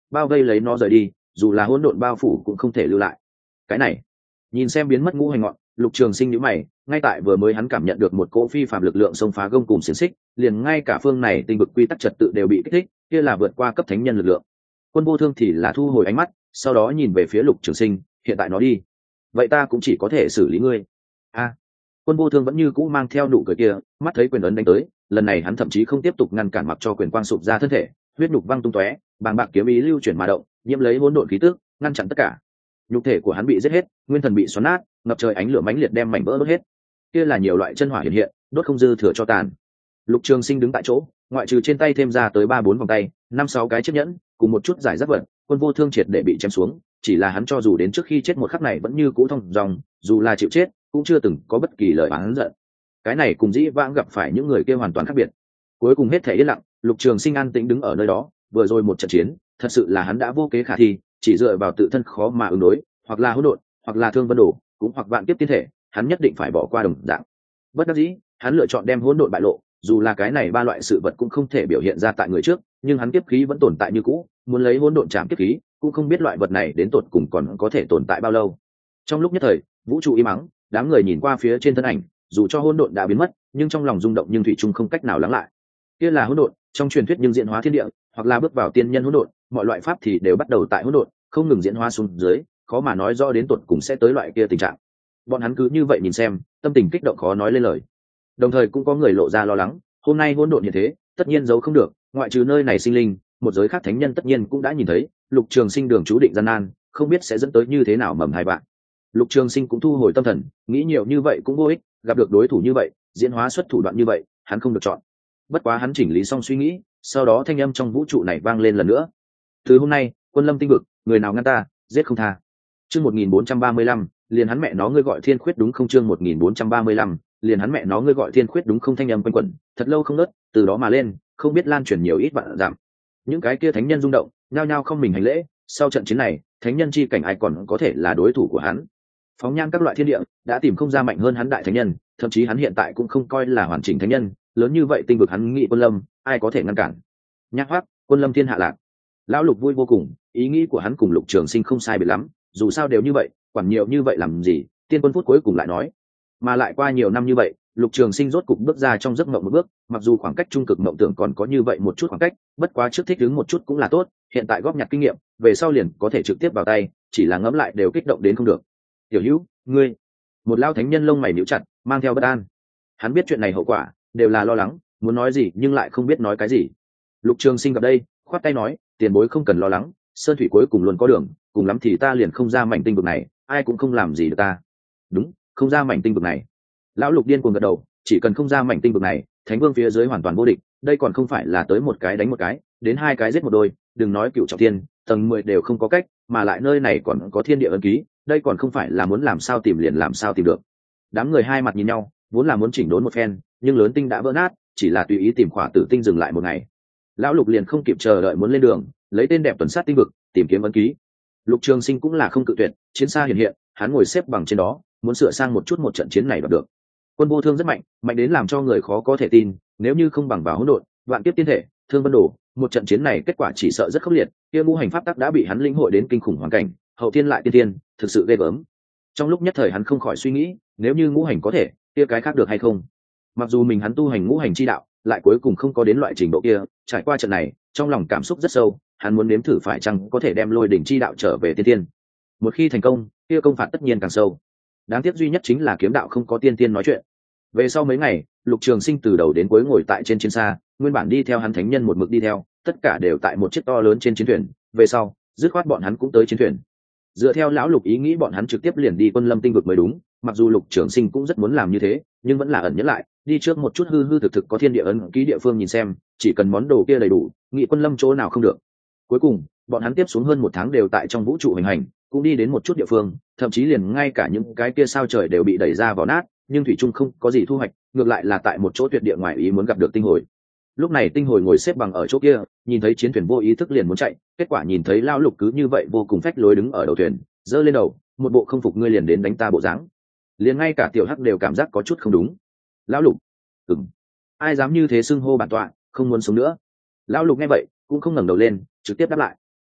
bao vây lấy nó rời đi, dù là hỗn độn bao phủ cũng không thể lưu lại. Cái này, nhìn xem biến mất ngũ hành ngọn, Lục Trường Sinh nhíu mày, ngay tại vừa mới hắn cảm nhận được một cỗ phi phàm lực lượng xông phá gông cùng xiềng xích, liền ngay cả phương này tinh vực quy tắc trật tự đều bị kích thích, kia là vượt qua cấp thánh nhân lực lượng. Quân Vô Thương thì là thu hồi ánh mắt, sau đó nhìn về phía Lục Trường Sinh, hiện tại nó đi, vậy ta cũng chỉ có thể xử lý ngươi. A, Quân Vô Thương vẫn như cũ mang theo nụ cười kia, mắt thấy quyền ấn đánh tới, lần này hắn thậm chí không tiếp tục ngăn cản, mặc cho quyền quang sụp ra thân thể, huyết nhục văng tung tóe, bàng bạc kiếm ý lưu chuyển mà động, nhiễm lấy hỗn độn khí tức, ngăn chặn tất cả. Nhục thể của hắn bị giết hết, nguyên thần bị xoắn nát, ngập trời ánh lửa mãnh liệt đem mảnh vỡ đốt hết. Kia là nhiều loại chân hỏa hiện hiện, đốt không dư thừa cho tàn. Lục Trường Sinh đứng tại chỗ, ngoại trừ trên tay thêm ra tới ba bốn vòng tay, năm sáu cái chiếc nhẫn, cùng một chút giải giáp vật, Quân Vô Thương triệt để bị chém xuống, chỉ là hắn cho dù đến trước khi chết một khắc này vẫn như cũ thông dòng, dù là chịu chết, cũng chưa từng có bất kỳ lời oán giận. Cái này cùng dĩ vãng gặp phải những người kia hoàn toàn khác biệt. Cuối cùng hết thể yên lặng, Lục Trường Sinh an tĩnh đứng ở nơi đó, vừa rồi một trận chiến, thật sự là hắn đã vô kế khả thi, chỉ dựa vào tự thân khó mà ứng đối, hoặc là hỗn độn, hoặc là thương vân đổ, cũng hoặc vạn kiếp tiên thể, hắn nhất định phải bỏ qua đồng dạng. Bất đắc dĩ, hắn lựa chọn đem hỗn độn bại lộ, dù là cái này ba loại sự vật cũng không thể biểu hiện ra tại người trước, nhưng hắn kiếp khí vẫn tồn tại như cũ, muốn lấy hỗn độn chạm kiếp khí, cũng không biết loại vật này đến tột cùng còn có thể tồn tại bao lâu. Trong lúc nhất thời, vũ trụ im mắng, đám người nhìn qua phía trên thân ảnh, dù cho hỗn độn đã biến mất, nhưng trong lòng rung động nhưng thủy chung không cách nào lắng lại. Kia là hỗn độn, trong truyền thuyết nhưng diễn hóa thiên địa, hoặc là bước vào tiên nhân hỗn độn, mọi loại pháp thì đều bắt đầu tại hỗn độn, không ngừng diễn hóa xuống dưới, khó mà nói rõ đến tột cùng sẽ tới loại kia tình trạng. Bọn hắn cứ như vậy nhìn xem, tâm tình kích động khó nói lên lời. Đồng thời cũng có người lộ ra lo lắng, hôm nay hỗn độn như thế, tất nhiên giấu không được, ngoại trừ nơi này sinh linh, một giới khác thánh nhân tất nhiên cũng đã nhìn thấy, Lục Trường Sinh đường chú định gian nan, không biết sẽ dẫn tới như thế nào mầm hai bạn. Lục Trường Sinh cũng thu hồi tâm thần, nghĩ nhiều như vậy cũng vô ích, gặp được đối thủ như vậy, diễn hóa xuất thủ đoạn như vậy, hắn không được chọn. Bất quá hắn chỉnh lý xong suy nghĩ, sau đó thanh âm trong vũ trụ này vang lên lần nữa. Từ hôm nay, Quân Lâm tinh vực, người nào ngăn ta, giết không tha. Chương một nghìn bốn trăm ba mươi lăm, liền hắn mẹ nó ngươi gọi thiên khuyết đúng không? Chương một nghìn bốn trăm ba mươi lăm, liền hắn mẹ nó ngươi gọi thiên khuyết đúng không? Thanh âm quanh quẩn, thật lâu không ngớt, từ đó mà lên, không biết lan truyền nhiều ít vạn giảm. Những cái kia thánh nhân rung động, nhao nhao không mình hành lễ, sau trận chiến này, thánh nhân chi cảnh ai còn có thể là đối thủ của hắn. Phóng nhang các loại thiên địa, đã tìm không ra mạnh hơn hắn đại thánh nhân, thậm chí hắn hiện tại cũng không coi là hoàn chỉnh thánh nhân, lớn như vậy tinh vực hắn nghĩ Quân Lâm, ai có thể ngăn cản. Nhắc hoắc, Quân Lâm thiên hạ lạc. Lão Lục vui vô cùng, ý nghĩ của hắn cùng Lục Trường Sinh không sai biệt lắm, dù sao đều như vậy, quản nhiều như vậy làm gì? Tiên Quân phút cuối cùng lại nói, mà lại qua nhiều năm như vậy, Lục Trường Sinh rốt cục bước ra trong giấc mộng một bước, mặc dù khoảng cách trung cực mộng tưởng còn có như vậy một chút khoảng cách, bất quá trước thích ứng một chút cũng là tốt, hiện tại góp nhặt kinh nghiệm, về sau liền có thể trực tiếp vào tay, chỉ là ngẫm lại đều kích động đến không được. Tiểu Hữu, ngươi, một lao thánh nhân lông mày nhíu chặt, mang theo bất an. Hắn biết chuyện này hậu quả, đều là lo lắng, muốn nói gì nhưng lại không biết nói cái gì. Lục Trường Sinh gặp đây, khoát tay nói, tiền bối không cần lo lắng, sơn thủy cuối cùng luôn có đường, cùng lắm thì ta liền không ra mảnh tinh vực này, ai cũng không làm gì được ta. Đúng, không ra mảnh tinh vực này. Lão Lục điên cuồng gật đầu, chỉ cần không ra mảnh tinh vực này, thánh vương phía dưới hoàn toàn vô địch, đây còn không phải là tới một cái đánh một cái, đến hai cái giết một đôi, đừng nói cựu trọng thiên, tầng mười đều không có cách, mà lại nơi này còn có thiên địa ấn ký, đây còn không phải là muốn làm sao tìm liền làm sao tìm được. Đám người hai mặt nhìn nhau, vốn là muốn chỉnh đốn một phen, nhưng lớn tinh đã vỡ nát, chỉ là tùy ý tìm khỏa tử tinh dừng lại một ngày. Lão Lục liền không kịp chờ đợi muốn lên đường, lấy tên đẹp tuần sát tinh vực, tìm kiếm ấn ký. Lục Trường Sinh cũng là không cự tuyệt, chiến xa hiện hiện, hắn ngồi xếp bằng trên đó, muốn sửa sang một chút một trận chiến này đoạt được. Quân Vô Thương rất mạnh, mạnh đến làm cho người khó có thể tin, nếu như không bằng vào hỗn độn, vạn kiếp tiên thể, thương vân đồ, một trận chiến này kết quả chỉ sợ rất khốc liệt, kia ngũ hành pháp tắc đã bị hắn lĩnh hội đến kinh khủng hoàn cảnh, hậu thiên lại tiên tiên, thực sự ghê gớm. Trong lúc nhất thời hắn không khỏi suy nghĩ, nếu như ngũ hành có thể, kia cái khác được hay không? Mặc dù mình hắn tu hành ngũ hành chi đạo, lại cuối cùng không có đến loại trình độ kia, trải qua trận này, trong lòng cảm xúc rất sâu, hắn muốn nếm thử phải chăng có thể đem lôi đỉnh chi đạo trở về tiên tiên. Một khi thành công, kia công phạt tất nhiên càng sâu. Đáng tiếc duy nhất chính là kiếm đạo không có tiên tiên nói chuyện. Về sau mấy ngày, Lục Trường Sinh từ đầu đến cuối ngồi tại trên chiến xa, nguyên bản đi theo hắn thánh nhân một mực đi theo, tất cả đều tại một chiếc to lớn trên chiến thuyền, về sau, dứt khoát bọn hắn cũng tới chiến thuyền. Dựa theo lão Lục ý nghĩ bọn hắn trực tiếp liền đi Quân Lâm tinh vực mới đúng, mặc dù Lục Trường Sinh cũng rất muốn làm như thế, nhưng vẫn là ẩn nhẫn lại, đi trước một chút hư hư thực thực có thiên địa ấn ký địa phương nhìn xem, chỉ cần món đồ kia đầy đủ, nghị Quân Lâm chỗ nào không được. Cuối cùng, bọn hắn tiếp xuống hơn một tháng đều tại trong vũ trụ hành hành, cũng đi đến một chút địa phương, thậm chí liền ngay cả những cái kia sao trời đều bị đẩy ra vào nát, nhưng thủy trung không có gì thu hoạch, ngược lại là tại một chỗ tuyệt địa ngoài ý muốn gặp được tinh hồi. Lúc này tinh hồi ngồi xếp bằng ở chỗ kia, nhìn thấy chiến thuyền vô ý thức liền muốn chạy, kết quả nhìn thấy lão Lục cứ như vậy vô cùng phách lối đứng ở đầu thuyền, giơ lên đầu, một bộ không phục ngươi liền đến đánh ta bộ dáng. Liền ngay cả tiểu hắc đều cảm giác có chút không đúng. Lão Lục, ừm, ai dám như thế xưng hô bản tọa, không muốn sống nữa. Lão Lục nghe vậy cũng không ngẩng đầu lên, trực tiếp đáp lại.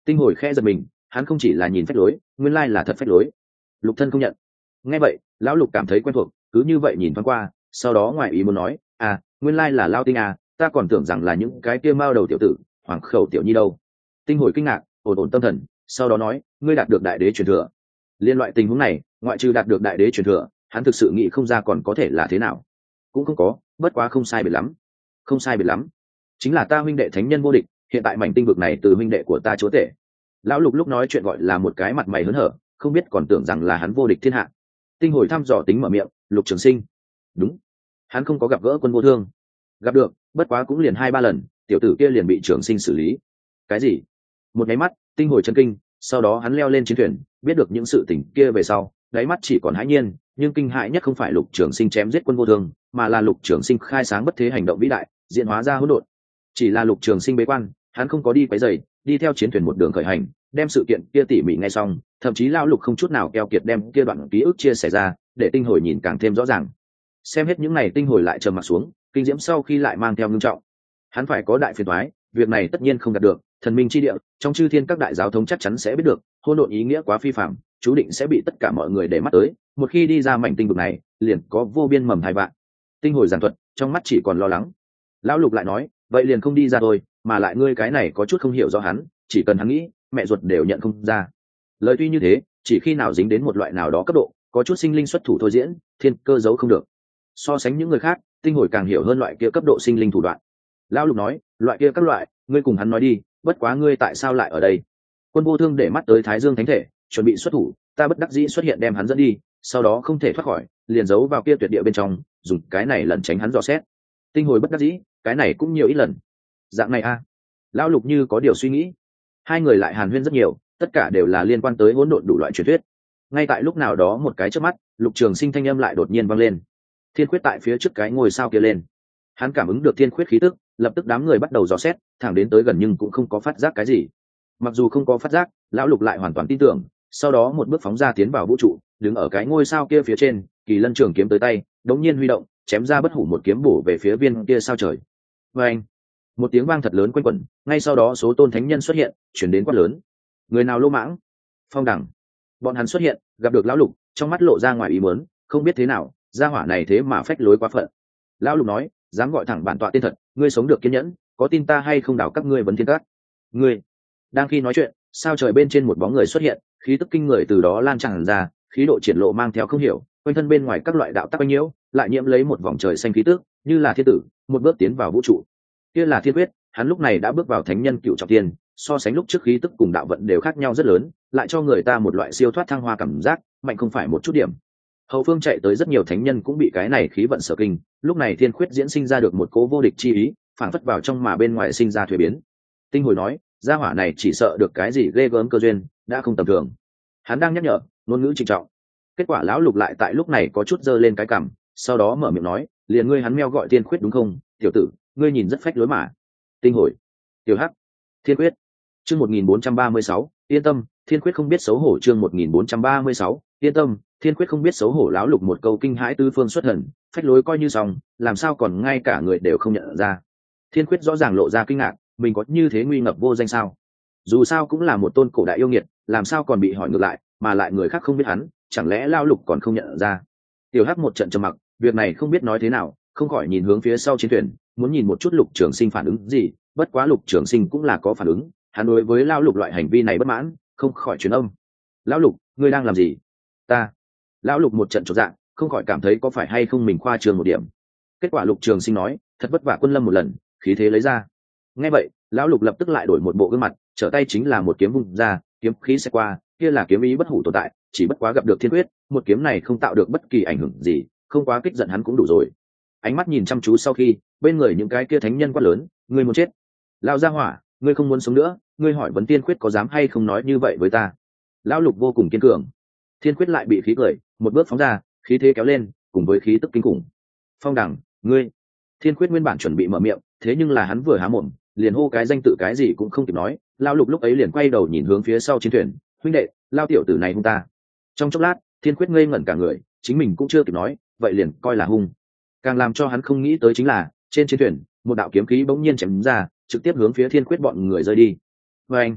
Tinh hồi khẽ giật mình, hắn không chỉ là nhìn phách lối, nguyên lai là thật phách lối. Lục thân không nhận. Nghe vậy lão lục cảm thấy quen thuộc, cứ như vậy nhìn thoáng qua, sau đó ngoài ý muốn nói, à nguyên lai là Lao Tinh à, ta còn tưởng rằng là những cái kia mao đầu tiểu tử, hoàng khẩu tiểu nhi đâu. Tinh hồi kinh ngạc, ổn ổn tâm thần, sau đó nói, ngươi đạt được đại đế truyền thừa. Liên loại tình huống này, ngoại trừ đạt được đại đế truyền thừa, hắn thực sự nghĩ không ra còn có thể là thế nào. Cũng không có, bất quá không sai biệt lắm. Không sai biệt lắm. Chính là ta huynh đệ thánh nhân vô địch, hiện tại mảnh tinh vực này từ huynh đệ của ta chúa tể. Lão lục lúc nói chuyện gọi là một cái mặt mày hớn hở, không biết còn tưởng rằng là hắn vô địch thiên hạ. Tinh hồi thăm dò tính mở miệng, Lục Trường Sinh. Đúng, hắn không có gặp gỡ Quân Vô Thương. Gặp được, bất quá cũng liền hai ba lần, tiểu tử kia liền bị Trường Sinh xử lý. Cái gì? Một cái mắt, tinh hồi chấn kinh, sau đó hắn leo lên chiến thuyền, biết được những sự tình kia về sau, đáy mắt chỉ còn hãi nhiên, nhưng kinh hãi nhất không phải Lục Trường Sinh chém giết Quân Vô Thương, mà là Lục Trường Sinh khai sáng bất thế hành động vĩ đại, diễn hóa ra hỗn độn. Chỉ là Lục Trường Sinh bế quan, hắn không có đi quấy rầy, đi theo chiến thuyền một đường khởi hành, đem sự kiện kia tỉ mỉ nghe xong, thậm chí lão lục không chút nào keo kiệt đem kia đoạn ký ức chia sẻ ra, để tinh hồi nhìn càng thêm rõ ràng. Xem hết những này tinh hồi lại trầm mặt xuống, kinh diễm sau khi lại mang theo ngưng trọng. Hắn phải có đại phiền toái, việc này tất nhiên không đạt được, thần minh chi địa, trong chư thiên các đại giáo thống chắc chắn sẽ biết được, hỗn độn ý nghĩa quá phi phàm, chú định sẽ bị tất cả mọi người để mắt tới, một khi đi ra mảnh tinh vực này, liền có vô biên mầm hai vạn. Tinh hồi giảng thuật, trong mắt chỉ còn lo lắng. Lão lục lại nói, vậy liền không đi ra thôi, mà lại ngươi cái này có chút không hiểu rõ hắn, chỉ cần hắn nghĩ, mẹ ruột đều nhận không ra. Lời tuy như thế, chỉ khi nào dính đến một loại nào đó cấp độ, có chút sinh linh xuất thủ thôi diễn, thiên cơ giấu không được. So sánh những người khác, tinh hồi càng hiểu hơn loại kia cấp độ sinh linh thủ đoạn. Lão lục nói, loại kia các loại, ngươi cùng hắn nói đi, bất quá ngươi tại sao lại ở đây? Quân Vô Thương để mắt tới Thái Dương Thánh Thể, chuẩn bị xuất thủ, ta bất đắc dĩ xuất hiện đem hắn dẫn đi, sau đó không thể thoát khỏi, liền giấu vào kia tuyệt địa bên trong, dùng cái này lẩn tránh hắn dò xét. Tinh hồi bất đắc dĩ, cái này cũng nhiều ít lần. Dạng này a. À. Lão lục như có điều suy nghĩ. Hai người lại hàn huyên rất nhiều, tất cả đều là liên quan tới hỗn độn đủ loại truyền thuyết. Ngay tại lúc nào đó một cái chớp mắt, Lục Trường Sinh thanh âm lại đột nhiên vang lên. Thiên Khuyết tại phía trước cái ngôi sao kia lên. Hắn cảm ứng được Thiên Khuyết khí tức, lập tức đám người bắt đầu dò xét, thẳng đến tới gần nhưng cũng không có phát giác cái gì. Mặc dù không có phát giác, lão Lục lại hoàn toàn tin tưởng, sau đó một bước phóng ra tiến vào vũ trụ, đứng ở cái ngôi sao kia phía trên, Kỳ Lân trường kiếm tới tay, đống nhiên huy động, chém ra bất hủ một kiếm bổ về phía viên kia sao trời. Và anh, một tiếng vang thật lớn quanh quẩn, ngay sau đó số tôn thánh nhân xuất hiện, chuyển đến quát lớn. Người nào lô mãng? Phong Đẳng. Bọn hắn xuất hiện, gặp được lão Lục, trong mắt lộ ra ngoài ý muốn, không biết thế nào, gia hỏa này thế mà phách lối quá phận. Lão Lục nói, dám gọi thẳng bản tọa tên thật, ngươi sống được kiên nhẫn, có tin ta hay không đảo các ngươi vấn thiên cát? Ngươi. Đang khi nói chuyện, sao trời bên trên một bóng người xuất hiện, khí tức kinh người từ đó lan tràn ra, khí độ triển lộ mang theo không hiểu, quanh thân bên ngoài các loại đạo tắc quanh nhiễu, lại nhiễm lấy một vòng trời xanh khí tức, như là thiên tử, một bước tiến vào vũ trụ. Kia là Thiên Quyết, hắn lúc này đã bước vào thánh nhân cựu trọng thiên, so sánh lúc trước khí tức cùng đạo vận đều khác nhau rất lớn, lại cho người ta một loại siêu thoát thăng hoa cảm giác, mạnh không phải một chút điểm. Hậu phương chạy tới rất nhiều thánh nhân cũng bị cái này khí vận sở kinh, lúc này Thiên Quyết diễn sinh ra được một cố vô địch chi ý, phản phất vào trong mà bên ngoài sinh ra thuế biến. Tinh hồi nói, gia hỏa này chỉ sợ được cái gì ghê gớm cơ duyên, đã không tầm thường. Hắn đang nhắc nhở, ngôn ngữ trịnh trọng. Kết quả lão Lục lại tại lúc này có chút giơ lên cái cằm, sau đó mở miệng nói, liền ngươi hắn meo gọi Thiên Quyết đúng không, tiểu tử, ngươi nhìn rất phách lối mà. Tinh hồi, tiểu hắc, Thiên Quyết. Chương một nghìn bốn trăm ba mươi sáu, yên tâm, Thiên Quyết không biết xấu hổ. Chương một nghìn bốn trăm ba mươi sáu, yên tâm, Thiên Quyết không biết xấu hổ. Lão Lục một câu kinh hãi tứ phương xuất thần, phách lối coi như xong, làm sao còn ngay cả người đều không nhận ra. Thiên Quyết rõ ràng lộ ra kinh ngạc, mình có như thế nguy ngập vô danh sao? Dù sao cũng là một tôn cổ đại yêu nghiệt, làm sao còn bị hỏi ngược lại, mà lại người khác không biết hắn, chẳng lẽ Lão Lục còn không nhận ra? Tiểu hắc một trận trầm mặc, việc này không biết nói thế nào, không khỏi nhìn hướng phía sau chiến thuyền, muốn nhìn một chút Lục Trường Sinh phản ứng gì. Bất quá Lục Trường Sinh cũng là có phản ứng, hắn đối với Lão Lục loại hành vi này bất mãn, không khỏi truyền âm. Lão Lục, ngươi đang làm gì? Ta. Lão Lục một trận chột dạ, không khỏi cảm thấy có phải hay không mình khoa trương một điểm. Kết quả Lục Trường Sinh nói, thật vất vả quân lâm một lần, khí thế lấy ra. Nghe vậy, Lão Lục lập tức lại đổi một bộ gương mặt, trở tay chính là một kiếm vung ra, kiếm khí sẽ qua, kia là kiếm ý bất hủ tồn tại, chỉ bất quá gặp được Thiên Quyết, một kiếm này không tạo được bất kỳ ảnh hưởng gì, không quá kích giận hắn cũng đủ rồi. Ánh mắt nhìn chăm chú sau khi, bên người những cái kia thánh nhân quát lớn, ngươi muốn chết? Lão gia hỏa, ngươi không muốn sống nữa, ngươi hỏi vấn Thiên Quyết có dám hay không nói như vậy với ta? Lão Lục vô cùng kiên cường. Thiên Quyết lại bị khí cười, một bước phóng ra, khí thế kéo lên, cùng với khí tức kinh khủng. Phong Đẳng, ngươi. Thiên Quyết nguyên bản chuẩn bị mở miệng, thế nhưng là hắn vừa há mồm, liền hô cái danh tự cái gì cũng không kịp nói. Lão Lục lúc ấy liền quay đầu nhìn hướng phía sau chiến thuyền, huynh đệ, Lão tiểu tử này hung ta. Trong chốc lát, Thiên Quyết ngây ngẩn cả người, chính mình cũng chưa kịp nói, vậy liền coi là hung. Càng làm cho hắn không nghĩ tới chính là, trên chiến thuyền, một đạo kiếm khí bỗng nhiên chém ra, trực tiếp hướng phía Thiên Quyết bọn người rơi đi. Và anh,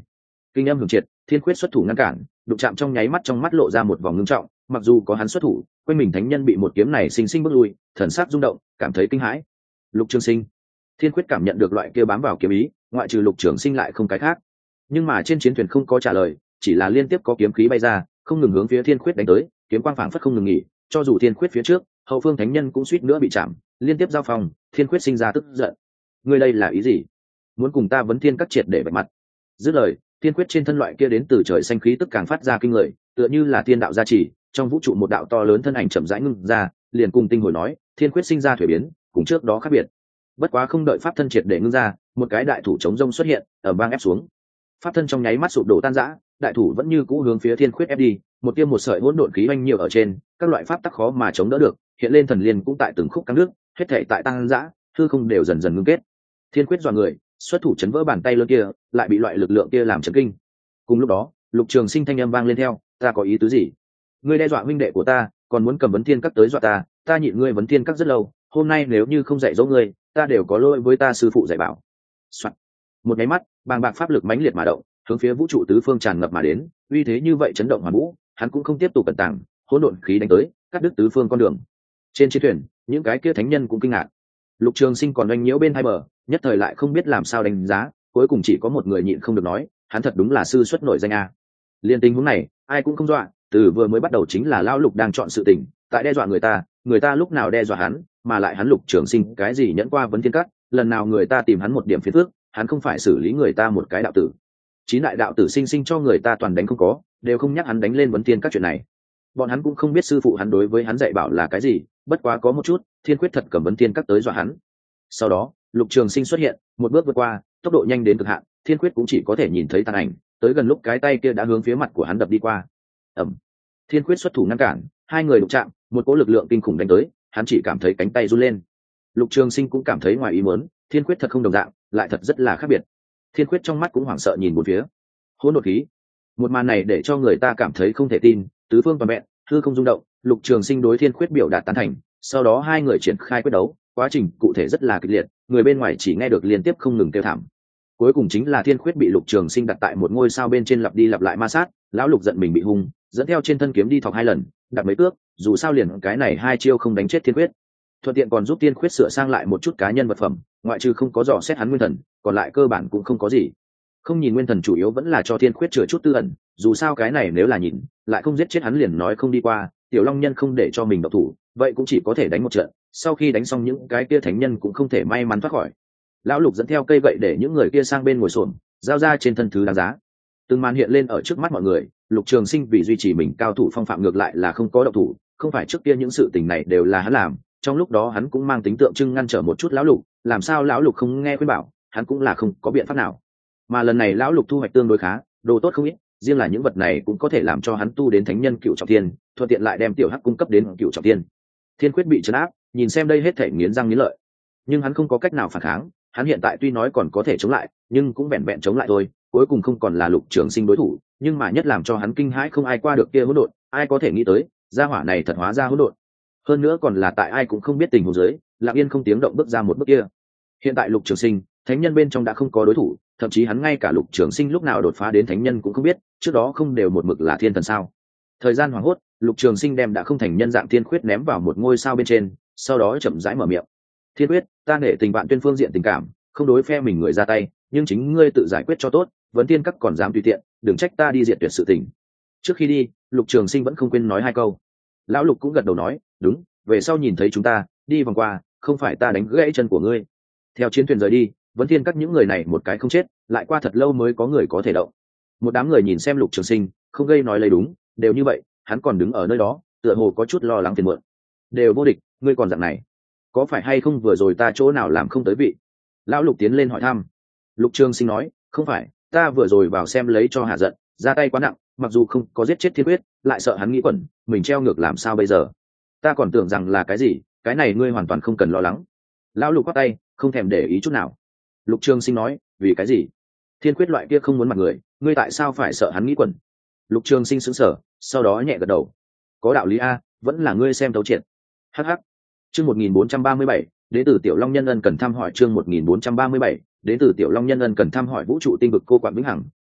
kinh âm hưởng triệt, thiên quyết xuất thủ ngăn cản, đụng chạm trong nháy mắt trong mắt lộ ra một vòng ngưng trọng, mặc dù có hắn xuất thủ, quanh mình thánh nhân bị một kiếm này sinh sinh bước lui, thần sắc rung động, cảm thấy kinh hãi. Lục Trường Sinh, thiên quyết cảm nhận được loại kia bám vào kiếm ý, ngoại trừ Lục Trường Sinh lại không cái khác. Nhưng mà trên chiến thuyền không có trả lời, chỉ là liên tiếp có kiếm khí bay ra, không ngừng hướng phía thiên quyết đánh tới, kiếm quang phảng phất không ngừng nghỉ, cho dù thiên quyết phía trước, hậu phương thánh nhân cũng suýt nữa bị chạm, liên tiếp giao phong, thiên quyết sinh ra tức giận. Ngươi đây là ý gì? Muốn cùng ta vấn thiên các triệt để bạch mặt? Dứt lời, thiên quyết trên thân loại kia đến từ trời xanh khí tức càng phát ra kinh người, tựa như là thiên đạo gia trì, trong vũ trụ một đạo to lớn thân ảnh chậm rãi ngưng ra, liền cùng tinh hồi nói, thiên quyết sinh ra thuế biến, cùng trước đó khác biệt. Bất quá không đợi pháp thân triệt để ngưng ra, một cái đại thủ chống rông xuất hiện, ở bang ép xuống. Pháp thân trong nháy mắt sụp đổ tan rã, đại thủ vẫn như cũ hướng phía thiên quyết ép đi, một tiêm một sợi hỗn độn khí oanh nhiều ở trên, các loại pháp tắc khó mà chống đỡ được, hiện lên thần liên cũng tại từng khúc căng nước, hết thảy tại tăng rã, hư không đều dần dần ngưng kết. Thiên quyết dọa người, xuất thủ chấn vỡ bàn tay lớn kia, lại bị loại lực lượng kia làm chấn kinh. Cùng lúc đó, Lục Trường Sinh thanh âm vang lên theo, ta có ý tứ gì? Ngươi đe dọa huynh đệ của ta, còn muốn cầm vấn thiên các tới dọa ta, ta nhịn ngươi vấn thiên các rất lâu, hôm nay nếu như không dạy dỗ ngươi, ta đều có lỗi với ta sư phụ dạy bảo. Soạn. Một cái mắt, bàng bạc pháp lực mãnh liệt mà động, hướng phía vũ trụ tứ phương tràn ngập mà đến, uy thế như vậy chấn động hoàn vũ, hắn cũng không tiếp tục cẩn tàng, hỗn độn khí đánh tới, cắt đứt tứ phương con đường. Trên chiến thuyền, những cái kia thánh nhân cũng kinh ngạc. Lục Trường Sinh còn oanh nhiễu bên hai bờ, nhất thời lại không biết làm sao đánh giá, cuối cùng chỉ có một người nhịn không được nói, hắn thật đúng là sư xuất nổi danh a. Liên tình huống này, ai cũng không dọa, từ vừa mới bắt đầu chính là lão Lục đang chọn sự tình, tại đe dọa người ta, người ta lúc nào đe dọa hắn, mà lại hắn Lục Trường Sinh cái gì nhẫn qua vấn thiên cắt, lần nào người ta tìm hắn một điểm phiền phức, hắn không phải xử lý người ta một cái đạo tử. Chín đại đạo tử sinh sinh cho người ta toàn đánh không có, đều không nhắc hắn đánh lên vấn thiên các chuyện này. Bọn hắn cũng không biết sư phụ hắn đối với hắn dạy bảo là cái gì, bất quá có một chút, thiên quyết thật cầm vấn thiên các tới dọa hắn. Sau đó, Lục Trường Sinh xuất hiện, một bước vượt qua, tốc độ nhanh đến cực hạn, thiên quyết cũng chỉ có thể nhìn thấy tàn ảnh, tới gần lúc cái tay kia đã hướng phía mặt của hắn đập đi qua. Ầm. Thiên quyết xuất thủ ngăn cản, hai người đụng chạm, một cỗ lực lượng kinh khủng đánh tới, hắn chỉ cảm thấy cánh tay run lên. Lục Trường Sinh cũng cảm thấy ngoài ý muốn, thiên quyết thật không đồng dạng, lại thật rất là khác biệt. Thiên quyết trong mắt cũng hoảng sợ nhìn bốn phía. Hỗn độn khí. Một màn này để cho người ta cảm thấy không thể tin, tứ phương toàn vẹn, hư không rung động, Lục Trường Sinh đối thiên quyết biểu đạt tán thành, sau đó hai người triển khai quyết đấu, quá trình cụ thể rất là kịch liệt, người bên ngoài chỉ nghe được liên tiếp không ngừng kêu thảm. Cuối cùng chính là thiên quyết bị Lục Trường Sinh đặt tại một ngôi sao bên trên lặp đi lặp lại ma sát, lão Lục giận mình bị hung, dẫn theo trên thân kiếm đi thọc hai lần, đặt mấy cước, dù sao liền cái này hai chiêu không đánh chết thiên quyết, thuận tiện còn giúp thiên quyết sửa sang lại một chút cá nhân vật phẩm, ngoại trừ không có dò xét hắn nguyên thần, còn lại cơ bản cũng không có gì. Không nhìn nguyên thần chủ yếu vẫn là cho thiên quyết chữa chút tư ẩn, dù sao cái này nếu là nhìn, lại không giết chết hắn liền nói không đi qua, tiểu long nhân không để cho mình độc thủ, vậy cũng chỉ có thể đánh một trận, sau khi đánh xong những cái kia thánh nhân cũng không thể may mắn thoát khỏi. Lão Lục dẫn theo cây gậy để những người kia sang bên ngồi xổm, giao ra trên thân thứ đáng giá. Từng màn hiện lên ở trước mắt mọi người, Lục Trường Sinh vì duy trì mình cao thủ phong phạm ngược lại là không có độc thủ, không phải trước kia những sự tình này đều là hắn làm, trong lúc đó hắn cũng mang tính tượng trưng ngăn trở một chút lão Lục, làm sao lão Lục không nghe khuyên bảo, hắn cũng là không có biện pháp nào. Mà lần này lão Lục thu hoạch tương đối khá, đồ tốt không ít, riêng là những vật này cũng có thể làm cho hắn tu đến thánh nhân cựu trọng thiên, thuận tiện lại đem tiểu hắc cung cấp đến cựu trọng thiên. Thiên quyết bị trấn áp, nhìn xem đây hết thể nghiến răng nghiến lợi, nhưng hắn không có cách nào phản kháng, hắn hiện tại tuy nói còn có thể chống lại, nhưng cũng vẹn vẹn chống lại thôi, cuối cùng không còn là Lục Trường Sinh đối thủ, nhưng mà nhất làm cho hắn kinh hãi không ai qua được kia hỗn độn, ai có thể nghĩ tới, gia hỏa này thật hóa ra hỗn độn. Hơn nữa còn là tại ai cũng không biết tình huống dưới, lặng yên không tiếng động bước ra một bước kia. Hiện tại Lục Trường Sinh, thánh nhân bên trong đã không có đối thủ, thậm chí hắn ngay cả Lục Trường Sinh lúc nào đột phá đến thánh nhân cũng không biết, trước đó không đều một mực là thiên thần sao? Thời gian hoảng hốt, Lục Trường Sinh đem đã không thành nhân dạng thiên khuyết ném vào một ngôi sao bên trên, sau đó chậm rãi mở miệng. Thiên quyết, ta nể tình bạn tuyên phương diện tình cảm, không đối phe mình người ra tay, nhưng chính ngươi tự giải quyết cho tốt, vấn thiên các còn dám tùy tiện, đừng trách ta đi diệt tuyệt sự tình. Trước khi đi, Lục Trường Sinh vẫn không quên nói hai câu. Lão Lục cũng gật đầu nói, đúng, về sau nhìn thấy chúng ta, đi vòng qua, không phải ta đánh gãy chân của ngươi. Theo chiến thuyền rời đi, vấn thiên các những người này một cái không chết, lại qua thật lâu mới có người có thể động. Một đám người nhìn xem Lục Trường Sinh, không gây nói lấy đúng, đều như vậy, hắn còn đứng ở nơi đó, tựa hồ có chút lo lắng phiền muộn. Đều vô địch, ngươi còn dạng này, có phải hay không vừa rồi ta chỗ nào làm không tới vị? Lão Lục tiến lên hỏi thăm. Lục Trường Sinh nói, không phải, ta vừa rồi vào xem lấy cho hạ giận, ra tay quá nặng, mặc dù không có giết chết thiên quyết, lại sợ hắn nghĩ quẩn, mình treo ngược làm sao bây giờ? Ta còn tưởng rằng là cái gì, cái này ngươi hoàn toàn không cần lo lắng. Lão Lục quát tay, không thèm để ý chút nào. Lục Trường Sinh nói, vì cái gì? Thiên quyết loại kia không muốn mặt người, ngươi tại sao phải sợ hắn nghĩ quẩn? Lục Trường Sinh sững sờ, sau đó nhẹ gật đầu. Có đạo lý a, vẫn là ngươi xem thấu triệt. Hắc hắc. Chương một nghìn bốn trăm ba mươi bảy, đến từ Tiểu Long Nhân Ân cần thăm hỏi chương một nghìn bốn trăm ba mươi bảy, đến từ Tiểu Long Nhân Ân cần thăm hỏi vũ trụ tinh vực cô quạng vĩnh hằng,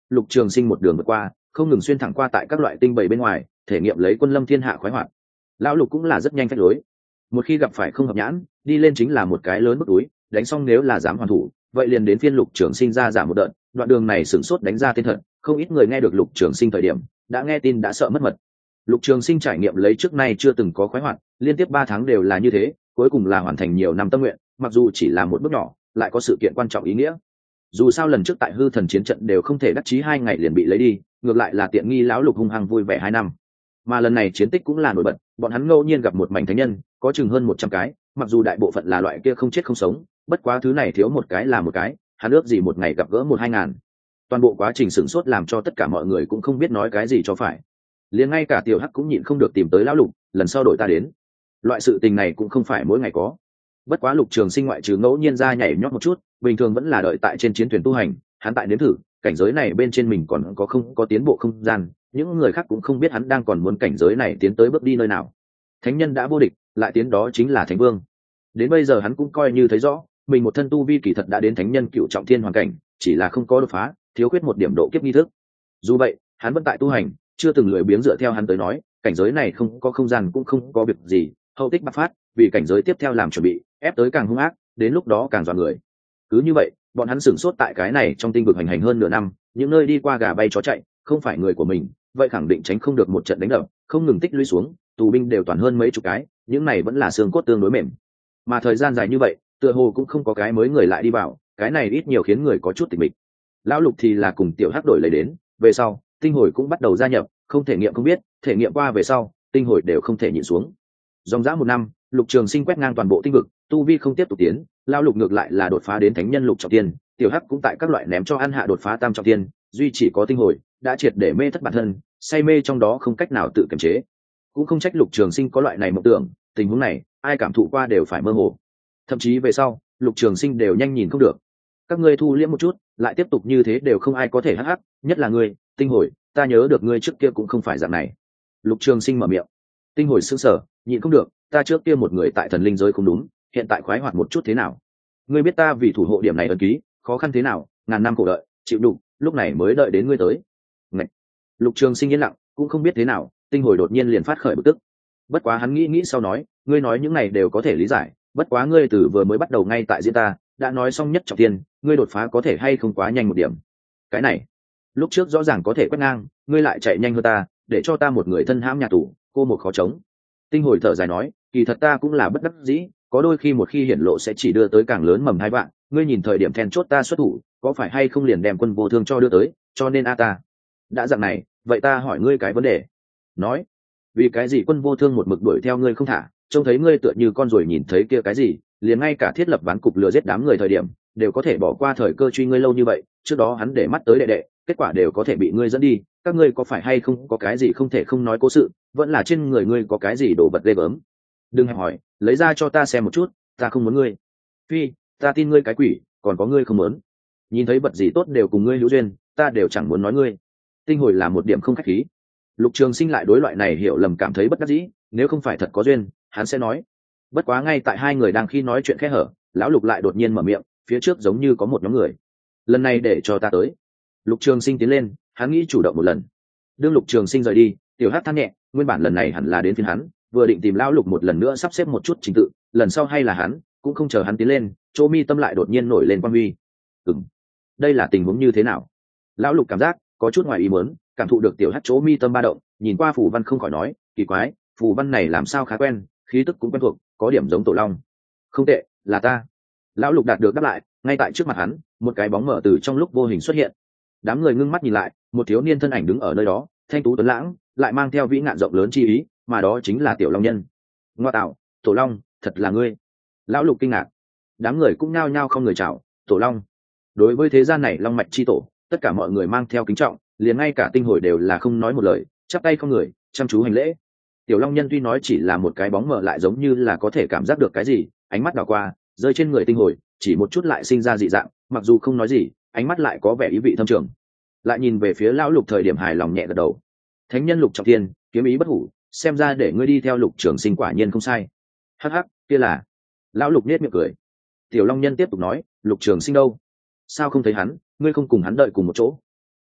Lục Trường Sinh một đường vượt qua, không ngừng xuyên thẳng qua tại các loại tinh bầy bên ngoài, thể nghiệm lấy quân lâm thiên hạ khoái hoạt. Lão Lục cũng là rất nhanh phách lối, một khi gặp phải không hợp nhãn, đi lên chính là một cái lớn bức túi, đánh xong nếu là dám hoàn thủ, vậy liền đến phiên Lục Trường Sinh ra giả một đợt. Đoạn đường này sửng sốt đánh ra tên thật, không ít người nghe được Lục Trường Sinh thời điểm đã nghe tin đã sợ mất mật. Lục Trường Sinh trải nghiệm lấy trước nay chưa từng có khoái hoạt, liên tiếp ba tháng đều là như thế, cuối cùng là hoàn thành nhiều năm tâm nguyện, mặc dù chỉ là một bước nhỏ, lại có sự kiện quan trọng ý nghĩa. Dù sao lần trước tại hư thần chiến trận đều không thể đắc chí hai ngày liền bị lấy đi, ngược lại là tiện nghi lão Lục hung hăng vui vẻ hai năm. Mà lần này chiến tích cũng là nổi bật, bọn hắn ngẫu nhiên gặp một mảnh thánh nhân, có chừng hơn một trăm cái, mặc dù đại bộ phận là loại kia không chết không sống, bất quá thứ này thiếu một cái là một cái, hắn ước gì một ngày gặp gỡ một hai ngàn. Toàn bộ quá trình sửng sốt làm cho tất cả mọi người cũng không biết nói cái gì cho phải. Liền ngay cả Tiểu Hắc cũng nhịn không được tìm tới lão Lục, lần sau đổi ta đến. Loại sự tình này cũng không phải mỗi ngày có. Bất quá Lục Trường Sinh ngoại trừ ngẫu nhiên ra nhảy nhót một chút, bình thường vẫn là đợi tại trên chiến thuyền tu hành, hắn tại nếm thử, cảnh giới này bên trên mình còn có không có tiến bộ không gian, những người khác cũng không biết hắn đang còn muốn cảnh giới này tiến tới bước đi nơi nào. Thánh nhân đã vô địch, lại tiến đó chính là thánh vương. Đến bây giờ hắn cũng coi như thấy rõ, mình một thân tu vi kỳ thật đã đến thánh nhân cựu trọng thiên hoàn cảnh, chỉ là không có đột phá, thiếu khuyết một điểm độ kiếp nghi thức. Dù vậy, hắn vẫn tại tu hành, chưa từng lười biếng dựa theo hắn tới nói, cảnh giới này không có không gian cũng không có việc gì, hậu tích bạc phát, vì cảnh giới tiếp theo làm chuẩn bị, ép tới càng hung ác, đến lúc đó càng dọa người. Cứ như vậy, bọn hắn sửng sốt tại cái này trong tinh vực hành hành hơn nửa năm, những nơi đi qua gà bay chó chạy, không phải người của mình, vậy khẳng định tránh không được một trận đánh đập, không ngừng tích lũy xuống, tù binh đều toàn hơn mấy chục cái, những này vẫn là xương cốt tương đối mềm. Mà thời gian dài như vậy, tựa hồ cũng không có cái mới người lại đi vào, cái này ít nhiều khiến người có chút tịch mịch. Lão Lục thì là cùng Tiểu Hắc đổi lấy đến, về sau, tinh hồi cũng bắt đầu gia nhập, không thể nghiệm không biết, thể nghiệm qua về sau, tinh hồi đều không thể nhịn xuống. Dòng dã một năm, Lục Trường Sinh quét ngang toàn bộ tinh vực, tu vi không tiếp tục tiến, Lão Lục ngược lại là đột phá đến thánh nhân lục trọng thiên, Tiểu Hắc cũng tại các loại ném cho ăn hạ đột phá tam trọng thiên, duy chỉ có tinh hồi đã triệt để mê thất bản thân, say mê trong đó không cách nào tự kiềm chế. Cũng không trách Lục Trường Sinh có loại này mộng tưởng, tình huống này, ai cảm thụ qua đều phải mơ hồ. Thậm chí về sau, Lục Trường Sinh đều nhanh nhìn không được. Các ngươi thu liễm một chút, lại tiếp tục như thế đều không ai có thể hắc hắc, nhất là ngươi, tinh hồi, ta nhớ được ngươi trước kia cũng không phải dạng này. Lục Trường Sinh mở miệng. Tinh hồi sững sờ, nhịn không được, ta trước kia một người tại thần linh giới không đúng, hiện tại khoái hoạt một chút thế nào? Ngươi biết ta vì thủ hộ điểm này ấn ký, khó khăn thế nào, ngàn năm khổ đợi, chịu đựng, lúc này mới đợi đến ngươi tới. Ngậy. Lục Trường Sinh yên lặng, cũng không biết thế nào, tinh hồi đột nhiên liền phát khởi bực tức. Bất quá hắn nghĩ nghĩ sau nói, ngươi nói những này đều có thể lý giải, bất quá ngươi từ vừa mới bắt đầu ngay tại diễn ta, đã nói xong nhất trọng thiên, ngươi đột phá có thể hay không quá nhanh một điểm. Cái này, lúc trước rõ ràng có thể quét ngang, ngươi lại chạy nhanh hơn ta, để cho ta một người thân hãm nhà tù, cô một khó chống. Tinh hồi thở dài nói, kỳ thật ta cũng là bất đắc dĩ, có đôi khi một khi hiển lộ sẽ chỉ đưa tới càng lớn mầm hai bạn, ngươi nhìn thời điểm then chốt ta xuất thủ, có phải hay không liền đem quân vô thương cho đưa tới, cho nên a ta đã dạng này, vậy ta hỏi ngươi cái vấn đề. Nói, vì cái gì quân vô thương một mực đuổi theo ngươi không thả, trông thấy ngươi tựa như con ruồi nhìn thấy kia cái gì, liền ngay cả thiết lập ván cục lừa giết đám người thời điểm đều có thể bỏ qua thời cơ truy ngươi lâu như vậy, trước đó hắn để mắt tới đệ đệ, kết quả đều có thể bị ngươi dẫn đi, các ngươi có phải hay không có cái gì không thể không nói cố sự, vẫn là trên người ngươi có cái gì đổ vật ghê gớm. Đừng hẹp hỏi, lấy ra cho ta xem một chút, ta không muốn ngươi. Phi, ta tin ngươi cái quỷ, còn có ngươi không muốn. Nhìn thấy vật gì tốt đều cùng ngươi hữu duyên, ta đều chẳng muốn nói ngươi. Tinh hồi là một điểm không khách khí. Lục Trường Sinh lại đối loại này hiểu lầm cảm thấy bất đắc dĩ, nếu không phải thật có duyên, hắn sẽ nói. Bất quá ngay tại hai người đang khi nói chuyện khẽ hở, lão Lục lại đột nhiên mở miệng, phía trước giống như có một nhóm người. Lần này để cho ta tới. Lục Trường Sinh tiến lên, hắn nghĩ chủ động một lần. Đương Lục Trường Sinh rời đi, Tiểu Hắc than nhẹ, nguyên bản lần này hẳn là đến phiên hắn, vừa định tìm lão Lục một lần nữa sắp xếp một chút trình tự, lần sau hay là hắn, cũng không chờ hắn tiến lên, chỗ mi tâm lại đột nhiên nổi lên quan huy. Ừm, đây là tình huống như thế nào? Lão Lục cảm giác có chút ngoài ý muốn, cảm thụ được Tiểu Hắc chỗ mi tâm ba động, nhìn qua phù văn không khỏi nói, kỳ quái, phù văn này làm sao khá quen, khí tức cũng quen thuộc, có điểm giống Tổ Long. Không tệ, là ta. Lão Lục đạt được đáp lại, ngay tại trước mặt hắn, một cái bóng mở từ trong lúc vô hình xuất hiện. Đám người ngưng mắt nhìn lại, một thiếu niên thân ảnh đứng ở nơi đó, thanh tú tuấn lãng, lại mang theo vĩ ngạn rộng lớn chi ý, mà đó chính là Tiểu Long Nhân. Ngoa tạo, Tổ Long, thật là ngươi. Lão Lục kinh ngạc. Đám người cũng nhao nhao không người chào, Tổ Long. Đối với thế gian này long mạch chi tổ, tất cả mọi người mang theo kính trọng, liền ngay cả tinh hồi đều là không nói một lời, chắp tay không người, chăm chú hành lễ. Tiểu Long Nhân tuy nói chỉ là một cái bóng mờ lại giống như là có thể cảm giác được cái gì, ánh mắt đảo qua, rơi trên người tinh hồi, chỉ một chút lại sinh ra dị dạng, mặc dù không nói gì, ánh mắt lại có vẻ ý vị thâm trường. Lại nhìn về phía lão Lục thời điểm hài lòng nhẹ gật đầu. Thánh nhân Lục trọng thiên, kiếm ý bất hủ, xem ra để ngươi đi theo Lục Trường Sinh quả nhiên không sai. Hắc hắc, kia là. Lão Lục nhếch miệng cười. Tiểu Long Nhân tiếp tục nói, Lục Trường Sinh đâu? Sao không thấy hắn, ngươi không cùng hắn đợi cùng một chỗ? Ở,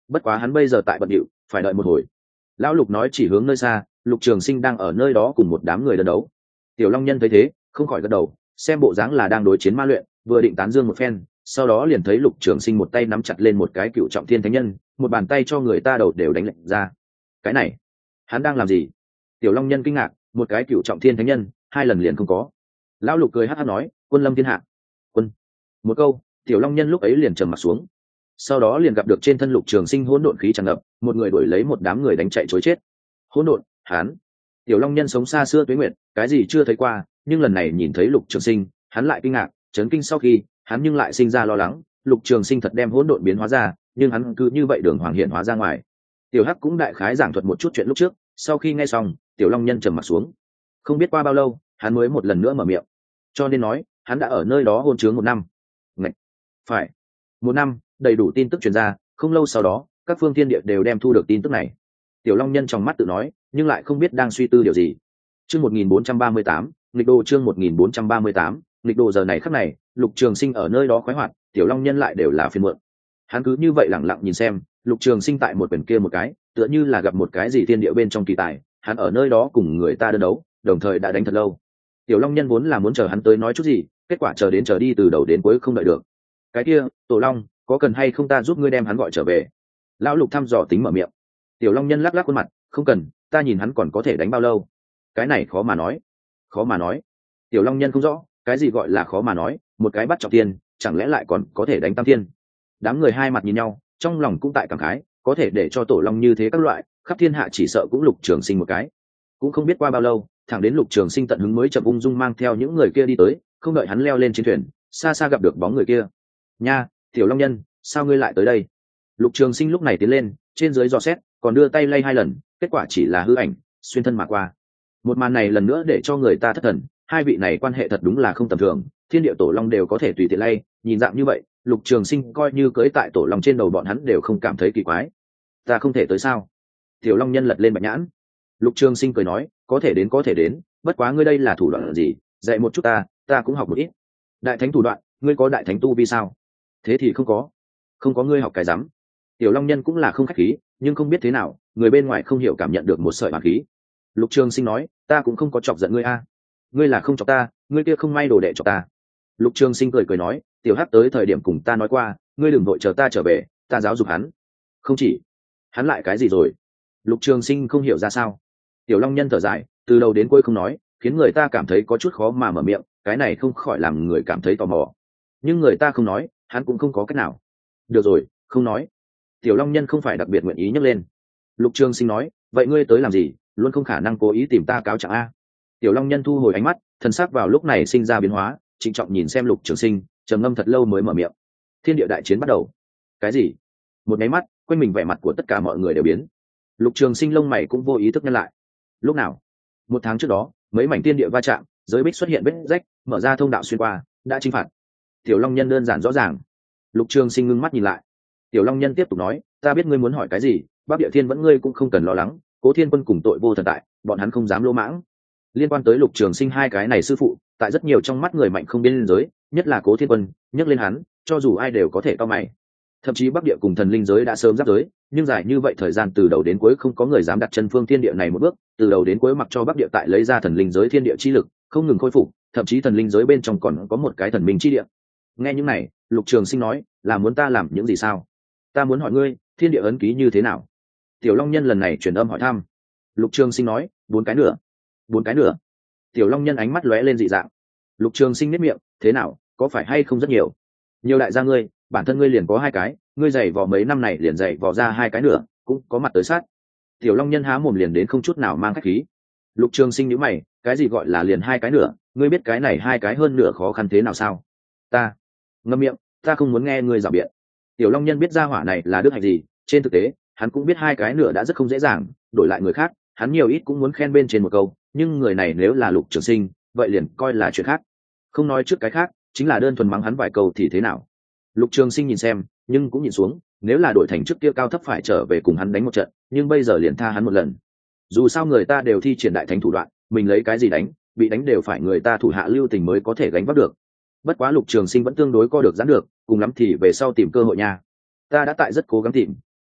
bất quá hắn bây giờ tại bận điệu, phải đợi một hồi. Lão Lục nói chỉ hướng nơi xa, Lục Trường Sinh đang ở nơi đó cùng một đám người đơn đấu. Tiểu Long Nhân thấy thế không khỏi gật đầu, xem bộ dáng là đang đối chiến ma luyện, vừa định tán dương một phen, sau đó liền thấy Lục Trường Sinh một tay nắm chặt lên một cái cựu trọng thiên thánh nhân, một bàn tay cho người ta đầu đều đánh lệnh ra. Cái này, hắn đang làm gì? Tiểu Long Nhân kinh ngạc, một cái cựu trọng thiên thánh nhân, hai lần liền không có. Lão Lục cười hắc hắc nói, quân lâm thiên hạ. Quân. Một câu, Tiểu Long Nhân lúc ấy liền trầm mặt xuống. Sau đó liền gặp được trên thân Lục Trường Sinh hỗn độn khí tràn ngập, một người đuổi lấy một đám người đánh chạy trối chết. Hỗn độn, hắn. Tiểu Long Nhân sống xa xưa tuế nguyệt, cái gì chưa thấy qua, nhưng lần này nhìn thấy Lục Trường Sinh, hắn lại kinh ngạc, chấn kinh sau khi, hắn nhưng lại sinh ra lo lắng, Lục Trường Sinh thật đem hỗn độn biến hóa ra, nhưng hắn cứ như vậy đường hoàng hiện hóa ra ngoài. Tiểu Hắc cũng đại khái giảng thuật một chút chuyện lúc trước, sau khi nghe xong, Tiểu Long Nhân trầm mặt xuống. Không biết qua bao lâu, hắn mới một lần nữa mở miệng. Cho nên nói, hắn đã ở nơi đó hôn chướng một năm. Ngậy. Phải. Một năm, đầy đủ tin tức truyền ra, không lâu sau đó, các phương thiên địa đều đem thu được tin tức này. Tiểu Long Nhân trong mắt tự nói, nhưng lại không biết đang suy tư điều gì. Chương một nghìn bốn trăm ba mươi tám, nghịch đồ chương một nghìn bốn trăm ba mươi tám, nghịch đồ giờ này khắc này, Lục Trường Sinh ở nơi đó khoái hoạt, Tiểu Long Nhân lại đều là phiền muộn. Hắn cứ như vậy lặng lặng nhìn xem, Lục Trường Sinh tại một bên kia một cái, tựa như là gặp một cái gì thiên địa bên trong kỳ tài, hắn ở nơi đó cùng người ta đơn đấu, đồng thời đã đánh thật lâu. Tiểu Long Nhân vốn là muốn chờ hắn tới nói chút gì, kết quả chờ đến chờ đi từ đầu đến cuối không đợi được. Cái kia, Tổ Long, có cần hay không ta giúp ngươi đem hắn gọi trở về? Lão Lục thăm dò tính mở miệng. Tiểu Long Nhân lắc lắc khuôn mặt, không cần, ta nhìn hắn còn có thể đánh bao lâu. Cái này khó mà nói, khó mà nói. Tiểu Long Nhân không rõ, cái gì gọi là khó mà nói, một cái bắt trọng thiên, chẳng lẽ lại còn có thể đánh tam thiên? Đám người hai mặt nhìn nhau, trong lòng cũng tại cảm khái, có thể để cho Tổ Long như thế các loại, khắp thiên hạ chỉ sợ cũng Lục Trường Sinh một cái. Cũng không biết qua bao lâu, thẳng đến Lục Trường Sinh tận hứng mới chậm ung dung mang theo những người kia đi tới, không đợi hắn leo lên chiến thuyền, xa xa gặp được bóng người kia. Nha, Tiểu Long Nhân, sao ngươi lại tới đây? Lục Trường Sinh lúc này tiến lên, trên dưới dò xét, còn đưa tay lay hai lần, kết quả chỉ là hư ảnh, xuyên thân mà qua. Một màn này lần nữa để cho người ta thất thần, hai vị này quan hệ thật đúng là không tầm thường, thiên địa tổ long đều có thể tùy tiện lay, nhìn dạng như vậy, Lục Trường Sinh coi như cưỡi tại tổ long trên đầu bọn hắn đều không cảm thấy kỳ quái. Ta không thể tới sao? Tiểu Long Nhân lật lên bạch nhãn. Lục Trường Sinh cười nói, có thể đến có thể đến, bất quá ngươi đây là thủ đoạn gì, dạy một chút ta, ta cũng học một ít. Đại thánh thủ đoạn, ngươi có đại thánh tu vi sao? Thế thì không có. Không có ngươi học cái rắm. Tiểu Long Nhân cũng là không khách khí, nhưng không biết thế nào, người bên ngoài không hiểu cảm nhận được một sợi hàn khí. Lục Trường Sinh nói, ta cũng không có chọc giận ngươi a. Ngươi là không chọc ta, ngươi kia không may đồ đệ chọc ta. Lục Trường Sinh cười cười nói, Tiểu Hắc tới thời điểm cùng ta nói qua, ngươi đừng vội chờ ta trở về, ta giáo dục hắn. Không chỉ, hắn lại cái gì rồi? Lục Trường Sinh không hiểu ra sao. Tiểu Long Nhân thở dài, từ đầu đến cuối không nói, khiến người ta cảm thấy có chút khó mà mở miệng, cái này không khỏi làm người cảm thấy tò mò. Nhưng người ta không nói, hắn cũng không có cách nào. Được rồi, không nói. Tiểu Long Nhân không phải đặc biệt nguyện ý nhấc lên. Lục Trường Sinh nói, vậy ngươi tới làm gì, luôn không khả năng cố ý tìm ta cáo trạng a. Tiểu Long Nhân thu hồi ánh mắt, thần sắc vào lúc này sinh ra biến hóa, trịnh trọng nhìn xem Lục Trường Sinh, trầm ngâm thật lâu mới mở miệng. Thiên địa đại chiến bắt đầu. Cái gì? Một máy mắt, quanh mình vẻ mặt của tất cả mọi người đều biến. Lục Trường Sinh lông mày cũng vô ý thức nhăn lại. Lúc nào? Một tháng trước đó, mấy mảnh thiên địa va chạm, giới bích xuất hiện vết rách, mở ra thông đạo xuyên qua, đã chinh phạt. Tiểu Long Nhân đơn giản rõ ràng. Lục Trường Sinh ngưng mắt nhìn lại. Tiểu Long Nhân tiếp tục nói, ta biết ngươi muốn hỏi cái gì, Bắc Địa Thiên vẫn ngươi cũng không cần lo lắng, Cố Thiên Quân cùng tội vô thần tại, bọn hắn không dám lỗ mãng. Liên quan tới Lục Trường Sinh hai cái này sư phụ, tại rất nhiều trong mắt người mạnh không biên giới, nhất là Cố Thiên Quân, nhắc lên hắn, cho dù ai đều có thể cau mày. Thậm chí Bắc Địa cùng thần linh giới đã sớm giáp giới, nhưng dài như vậy thời gian từ đầu đến cuối không có người dám đặt chân phương thiên địa này một bước, từ đầu đến cuối mặc cho Bắc Địa tại lấy ra thần linh giới thiên địa chi lực, không ngừng khôi phục, thậm chí thần linh giới bên trong còn có một cái thần minh chi địa. Nghe những này, Lục Trường Sinh nói, là muốn ta làm những gì sao? Ta muốn hỏi ngươi, thiên địa ấn ký như thế nào? Tiểu Long Nhân lần này truyền âm hỏi thăm. Lục Trường Sinh nói, bốn cái nữa. Bốn cái nữa. Tiểu Long Nhân ánh mắt lóe lên dị dạng. Lục Trường Sinh nhếch miệng, thế nào, có phải hay không rất nhiều? Nhiều đại gia ngươi, bản thân ngươi liền có hai cái, ngươi dày vò mấy năm này liền dày vò ra hai cái nữa, cũng có mặt tới sát. Tiểu Long Nhân há mồm liền đến không chút nào mang khách khí. Lục Trường Sinh nhíu mày, cái gì gọi là liền hai cái nữa, ngươi biết cái này hai cái hơn nửa khó khăn thế nào sao? Ta ngậm miệng, ta không muốn nghe ngươi giảng biện. Tiểu Long Nhân biết ra hỏa này là đức hạnh gì, trên thực tế, hắn cũng biết hai cái nửa đã rất không dễ dàng, đổi lại người khác, hắn nhiều ít cũng muốn khen bên trên một câu, nhưng người này nếu là Lục Trường Sinh, vậy liền coi là chuyện khác. Không nói trước cái khác, chính là đơn thuần mắng hắn vài câu thì thế nào? Lục Trường Sinh nhìn xem, nhưng cũng nhìn xuống, nếu là đổi thành trước kia cao thấp phải trở về cùng hắn đánh một trận, nhưng bây giờ liền tha hắn một lần. Dù sao người ta đều thi triển đại thánh thủ đoạn, mình lấy cái gì đánh, bị đánh đều phải người ta thủ hạ lưu tình mới có thể gánh vác được. Bất quá Lục Trường Sinh vẫn tương đối co được giãn được, cùng lắm thì về sau tìm cơ hội nha. Ta đã tại rất cố gắng tìm,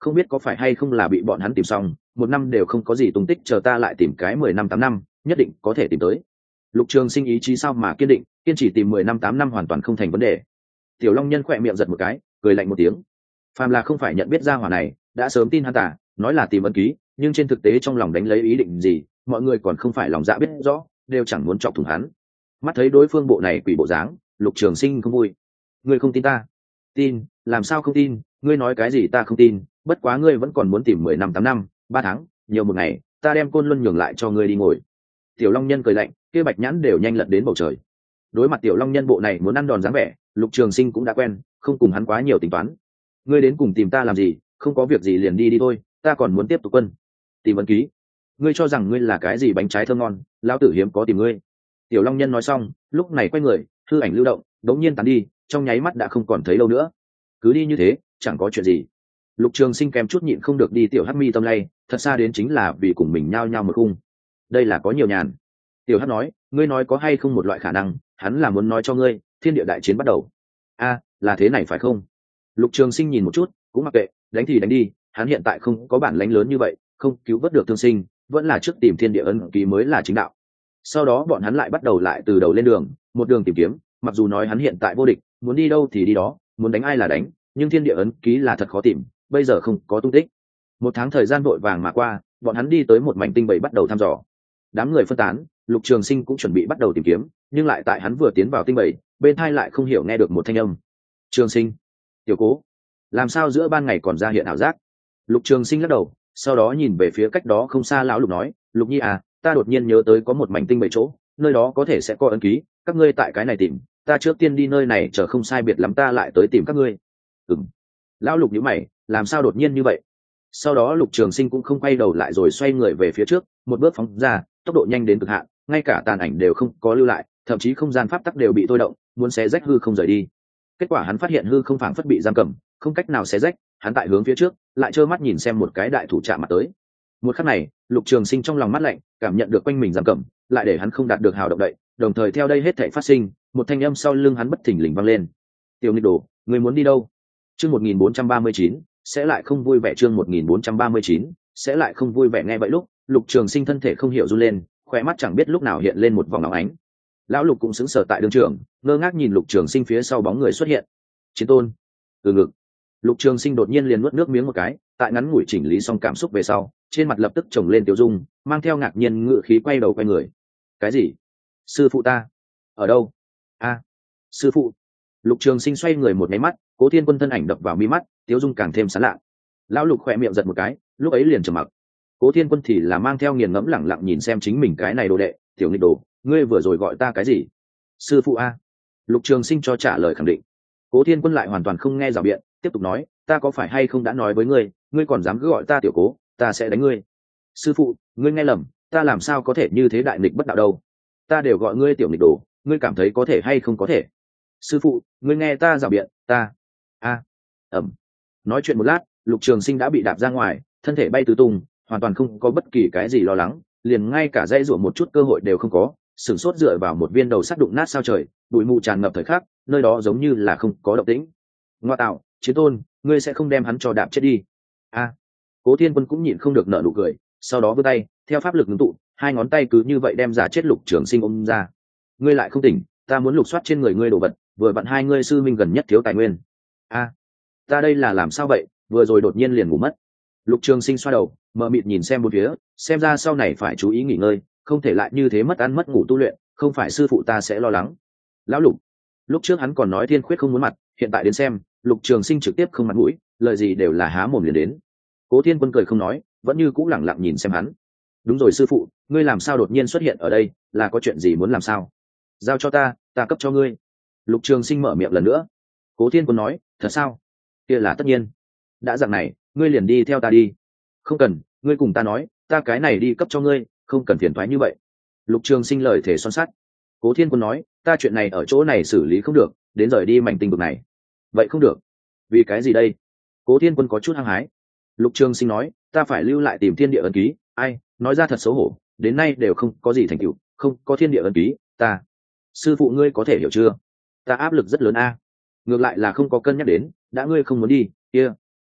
không biết có phải hay không là bị bọn hắn tìm xong, một năm đều không có gì tung tích, chờ ta lại tìm cái mười năm tám năm nhất định có thể tìm tới. Lục Trường Sinh ý chí sao mà kiên định, kiên trì tìm mười năm tám năm hoàn toàn không thành vấn đề. Tiểu Long Nhân khỏe miệng giật một cái, cười lạnh một tiếng. Phàm là không phải nhận biết ra hỏa này, đã sớm tin hắn tả, nói là tìm ân ký, nhưng trên thực tế trong lòng đánh lấy ý định gì, mọi người còn không phải lòng dạ biết rõ, đều chẳng muốn chọc thủng hắn. Mắt thấy đối phương bộ này quỷ bộ dáng, Lục Trường Sinh không vui. Ngươi không tin ta? Tin, làm sao không tin, ngươi nói cái gì ta không tin, bất quá ngươi vẫn còn muốn tìm mười năm tám năm, ba tháng, nhiều một ngày, ta đem Côn Luân nhường lại cho ngươi đi ngồi. Tiểu Long Nhân cười lạnh, kia bạch nhãn đều nhanh lật đến bầu trời. Đối mặt Tiểu Long Nhân bộ này muốn ăn đòn dáng vẻ, Lục Trường Sinh cũng đã quen, không cùng hắn quá nhiều tính toán. Ngươi đến cùng tìm ta làm gì, không có việc gì liền đi đi thôi, ta còn muốn tiếp tục quân. Tìm ấn ký? Ngươi cho rằng ngươi là cái gì bánh trái thơm ngon, lão tử hiếm có tìm ngươi. Tiểu Long Nhân nói xong, lúc này quay người, hư ảnh lưu động, đống nhiên tán đi, trong nháy mắt đã không còn thấy đâu nữa. Cứ đi như thế, chẳng có chuyện gì. Lục Trường Sinh kém chút nhịn không được đi tiểu Hắc Mi tâm lay, thật xa đến chính là vì cùng mình nhao nhao một khung. Đây là có nhiều nhàn. Tiểu Hắc nói, ngươi nói có hay không một loại khả năng, hắn là muốn nói cho ngươi, thiên địa đại chiến bắt đầu. A, là thế này phải không? Lục Trường Sinh nhìn một chút, cũng mặc kệ, đánh thì đánh đi, hắn hiện tại không có bản lãnh lớn như vậy, không cứu vớt được thương sinh, vẫn là trước tìm thiên địa ấn ký mới là chính đạo. Sau đó bọn hắn lại bắt đầu lại từ đầu lên đường, một đường tìm kiếm, mặc dù nói hắn hiện tại vô địch, muốn đi đâu thì đi đó, muốn đánh ai là đánh, nhưng thiên địa ấn ký là thật khó tìm, bây giờ không có tung tích. Một tháng thời gian vội vàng mà qua, bọn hắn đi tới một mảnh tinh bầy bắt đầu thăm dò. Đám người phân tán, Lục Trường Sinh cũng chuẩn bị bắt đầu tìm kiếm, nhưng lại tại hắn vừa tiến vào tinh bầy, bên tai lại không hiểu nghe được một thanh âm. Trường Sinh, Tiểu Cố, làm sao giữa ban ngày còn ra hiện ảo giác? Lục Trường Sinh lắc đầu, sau đó nhìn về phía cách đó không xa lão Lục nói, Lục Nhi à, ta đột nhiên nhớ tới có một mảnh tinh bầy chỗ, nơi đó có thể sẽ có ấn ký, các ngươi tại cái này tìm, ta trước tiên đi nơi này chờ không sai biệt lắm ta lại tới tìm các ngươi. Ừm. Lão Lục nhíu mày, làm sao đột nhiên như vậy? Sau đó Lục Trường Sinh cũng không quay đầu lại rồi xoay người về phía trước, một bước phóng ra, tốc độ nhanh đến cực hạn, ngay cả tàn ảnh đều không có lưu lại, thậm chí không gian pháp tắc đều bị thôi động, muốn xé rách hư không rời đi. Kết quả hắn phát hiện hư không phảng phất bị giam cầm, không cách nào xé rách, hắn tại hướng phía trước, lại trơ mắt nhìn xem một cái đại thủ chạm mặt tới. Một khắc này, Lục Trường Sinh trong lòng mát lạnh, cảm nhận được quanh mình giam cầm, lại để hắn không đạt được hào động đậy, đồng thời theo đây hết thảy phát sinh, một thanh âm sau lưng hắn bất thình lình vang lên. Tiểu Nghịch Đồ, ngươi muốn đi đâu? Chương một nghìn bốn trăm ba mươi chín, sẽ lại không vui vẻ chương một nghìn bốn trăm ba mươi chín, sẽ lại không vui vẻ nghe vậy lúc, Lục Trường Sinh thân thể không hiểu run lên, khóe mắt chẳng biết lúc nào hiện lên một vòng óng ánh. Lão Lục cũng sững sờ tại đường trường, ngơ ngác nhìn Lục Trường Sinh phía sau bóng người xuất hiện. Chiến Tôn. Từ ngực. Lục Trường Sinh đột nhiên liền nuốt nước miếng một cái, tại ngắn ngủi chỉnh lý xong cảm xúc về sau, trên mặt lập tức chồng lên tiêu dung, mang theo ngạc nhiên ngựa khí quay đầu quay người. Cái gì? Sư phụ ta? Ở đâu? A, sư phụ. Lục Trường Sinh xoay người một cái mắt, Cố Thiên Quân thân ảnh đập vào mi mắt, tiêu dung càng thêm sán lạ. Lão Lục khỏe miệng giật một cái, lúc ấy liền trầm mặc. Cố Thiên Quân thì là mang theo nghiền ngẫm lẳng lặng nhìn xem chính mình cái này đồ đệ, tiểu nghịch đồ, ngươi vừa rồi gọi ta cái gì? Sư phụ a. Lục Trường Sinh cho trả lời khẳng định. Cố Thiên Quân lại hoàn toàn không nghe rào biện, tiếp tục nói, ta có phải hay không đã nói với ngươi, ngươi còn dám cứ gọi ta tiểu Cố, ta sẽ đánh ngươi. Sư phụ, ngươi nghe lầm, ta làm sao có thể như thế đại nghịch bất đạo đâu? Ta đều gọi ngươi tiểu nghịch đồ, ngươi cảm thấy có thể hay không có thể? Sư phụ, ngươi nghe ta rào biện, ta a ẩm. Nói chuyện một lát, Lục Trường Sinh đã bị đạp ra ngoài, thân thể bay tứ tung, hoàn toàn không có bất kỳ cái gì lo lắng, liền ngay cả dãy rủa một chút cơ hội đều không có, sửng sốt dựa vào một viên đầu sắt đụng nát sao trời, bụi mù tràn ngập thời khắc, nơi đó giống như là không có động tĩnh. Ngoa tạo, Chiến Tôn, ngươi sẽ không đem hắn cho đạp chết đi? A. Cố Thiên Quân cũng nhịn không được nở nụ cười, sau đó vươn tay, theo pháp lực ngưng tụ, hai ngón tay cứ như vậy đem giả chết Lục Trường Sinh ôm ra. Ngươi lại không tỉnh, ta muốn lục soát trên người ngươi đồ vật, vừa vặn hai ngươi sư minh gần nhất thiếu tài nguyên. A, ta đây là làm sao vậy, vừa rồi đột nhiên liền ngủ mất. Lục Trường Sinh xoa đầu, mờ mịt nhìn xem bốn phía, xem ra sau này phải chú ý nghỉ ngơi, không thể lại như thế mất ăn mất ngủ tu luyện, không phải sư phụ ta sẽ lo lắng. Lão Lục, lúc trước hắn còn nói Thiên Khuyết không muốn mặt, hiện tại đến xem, Lục Trường Sinh trực tiếp không mặt mũi, lời gì đều là há mồm liền đến. Cố Thiên Quân cười không nói, vẫn như cũng lẳng lặng nhìn xem hắn. Đúng rồi sư phụ, ngươi làm sao đột nhiên xuất hiện ở đây, là có chuyện gì muốn làm sao? Giao cho ta, ta cấp cho ngươi. Lục Trường Sinh mở miệng lần nữa. Cố Thiên Quân nói, thật sao? Kia là tất nhiên. Đã dạng này, ngươi liền đi theo ta đi. Không cần, ngươi cùng ta nói, ta cái này đi cấp cho ngươi, không cần phiền toái như vậy. Lục Trường Sinh lời thể son sắt. Cố Thiên Quân nói, ta chuyện này ở chỗ này xử lý không được, đến rời đi mảnh tinh vực này. Vậy không được. Vì cái gì đây? Cố Thiên Quân có chút hăng hái. Lục Trường Sinh nói, ta phải lưu lại tìm thiên địa ấn ký, ai, nói ra thật xấu hổ, đến nay đều không có gì thành tựu, không có thiên địa ấn ký, ta. Sư phụ ngươi có thể hiểu chưa? Ta áp lực rất lớn a. Ngược lại là không có cân nhắc đến, đã ngươi không muốn đi, kia.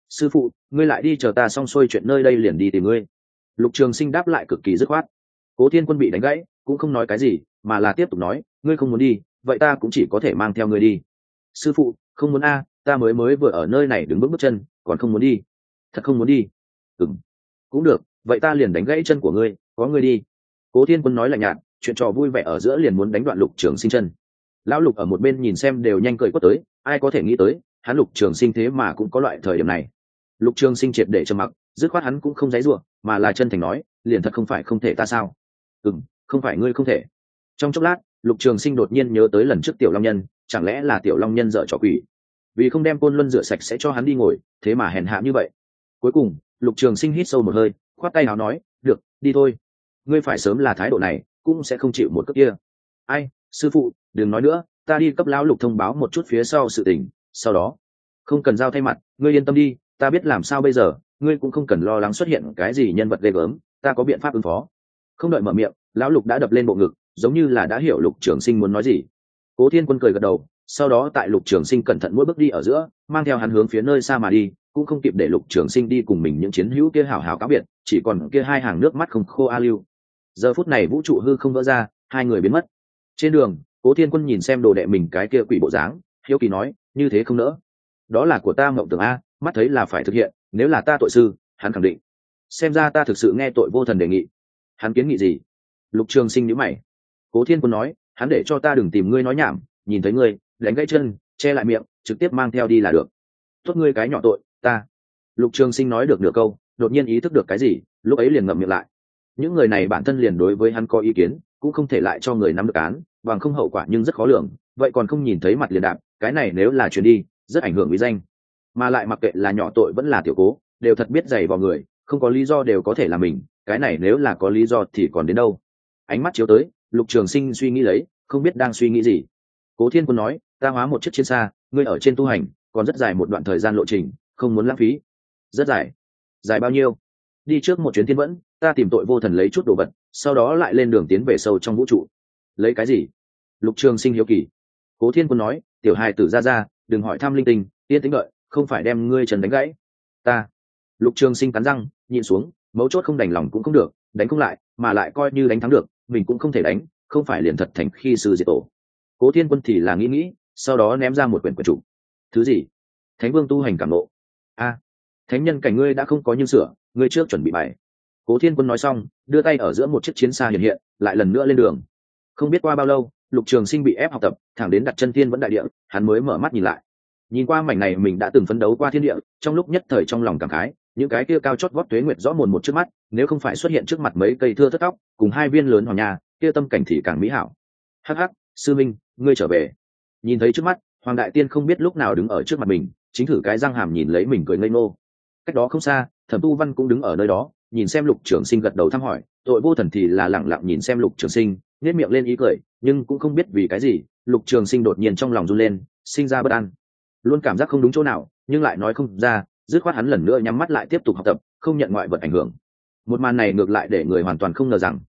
sư phụ ngươi lại đi, chờ ta xong xuôi chuyện nơi đây liền đi tìm ngươi. Lục Trường Sinh đáp lại cực kỳ dứt khoát. Cố Thiên Quân bị đánh gãy cũng không nói cái gì, mà là tiếp tục nói, ngươi không muốn đi vậy ta cũng chỉ có thể mang theo ngươi đi. Sư phụ không muốn a, ta mới mới vừa ở nơi này đứng bước bước chân còn không muốn đi. Thật không muốn đi? Ừm, cũng được, vậy ta liền đánh gãy chân của ngươi, có ngươi đi. Cố Thiên Quân nói lạnh nhạt, chuyện trò vui vẻ ở giữa liền muốn đánh đoạn Lục Trường Sinh chân. Lão Lục ở một bên nhìn xem đều nhanh cười quất tới, ai có thể nghĩ tới hắn Lục Trường Sinh thế mà cũng có loại thời điểm này. Lục Trường Sinh triệt để trầm mặc, dứt khoát hắn cũng không dãy rủa, mà là chân thành nói, liền thật không phải không thể ta sao? Ừm, không phải ngươi không thể. Trong chốc lát, Lục Trường Sinh đột nhiên nhớ tới lần trước Tiểu Long Nhân, chẳng lẽ là Tiểu Long Nhân dở trò quỷ, vì không đem Côn Luân rửa sạch sẽ cho hắn đi ngồi, thế mà hèn hạ như vậy. Cuối cùng, Lục Trường Sinh hít sâu một hơi, khoát tay áo nói, được, đi thôi. Ngươi phải sớm là thái độ này, cũng sẽ không chịu một cước kia. Ai, sư phụ, đừng nói nữa, ta đi cấp lão Lục thông báo một chút phía sau sự tình, sau đó không cần giao thay mặt, ngươi yên tâm đi, ta biết làm sao bây giờ, ngươi cũng không cần lo lắng xuất hiện cái gì nhân vật ghê gớm, ta có biện pháp ứng phó. Không đợi mở miệng, lão Lục đã đập lên bộ ngực, giống như là đã hiểu Lục Trường Sinh muốn nói gì. Cố Thiên Quân cười gật đầu, sau đó tại Lục Trường Sinh cẩn thận mỗi bước đi ở giữa, mang theo hắn hướng phía nơi xa mà đi, cũng không kịp để Lục Trường Sinh đi cùng mình những chiến hữu kia hảo hảo cáo biệt, chỉ còn kia hai hàng nước mắt không khô a lưu. Giờ phút này vũ trụ hư không vỡ ra, hai người biến mất. Trên đường, Cố Thiên Quân nhìn xem đồ đệ mình cái kia quỷ bộ dáng, hiếu kỳ nói, như thế không nỡ. Đó là của ta mộng tưởng a, mắt thấy là phải thực hiện, nếu là ta tội sư, hắn khẳng định. Xem ra ta thực sự nghe tội vô thần đề nghị. Hắn kiến nghị gì? Lục Trường Sinh nhíu mày. Cố Thiên Quân nói, hắn để cho ta đừng tìm ngươi nói nhảm, nhìn thấy ngươi, đánh gãy chân, che lại miệng, trực tiếp mang theo đi là được. Tốt ngươi cái nhỏ tội, ta. Lục Trường Sinh nói được nửa câu, đột nhiên ý thức được cái gì, lúc ấy liền ngậm miệng lại. Những người này bản thân liền đối với hắn có ý kiến, cũng không thể lại cho người nắm được án, bằng không hậu quả nhưng rất khó lường, vậy còn không nhìn thấy mặt liền đạp, cái này nếu là chuyển đi, rất ảnh hưởng uy danh. Mà lại mặc kệ là nhỏ tội vẫn là tiểu cố, đều thật biết dày vào người, không có lý do đều có thể là mình, cái này nếu là có lý do thì còn đến đâu. Ánh mắt chiếu tới, Lục Trường Sinh suy nghĩ lấy, không biết đang suy nghĩ gì. Cố Thiên Quân nói, ta hóa một chiếc chiến xa, ngươi ở trên tu hành, còn rất dài một đoạn thời gian lộ trình, không muốn lãng phí. Rất dài? Dài bao nhiêu? Đi trước một chuyến thiên vẫn, ta tìm tội vô thần lấy chút đồ vật, sau đó lại lên đường tiến về sâu trong vũ trụ. Lấy cái gì? Lục Trường Sinh hiếu kỳ. Cố Thiên Quân nói, tiểu hài tử ra ra, đừng hỏi thăm linh tinh, yên tĩnh đợi, không phải đem ngươi trần đánh gãy. Ta. Lục Trường Sinh cắn răng, nhịn xuống, mấu chốt không đành lòng cũng không được, đánh không lại, mà lại coi như đánh thắng được, mình cũng không thể đánh, không phải liền thật thành khi sư diệt tổ. Cố Thiên Quân thì là nghĩ nghĩ, sau đó ném ra một quyển quyển trục. Thứ gì? Thánh Vương tu hành cảm ngộ. A, thánh nhân cảnh ngươi đã không có như sửa, ngươi trước chuẩn bị bài. Cố Thiên Quân nói xong, đưa tay ở giữa một chiếc chiến xa hiện hiện, lại lần nữa lên đường. Không biết qua bao lâu, Lục Trường Sinh bị ép học tập, thẳng đến đặt chân thiên vẫn đại địa, hắn mới mở mắt nhìn lại. Nhìn qua mảnh này mình đã từng phấn đấu qua thiên địa, trong lúc nhất thời trong lòng cảm khái, những cái kia cao chót vót tuế nguyệt rõ mồn một trước mắt, nếu không phải xuất hiện trước mặt mấy cây thưa thất tóc, cùng hai viên lớn hoàng nha, kia tâm cảnh thì càng mỹ hảo. Hắc hắc, sư minh, ngươi trở về. Nhìn thấy trước mắt, Hoàng Đại Tiên không biết lúc nào đứng ở trước mặt mình, chính thử cái răng hàm nhìn lấy mình cười ngây ngô. Cách đó không xa, Thẩm Tu Văn cũng đứng ở nơi đó, nhìn xem Lục Trường Sinh gật đầu thăm hỏi, tội vô thần thì là lẳng lặng nhìn xem Lục Trường Sinh, nhếch miệng lên ý cười, nhưng cũng không biết vì cái gì, Lục Trường Sinh đột nhiên trong lòng run lên, sinh ra bất an. Luôn cảm giác không đúng chỗ nào, nhưng lại nói không ra, dứt khoát hắn lần nữa nhắm mắt lại tiếp tục học tập, không nhận ngoại vật ảnh hưởng. Một màn này ngược lại để người hoàn toàn không ngờ rằng,